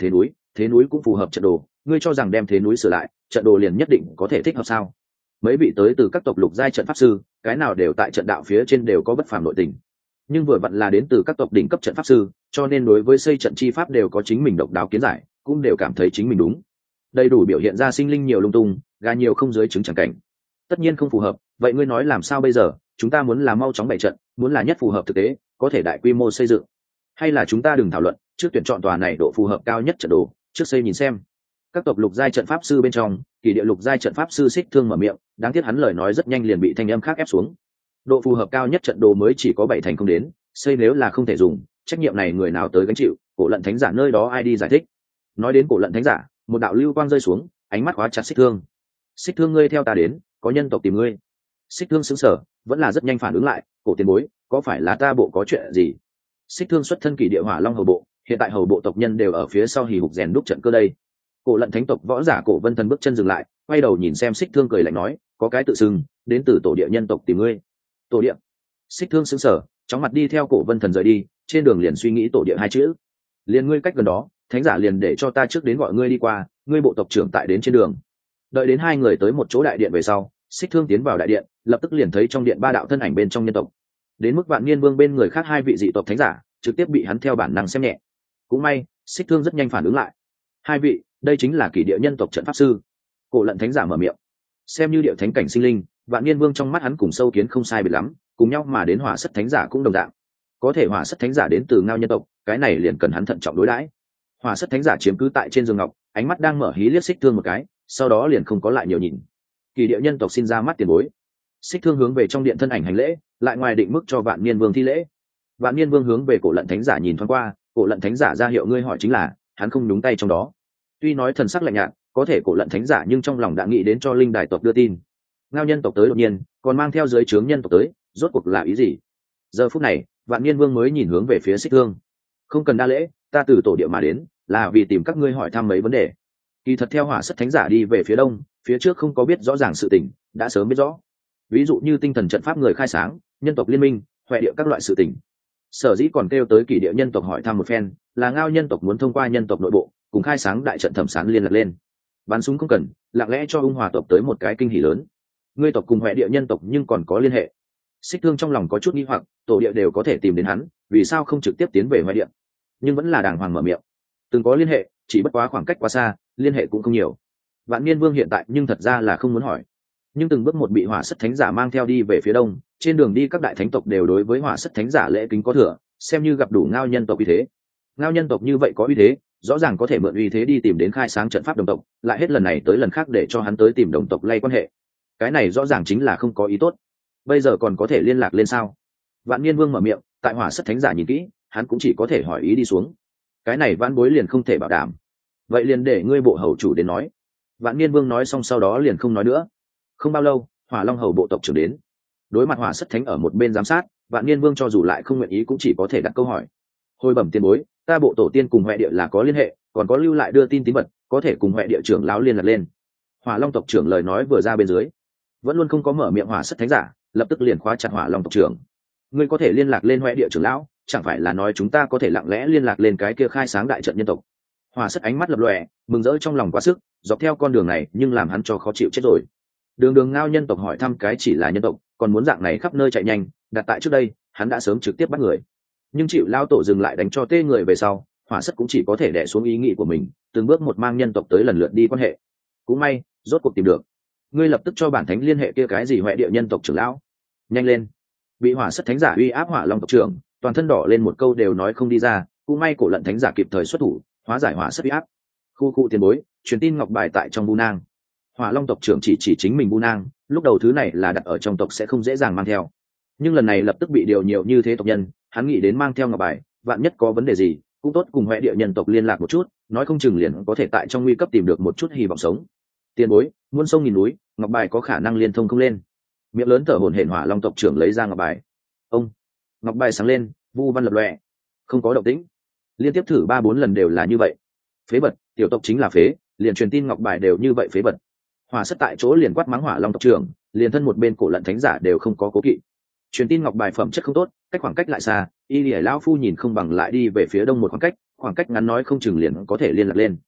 thế núi cũng phù hợp trận đồ, ngươi cho rằng đem thế núi sửa lại trận đồ liền nhất định có thể thích hợp sao? Mấy vị tới từ các tộc lục giai trận pháp sư, cái nào đều tại trận đạo phía trên đều có bất phàm nội tình, nhưng vừa vặn là đến từ các tộc đỉnh cấp trận pháp sư, cho nên đối với xây trận chi pháp đều có chính mình độc đáo kiến giải, cũng đều cảm thấy chính mình đúng. Đầy đủ biểu hiện ra sinh linh nhiều lung tung, gà nhiều không dưới trứng chẳng cảnh. Tất nhiên không phù hợp, vậy ngươi nói làm sao bây giờ? Chúng ta muốn là mau chóng bày trận, muốn là nhất phù hợp thực tế, có thể đại quy mô xây dựng, hay là chúng ta đừng thảo luận, trước tuyển chọn tòa này độ phù hợp cao nhất trận đồ, trước xây nhìn xem. Các tộc lục giai trận pháp sư bên trong, kỳ địa lục giai trận pháp sư Xích Thương mở miệng, đáng tiếc hắn lời nói rất nhanh liền bị thanh âm khác ép xuống. Độ phù hợp cao nhất trận đồ mới chỉ có bảy thành không đến, xây nếu là không thể dùng, trách nhiệm này người nào tới gánh chịu? Cổ Lận Thánh giả nơi đó ai đi giải thích? Nói đến Cổ Lận Thánh giả, một đạo lưu quang rơi xuống, ánh mắt khóa chặt Xích Thương. Xích Thương, ngươi theo ta đến, có nhân tộc tìm ngươi. Xích Thương sững sờ, vẫn là rất nhanh phản ứng lại, cổ tiền bối, có phải là ta bộ có chuyện gì? Xích Thương xuất thân kỳ địa hỏa long hầu bộ, hiện tại hầu bộ tộc nhân đều ở phía sau hì hục rèn đúc trận cơ đây. Cổ Lận Thánh tộc võ giả Cổ Vân Thần bước chân dừng lại, quay đầu nhìn xem Xích Thương cười lạnh nói, có cái tự xưng, đến từ tổ địa nhân tộc tìm ngươi. Tổ địa? Xích Thương sững sờ, chóng mặt đi theo Cổ Vân Thần rời đi, trên đường liền suy nghĩ tổ địa hai chữ. Liền ngươi cách gần đó, thánh giả liền để cho ta trước đến gọi ngươi đi qua, ngươi bộ tộc trưởng tại đến trên đường. Đợi đến hai người tới một chỗ đại điện về sau, Xích Thương tiến vào đại điện, lập tức liền thấy trong điện ba đạo thân ảnh bên trong nhân tộc. Đến mức Vạn Niên Vương bên người khác hai vị dị tộc thánh giả, trực tiếp bị hắn theo bản năng xem nhẹ. Cũng may, Xích Thương rất nhanh phản ứng lại. Hai vị, đây chính là kỳ địa nhân tộc trận pháp sư. Cổ Lận Thánh giả mở miệng. Xem như địa thánh cảnh sinh linh, Vạn Niên Vương trong mắt hắn cùng sâu kiến không sai biệt lắm, cùng nhau mà đến Hỏa Sắt Thánh giả cũng đồng dạng. Có thể Hỏa Sắt Thánh giả đến từ Ngao nhân tộc, cái này liền cần hắn thận trọng đối đãi. Hỏa Sắt Thánh giả chiếm cứ tại trên giường ngọc, ánh mắt đang mở hí liếc Xích Thương một cái, sau đó liền không có lại nhiều nhìn. Kỳ địa nhân tộc xin ra mắt tiền bối. Xích Thương hướng về trong điện thân ảnh hành lễ, lại ngoài định mức cho Vạn Niên Vương thi lễ. Vạn Niên Vương hướng về Cổ Lận Thánh giả nhìn thoáng qua, Cổ Lận Thánh giả ra hiệu ngươi hỏi chính là, hắn không nhúng tay trong đó. Tuy nói thần sắc lạnh nhạt, có thể Cổ Lận Thánh giả nhưng trong lòng đã nghĩ đến cho linh đài tộc đưa tin. Ngao nhân tộc tới đột nhiên, còn mang theo dưới trướng nhân tộc tới, rốt cuộc là ý gì? Giờ phút này, Vạn Niên Vương mới nhìn hướng về phía Xích Thương. Không cần đa lễ, ta từ tổ địa mà đến, là vì tìm các ngươi hỏi thăm mấy vấn đề. Kỳ thật theo Hỏa Sắt Thánh giả đi về phía đông, phía trước không có biết rõ ràng sự tình, đã sớm biết rõ. Ví dụ như tinh thần trận pháp người khai sáng, nhân tộc liên minh, huệ địa các loại sự tình. Sở dĩ còn kêu tới kỳ địa nhân tộc hỏi thăm một phen, là Ngao nhân tộc muốn thông qua nhân tộc nội bộ, cùng khai sáng đại trận thẩm sán liên lạc lên. Bắn súng không cần, lặng lẽ cho ung hòa tộc tới một cái kinh hỉ lớn. Ngươi tộc cùng huệ địa nhân tộc nhưng còn có liên hệ. Xích Thương trong lòng có chút nghi hoặc, tổ địa đều có thể tìm đến hắn, vì sao không trực tiếp tiến về huệ địa? Nhưng vẫn là đàng hoàng mở miệng. Từng có liên hệ, chỉ bất quá khoảng cách quá xa, liên hệ cũng không nhiều. Vạn Niên Vương hiện tại nhưng thật ra là không muốn hỏi, nhưng từng bước một bị Hỏa Sắt Thánh giả mang theo đi về phía đông, trên đường đi các đại thánh tộc đều đối với Hỏa Sắt Thánh giả lễ kính có thừa, xem như gặp đủ Ngao nhân tộc uy thế. Ngao nhân tộc như vậy có uy thế, rõ ràng có thể mượn uy thế đi tìm đến khai sáng trận pháp đồng tộc, lại hết lần này tới lần khác để cho hắn tới tìm đồng tộc lay quan hệ. Cái này rõ ràng chính là không có ý tốt. Bây giờ còn có thể liên lạc lên sao? Vạn Niên Vương mở miệng, tại Hỏa Sắt Thánh giả nhìn kỹ, hắn cũng chỉ có thể hỏi ý đi xuống. Cái này vãn bối liền không thể bảo đảm. Vậy liền để ngươi bộ hầu chủ đến nói. Vạn Niên Vương nói xong sau đó liền không nói nữa. Không bao lâu, Hỏa Long hầu bộ tộc trưởng đến. Đối mặt Hỏa Sắt Thánh ở một bên giám sát, Vạn Niên Vương cho dù lại không nguyện ý cũng chỉ có thể đặt câu hỏi. Hồi bẩm tiền bối, ta bộ tổ tiên cùng huệ địa là có liên hệ, còn có lưu lại đưa tin tín vật, có thể cùng huệ địa trưởng lão liên lạc lên. Hỏa Long tộc trưởng lời nói vừa ra bên dưới, vẫn luôn không có mở miệng Hỏa Sắt Thánh giả, lập tức liền khóa chặt Hỏa Long tộc trưởng. Ngươi có thể liên lạc lên huệ địa trưởng lão, chẳng phải là nói chúng ta có thể lặng lẽ liên lạc lên cái kia khai sáng đại trận nhân tộc? Hỏa Sắt ánh mắt lập lòe, mừng rỡ trong lòng quá sức, dọc theo con đường này nhưng làm hắn cho khó chịu chết rồi. Đường đường Ngao nhân tộc hỏi thăm cái chỉ là nhân tộc, còn muốn dạng này khắp nơi chạy nhanh, đặt tại trước đây hắn đã sớm trực tiếp bắt người, nhưng chịu lao tổ dừng lại đánh cho tê người về sau, Hỏa Sắt cũng chỉ có thể đè xuống ý nghĩ của mình, từng bước một mang nhân tộc tới lần lượt đi quan hệ. Cũng may rốt cuộc tìm được. Ngươi lập tức cho bản thánh liên hệ kia cái gì huệ địa nhân tộc trưởng lão, nhanh lên. Bị Hỏa Sắt Thánh giả uy áp Hỏa Long tộc trưởng toàn thân đỏ lên, một câu đều nói không đi ra. Cũng may Cổ Lận Thánh giả kịp thời xuất thủ, hóa giải Hỏa Sắt uy áp. Khu khu tiền bối, truyền tin ngọc bài tại trong bu nang. Hỏa Long tộc trưởng chỉ chỉ chính mình bu nang, lúc đầu thứ này là đặt ở trong tộc sẽ không dễ dàng mang theo, nhưng lần này lập tức bị điều nhiều như thế tộc nhân, hắn nghĩ đến mang theo ngọc bài, vạn nhất có vấn đề gì cũng tốt cùng huệ địa nhân tộc liên lạc một chút, nói không chừng liền có thể tại trong nguy cấp tìm được một chút hy vọng sống. Tiền bối, muôn sông nghìn núi, ngọc bài có khả năng liên thông không lên. Miệng lớn thở hổn hển Hỏa Long tộc trưởng lấy ra ngọc bài. Ông, ngọc bài sáng lên, vu văn lập lòe, không có động tĩnh. Liên tiếp thử ba bốn lần đều là như vậy. Phế bật, tiểu tộc chính là phế, liền truyền tin ngọc bài đều như vậy phế bật. Hỏa Sắt tại chỗ liền quát mắng Hỏa Long tộc trưởng, liền thân một bên Cổ Lận Thánh giả đều không có cố kỵ. Truyền tin ngọc bài phẩm chất không tốt, cách khoảng cách lại xa, y lìa lão phu nhìn không bằng lại đi về phía đông một khoảng cách, khoảng cách ngắn nói không chừng liền có thể liên lạc lên.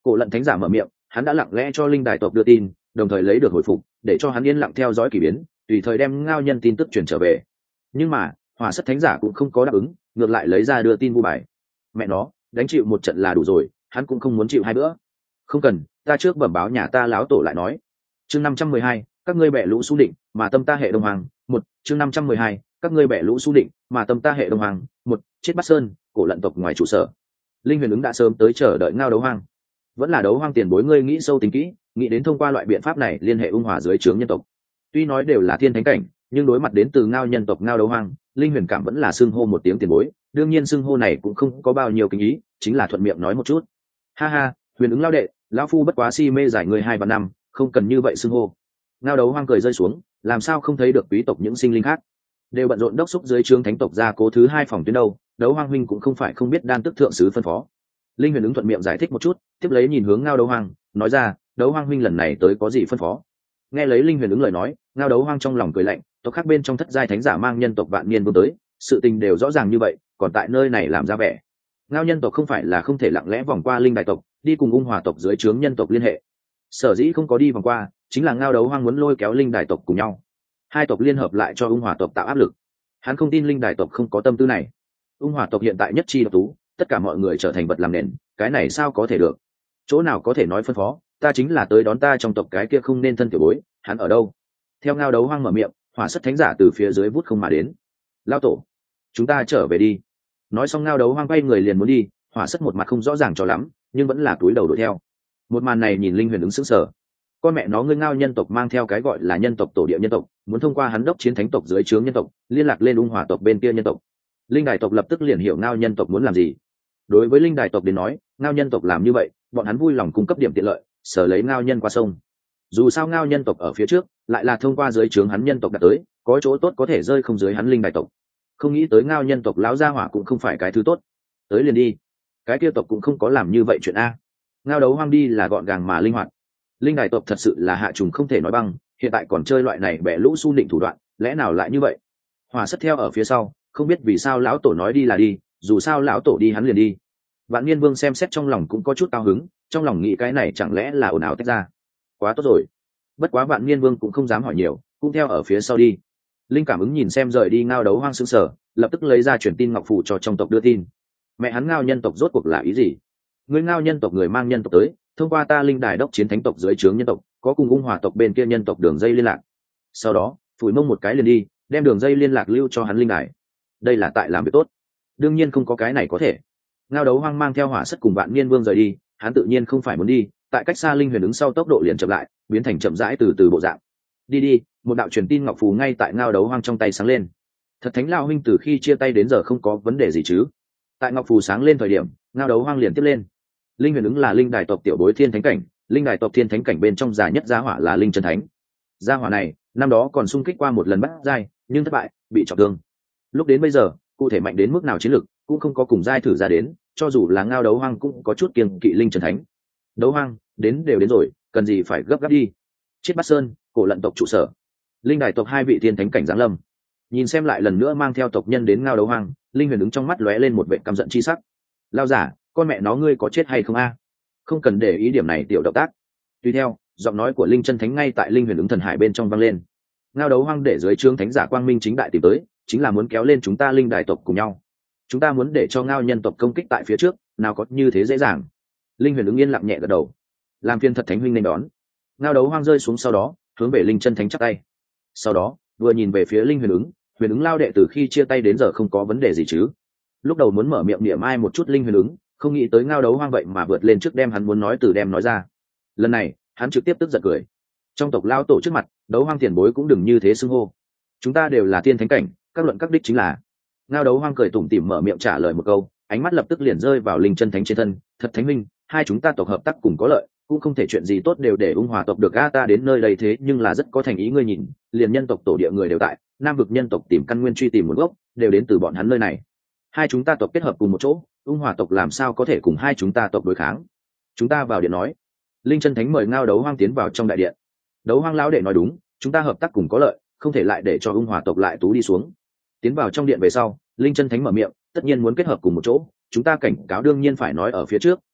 Cổ Lận thánh giả mở miệng, hắn đã lặng lẽ cho linh đài tộc đưa tin, đồng thời lấy được hồi phục, để cho hắn yên lặng theo dõi kỳ biến, tùy thời đem ngao nhân tin tức truyền trở về. Nhưng mà Hỏa Sắt thánh giả cũng không có đáp ứng, ngược lại lấy ra đưa tin vu bài. Mẹ nó, đánh chịu một trận là đủ rồi, hắn cũng không muốn chịu hai bữa. Không cần, ta trước bẩm báo nhà ta láo tổ lại nói. Chương năm trăm mười hai, các ngươi bẻ lũ xu định, mà tâm ta hệ đông hoàng. Một, chương năm trăm mười hai, các ngươi bẻ lũ xu định, mà tâm ta hệ đông hoàng. Một, chết Bát Sơn, Cổ Lận tộc ngoài trụ sở. Linh Huyền ứng đã sớm tới chờ đợi ngao đấu hoang. Vẫn là đấu hoang tiền bối ngươi nghĩ sâu tính kỹ, nghĩ đến thông qua loại biện pháp này liên hệ ung hòa dưới trướng nhân tộc. Tuy nói đều là thiên thánh cảnh, nhưng đối mặt đến từ ngao nhân tộc ngao đấu hoang, Linh Huyền cảm vẫn là xưng hô một tiếng tiền bối, đương nhiên xưng hô này cũng không có bao nhiêu kính ý, chính là thuận miệng nói một chút. Ha ha, Huyền ứng lao đệ, lão phu bất quá si mê giải người hai và năm, không cần như vậy xưng hô. Ngao đấu hoang cười rơi xuống, làm sao không thấy được quý tộc những sinh linh khác đều bận rộn đốc xúc dưới trướng thánh tộc ra cố thứ hai phòng tuyến đâu, đấu hoang huynh cũng không phải không biết đan tức thượng sứ phân phó. Linh Huyền ứng thuận miệng giải thích một chút, tiếp lấy nhìn hướng ngao đấu hoang, nói ra, đấu hoang huynh lần này tới có gì phân phó. Nghe lấy Linh Huyền ứng lời nói, ngao đấu hoang trong lòng cười lạnh, tộc khác bên trong thất giai thánh giả mang nhân tộc vạn niên vương tới, sự tình đều rõ ràng như vậy, còn tại nơi này làm ra vẻ. Ngao nhân tộc không phải là không thể lặng lẽ vòng qua linh đại tộc, đi cùng ung hòa tộc dưới trướng nhân tộc liên hệ. Sở dĩ không có đi vòng qua, chính là ngao đấu hoang muốn lôi kéo linh đại tộc cùng nhau, hai tộc liên hợp lại cho ung hòa tộc tạo áp lực. Hắn không tin linh đại tộc không có tâm tư này. Ung hòa tộc hiện tại nhất chi độc tú, tất cả mọi người trở thành vật làm nền, cái này sao có thể được? Chỗ nào có thể nói phân phó, ta chính là tới đón ta trong tộc cái kia không nên thân tiểu bối, hắn ở đâu? Theo ngao đấu hoang mở miệng, Hỏa Sắt thánh giả từ phía dưới vút không mà đến. Lao tổ, chúng ta trở về đi. Nói xong ngao đấu hoang quay người liền muốn đi, Hỏa Sắt một mặt không rõ ràng cho lắm, nhưng vẫn là túi đầu đuổi theo. Một màn này nhìn Linh Huyền ứng sững sờ. Con mẹ nó ngươi ngao nhân tộc mang theo cái gọi là nhân tộc tổ địa nhân tộc, muốn thông qua hắn đốc chiến thánh tộc dưới trướng nhân tộc, liên lạc lên ung hòa tộc bên kia nhân tộc. Linh đài tộc lập tức liền hiểu ngao nhân tộc muốn làm gì. Đối với linh đài tộc đến nói, ngao nhân tộc làm như vậy, bọn hắn vui lòng cung cấp điểm tiện lợi, sở lấy ngao nhân qua sông. Dù sao ngao nhân tộc ở phía trước, lại là thông qua dưới trướng hắn nhân tộc đạt tới, có chỗ tốt có thể rơi không dưới hắn linh đài tộc. Không nghĩ tới ngao nhân tộc lão gia hỏa cũng không phải cái thứ tốt. Tới liền đi. Cái kia tộc cũng không có làm như vậy chuyện a. Ngao đấu hoang đi là gọn gàng mà linh hoạt. Linh đài tộc thật sự là hạ trùng không thể nói băng, hiện tại còn chơi loại này bẻ lũ su định thủ đoạn, lẽ nào lại như vậy? Hỏa Sắt theo ở phía sau, không biết vì sao lão tổ nói đi là đi, dù sao lão tổ đi hắn liền đi. Vạn Niên Vương xem xét trong lòng cũng có chút cao hứng, trong lòng nghĩ cái này chẳng lẽ là ồn ào tách ra. Quá tốt rồi. Bất quá Vạn Niên Vương cũng không dám hỏi nhiều, cũng theo ở phía sau đi. Linh cảm ứng nhìn xem rời đi ngao đấu hoang sững sờ, lập tức lấy ra truyền tin ngọc phù cho trong tộc đưa tin. Mẹ hắn ngao nhân tộc rốt cuộc là ý gì? Người ngao nhân tộc người mang nhân tộc tới, thông qua ta linh đài đốc chiến thánh tộc dưới trướng nhân tộc, có cùng ung hòa tộc bên kia nhân tộc đường dây liên lạc. Sau đó phủi mông một cái liền đi, đem đường dây liên lạc lưu cho hắn linh đài. Đây là tại làm việc tốt, đương nhiên không có cái này có thể. Ngao đấu hoang mang theo Hỏa Sắt cùng Vạn Niên Vương rời đi, hắn tự nhiên không phải muốn đi, tại cách xa Linh Huyền ứng sau tốc độ liền chậm lại, biến thành chậm rãi từ từ bộ dạng. Đi đi, một đạo truyền tin ngọc phù ngay tại ngao đấu hoang trong tay sáng lên. Thật thánh lão huynh từ khi chia tay đến giờ không có vấn đề gì chứ? Tại ngọc phù sáng lên thời điểm, ngao đấu hoang liền tiếp lên. Linh Huyền ứng là linh đài tộc tiểu bối thiên thánh cảnh, linh đài tộc thiên thánh cảnh bên trong già nhất gia hỏa là linh chân thánh. Gia hỏa này năm đó còn xung kích qua một lần bắt giai, nhưng thất bại, bị trọng thương. Lúc đến bây giờ, cụ thể mạnh đến mức nào chiến lực cũng không có cùng giai thử ra đến, cho dù là ngao đấu hoang cũng có chút kiêng kỵ linh chân thánh. Đấu hoang, đến đều đến rồi, cần gì phải gấp gáp đi. Chết Bát Sơn, Cổ Lận tộc trụ sở. Linh đài tộc hai vị thiên thánh cảnh giáng lâm. Nhìn xem lại lần nữa mang theo tộc nhân đến ngao đấu hoang, Linh Huyền ứng trong mắt lóe lên một vẻ căm giận chi sắc. Lao giả, con mẹ nó ngươi có chết hay không a? Không cần để ý điểm này tiểu động tác. Tùy theo, giọng nói của linh chân thánh ngay tại Linh Huyền ứng thần hải bên trong vang lên. Ngao đấu hoang để dưới trướng thánh giả quang minh chính đại tìm tới, chính là muốn kéo lên chúng ta linh đài tộc cùng nhau. Chúng ta muốn để cho ngao nhân tộc công kích tại phía trước, nào có như thế dễ dàng. Linh Huyền ứng yên lặng nhẹ gật đầu, làm phiền thật thánh huynh nên đón. Ngao đấu hoang rơi xuống sau đó, hướng về linh chân thánh chắp tay. Sau đó vừa nhìn về phía Linh Huyền ứng, Huyền ứng lao đệ từ khi chia tay đến giờ không có vấn đề gì chứ? Lúc đầu muốn mở miệng niệm ai một chút Linh Huyền ứng, không nghĩ tới ngao đấu hoang vậy mà vượt lên trước đem hắn muốn nói từ đem nói ra. Lần này hắn trực tiếp tức giận cười. Trong tộc lao tổ trước mặt, đấu hoang tiền bối cũng đừng như thế xưng hô. Chúng ta đều là thiên thánh cảnh, các luận các đích chính là. Ngao đấu hoang cười tủm tỉm mở miệng trả lời một câu, ánh mắt lập tức liền rơi vào linh chân thánh trên thân. Thật thánh minh, hai chúng ta tộc hợp tác cùng có lợi, cũng không thể chuyện gì tốt đều để ung hòa tộc được. A ta đến nơi đây thế nhưng là rất có thành ý, ngươi nhìn, liền nhân tộc tổ địa người đều tại, nam vực nhân tộc tìm căn nguyên truy tìm nguồn gốc, đều đến từ bọn hắn nơi này. Hai chúng ta tộc kết hợp cùng một chỗ, ung hòa tộc làm sao có thể cùng hai chúng ta tộc đối kháng? Chúng ta vào điện nói. Linh chân thánh mời ngao đấu hoang tiến vào trong đại điện. Đấu hoang lão đệ nói đúng, chúng ta hợp tác cùng có lợi, không thể lại để cho ung hòa tộc lại tú đi xuống. Tiến vào trong điện về sau, linh chân thánh mở miệng, tất nhiên muốn kết hợp cùng một chỗ, chúng ta cảnh cáo đương nhiên phải nói ở phía trước,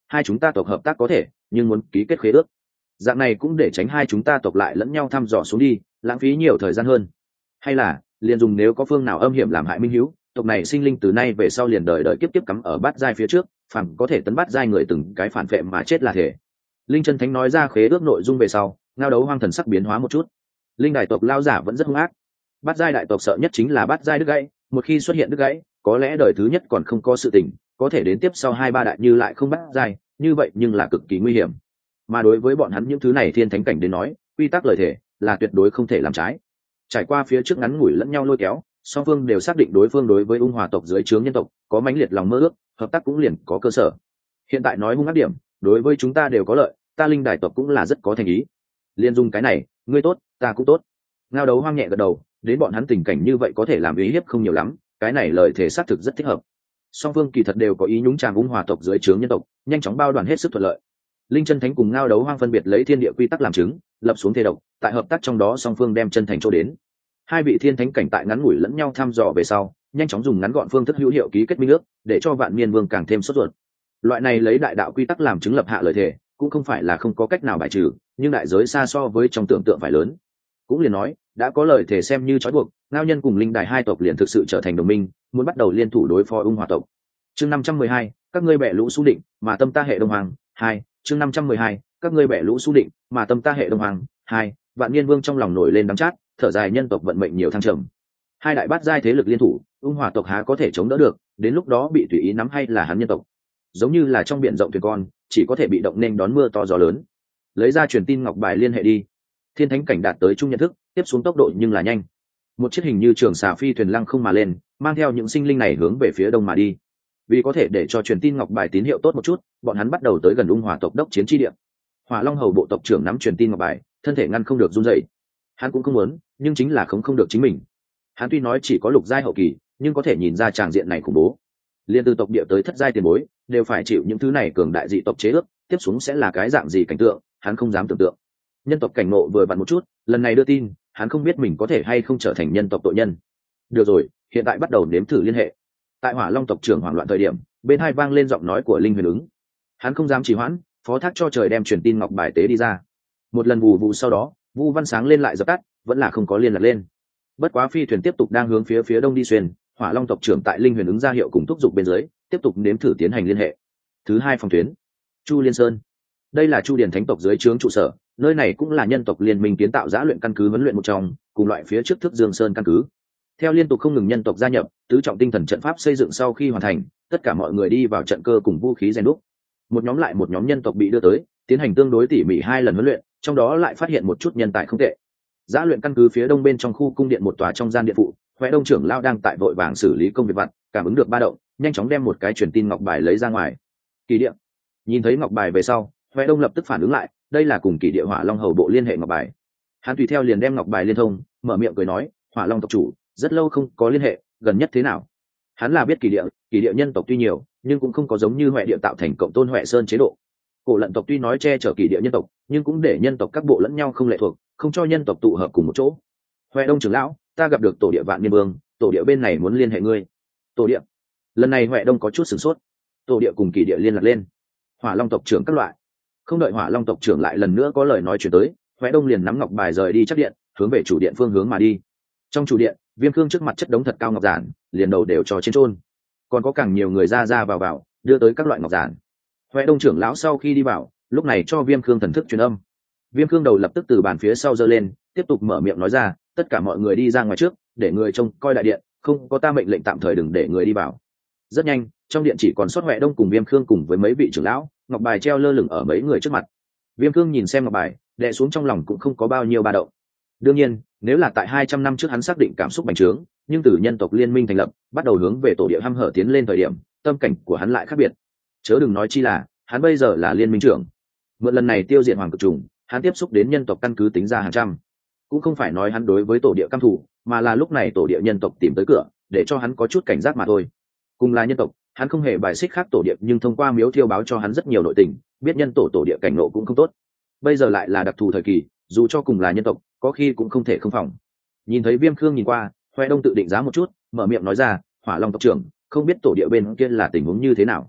hai chúng ta tộc hợp tác có thể, nhưng muốn ký kết khế ước. Dạng này cũng để tránh hai chúng ta tộc lại lẫn nhau thăm dò xuống đi, lãng phí nhiều thời gian hơn. Hay là liền dùng nếu có phương nào âm hiểm làm hại minh hữu, tộc này sinh linh từ nay về sau liền đời đời kiếp kiếp cắm ở bát giai phía trước, phàm có thể tấn bát giai người từng cái phản vệ mà chết là thể. Linh chân thánh nói ra khế ước nội dung về sau, ngao đấu hoang thần sắc biến hóa một chút. Linh đại tộc lao giả vẫn rất hung ác. Bát giai đại tộc sợ nhất chính là bát giai đứt gãy, một khi xuất hiện đứt gãy, có lẽ đời thứ nhất còn không có sự tình, có thể đến tiếp sau hai ba đại như lại không bát giai, như vậy nhưng là cực kỳ nguy hiểm. Mà đối với bọn hắn những thứ này thiên thánh cảnh đến nói, quy tắc lời thể là tuyệt đối không thể làm trái. Trải qua phía trước ngắn ngủi lẫn nhau lôi kéo, song phương đều xác định đối phương đối với ung hòa tộc dưới trướng nhân tộc có mãnh liệt lòng mơ ước, hợp tác cũng liền có cơ sở. Hiện tại nói hung ác điểm, đối với chúng ta đều có lợi, ta linh đài tộc cũng là rất có thành ý. Liên dung cái này, ngươi tốt, ta cũng tốt. Ngao đấu hoang nhẹ gật đầu, đến bọn hắn tình cảnh như vậy có thể làm ý hiếp không nhiều lắm, cái này lời thể xác thực rất thích hợp. Song phương kỳ thật đều có ý nhúng chàm ung hòa tộc dưới trướng nhân tộc, nhanh chóng bao đoàn hết sức thuận lợi. Linh chân thánh cùng ngao đấu hoang phân biệt lấy thiên địa quy tắc làm chứng, lập xuống thề độc, tại hợp tác trong đó song phương đem chân thành chỗ đến. Hai vị thiên thánh cảnh tại ngắn ngủi lẫn nhau thăm dò về sau, nhanh chóng dùng ngắn gọn phương thức hữu hiệu ký kết minh ước, để cho vạn niên vương càng thêm sốt ruột. Loại này lấy đại đạo quy tắc làm chứng lập hạ lời thề, cũng không phải là không có cách nào bài trừ, nhưng đại giới xa so với trong tưởng tượng phải lớn. Cũng liền nói, đã có lời thề xem như trói buộc, ngao nhân cùng linh đài hai tộc liền thực sự trở thành đồng minh, muốn bắt đầu liên thủ đối phó ung hòa tộc. Chương năm trăm mười hai, các ngươi bẻ lũ xu định, mà tâm ta hệ đông hoàng. Hai, chương năm trăm mười hai, các ngươi bẻ lũ xu định, mà tâm ta hệ đông hoàng. Hai, vạn niên vương trong lòng nổi lên đắng chát, thở dài nhân tộc vận mệnh nhiều thăng trầm. Hai đại bát giai thế lực liên thủ, ung hòa tộc há có thể chống đỡ được, đến lúc đó bị tùy ý nắm hay là hắn nhân tộc. Giống như là trong biển rộng thuyền con, chỉ có thể bị động nên đón mưa to gió lớn. Lấy ra truyền tin ngọc bài liên hệ đi. Thiên thánh cảnh đạt tới trung nhận thức, tiếp xuống tốc độ nhưng là nhanh. Một chiếc hình như trường xà phi thuyền lăng không mà lên, mang theo những sinh linh này hướng về phía đông mà đi. Vì có thể để cho truyền tin ngọc bài tín hiệu tốt một chút, bọn hắn bắt đầu tới gần ung hòa tộc đốc chiến chi địa. Hỏa Long hầu bộ tộc trưởng nắm truyền tin ngọc bài, thân thể ngăn không được run rẩy. Hắn cũng không muốn, nhưng chính là không không được chính mình. Hắn tuy nói chỉ có lục giai hậu kỳ, nhưng có thể nhìn ra tràng diện này khủng bố. Liên từ tộc địa tới thất giai tiền bối, đều phải chịu những thứ này cường đại dị tộc chế ước, tiếp xuống sẽ là cái dạng gì cảnh tượng, hắn không dám tưởng tượng. Nhân tộc cảnh ngộ vừa vặn một chút, lần này đưa tin, hắn không biết mình có thể hay không trở thành nhân tộc tội nhân. Được rồi, hiện tại bắt đầu nếm thử liên hệ. Tại Hỏa Long tộc trưởng hoảng loạn thời điểm, bên hai vang lên giọng nói của Linh Huyền ứng. Hắn không dám trì hoãn, phó thác cho trời đem truyền tin ngọc bài tế đi ra. Một lần vù vù sau đó, vu văn sáng lên lại dập tắt, vẫn là không có liên lạc lên. Bất quá phi thuyền tiếp tục đang hướng phía phía đông đi xuyên, Hỏa Long tộc trưởng tại Linh Huyền ứng ra hiệu cùng thúc giục bên dưới, tiếp tục nếm thử tiến hành liên hệ. Thứ hai phòng tuyến, Chu Liên Sơn. Đây là Chu Điền thánh tộc dưới trướng trụ sở, nơi này cũng là nhân tộc liên minh kiến tạo giã luyện căn cứ huấn luyện một trong, cùng loại phía trước Thức Dương Sơn căn cứ. Theo liên tục không ngừng nhân tộc gia nhập, tứ trọng tinh thần trận pháp xây dựng sau khi hoàn thành, tất cả mọi người đi vào trận cơ cùng vũ khí rèn đúc. Một nhóm lại một nhóm nhân tộc bị đưa tới, tiến hành tương đối tỉ mỉ hai lần huấn luyện, trong đó lại phát hiện một chút nhân tài không tệ. Giã luyện căn cứ phía đông bên trong khu cung điện một tòa trong gian điện phụ, Hoè Đông trưởng lao đang tại vội vàng xử lý công việc vặt, cảm ứng được ba động, nhanh chóng đem một cái truyền tin ngọc bài lấy ra ngoài. Kỳ địa. Nhìn thấy ngọc bài về sau, Hoè Đông lập tức phản ứng lại, đây là cùng Kỳ địa Hỏa Long hầu bộ liên hệ ngọc bài. Hắn tùy theo liền đem ngọc bài liên thông, mở miệng cười nói, Hỏa Long tộc chủ, rất lâu không có liên hệ, gần nhất thế nào? Hắn là biết Kỳ địa, Kỳ địa nhân tộc tuy nhiều, nhưng cũng không có giống như Hoè địa tạo thành cộng tôn Hoè Sơn chế độ. Cổ Lận tộc tuy nói che chở Kỳ địa nhân tộc, nhưng cũng để nhân tộc các bộ lẫn nhau không lệ thuộc, không cho nhân tộc tụ hợp cùng một chỗ. Hoè Đông trưởng lão, ta gặp được tổ địa Vạn Niên Vương, tổ địa bên này muốn liên hệ ngươi. Tổ địa? Lần này Hoè Đông có chút sửng sốt. Tổ địa cùng Kỳ địa liên lạc lên. Hỏa Long tộc trưởng các loại. Không đợi Hỏa Long tộc trưởng lại lần nữa có lời nói chuyển tới, Hoè Đông liền nắm ngọc bài rời đi chắc điện, hướng về chủ điện phương hướng mà đi. Trong chủ điện, Viêm Khương trước mặt chất đống thật cao ngọc giản, liền đầu đều cho trên trôn. Còn có càng nhiều người ra ra vào vào, đưa tới các loại ngọc giản. Hoè Đông trưởng lão sau khi đi vào, lúc này cho Viêm Khương thần thức truyền âm. Viêm Khương đầu lập tức từ bàn phía sau giơ lên, tiếp tục mở miệng nói ra, tất cả mọi người đi ra ngoài trước, để người trông coi đại điện, không có ta mệnh lệnh tạm thời đừng để người đi vào. Rất nhanh, trong điện chỉ còn sót Hoè Đông cùng Viêm Khương cùng với mấy vị trưởng lão, ngọc bài treo lơ lửng ở mấy người trước mặt. Viêm Khương nhìn xem ngọc bài, đè xuống trong lòng cũng không có bao nhiêu ba động. Đương nhiên, nếu là tại hai trăm năm trước hắn xác định cảm xúc bành trướng, nhưng từ nhân tộc liên minh thành lập, bắt đầu hướng về tổ địa hăm hở tiến lên thời điểm, tâm cảnh của hắn lại khác biệt. Chớ đừng nói chi là, hắn bây giờ là liên minh trưởng. Mượn lần này tiêu diệt hoàng cực trùng, hắn tiếp xúc đến nhân tộc căn cứ tính ra hàng trăm. Cũng không phải nói hắn đối với tổ địa căm thù, mà là lúc này tổ địa nhân tộc tìm tới cửa, để cho hắn có chút cảnh giác mà thôi. Cùng là nhân tộc, hắn không hề bài xích khác tổ địa, nhưng thông qua miếu thiêu báo cho hắn rất nhiều nội tình, biết nhân tổ tổ địa cảnh nộ cũng không tốt. Bây giờ lại là đặc thù thời kỳ, dù cho cùng là nhân tộc, có khi cũng không thể không phòng. Nhìn thấy Viêm Khương nhìn qua, Hoè Đông tự định giá một chút, mở miệng nói ra, Hỏa Long tộc trưởng, không biết tổ địa bên kia là tình huống như thế nào.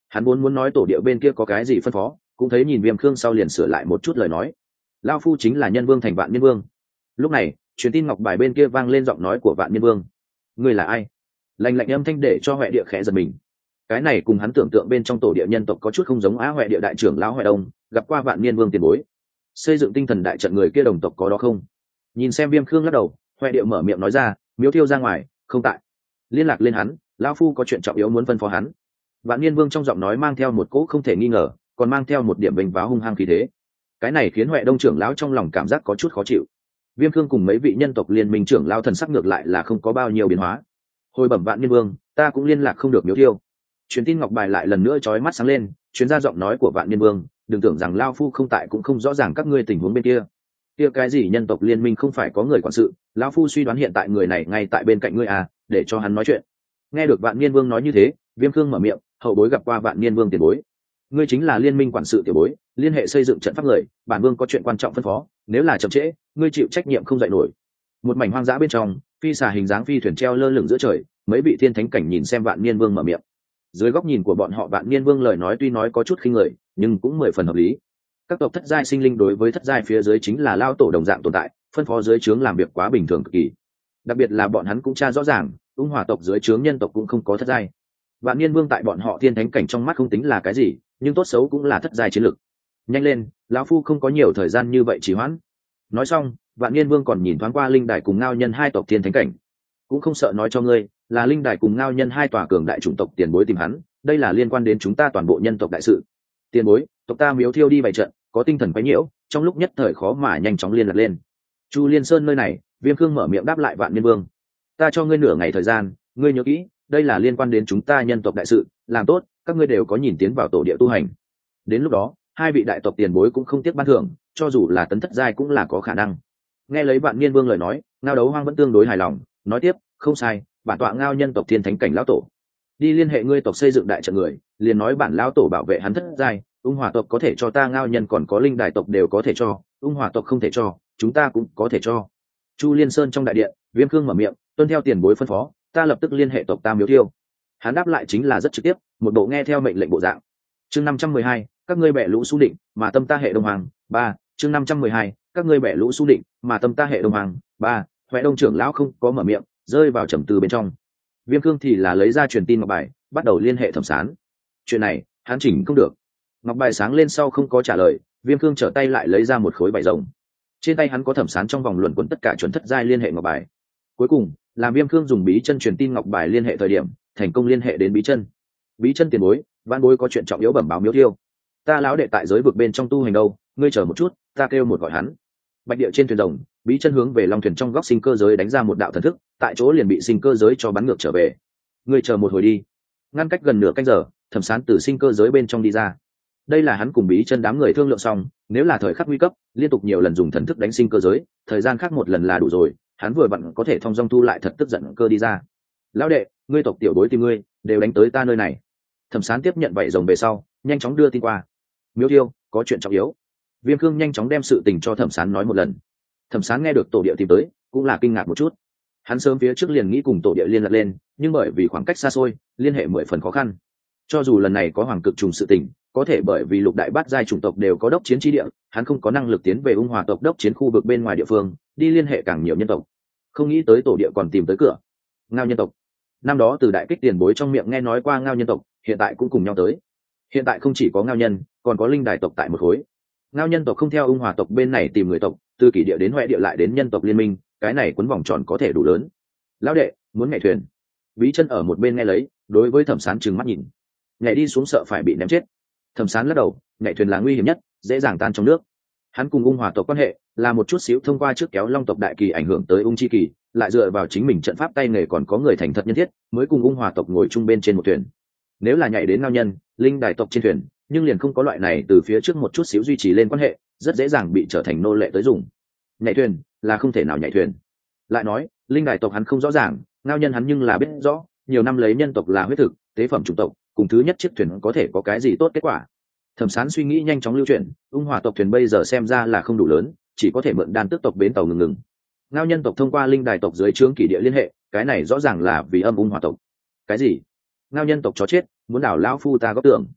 Hắn muốn muốn nói tổ địa bên kia có cái gì phân phó, cũng thấy nhìn Viêm Khương sau liền sửa lại một chút lời nói. Lao phu chính là nhân vương thành Vạn Nhân Vương. Lúc này truyền tin ngọc bài bên kia vang lên giọng nói của Vạn Nhân Vương. Ngươi là ai? Lạnh lạnh âm thanh để cho Huệ Địa khẽ giật mình. Cái này cùng hắn tưởng tượng bên trong tổ địa nhân tộc có chút không giống. Á Huệ Địa đại trưởng lão Huệ Đông gặp qua Vạn Niên Vương tiền bối, xây dựng tinh thần đại trận người kia đồng tộc có đó không? Nhìn xem Viêm Khương lắc đầu, Huệ Địa mở miệng nói ra, Miếu Thiêu ra ngoài, không tại. Liên lạc lên hắn, lão phu có chuyện trọng yếu muốn phân phó hắn. Vạn Niên Vương trong giọng nói mang theo một cỗ không thể nghi ngờ, còn mang theo một điểm bình váo hung hăng khí thế. Cái này khiến Huệ Đông trưởng lão trong lòng cảm giác có chút khó chịu. Viêm Khương cùng mấy vị nhân tộc liên minh trưởng lão thần sắc ngược lại là không có bao nhiêu biến hóa. Hồi bẩm Vạn Niên Vương, ta cũng liên lạc không được Miếu Thiêu. Truyền tin ngọc bài lại lần nữa chói mắt sáng lên, truyền ra giọng nói của Vạn Niên Vương, đừng tưởng rằng lão phu không tại cũng không rõ ràng các ngươi tình huống bên kia. Kia cái gì nhân tộc liên minh không phải có người quản sự, lão phu suy đoán hiện tại người này ngay tại bên cạnh ngươi à, để cho hắn nói chuyện. Nghe được Vạn Niên Vương nói như thế, Viêm Khương mở miệng, hậu bối gặp qua Vạn Niên Vương tiền bối. Ngươi chính là liên minh quản sự tiểu bối, liên hệ xây dựng trận pháp người, bản vương có chuyện quan trọng phân phó, nếu là chậm trễ, ngươi chịu trách nhiệm không dậy nổi. Một mảnh hoang dã bên trong, phi xà hình dáng phi thuyền treo lơ lửng giữa trời, mấy vị thiên thánh cảnh nhìn xem Vạn Niên Vương mở miệng. Dưới góc nhìn của bọn họ, Vạn Niên Vương lời nói tuy nói có chút khinh người, nhưng cũng mười phần hợp lý. Các tộc thất giai sinh linh đối với thất giai phía dưới chính là lao tổ đồng dạng tồn tại, phân phó dưới trướng làm việc quá bình thường cực kỳ. Đặc biệt là bọn hắn cũng tra rõ ràng, ung hỏa tộc dưới trướng nhân tộc cũng không có thất giai. Vạn Niên Vương tại bọn họ thiên thánh cảnh trong mắt không tính là cái gì, nhưng tốt xấu cũng là thất giai chiến lực. Nhanh lên, lão phu không có nhiều thời gian như vậy trì hoãn. Nói xong, Vạn Niên Vương còn nhìn thoáng qua linh đài cùng ngao nhân hai tộc thiên thánh cảnh, cũng không sợ nói cho ngươi, là linh đài cùng ngao nhân hai tòa cường đại chủng tộc tiền bối tìm hắn, đây là liên quan đến chúng ta toàn bộ nhân tộc đại sự. Tiền bối, tộc ta Miếu Thiêu đi bày trận, có tinh thần quấy nhiễu, trong lúc nhất thời khó mà nhanh chóng liên lạc lên. Chu Liên Sơn nơi này, Viêm Khương mở miệng đáp lại Vạn Niên Vương. Ta cho ngươi nửa ngày thời gian, ngươi nhớ kỹ, đây là liên quan đến chúng ta nhân tộc đại sự, làm tốt, các ngươi đều có nhìn tiến vào tổ địa tu hành. Đến lúc đó, hai vị đại tộc tiền bối cũng không tiếc ban thưởng, cho dù là tấn thất giai cũng là có khả năng. Nghe lấy Vạn Niên Vương lời nói, Ngao Đấu Hoang vẫn tương đối hài lòng, nói tiếp, không sai, bản tọa Ngao nhân tộc thiên thánh cảnh lão tổ, đi liên hệ ngươi tộc xây dựng đại trận người, liền nói bản lão tổ bảo vệ hắn thất giai, ung hỏa tộc có thể cho ta Ngao nhân, còn có linh đài tộc đều có thể cho, ung hỏa tộc không thể cho, chúng ta cũng có thể cho. Chu Liên Sơn trong đại điện, Viêm Khương mở miệng, tuân theo tiền bối phân phó, ta lập tức liên hệ tộc ta Miếu Thiêu. Hắn đáp lại chính là rất trực tiếp, một bộ nghe theo mệnh lệnh bộ dạng. Chương năm trăm mười hai, các ngươi bẻ lũ xu định, mà tâm ta hệ đồng hoàng. Ba, chương năm trăm mười hai, các ngươi bẻ lũ xu định, mà tâm ta hệ đồng hoàng. Ba, Huệ Đông trưởng lão không có mở miệng, rơi vào trầm tư bên trong. Viêm Khương thì là lấy ra truyền tin ngọc bài, bắt đầu liên hệ Thẩm Sán. Chuyện này, hắn chỉnh không được. Ngọc bài sáng lên sau không có trả lời, Viêm Khương trở tay lại lấy ra một khối vải rồng. Trên tay hắn có Thẩm Sán trong vòng luẩn quẩn tất cả chuẩn thất giai liên hệ ngọc bài. Cuối cùng, làm Viêm Khương dùng bí chân truyền tin ngọc bài liên hệ thời điểm, thành công liên hệ đến bí chân. Bí chân tiền bối, văn bối có chuyện trọng yếu bẩm báo Miếu Thiêu. Ta lão đệ tại giới vực bên trong tu hành đâu, ngươi chờ một chút, ta kêu một gọi hắn. Bạch địa trên thuyền rồng, bí chân hướng về long thuyền trong góc sinh cơ giới đánh ra một đạo thần thức, tại chỗ liền bị sinh cơ giới cho bắn ngược trở về. Ngươi chờ một hồi đi. Ngăn cách gần nửa canh giờ, Thẩm Sán từ sinh cơ giới bên trong đi ra. Đây là hắn cùng bí chân đám người thương lượng xong, nếu là thời khắc nguy cấp, liên tục nhiều lần dùng thần thức đánh sinh cơ giới, thời gian khác một lần là đủ rồi, hắn vừa vặn có thể thông dong thu lại thật tức giận cơ đi ra. Lão đệ, ngươi tộc tiểu bối tìm ngươi, đều đánh tới ta nơi này. Thẩm Sán tiếp nhận vảy rồng về sau, nhanh chóng đưa tin qua. Miếu Thiêu, có chuyện trọng yếu. Viêm Khương nhanh chóng đem sự tình cho Thẩm Sán nói một lần. Thẩm Sán nghe được tổ địa tìm tới, cũng là kinh ngạc một chút. Hắn sớm phía trước liền nghĩ cùng tổ địa liên lạc lên, nhưng bởi vì khoảng cách xa xôi, liên hệ mười phần khó khăn. Cho dù lần này có hoàng cực trùng sự tình, có thể bởi vì lục đại bát giai chủng tộc đều có đốc chiến chi địa, hắn không có năng lực tiến về ung hòa tộc đốc chiến khu vực bên ngoài địa phương, đi liên hệ càng nhiều nhân tộc. Không nghĩ tới tổ địa còn tìm tới cửa. Ngao nhân tộc. Năm đó từ đại kích tiền bối trong miệng nghe nói qua Ngao nhân tộc, hiện tại cũng cùng nhau tới. Hiện tại không chỉ có Ngao nhân, còn có linh đài tộc tại một khối. Ngao nhân tộc không theo ung hòa tộc bên này tìm người tộc, từ kỷ địa đến Huệ địa lại đến nhân tộc liên minh, cái này quấn vòng tròn có thể đủ lớn. Lão đệ, muốn nhảy thuyền. Bí chân ở một bên nghe lấy, đối với Thẩm Sán trừng mắt nhìn. Nhảy đi xuống sợ phải bị ném chết. Thẩm Sán lắc đầu, nhảy thuyền là nguy hiểm nhất, dễ dàng tan trong nước. Hắn cùng ung hòa tộc quan hệ là một chút xíu thông qua trước kéo long tộc đại kỳ ảnh hưởng tới ung chi kỳ, lại dựa vào chính mình trận pháp tay nghề còn có người thành thật nhân thiết, mới cùng ung hòa tộc ngồi chung bên trên một thuyền. Nếu là nhảy đến Ngao nhân, linh đài tộc trên thuyền, nhưng liền không có loại này từ phía trước một chút xíu duy trì lên quan hệ, rất dễ dàng bị trở thành nô lệ tới dùng. Nhảy thuyền là không thể nào nhảy thuyền. Lại nói, linh đài tộc hắn không rõ ràng, Ngao nhân hắn nhưng là biết rõ, nhiều năm lấy nhân tộc là huyết thực, tế phẩm chủng tộc, cùng thứ nhất chiếc thuyền có thể có cái gì tốt kết quả. Thẩm Sán suy nghĩ nhanh chóng lưu chuyển, ung hòa tộc thuyền bây giờ xem ra là không đủ lớn, chỉ có thể mượn đan tước tộc bến tàu ngừng ngừng. Ngao nhân tộc thông qua linh đài tộc dưới trướng kỷ địa liên hệ, cái này rõ ràng là vì âm ung hòa tộc. Cái gì? Ngao nhân tộc chó chết, muốn đảo lão phu ta góp tưởng.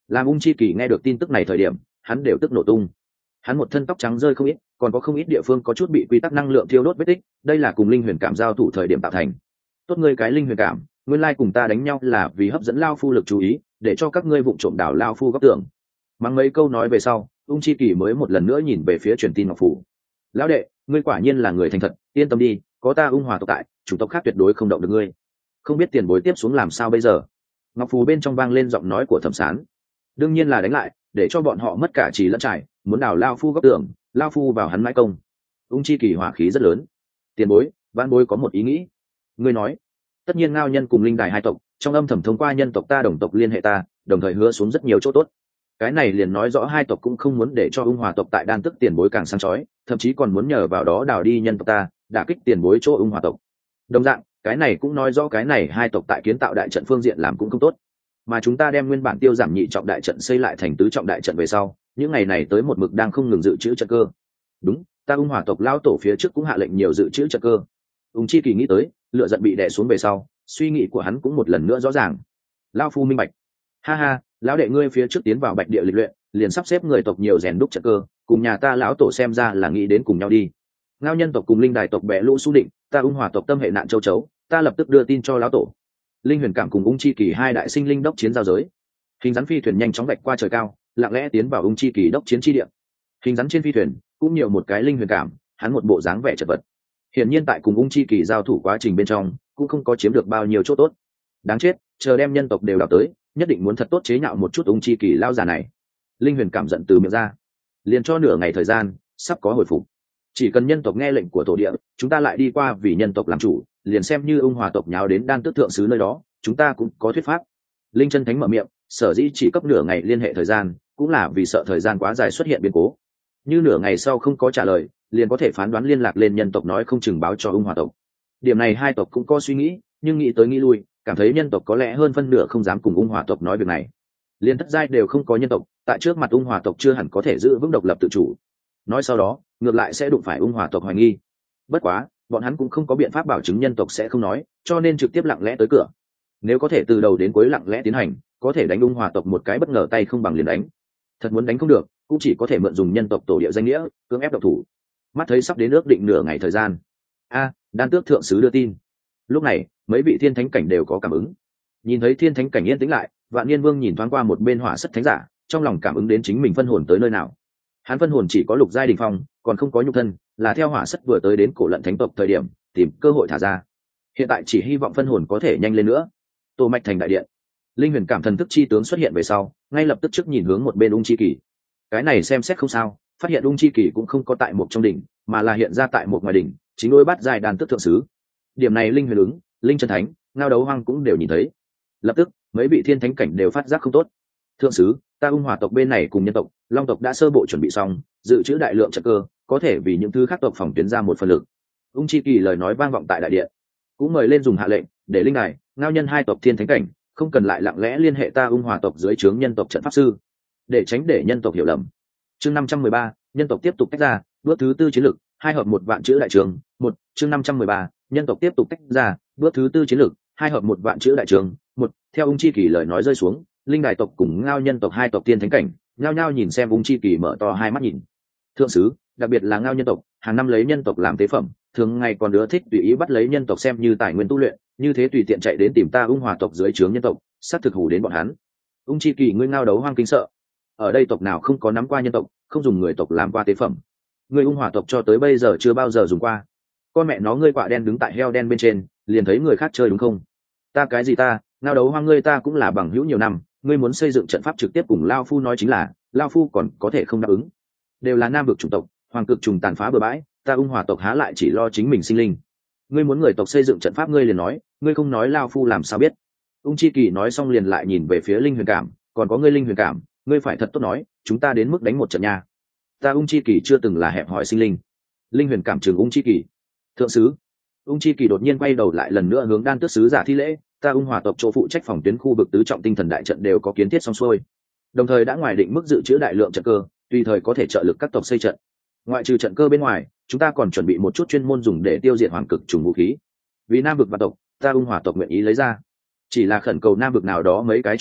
làm ung chi kỳ nghe được tin tức này thời điểm hắn đều tức nổ tung. Hắn một thân tóc trắng rơi không ít, còn có không ít địa phương có chút bị quy tắc năng lượng thiêu đốt vết tích, đây là cùng linh huyền cảm giao thủ thời điểm tạo thành. Tốt ngươi cái linh huyền cảm, nguyên lai cùng ta đánh nhau là vì hấp dẫn lao phu lực chú ý, để cho các ngươi vụng trộm đảo lao phu góc tưởng. Mang mấy câu nói về sau, ung chi kỳ mới một lần nữa nhìn về phía truyền tin ngọc phủ. Lão đệ, ngươi quả nhiên là người thành thật, yên tâm đi, có ta ung hòa tộc tại, chủng tộc khác tuyệt đối không động được ngươi. Không biết tiền bối tiếp xuống làm sao bây giờ? Ngọc phù bên trong vang lên giọng nói của Thẩm Sán. Đương nhiên là đánh lại, để cho bọn họ mất cả trì lẫn trải, muốn đào lao phu góc tưởng, lao phu vào hắn mãi công. Ung chi kỳ hỏa khí rất lớn. Tiền bối, vãn bối có một ý nghĩ. Ngươi nói, tất nhiên ngao nhân cùng linh đài hai tộc trong âm thầm thông qua nhân tộc ta đồng tộc liên hệ ta, đồng thời hứa xuống rất nhiều chỗ tốt. Cái này liền nói rõ hai tộc cũng không muốn để cho ung hòa tộc tại đan tức tiền bối càng sáng chói, thậm chí còn muốn nhờ vào đó đào đi nhân tộc ta, đả kích tiền bối chỗ ung hòa tộc. Đồng dạng, cái này cũng nói rõ cái này hai tộc tại kiến tạo đại trận phương diện làm cũng không tốt. Mà chúng ta đem nguyên bản tiêu giảm nhị trọng đại trận xây lại thành tứ trọng đại trận về sau, những ngày này tới một mực đang không ngừng dự trữ trận cơ. Đúng, ta ung hòa tộc lao tổ phía trước cũng hạ lệnh nhiều dự trữ trận cơ. Ung chi kỳ nghĩ tới, lựa giận bị đè xuống về sau, suy nghĩ của hắn cũng một lần nữa rõ ràng. Lao phu minh bạch. Ha ha, lão đệ ngươi phía trước tiến vào bạch địa lịch luyện, liền sắp xếp người tộc nhiều rèn đúc trận cơ, cùng nhà ta lão tổ xem ra là nghĩ đến cùng nhau đi. Ngao nhân tộc cùng linh đài tộc bẻ lũ su định, ta ung hòa tộc tâm hệ nạn châu chấu, ta lập tức đưa tin cho lão tổ. Linh huyền cảm cùng ung chi kỳ hai đại sinh linh đốc chiến giao giới. Hình rắn phi thuyền nhanh chóng vạch qua trời cao, lặng lẽ tiến vào ung chi kỳ đốc chiến chi địa. Hình rắn trên phi thuyền cũng nhiều một cái linh huyền cảm, hắn một bộ dáng vẻ chật vật. Hiển nhiên tại cùng ung chi kỳ giao thủ quá trình bên trong, cũng không có chiếm được bao nhiêu chỗ tốt. Đáng chết, chờ đem nhân tộc đều đào tới, nhất định muốn thật tốt chế nhạo một chút ung chi kỳ lao già này. Linh huyền cảm giận từ miệng ra, liền cho nửa ngày thời gian, sắp có hồi phục. Chỉ cần nhân tộc nghe lệnh của tổ địa, chúng ta lại đi qua vì nhân tộc làm chủ, liền xem như ung hòa tộc nháo đến đan tước thượng sứ nơi đó, chúng ta cũng có thuyết pháp. Linh chân thánh mở miệng, sở dĩ chỉ cấp nửa ngày liên hệ thời gian, cũng là vì sợ thời gian quá dài xuất hiện biến cố. Như nửa ngày sau không có trả lời, liền có thể phán đoán liên lạc lên nhân tộc nói không chừng báo cho ung hòa tộc. Điểm này hai tộc cũng có suy nghĩ, nhưng nghĩ tới nghĩ lui, cảm thấy nhân tộc có lẽ hơn phân nửa không dám cùng ung hòa tộc nói việc này. Liên thất giai đều không có nhân tộc, tại trước mặt ung hòa tộc chưa hẳn có thể giữ vững độc lập tự chủ. Nói sau đó, ngược lại sẽ đụng phải ung hòa tộc hoài nghi. Bất quá, bọn hắn cũng không có biện pháp bảo chứng nhân tộc sẽ không nói, cho nên trực tiếp lặng lẽ tới cửa. Nếu có thể từ đầu đến cuối lặng lẽ tiến hành, có thể đánh ung hòa tộc một cái bất ngờ tay không bằng liền đánh. Thật muốn đánh không được, cũng chỉ có thể mượn dùng nhân tộc tổ địa danh nghĩa, cưỡng ép độc thủ. Mắt thấy sắp đến ước định nửa ngày thời gian. A, đan tước thượng sứ đưa tin. Lúc này, mấy vị thiên thánh cảnh đều có cảm ứng. Nhìn thấy thiên thánh cảnh yên tĩnh lại, Vạn Niên Vương nhìn thoáng qua một bên hỏa sất thánh giả, trong lòng cảm ứng đến chính mình phân hồn tới nơi nào. Hắn phân hồn chỉ có lục giai đỉnh phong, còn không có nhục thân, là theo hỏa sất vừa tới đến cổ lận thánh tộc thời điểm, tìm cơ hội thả ra. Hiện tại chỉ hy vọng phân hồn có thể nhanh lên nữa. Tô mạch thành đại điện, linh huyền cảm thần thức chi tướng xuất hiện về sau, ngay lập tức trước nhìn hướng một bên ung chi kỳ. Cái này xem xét không sao, phát hiện ung chi kỳ cũng không có tại một trong đỉnh, mà là hiện ra tại một ngoài đỉnh, chính đôi bát giai đàn tức thượng sứ. Điểm này linh huyền ứng, linh chân thánh, ngao đấu hoang cũng đều nhìn thấy. Lập tức mấy vị thiên thánh cảnh đều phát giác không tốt. Thượng sứ, ta ung hòa tộc bên này cùng nhân tộc long tộc đã sơ bộ chuẩn bị xong, dự trữ đại lượng trận cơ, có thể vì những thứ khác tộc phòng tuyến ra một phần lực. Ung chi kỳ lời nói vang vọng tại đại điện, cũng mời lên dùng hạ lệnh để linh đài ngao nhân hai tộc thiên thánh cảnh không cần lại lặng lẽ liên hệ ta ung hòa tộc dưới trướng nhân tộc trận pháp sư, để tránh để nhân tộc hiểu lầm. Chương năm trăm mười ba, nhân tộc tiếp tục tách ra, bước thứ tư chiến lược, hai hợp một vạn chữ đại trường. Một, chương năm trăm mười ba, nhân tộc tiếp tục tách ra, bước thứ tư chiến lược, hai hợp một vạn chữ đại trường. Một, theo ung chi kỳ lời nói rơi xuống, linh đài tộc cùng ngao nhân tộc hai tộc tiên thánh cảnh nhao nhao nhìn xem ung chi kỳ mở to hai mắt nhìn. Thượng sứ, đặc biệt là ngao nhân tộc, hàng năm lấy nhân tộc làm tế phẩm, thường ngày còn đứa thích tùy ý bắt lấy nhân tộc xem như tài nguyên tu luyện, như thế tùy tiện chạy đến tìm ta ung hòa tộc dưới trướng nhân tộc, sát thực hủ đến bọn hắn. Ung chi kỳ ngươi ngao đấu hoang kinh sợ, ở đây tộc nào không có nắm qua nhân tộc, không dùng người tộc làm qua tế phẩm. Ngươi ung hòa tộc cho tới bây giờ chưa bao giờ dùng qua. Con mẹ nó ngươi quạ đen đứng tại heo đen bên trên, liền thấy người khác chơi đúng không? Ta cái gì ta, ngao đấu hoang ngươi ta cũng là bằng hữu nhiều năm, ngươi muốn xây dựng trận pháp trực tiếp cùng lao phu nói chính là, lao phu còn có thể không đáp ứng. Đều là nam vực chủng tộc, hoàng cực trùng tàn phá bừa bãi, ta ung hòa tộc há lại chỉ lo chính mình sinh linh. Ngươi muốn người tộc xây dựng trận pháp ngươi liền nói, ngươi không nói lao phu làm sao biết. Ung chi kỳ nói xong liền lại nhìn về phía linh huyền cảm, còn có ngươi linh huyền cảm, ngươi phải thật tốt nói, chúng ta đến mức đánh một trận nha. Ta ung chi kỳ chưa từng là hẹp hỏi sinh linh. Linh huyền cảm trường ung chi kỳ. Thượng sứ. Ung chi kỳ đột nhiên quay đầu lại lần nữa hướng đan tước sứ giả thi lễ, ta ung hòa tộc chỗ phụ trách phòng tuyến khu vực tứ trọng tinh thần đại trận đều có kiến thiết xong xuôi, đồng thời đã ngoài định mức dự trữ đại lượng trận cơ, tùy thời có thể trợ lực các tộc xây trận. Ngoại trừ trận cơ bên ngoài, chúng ta còn chuẩn bị một chút chuyên môn dùng để tiêu diệt hoàng cực trùng vũ khí. Vì nam vực và tộc, ta ung hòa tộc nguyện ý lấy ra, chỉ là khẩn cầu nam vực nào đó mấy cái chủng tộc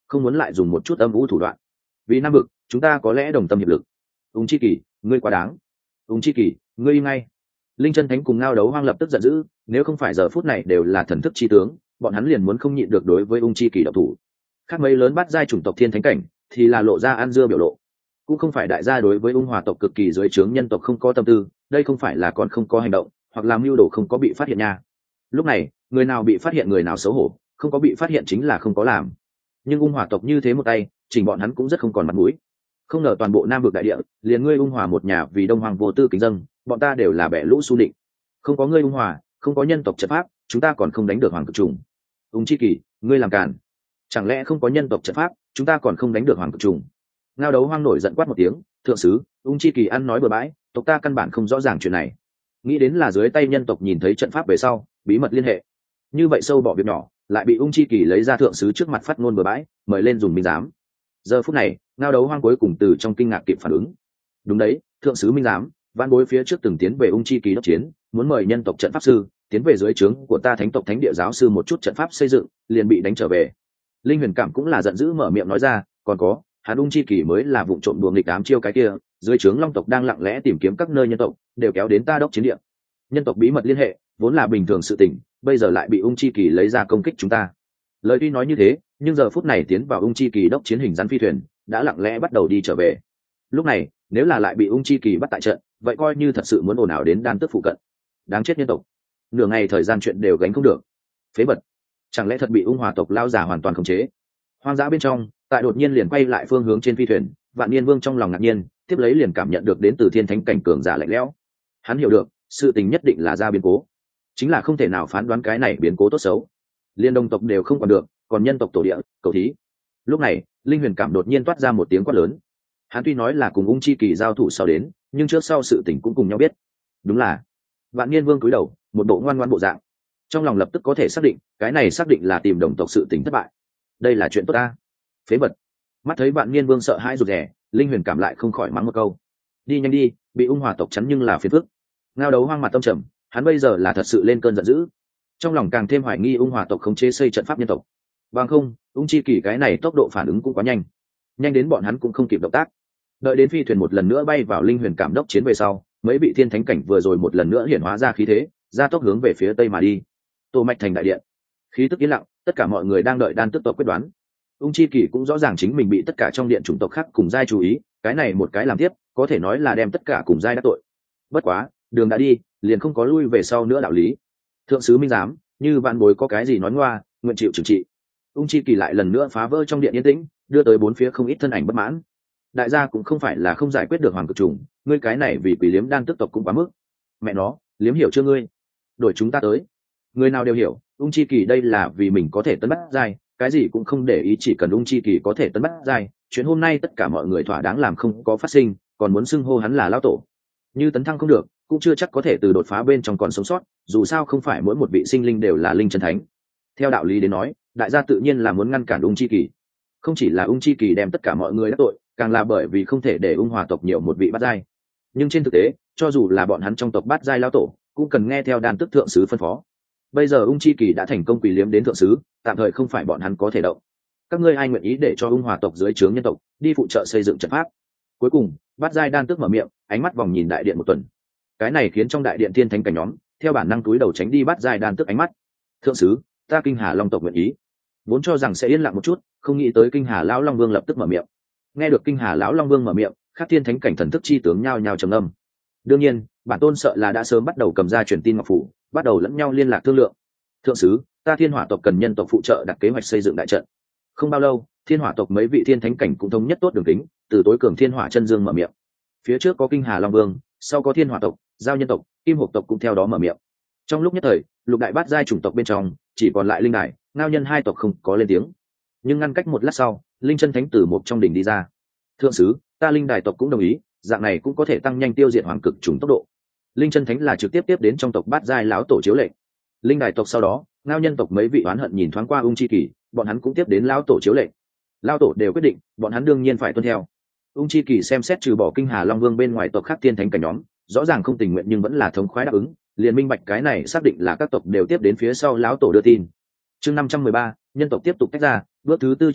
không muốn lại dùng một chút âm vũ thủ đoạn. Vì Nam vực, chúng ta có lẽ đồng tâm hiệp lực. Ung chi kỳ, ngươi quá đáng. Ung chi kỳ, ngươi im ngay. Linh chân thánh cùng Ngao Đấu Hoang lập tức giận dữ, nếu không phải giờ phút này đều là thần thức chi tướng, bọn hắn liền muốn không nhịn được đối với ung chi kỳ độc thủ. Khác mấy lớn bắt giai chủng tộc thiên thánh cảnh thì là lộ ra ăn dưa biểu lộ, cũng không phải đại gia đối với ung hòa tộc cực kỳ dưới trướng nhân tộc không có tâm tư, đây không phải là còn không có hành động hoặc làm mưu đồ không có bị phát hiện nha. Lúc này người nào bị phát hiện người nào xấu hổ, không có bị phát hiện chính là không có làm. Nhưng ung hòa tộc như thế một tay, chỉnh bọn hắn cũng rất không còn mặt mũi. Không ngờ toàn bộ Nam vực đại địa liền ngươi ung hòa một nhà vì đông hoàng vô tư kính dâng, bọn ta đều là bẻ lũ su định. Không có ngươi ung hòa, không có nhân tộc trận pháp, chúng ta còn không đánh được hoàng cực trùng. Ung chi kỳ, ngươi làm càn. Chẳng lẽ không có nhân tộc trận pháp, chúng ta còn không đánh được hoàng cực trùng? Ngao Đấu Hoang nổi giận quát một tiếng, thượng sứ, ung chi kỳ ăn nói bừa bãi, tộc ta căn bản không rõ ràng chuyện này. Nghĩ đến là dưới tay nhân tộc nhìn thấy trận pháp về sau bí mật liên hệ, như vậy sâu bỏ việc nhỏ lại bị ung chi kỳ lấy ra thượng sứ trước mặt phát ngôn bừa bãi, mời lên dùng minh giám. Giờ phút này Ngao Đấu Hoang cuối cùng từ trong kinh ngạc kịp phản ứng. Đúng đấy, thượng sứ minh giám, van bối phía trước từng tiến về ung chi kỳ đốc chiến, muốn mời nhân tộc trận pháp sư tiến về dưới trướng của ta thánh tộc thánh địa giáo sư một chút trận pháp xây dựng, liền bị đánh trở về. Linh Huyền Cảm cũng là giận dữ mở miệng nói ra, còn có hắn ung chi kỳ mới là vụ trộm đùa nghịch ám chiêu cái kia, dưới trướng long tộc đang lặng lẽ tìm kiếm các nơi nhân tộc đều kéo đến ta đốc chiến địa. Nhân tộc bí mật liên hệ vốn là bình thường sự tình, bây giờ lại bị ung chi kỳ lấy ra công kích chúng ta. Lời tuy nói như thế, nhưng giờ phút này tiến vào ung chi kỳ đốc chiến hình rắn phi thuyền đã lặng lẽ bắt đầu đi trở về. Lúc này nếu là lại bị ung chi kỳ bắt tại trận, vậy coi như thật sự muốn ồn ào đến đan tức phụ cận. Đáng chết nhân tộc, nửa ngày thời gian chuyện đều gánh không được. Phế vật, chẳng lẽ thật bị ung hòa tộc lao giả hoàn toàn khống chế? Hoang dã bên trong, tại đột nhiên liền quay lại phương hướng trên phi thuyền, Vạn Niên Vương trong lòng ngạc nhiên, tiếp lấy liền cảm nhận được đến từ thiên thánh cảnh cường giả lạnh lẽo. Hắn hiểu được sự tình nhất định là ra biến cố, chính là không thể nào phán đoán cái này biến cố tốt xấu. Liên đồng tộc đều không còn được, còn nhân tộc tổ địa cầu thí. Lúc này Linh Huyền Cảm đột nhiên toát ra một tiếng quát lớn. Hắn tuy nói là cùng ung chi kỳ giao thủ sau đến, nhưng trước sau sự tình cũng cùng nhau biết. Đúng là Vạn Niên Vương cúi đầu, một bộ ngoan ngoãn bộ dạng, trong lòng lập tức có thể xác định cái này xác định là tìm đồng tộc sự tình thất bại. Đây là chuyện tốt ta. Phế vật. Mắt thấy Vạn Niên Vương sợ hãi rụt rè, Linh Huyền Cảm lại không khỏi mắng một câu. Đi nhanh đi, bị ung hòa tộc chắn nhưng là phiền phức. Ngao Đấu Hoang mặt tâm trầm, hắn bây giờ là thật sự lên cơn giận dữ, trong lòng càng thêm hoài nghi ung hòa tộc khống chế xây trận pháp nhân tộc. Bằng không ung chi kỳ cái này tốc độ phản ứng cũng quá nhanh, nhanh đến bọn hắn cũng không kịp động tác. Đợi đến phi thuyền một lần nữa bay vào Linh Huyền Cảm đốc chiến về sau, mấy vị thiên thánh cảnh vừa rồi một lần nữa hiển hóa ra khí thế, ra tốc hướng về phía tây mà đi. Tô Mạch Thành đại điện, khí tức yên lặng, tất cả mọi người đang đợi đan tức tộc quyết đoán. Ung chi kỳ cũng rõ ràng chính mình bị tất cả trong điện chủng tộc khác cùng giai chú ý, cái này một cái làm tiếp có thể nói là đem tất cả cùng giai đắc tội. Bất quá đường đã đi, liền không có lui về sau nữa đạo lý. Thượng sứ minh giám, như vạn bối có cái gì nói ngoa, nguyện chịu trừng trị. Ung chi kỳ lại lần nữa phá vỡ trong điện yên tĩnh, đưa tới bốn phía không ít thân ảnh bất mãn. Đại gia cũng không phải là không giải quyết được hoàng cực trùng, ngươi cái này vì quỷ liếm đan tức tộc cũng quá mức. Mẹ nó, liếm hiểu chưa ngươi? Đổi chúng ta tới. Người nào đều hiểu, ung chi kỳ đây là vì mình có thể tấn bắt giai, cái gì cũng không để ý, chỉ cần ung chi kỳ có thể tấn bắt giai, chuyện hôm nay tất cả mọi người thỏa đáng làm không có phát sinh, còn muốn xưng hô hắn là lão tổ. Như tấn thăng không được, cũng chưa chắc có thể từ đột phá bên trong còn sống sót, dù sao không phải mỗi một vị sinh linh đều là linh chân thánh. Theo đạo lý đến nói, đại gia tự nhiên là muốn ngăn cản ung chi kỳ. Không chỉ là ung chi kỳ đem tất cả mọi người đắc tội, càng là bởi vì không thể để ung hòa tộc nhiều một vị bát giai. Nhưng trên thực tế, cho dù là bọn hắn trong tộc bát giai lão tổ, cũng cần nghe theo đan tức thượng sứ phân phó. Bây giờ ung chi kỳ đã thành công quỷ liếm đến thượng sứ, tạm thời không phải bọn hắn có thể động. Các ngươi ai nguyện ý để cho ung hòa tộc dưới trướng nhân tộc đi phụ trợ xây dựng trận pháp? Cuối cùng bát giai đan tức mở miệng, ánh mắt vòng nhìn đại điện một tuần. Cái này khiến trong đại điện thiên thánh cảnh nhóm theo bản năng túi đầu tránh đi bát giai đan tức ánh mắt. Thượng sứ, ta kinh hà long tộc nguyện ý. Vốn cho rằng sẽ yên lặng một chút, không nghĩ tới kinh hà lão long vương lập tức mở miệng. Nghe được kinh hà lão long vương mở miệng, các thiên thánh cảnh thần thức chi tướng nhao nhao trầm âm. Đương nhiên bản tôn sợ là đã sớm bắt đầu cầm ra truyền tin ngọc phủ, bắt đầu lẫn nhau liên lạc thương lượng. Thượng sứ, ta thiên hỏa tộc cần nhân tộc phụ trợ đặt kế hoạch xây dựng đại trận. Không bao lâu thiên hỏa tộc mấy vị thiên thánh cảnh cũng thống nhất tốt đường kính, từ tối cường thiên hỏa chân dương mở miệng. Phía trước có kinh hà long vương, sau có thiên hỏa tộc, giao nhân tộc, kim hộp tộc cũng theo đó mở miệng. Trong lúc nhất thời lục đại bát giai chủng tộc bên trong chỉ còn lại linh đại, ngao nhân hai tộc không có lên tiếng. Nhưng ngăn cách một lát sau, linh chân thánh từ một trong đỉnh đi ra. Thượng sứ, ta linh đài tộc cũng đồng ý, dạng này cũng có thể tăng nhanh tiêu diệt hoàng cực trùng tốc độ. Linh chân thánh là trực tiếp tiếp đến trong tộc bát giai lão tổ chiếu lệnh. Linh đài tộc sau đó, ngao nhân tộc mấy vị oán hận nhìn thoáng qua ung chi kỳ, bọn hắn cũng tiếp đến lão tổ chiếu lệnh. Lão tổ đều quyết định, bọn hắn đương nhiên phải tuân theo. Ung chi kỳ xem xét trừ bỏ kinh hà long vương bên ngoài tộc khác tiên thánh cảnh nhóm, rõ ràng không tình nguyện nhưng vẫn là thống khoái đáp ứng, liền minh bạch cái này xác định là các tộc đều tiếp đến phía sau lão tổ đưa tin. Chương năm trăm mười ba, nhân tộc tiếp tục tách ra, bước thứ tư chiến lược,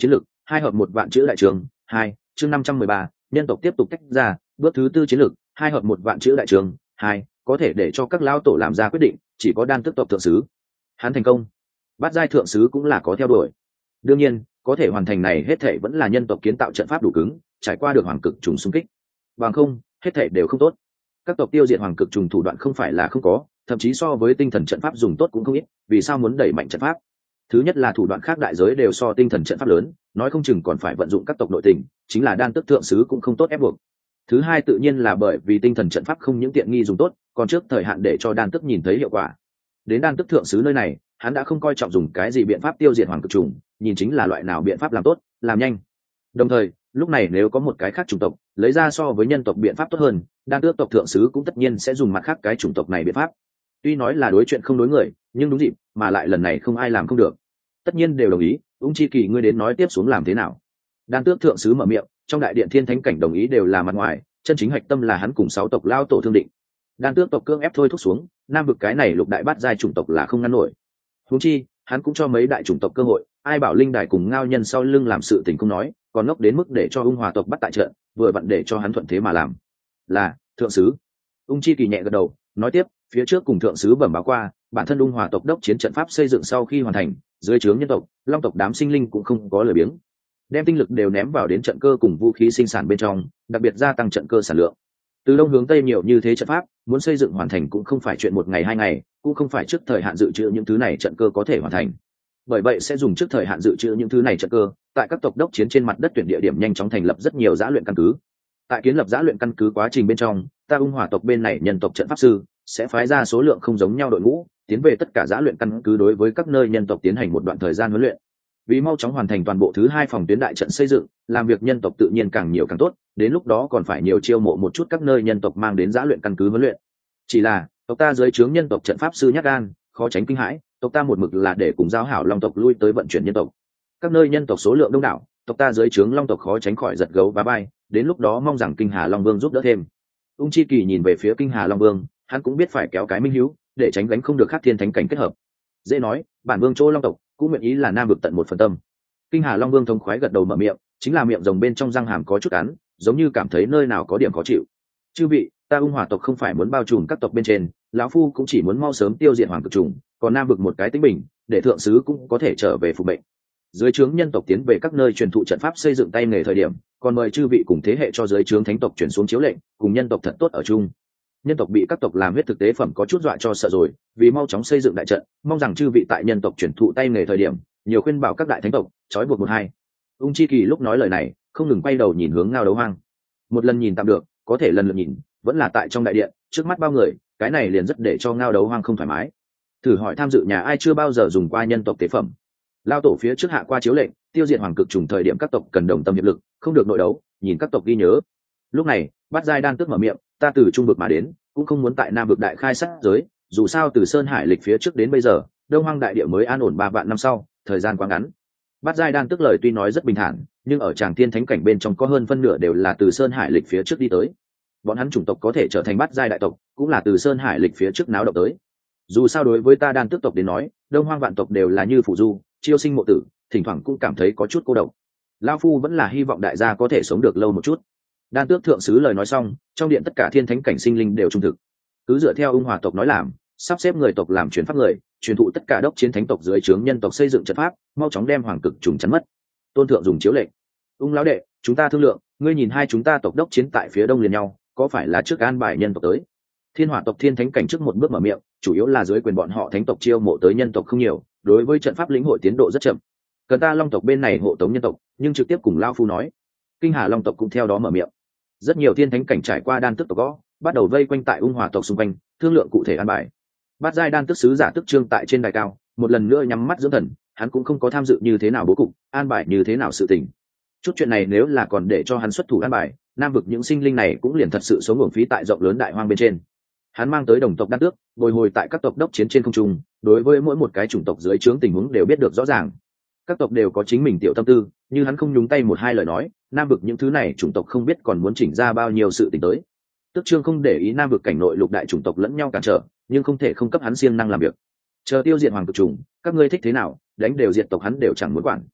hai hợp một vạn chữ đại trường. Hai, chương năm trăm mười ba, nhân tộc tiếp tục tách ra. Bước thứ tư chiến lược, hai hợp một vạn chữ đại trường. Hai, có thể để cho các lao tổ làm ra quyết định, chỉ có đan tức tộc thượng sứ. Hắn thành công, bát giai thượng sứ cũng là có theo đuổi. Đương nhiên, có thể hoàn thành này hết thảy vẫn là nhân tộc kiến tạo trận pháp đủ cứng, trải qua được hoàng cực trùng xung kích. Bằng không, hết thảy đều không tốt. Các tộc tiêu diệt hoàng cực trùng thủ đoạn không phải là không có, thậm chí so với tinh thần trận pháp dùng tốt cũng không ít, vì sao muốn đẩy mạnh trận pháp? Thứ nhất là thủ đoạn khác đại giới đều so tinh thần trận pháp lớn, nói không chừng còn phải vận dụng các tộc nội tình, chính là đan tức thượng sứ cũng không tốt ép buộc. Thứ hai tự nhiên là bởi vì tinh thần trận pháp không những tiện nghi dùng tốt, còn trước thời hạn để cho đan tức nhìn thấy hiệu quả. Đến đan tức thượng sứ nơi này, hắn đã không coi trọng dùng cái gì biện pháp tiêu diệt hoàng cực trùng, nhìn chính là loại nào biện pháp làm tốt, làm nhanh. Đồng thời, lúc này nếu có một cái khác chủng tộc lấy ra so với nhân tộc biện pháp tốt hơn, đan tước tộc thượng sứ cũng tất nhiên sẽ dùng mặt khác cái chủng tộc này biện pháp. Tuy nói là đối chuyện không đối người, nhưng đúng dịp, mà lại lần này không ai làm không được. Tất nhiên đều đồng ý, ung chi kỳ ngươi đến nói tiếp xuống làm thế nào? Đan tước thượng sứ mở miệng, trong đại điện thiên thánh cảnh đồng ý đều là mặt ngoài, chân chính hạch tâm là hắn cùng sáu tộc lao tổ thương định. Đan tước tộc cương ép thôi thúc xuống, nam vực cái này lục đại bát giai chủng tộc là không ngăn nổi. Huống chi, hắn cũng cho mấy đại chủng tộc cơ hội, ai bảo linh đài cùng ngao nhân sau lưng làm sự tình không nói, còn ngốc đến mức để cho ung hòa tộc bắt tại trận, vừa vặn để cho hắn thuận thế mà làm. Là thượng sứ. Ung chi kỳ nhẹ gật đầu, nói tiếp, phía trước cùng thượng sứ bẩm báo qua, bản thân ung hòa tộc đốc chiến trận pháp xây dựng sau khi hoàn thành, dưới trướng nhân tộc, long tộc đám sinh linh cũng không có lời biếng, đem tinh lực đều ném vào đến trận cơ cùng vũ khí sinh sản bên trong, đặc biệt gia tăng trận cơ sản lượng. Từ đông hướng tây nhiều như thế trận pháp, muốn xây dựng hoàn thành cũng không phải chuyện một ngày hai ngày, cũng không phải trước thời hạn dự trữ những thứ này trận cơ có thể hoàn thành. Bởi vậy sẽ dùng trước thời hạn dự trữ những thứ này trận cơ, tại các tộc đốc chiến trên mặt đất tuyển địa điểm nhanh chóng thành lập rất nhiều giã luyện căn cứ. Tại kiến lập giã luyện căn cứ quá trình bên trong, ta ung hỏa tộc bên này nhân tộc trận pháp sư sẽ phái ra số lượng không giống nhau đội ngũ, tiến về tất cả giã luyện căn cứ đối với các nơi nhân tộc tiến hành một đoạn thời gian huấn luyện. Vì mau chóng hoàn thành toàn bộ thứ hai phòng tuyến đại trận xây dựng, làm việc nhân tộc tự nhiên càng nhiều càng tốt, đến lúc đó còn phải nhiều chiêu mộ một chút các nơi nhân tộc mang đến giã luyện căn cứ huấn luyện. Chỉ là tộc ta dưới trướng nhân tộc trận pháp sư nhát gan, khó tránh kinh hãi, tộc ta một mực là để cùng giao hảo long tộc lui tới vận chuyển nhân tộc. Các nơi nhân tộc số lượng đông đảo, tộc ta dưới trướng long tộc khó tránh khỏi giật gấu và bay, đến lúc đó mong rằng kinh hà long vương giúp đỡ thêm. Ung chi kỳ nhìn về phía kinh hà long vương, hắn cũng biết phải kéo cái minh hiếu, để tránh gánh không được khác thiên thánh cảnh kết hợp. Dễ nói, bản vương chỗ long tộc cũng nguyện ý là nam vực tận một phần tâm. Kinh hà long vương thông khoái gật đầu mở miệng, chính là miệng rồng bên trong răng hàm có chút cắn, giống như cảm thấy nơi nào có điểm khó chịu. Chư vị, ta ung hỏa tộc không phải muốn bao trùm các tộc bên trên, lão phu cũng chỉ muốn mau sớm tiêu diệt hoàng cực trùng, còn nam vực một cái tính bình, để thượng sứ cũng có thể trở về phục mệnh. Dưới trướng nhân tộc tiến về các nơi truyền thụ trận pháp xây dựng tay nghề thời điểm, còn mời chư vị cùng thế hệ cho dưới trướng thánh tộc chuyển xuống chiếu lệnh, cùng nhân tộc thật tốt ở chung. Nhân tộc bị các tộc làm huyết thực tế phẩm có chút dọa cho sợ rồi, vì mau chóng xây dựng đại trận, mong rằng chư vị tại nhân tộc chuyển thụ tay nghề thời điểm, nhiều khuyên bảo các đại thánh tộc, trói buộc một hai. Ung chi kỳ lúc nói lời này, không ngừng quay đầu nhìn hướng Ngao Đấu Hoang. Một lần nhìn tạm được, có thể lần lượt nhìn, vẫn là tại trong đại điện, trước mắt bao người, cái này liền rất để cho Ngao Đấu Hoang không thoải mái. Thử hỏi tham dự nhà ai chưa bao giờ dùng qua nhân tộc tế phẩm? Lao tổ phía trước hạ qua chiếu lệnh, tiêu diệt hoàng cực trùng thời điểm các tộc cần đồng tâm hiệp lực, không được nội đấu, nhìn các tộc ghi nhớ. Lúc này, Bát Giai đang tức mở miệng, ta từ trung vực mà đến, cũng không muốn tại nam vực đại khai sát giới, dù sao từ Sơn Hải lịch phía trước đến bây giờ, Đông Hoang đại địa mới an ổn ba vạn năm sau, thời gian quá ngắn. Bát Giai đang tức lời tuy nói rất bình thản, nhưng ở tràng tiên thánh cảnh bên trong có hơn phân nửa đều là từ Sơn Hải lịch phía trước đi tới. Bọn hắn chủng tộc có thể trở thành Bát Giai đại tộc, cũng là từ Sơn Hải lịch phía trước náo động tới. Dù sao đối với ta đan tức tộc đến nói, Đông Hoang vạn tộc đều là như phụ du, chiêu sinh mộ tử, thỉnh thoảng cũng cảm thấy có chút cô độc. Lão phu vẫn là hy vọng đại gia có thể sống được lâu một chút. Đan tước thượng sứ lời nói xong, trong điện tất cả thiên thánh cảnh sinh linh đều trung thực, cứ dựa theo ung hòa tộc nói làm, sắp xếp người tộc làm truyền pháp người, truyền thụ tất cả đốc chiến thánh tộc dưới trướng nhân tộc xây dựng trận pháp, mau chóng đem hoàng cực trùng chắn mất. Tôn thượng dùng chiếu lệnh. Ung lão đệ, chúng ta thương lượng, ngươi nhìn hai chúng ta tộc đốc chiến tại phía đông liền nhau, có phải là trước an bài nhân tộc tới? Thiên hỏa tộc thiên thánh cảnh trước một bước mở miệng, chủ yếu là dưới quyền bọn họ thánh tộc chiêu mộ tới nhân tộc không nhiều, đối với trận pháp lĩnh hội tiến độ rất chậm, cần ta long tộc bên này hộ tống nhân tộc, nhưng trực tiếp cùng lao phu nói. Kinh hà long tộc cũng theo đó mở miệng. Rất nhiều thiên thánh cảnh trải qua đan tức tộc gõ, bắt đầu vây quanh tại ung hòa tộc xung quanh, thương lượng cụ thể an bài. Bát giai đan tức sứ giả tức trương tại trên đài cao, một lần nữa nhắm mắt dưỡng thần, hắn cũng không có tham dự như thế nào bố cục, an bài như thế nào sự tình. Chút chuyện này nếu là còn để cho hắn xuất thủ an bài, nam vực những sinh linh này cũng liền thật sự sống uổng phí tại rộng lớn đại hoang bên trên. Hắn mang tới đồng tộc đan tước, bồi hồi tại các tộc đốc chiến trên không trung, đối với mỗi một cái chủng tộc dưới trướng tình huống đều biết được rõ ràng. Các tộc đều có chính mình tiểu tâm tư, như hắn không nhúng tay một hai lời nói, nam vực những thứ này chủng tộc không biết còn muốn chỉnh ra bao nhiêu sự tình tới. Tức trương không để ý nam vực cảnh nội lục đại chủng tộc lẫn nhau cản trở, nhưng không thể không cấp hắn siêng năng làm việc. Chờ tiêu diệt hoàng cực trùng, các ngươi thích thế nào, đánh đều diệt tộc hắn đều chẳng muốn quản.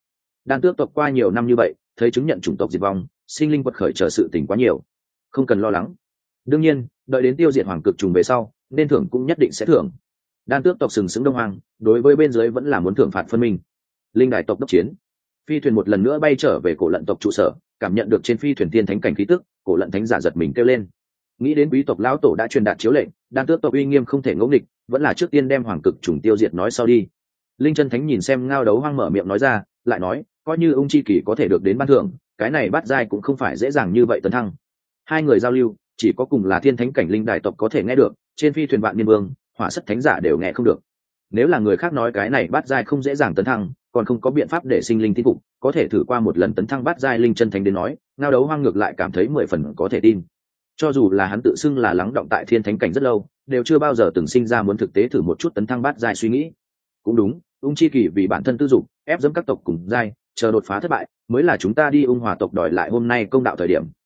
Đan tước tộc qua nhiều năm như vậy, thấy chứng nhận chủng tộc diệt vong, sinh linh quật khởi trở sự tình quá nhiều, không cần lo lắng. Đương nhiên, đợi đến tiêu diệt hoàng cực trùng về sau, nên thưởng cũng nhất định sẽ thưởng. Đan tước tộc sừng sững đông hoàng, đối với bên dưới vẫn là muốn thưởng phạt phân minh. Linh đài tộc đốc chiến, phi thuyền một lần nữa bay trở về cổ lận tộc trụ sở, cảm nhận được trên phi thuyền tiên thánh cảnh khí tức, cổ lận thánh giả giật mình kêu lên. Nghĩ đến quý tộc lão tổ đã truyền đạt chiếu lệnh, đan tước tộc uy nghiêm không thể ngỗ nghịch, vẫn là trước tiên đem hoàng cực trùng tiêu diệt nói sau đi. Linh chân thánh nhìn xem ngao đấu hoang mở miệng nói ra, lại nói, coi như ung chi kỳ có thể được đến ban thưởng, cái này bắt giai cũng không phải dễ dàng như vậy tấn thăng. Hai người giao lưu, chỉ có cùng là thiên thánh cảnh linh đài tộc có thể nghe được, trên phi thuyền vạn niên vương, hỏa sắt thánh giả đều nghe không được. Nếu là người khác nói cái này bắt giai không dễ dàng tấn thăng, còn không có biện pháp để sinh linh tin phục, có thể thử qua một lần tấn thăng bắt giai linh chân thánh đến nói, ngao đấu hoang ngược lại cảm thấy mười phần có thể tin. Cho dù là hắn tự xưng là lắng động tại thiên thánh cảnh rất lâu, đều chưa bao giờ từng sinh ra muốn thực tế thử một chút tấn thăng bát giai suy nghĩ. Cũng đúng, ung chi kỳ vì bản thân tư dục ép dẫm các tộc cùng giai, chờ đột phá thất bại mới là chúng ta đi ung hòa tộc đòi lại hôm nay công đạo thời điểm.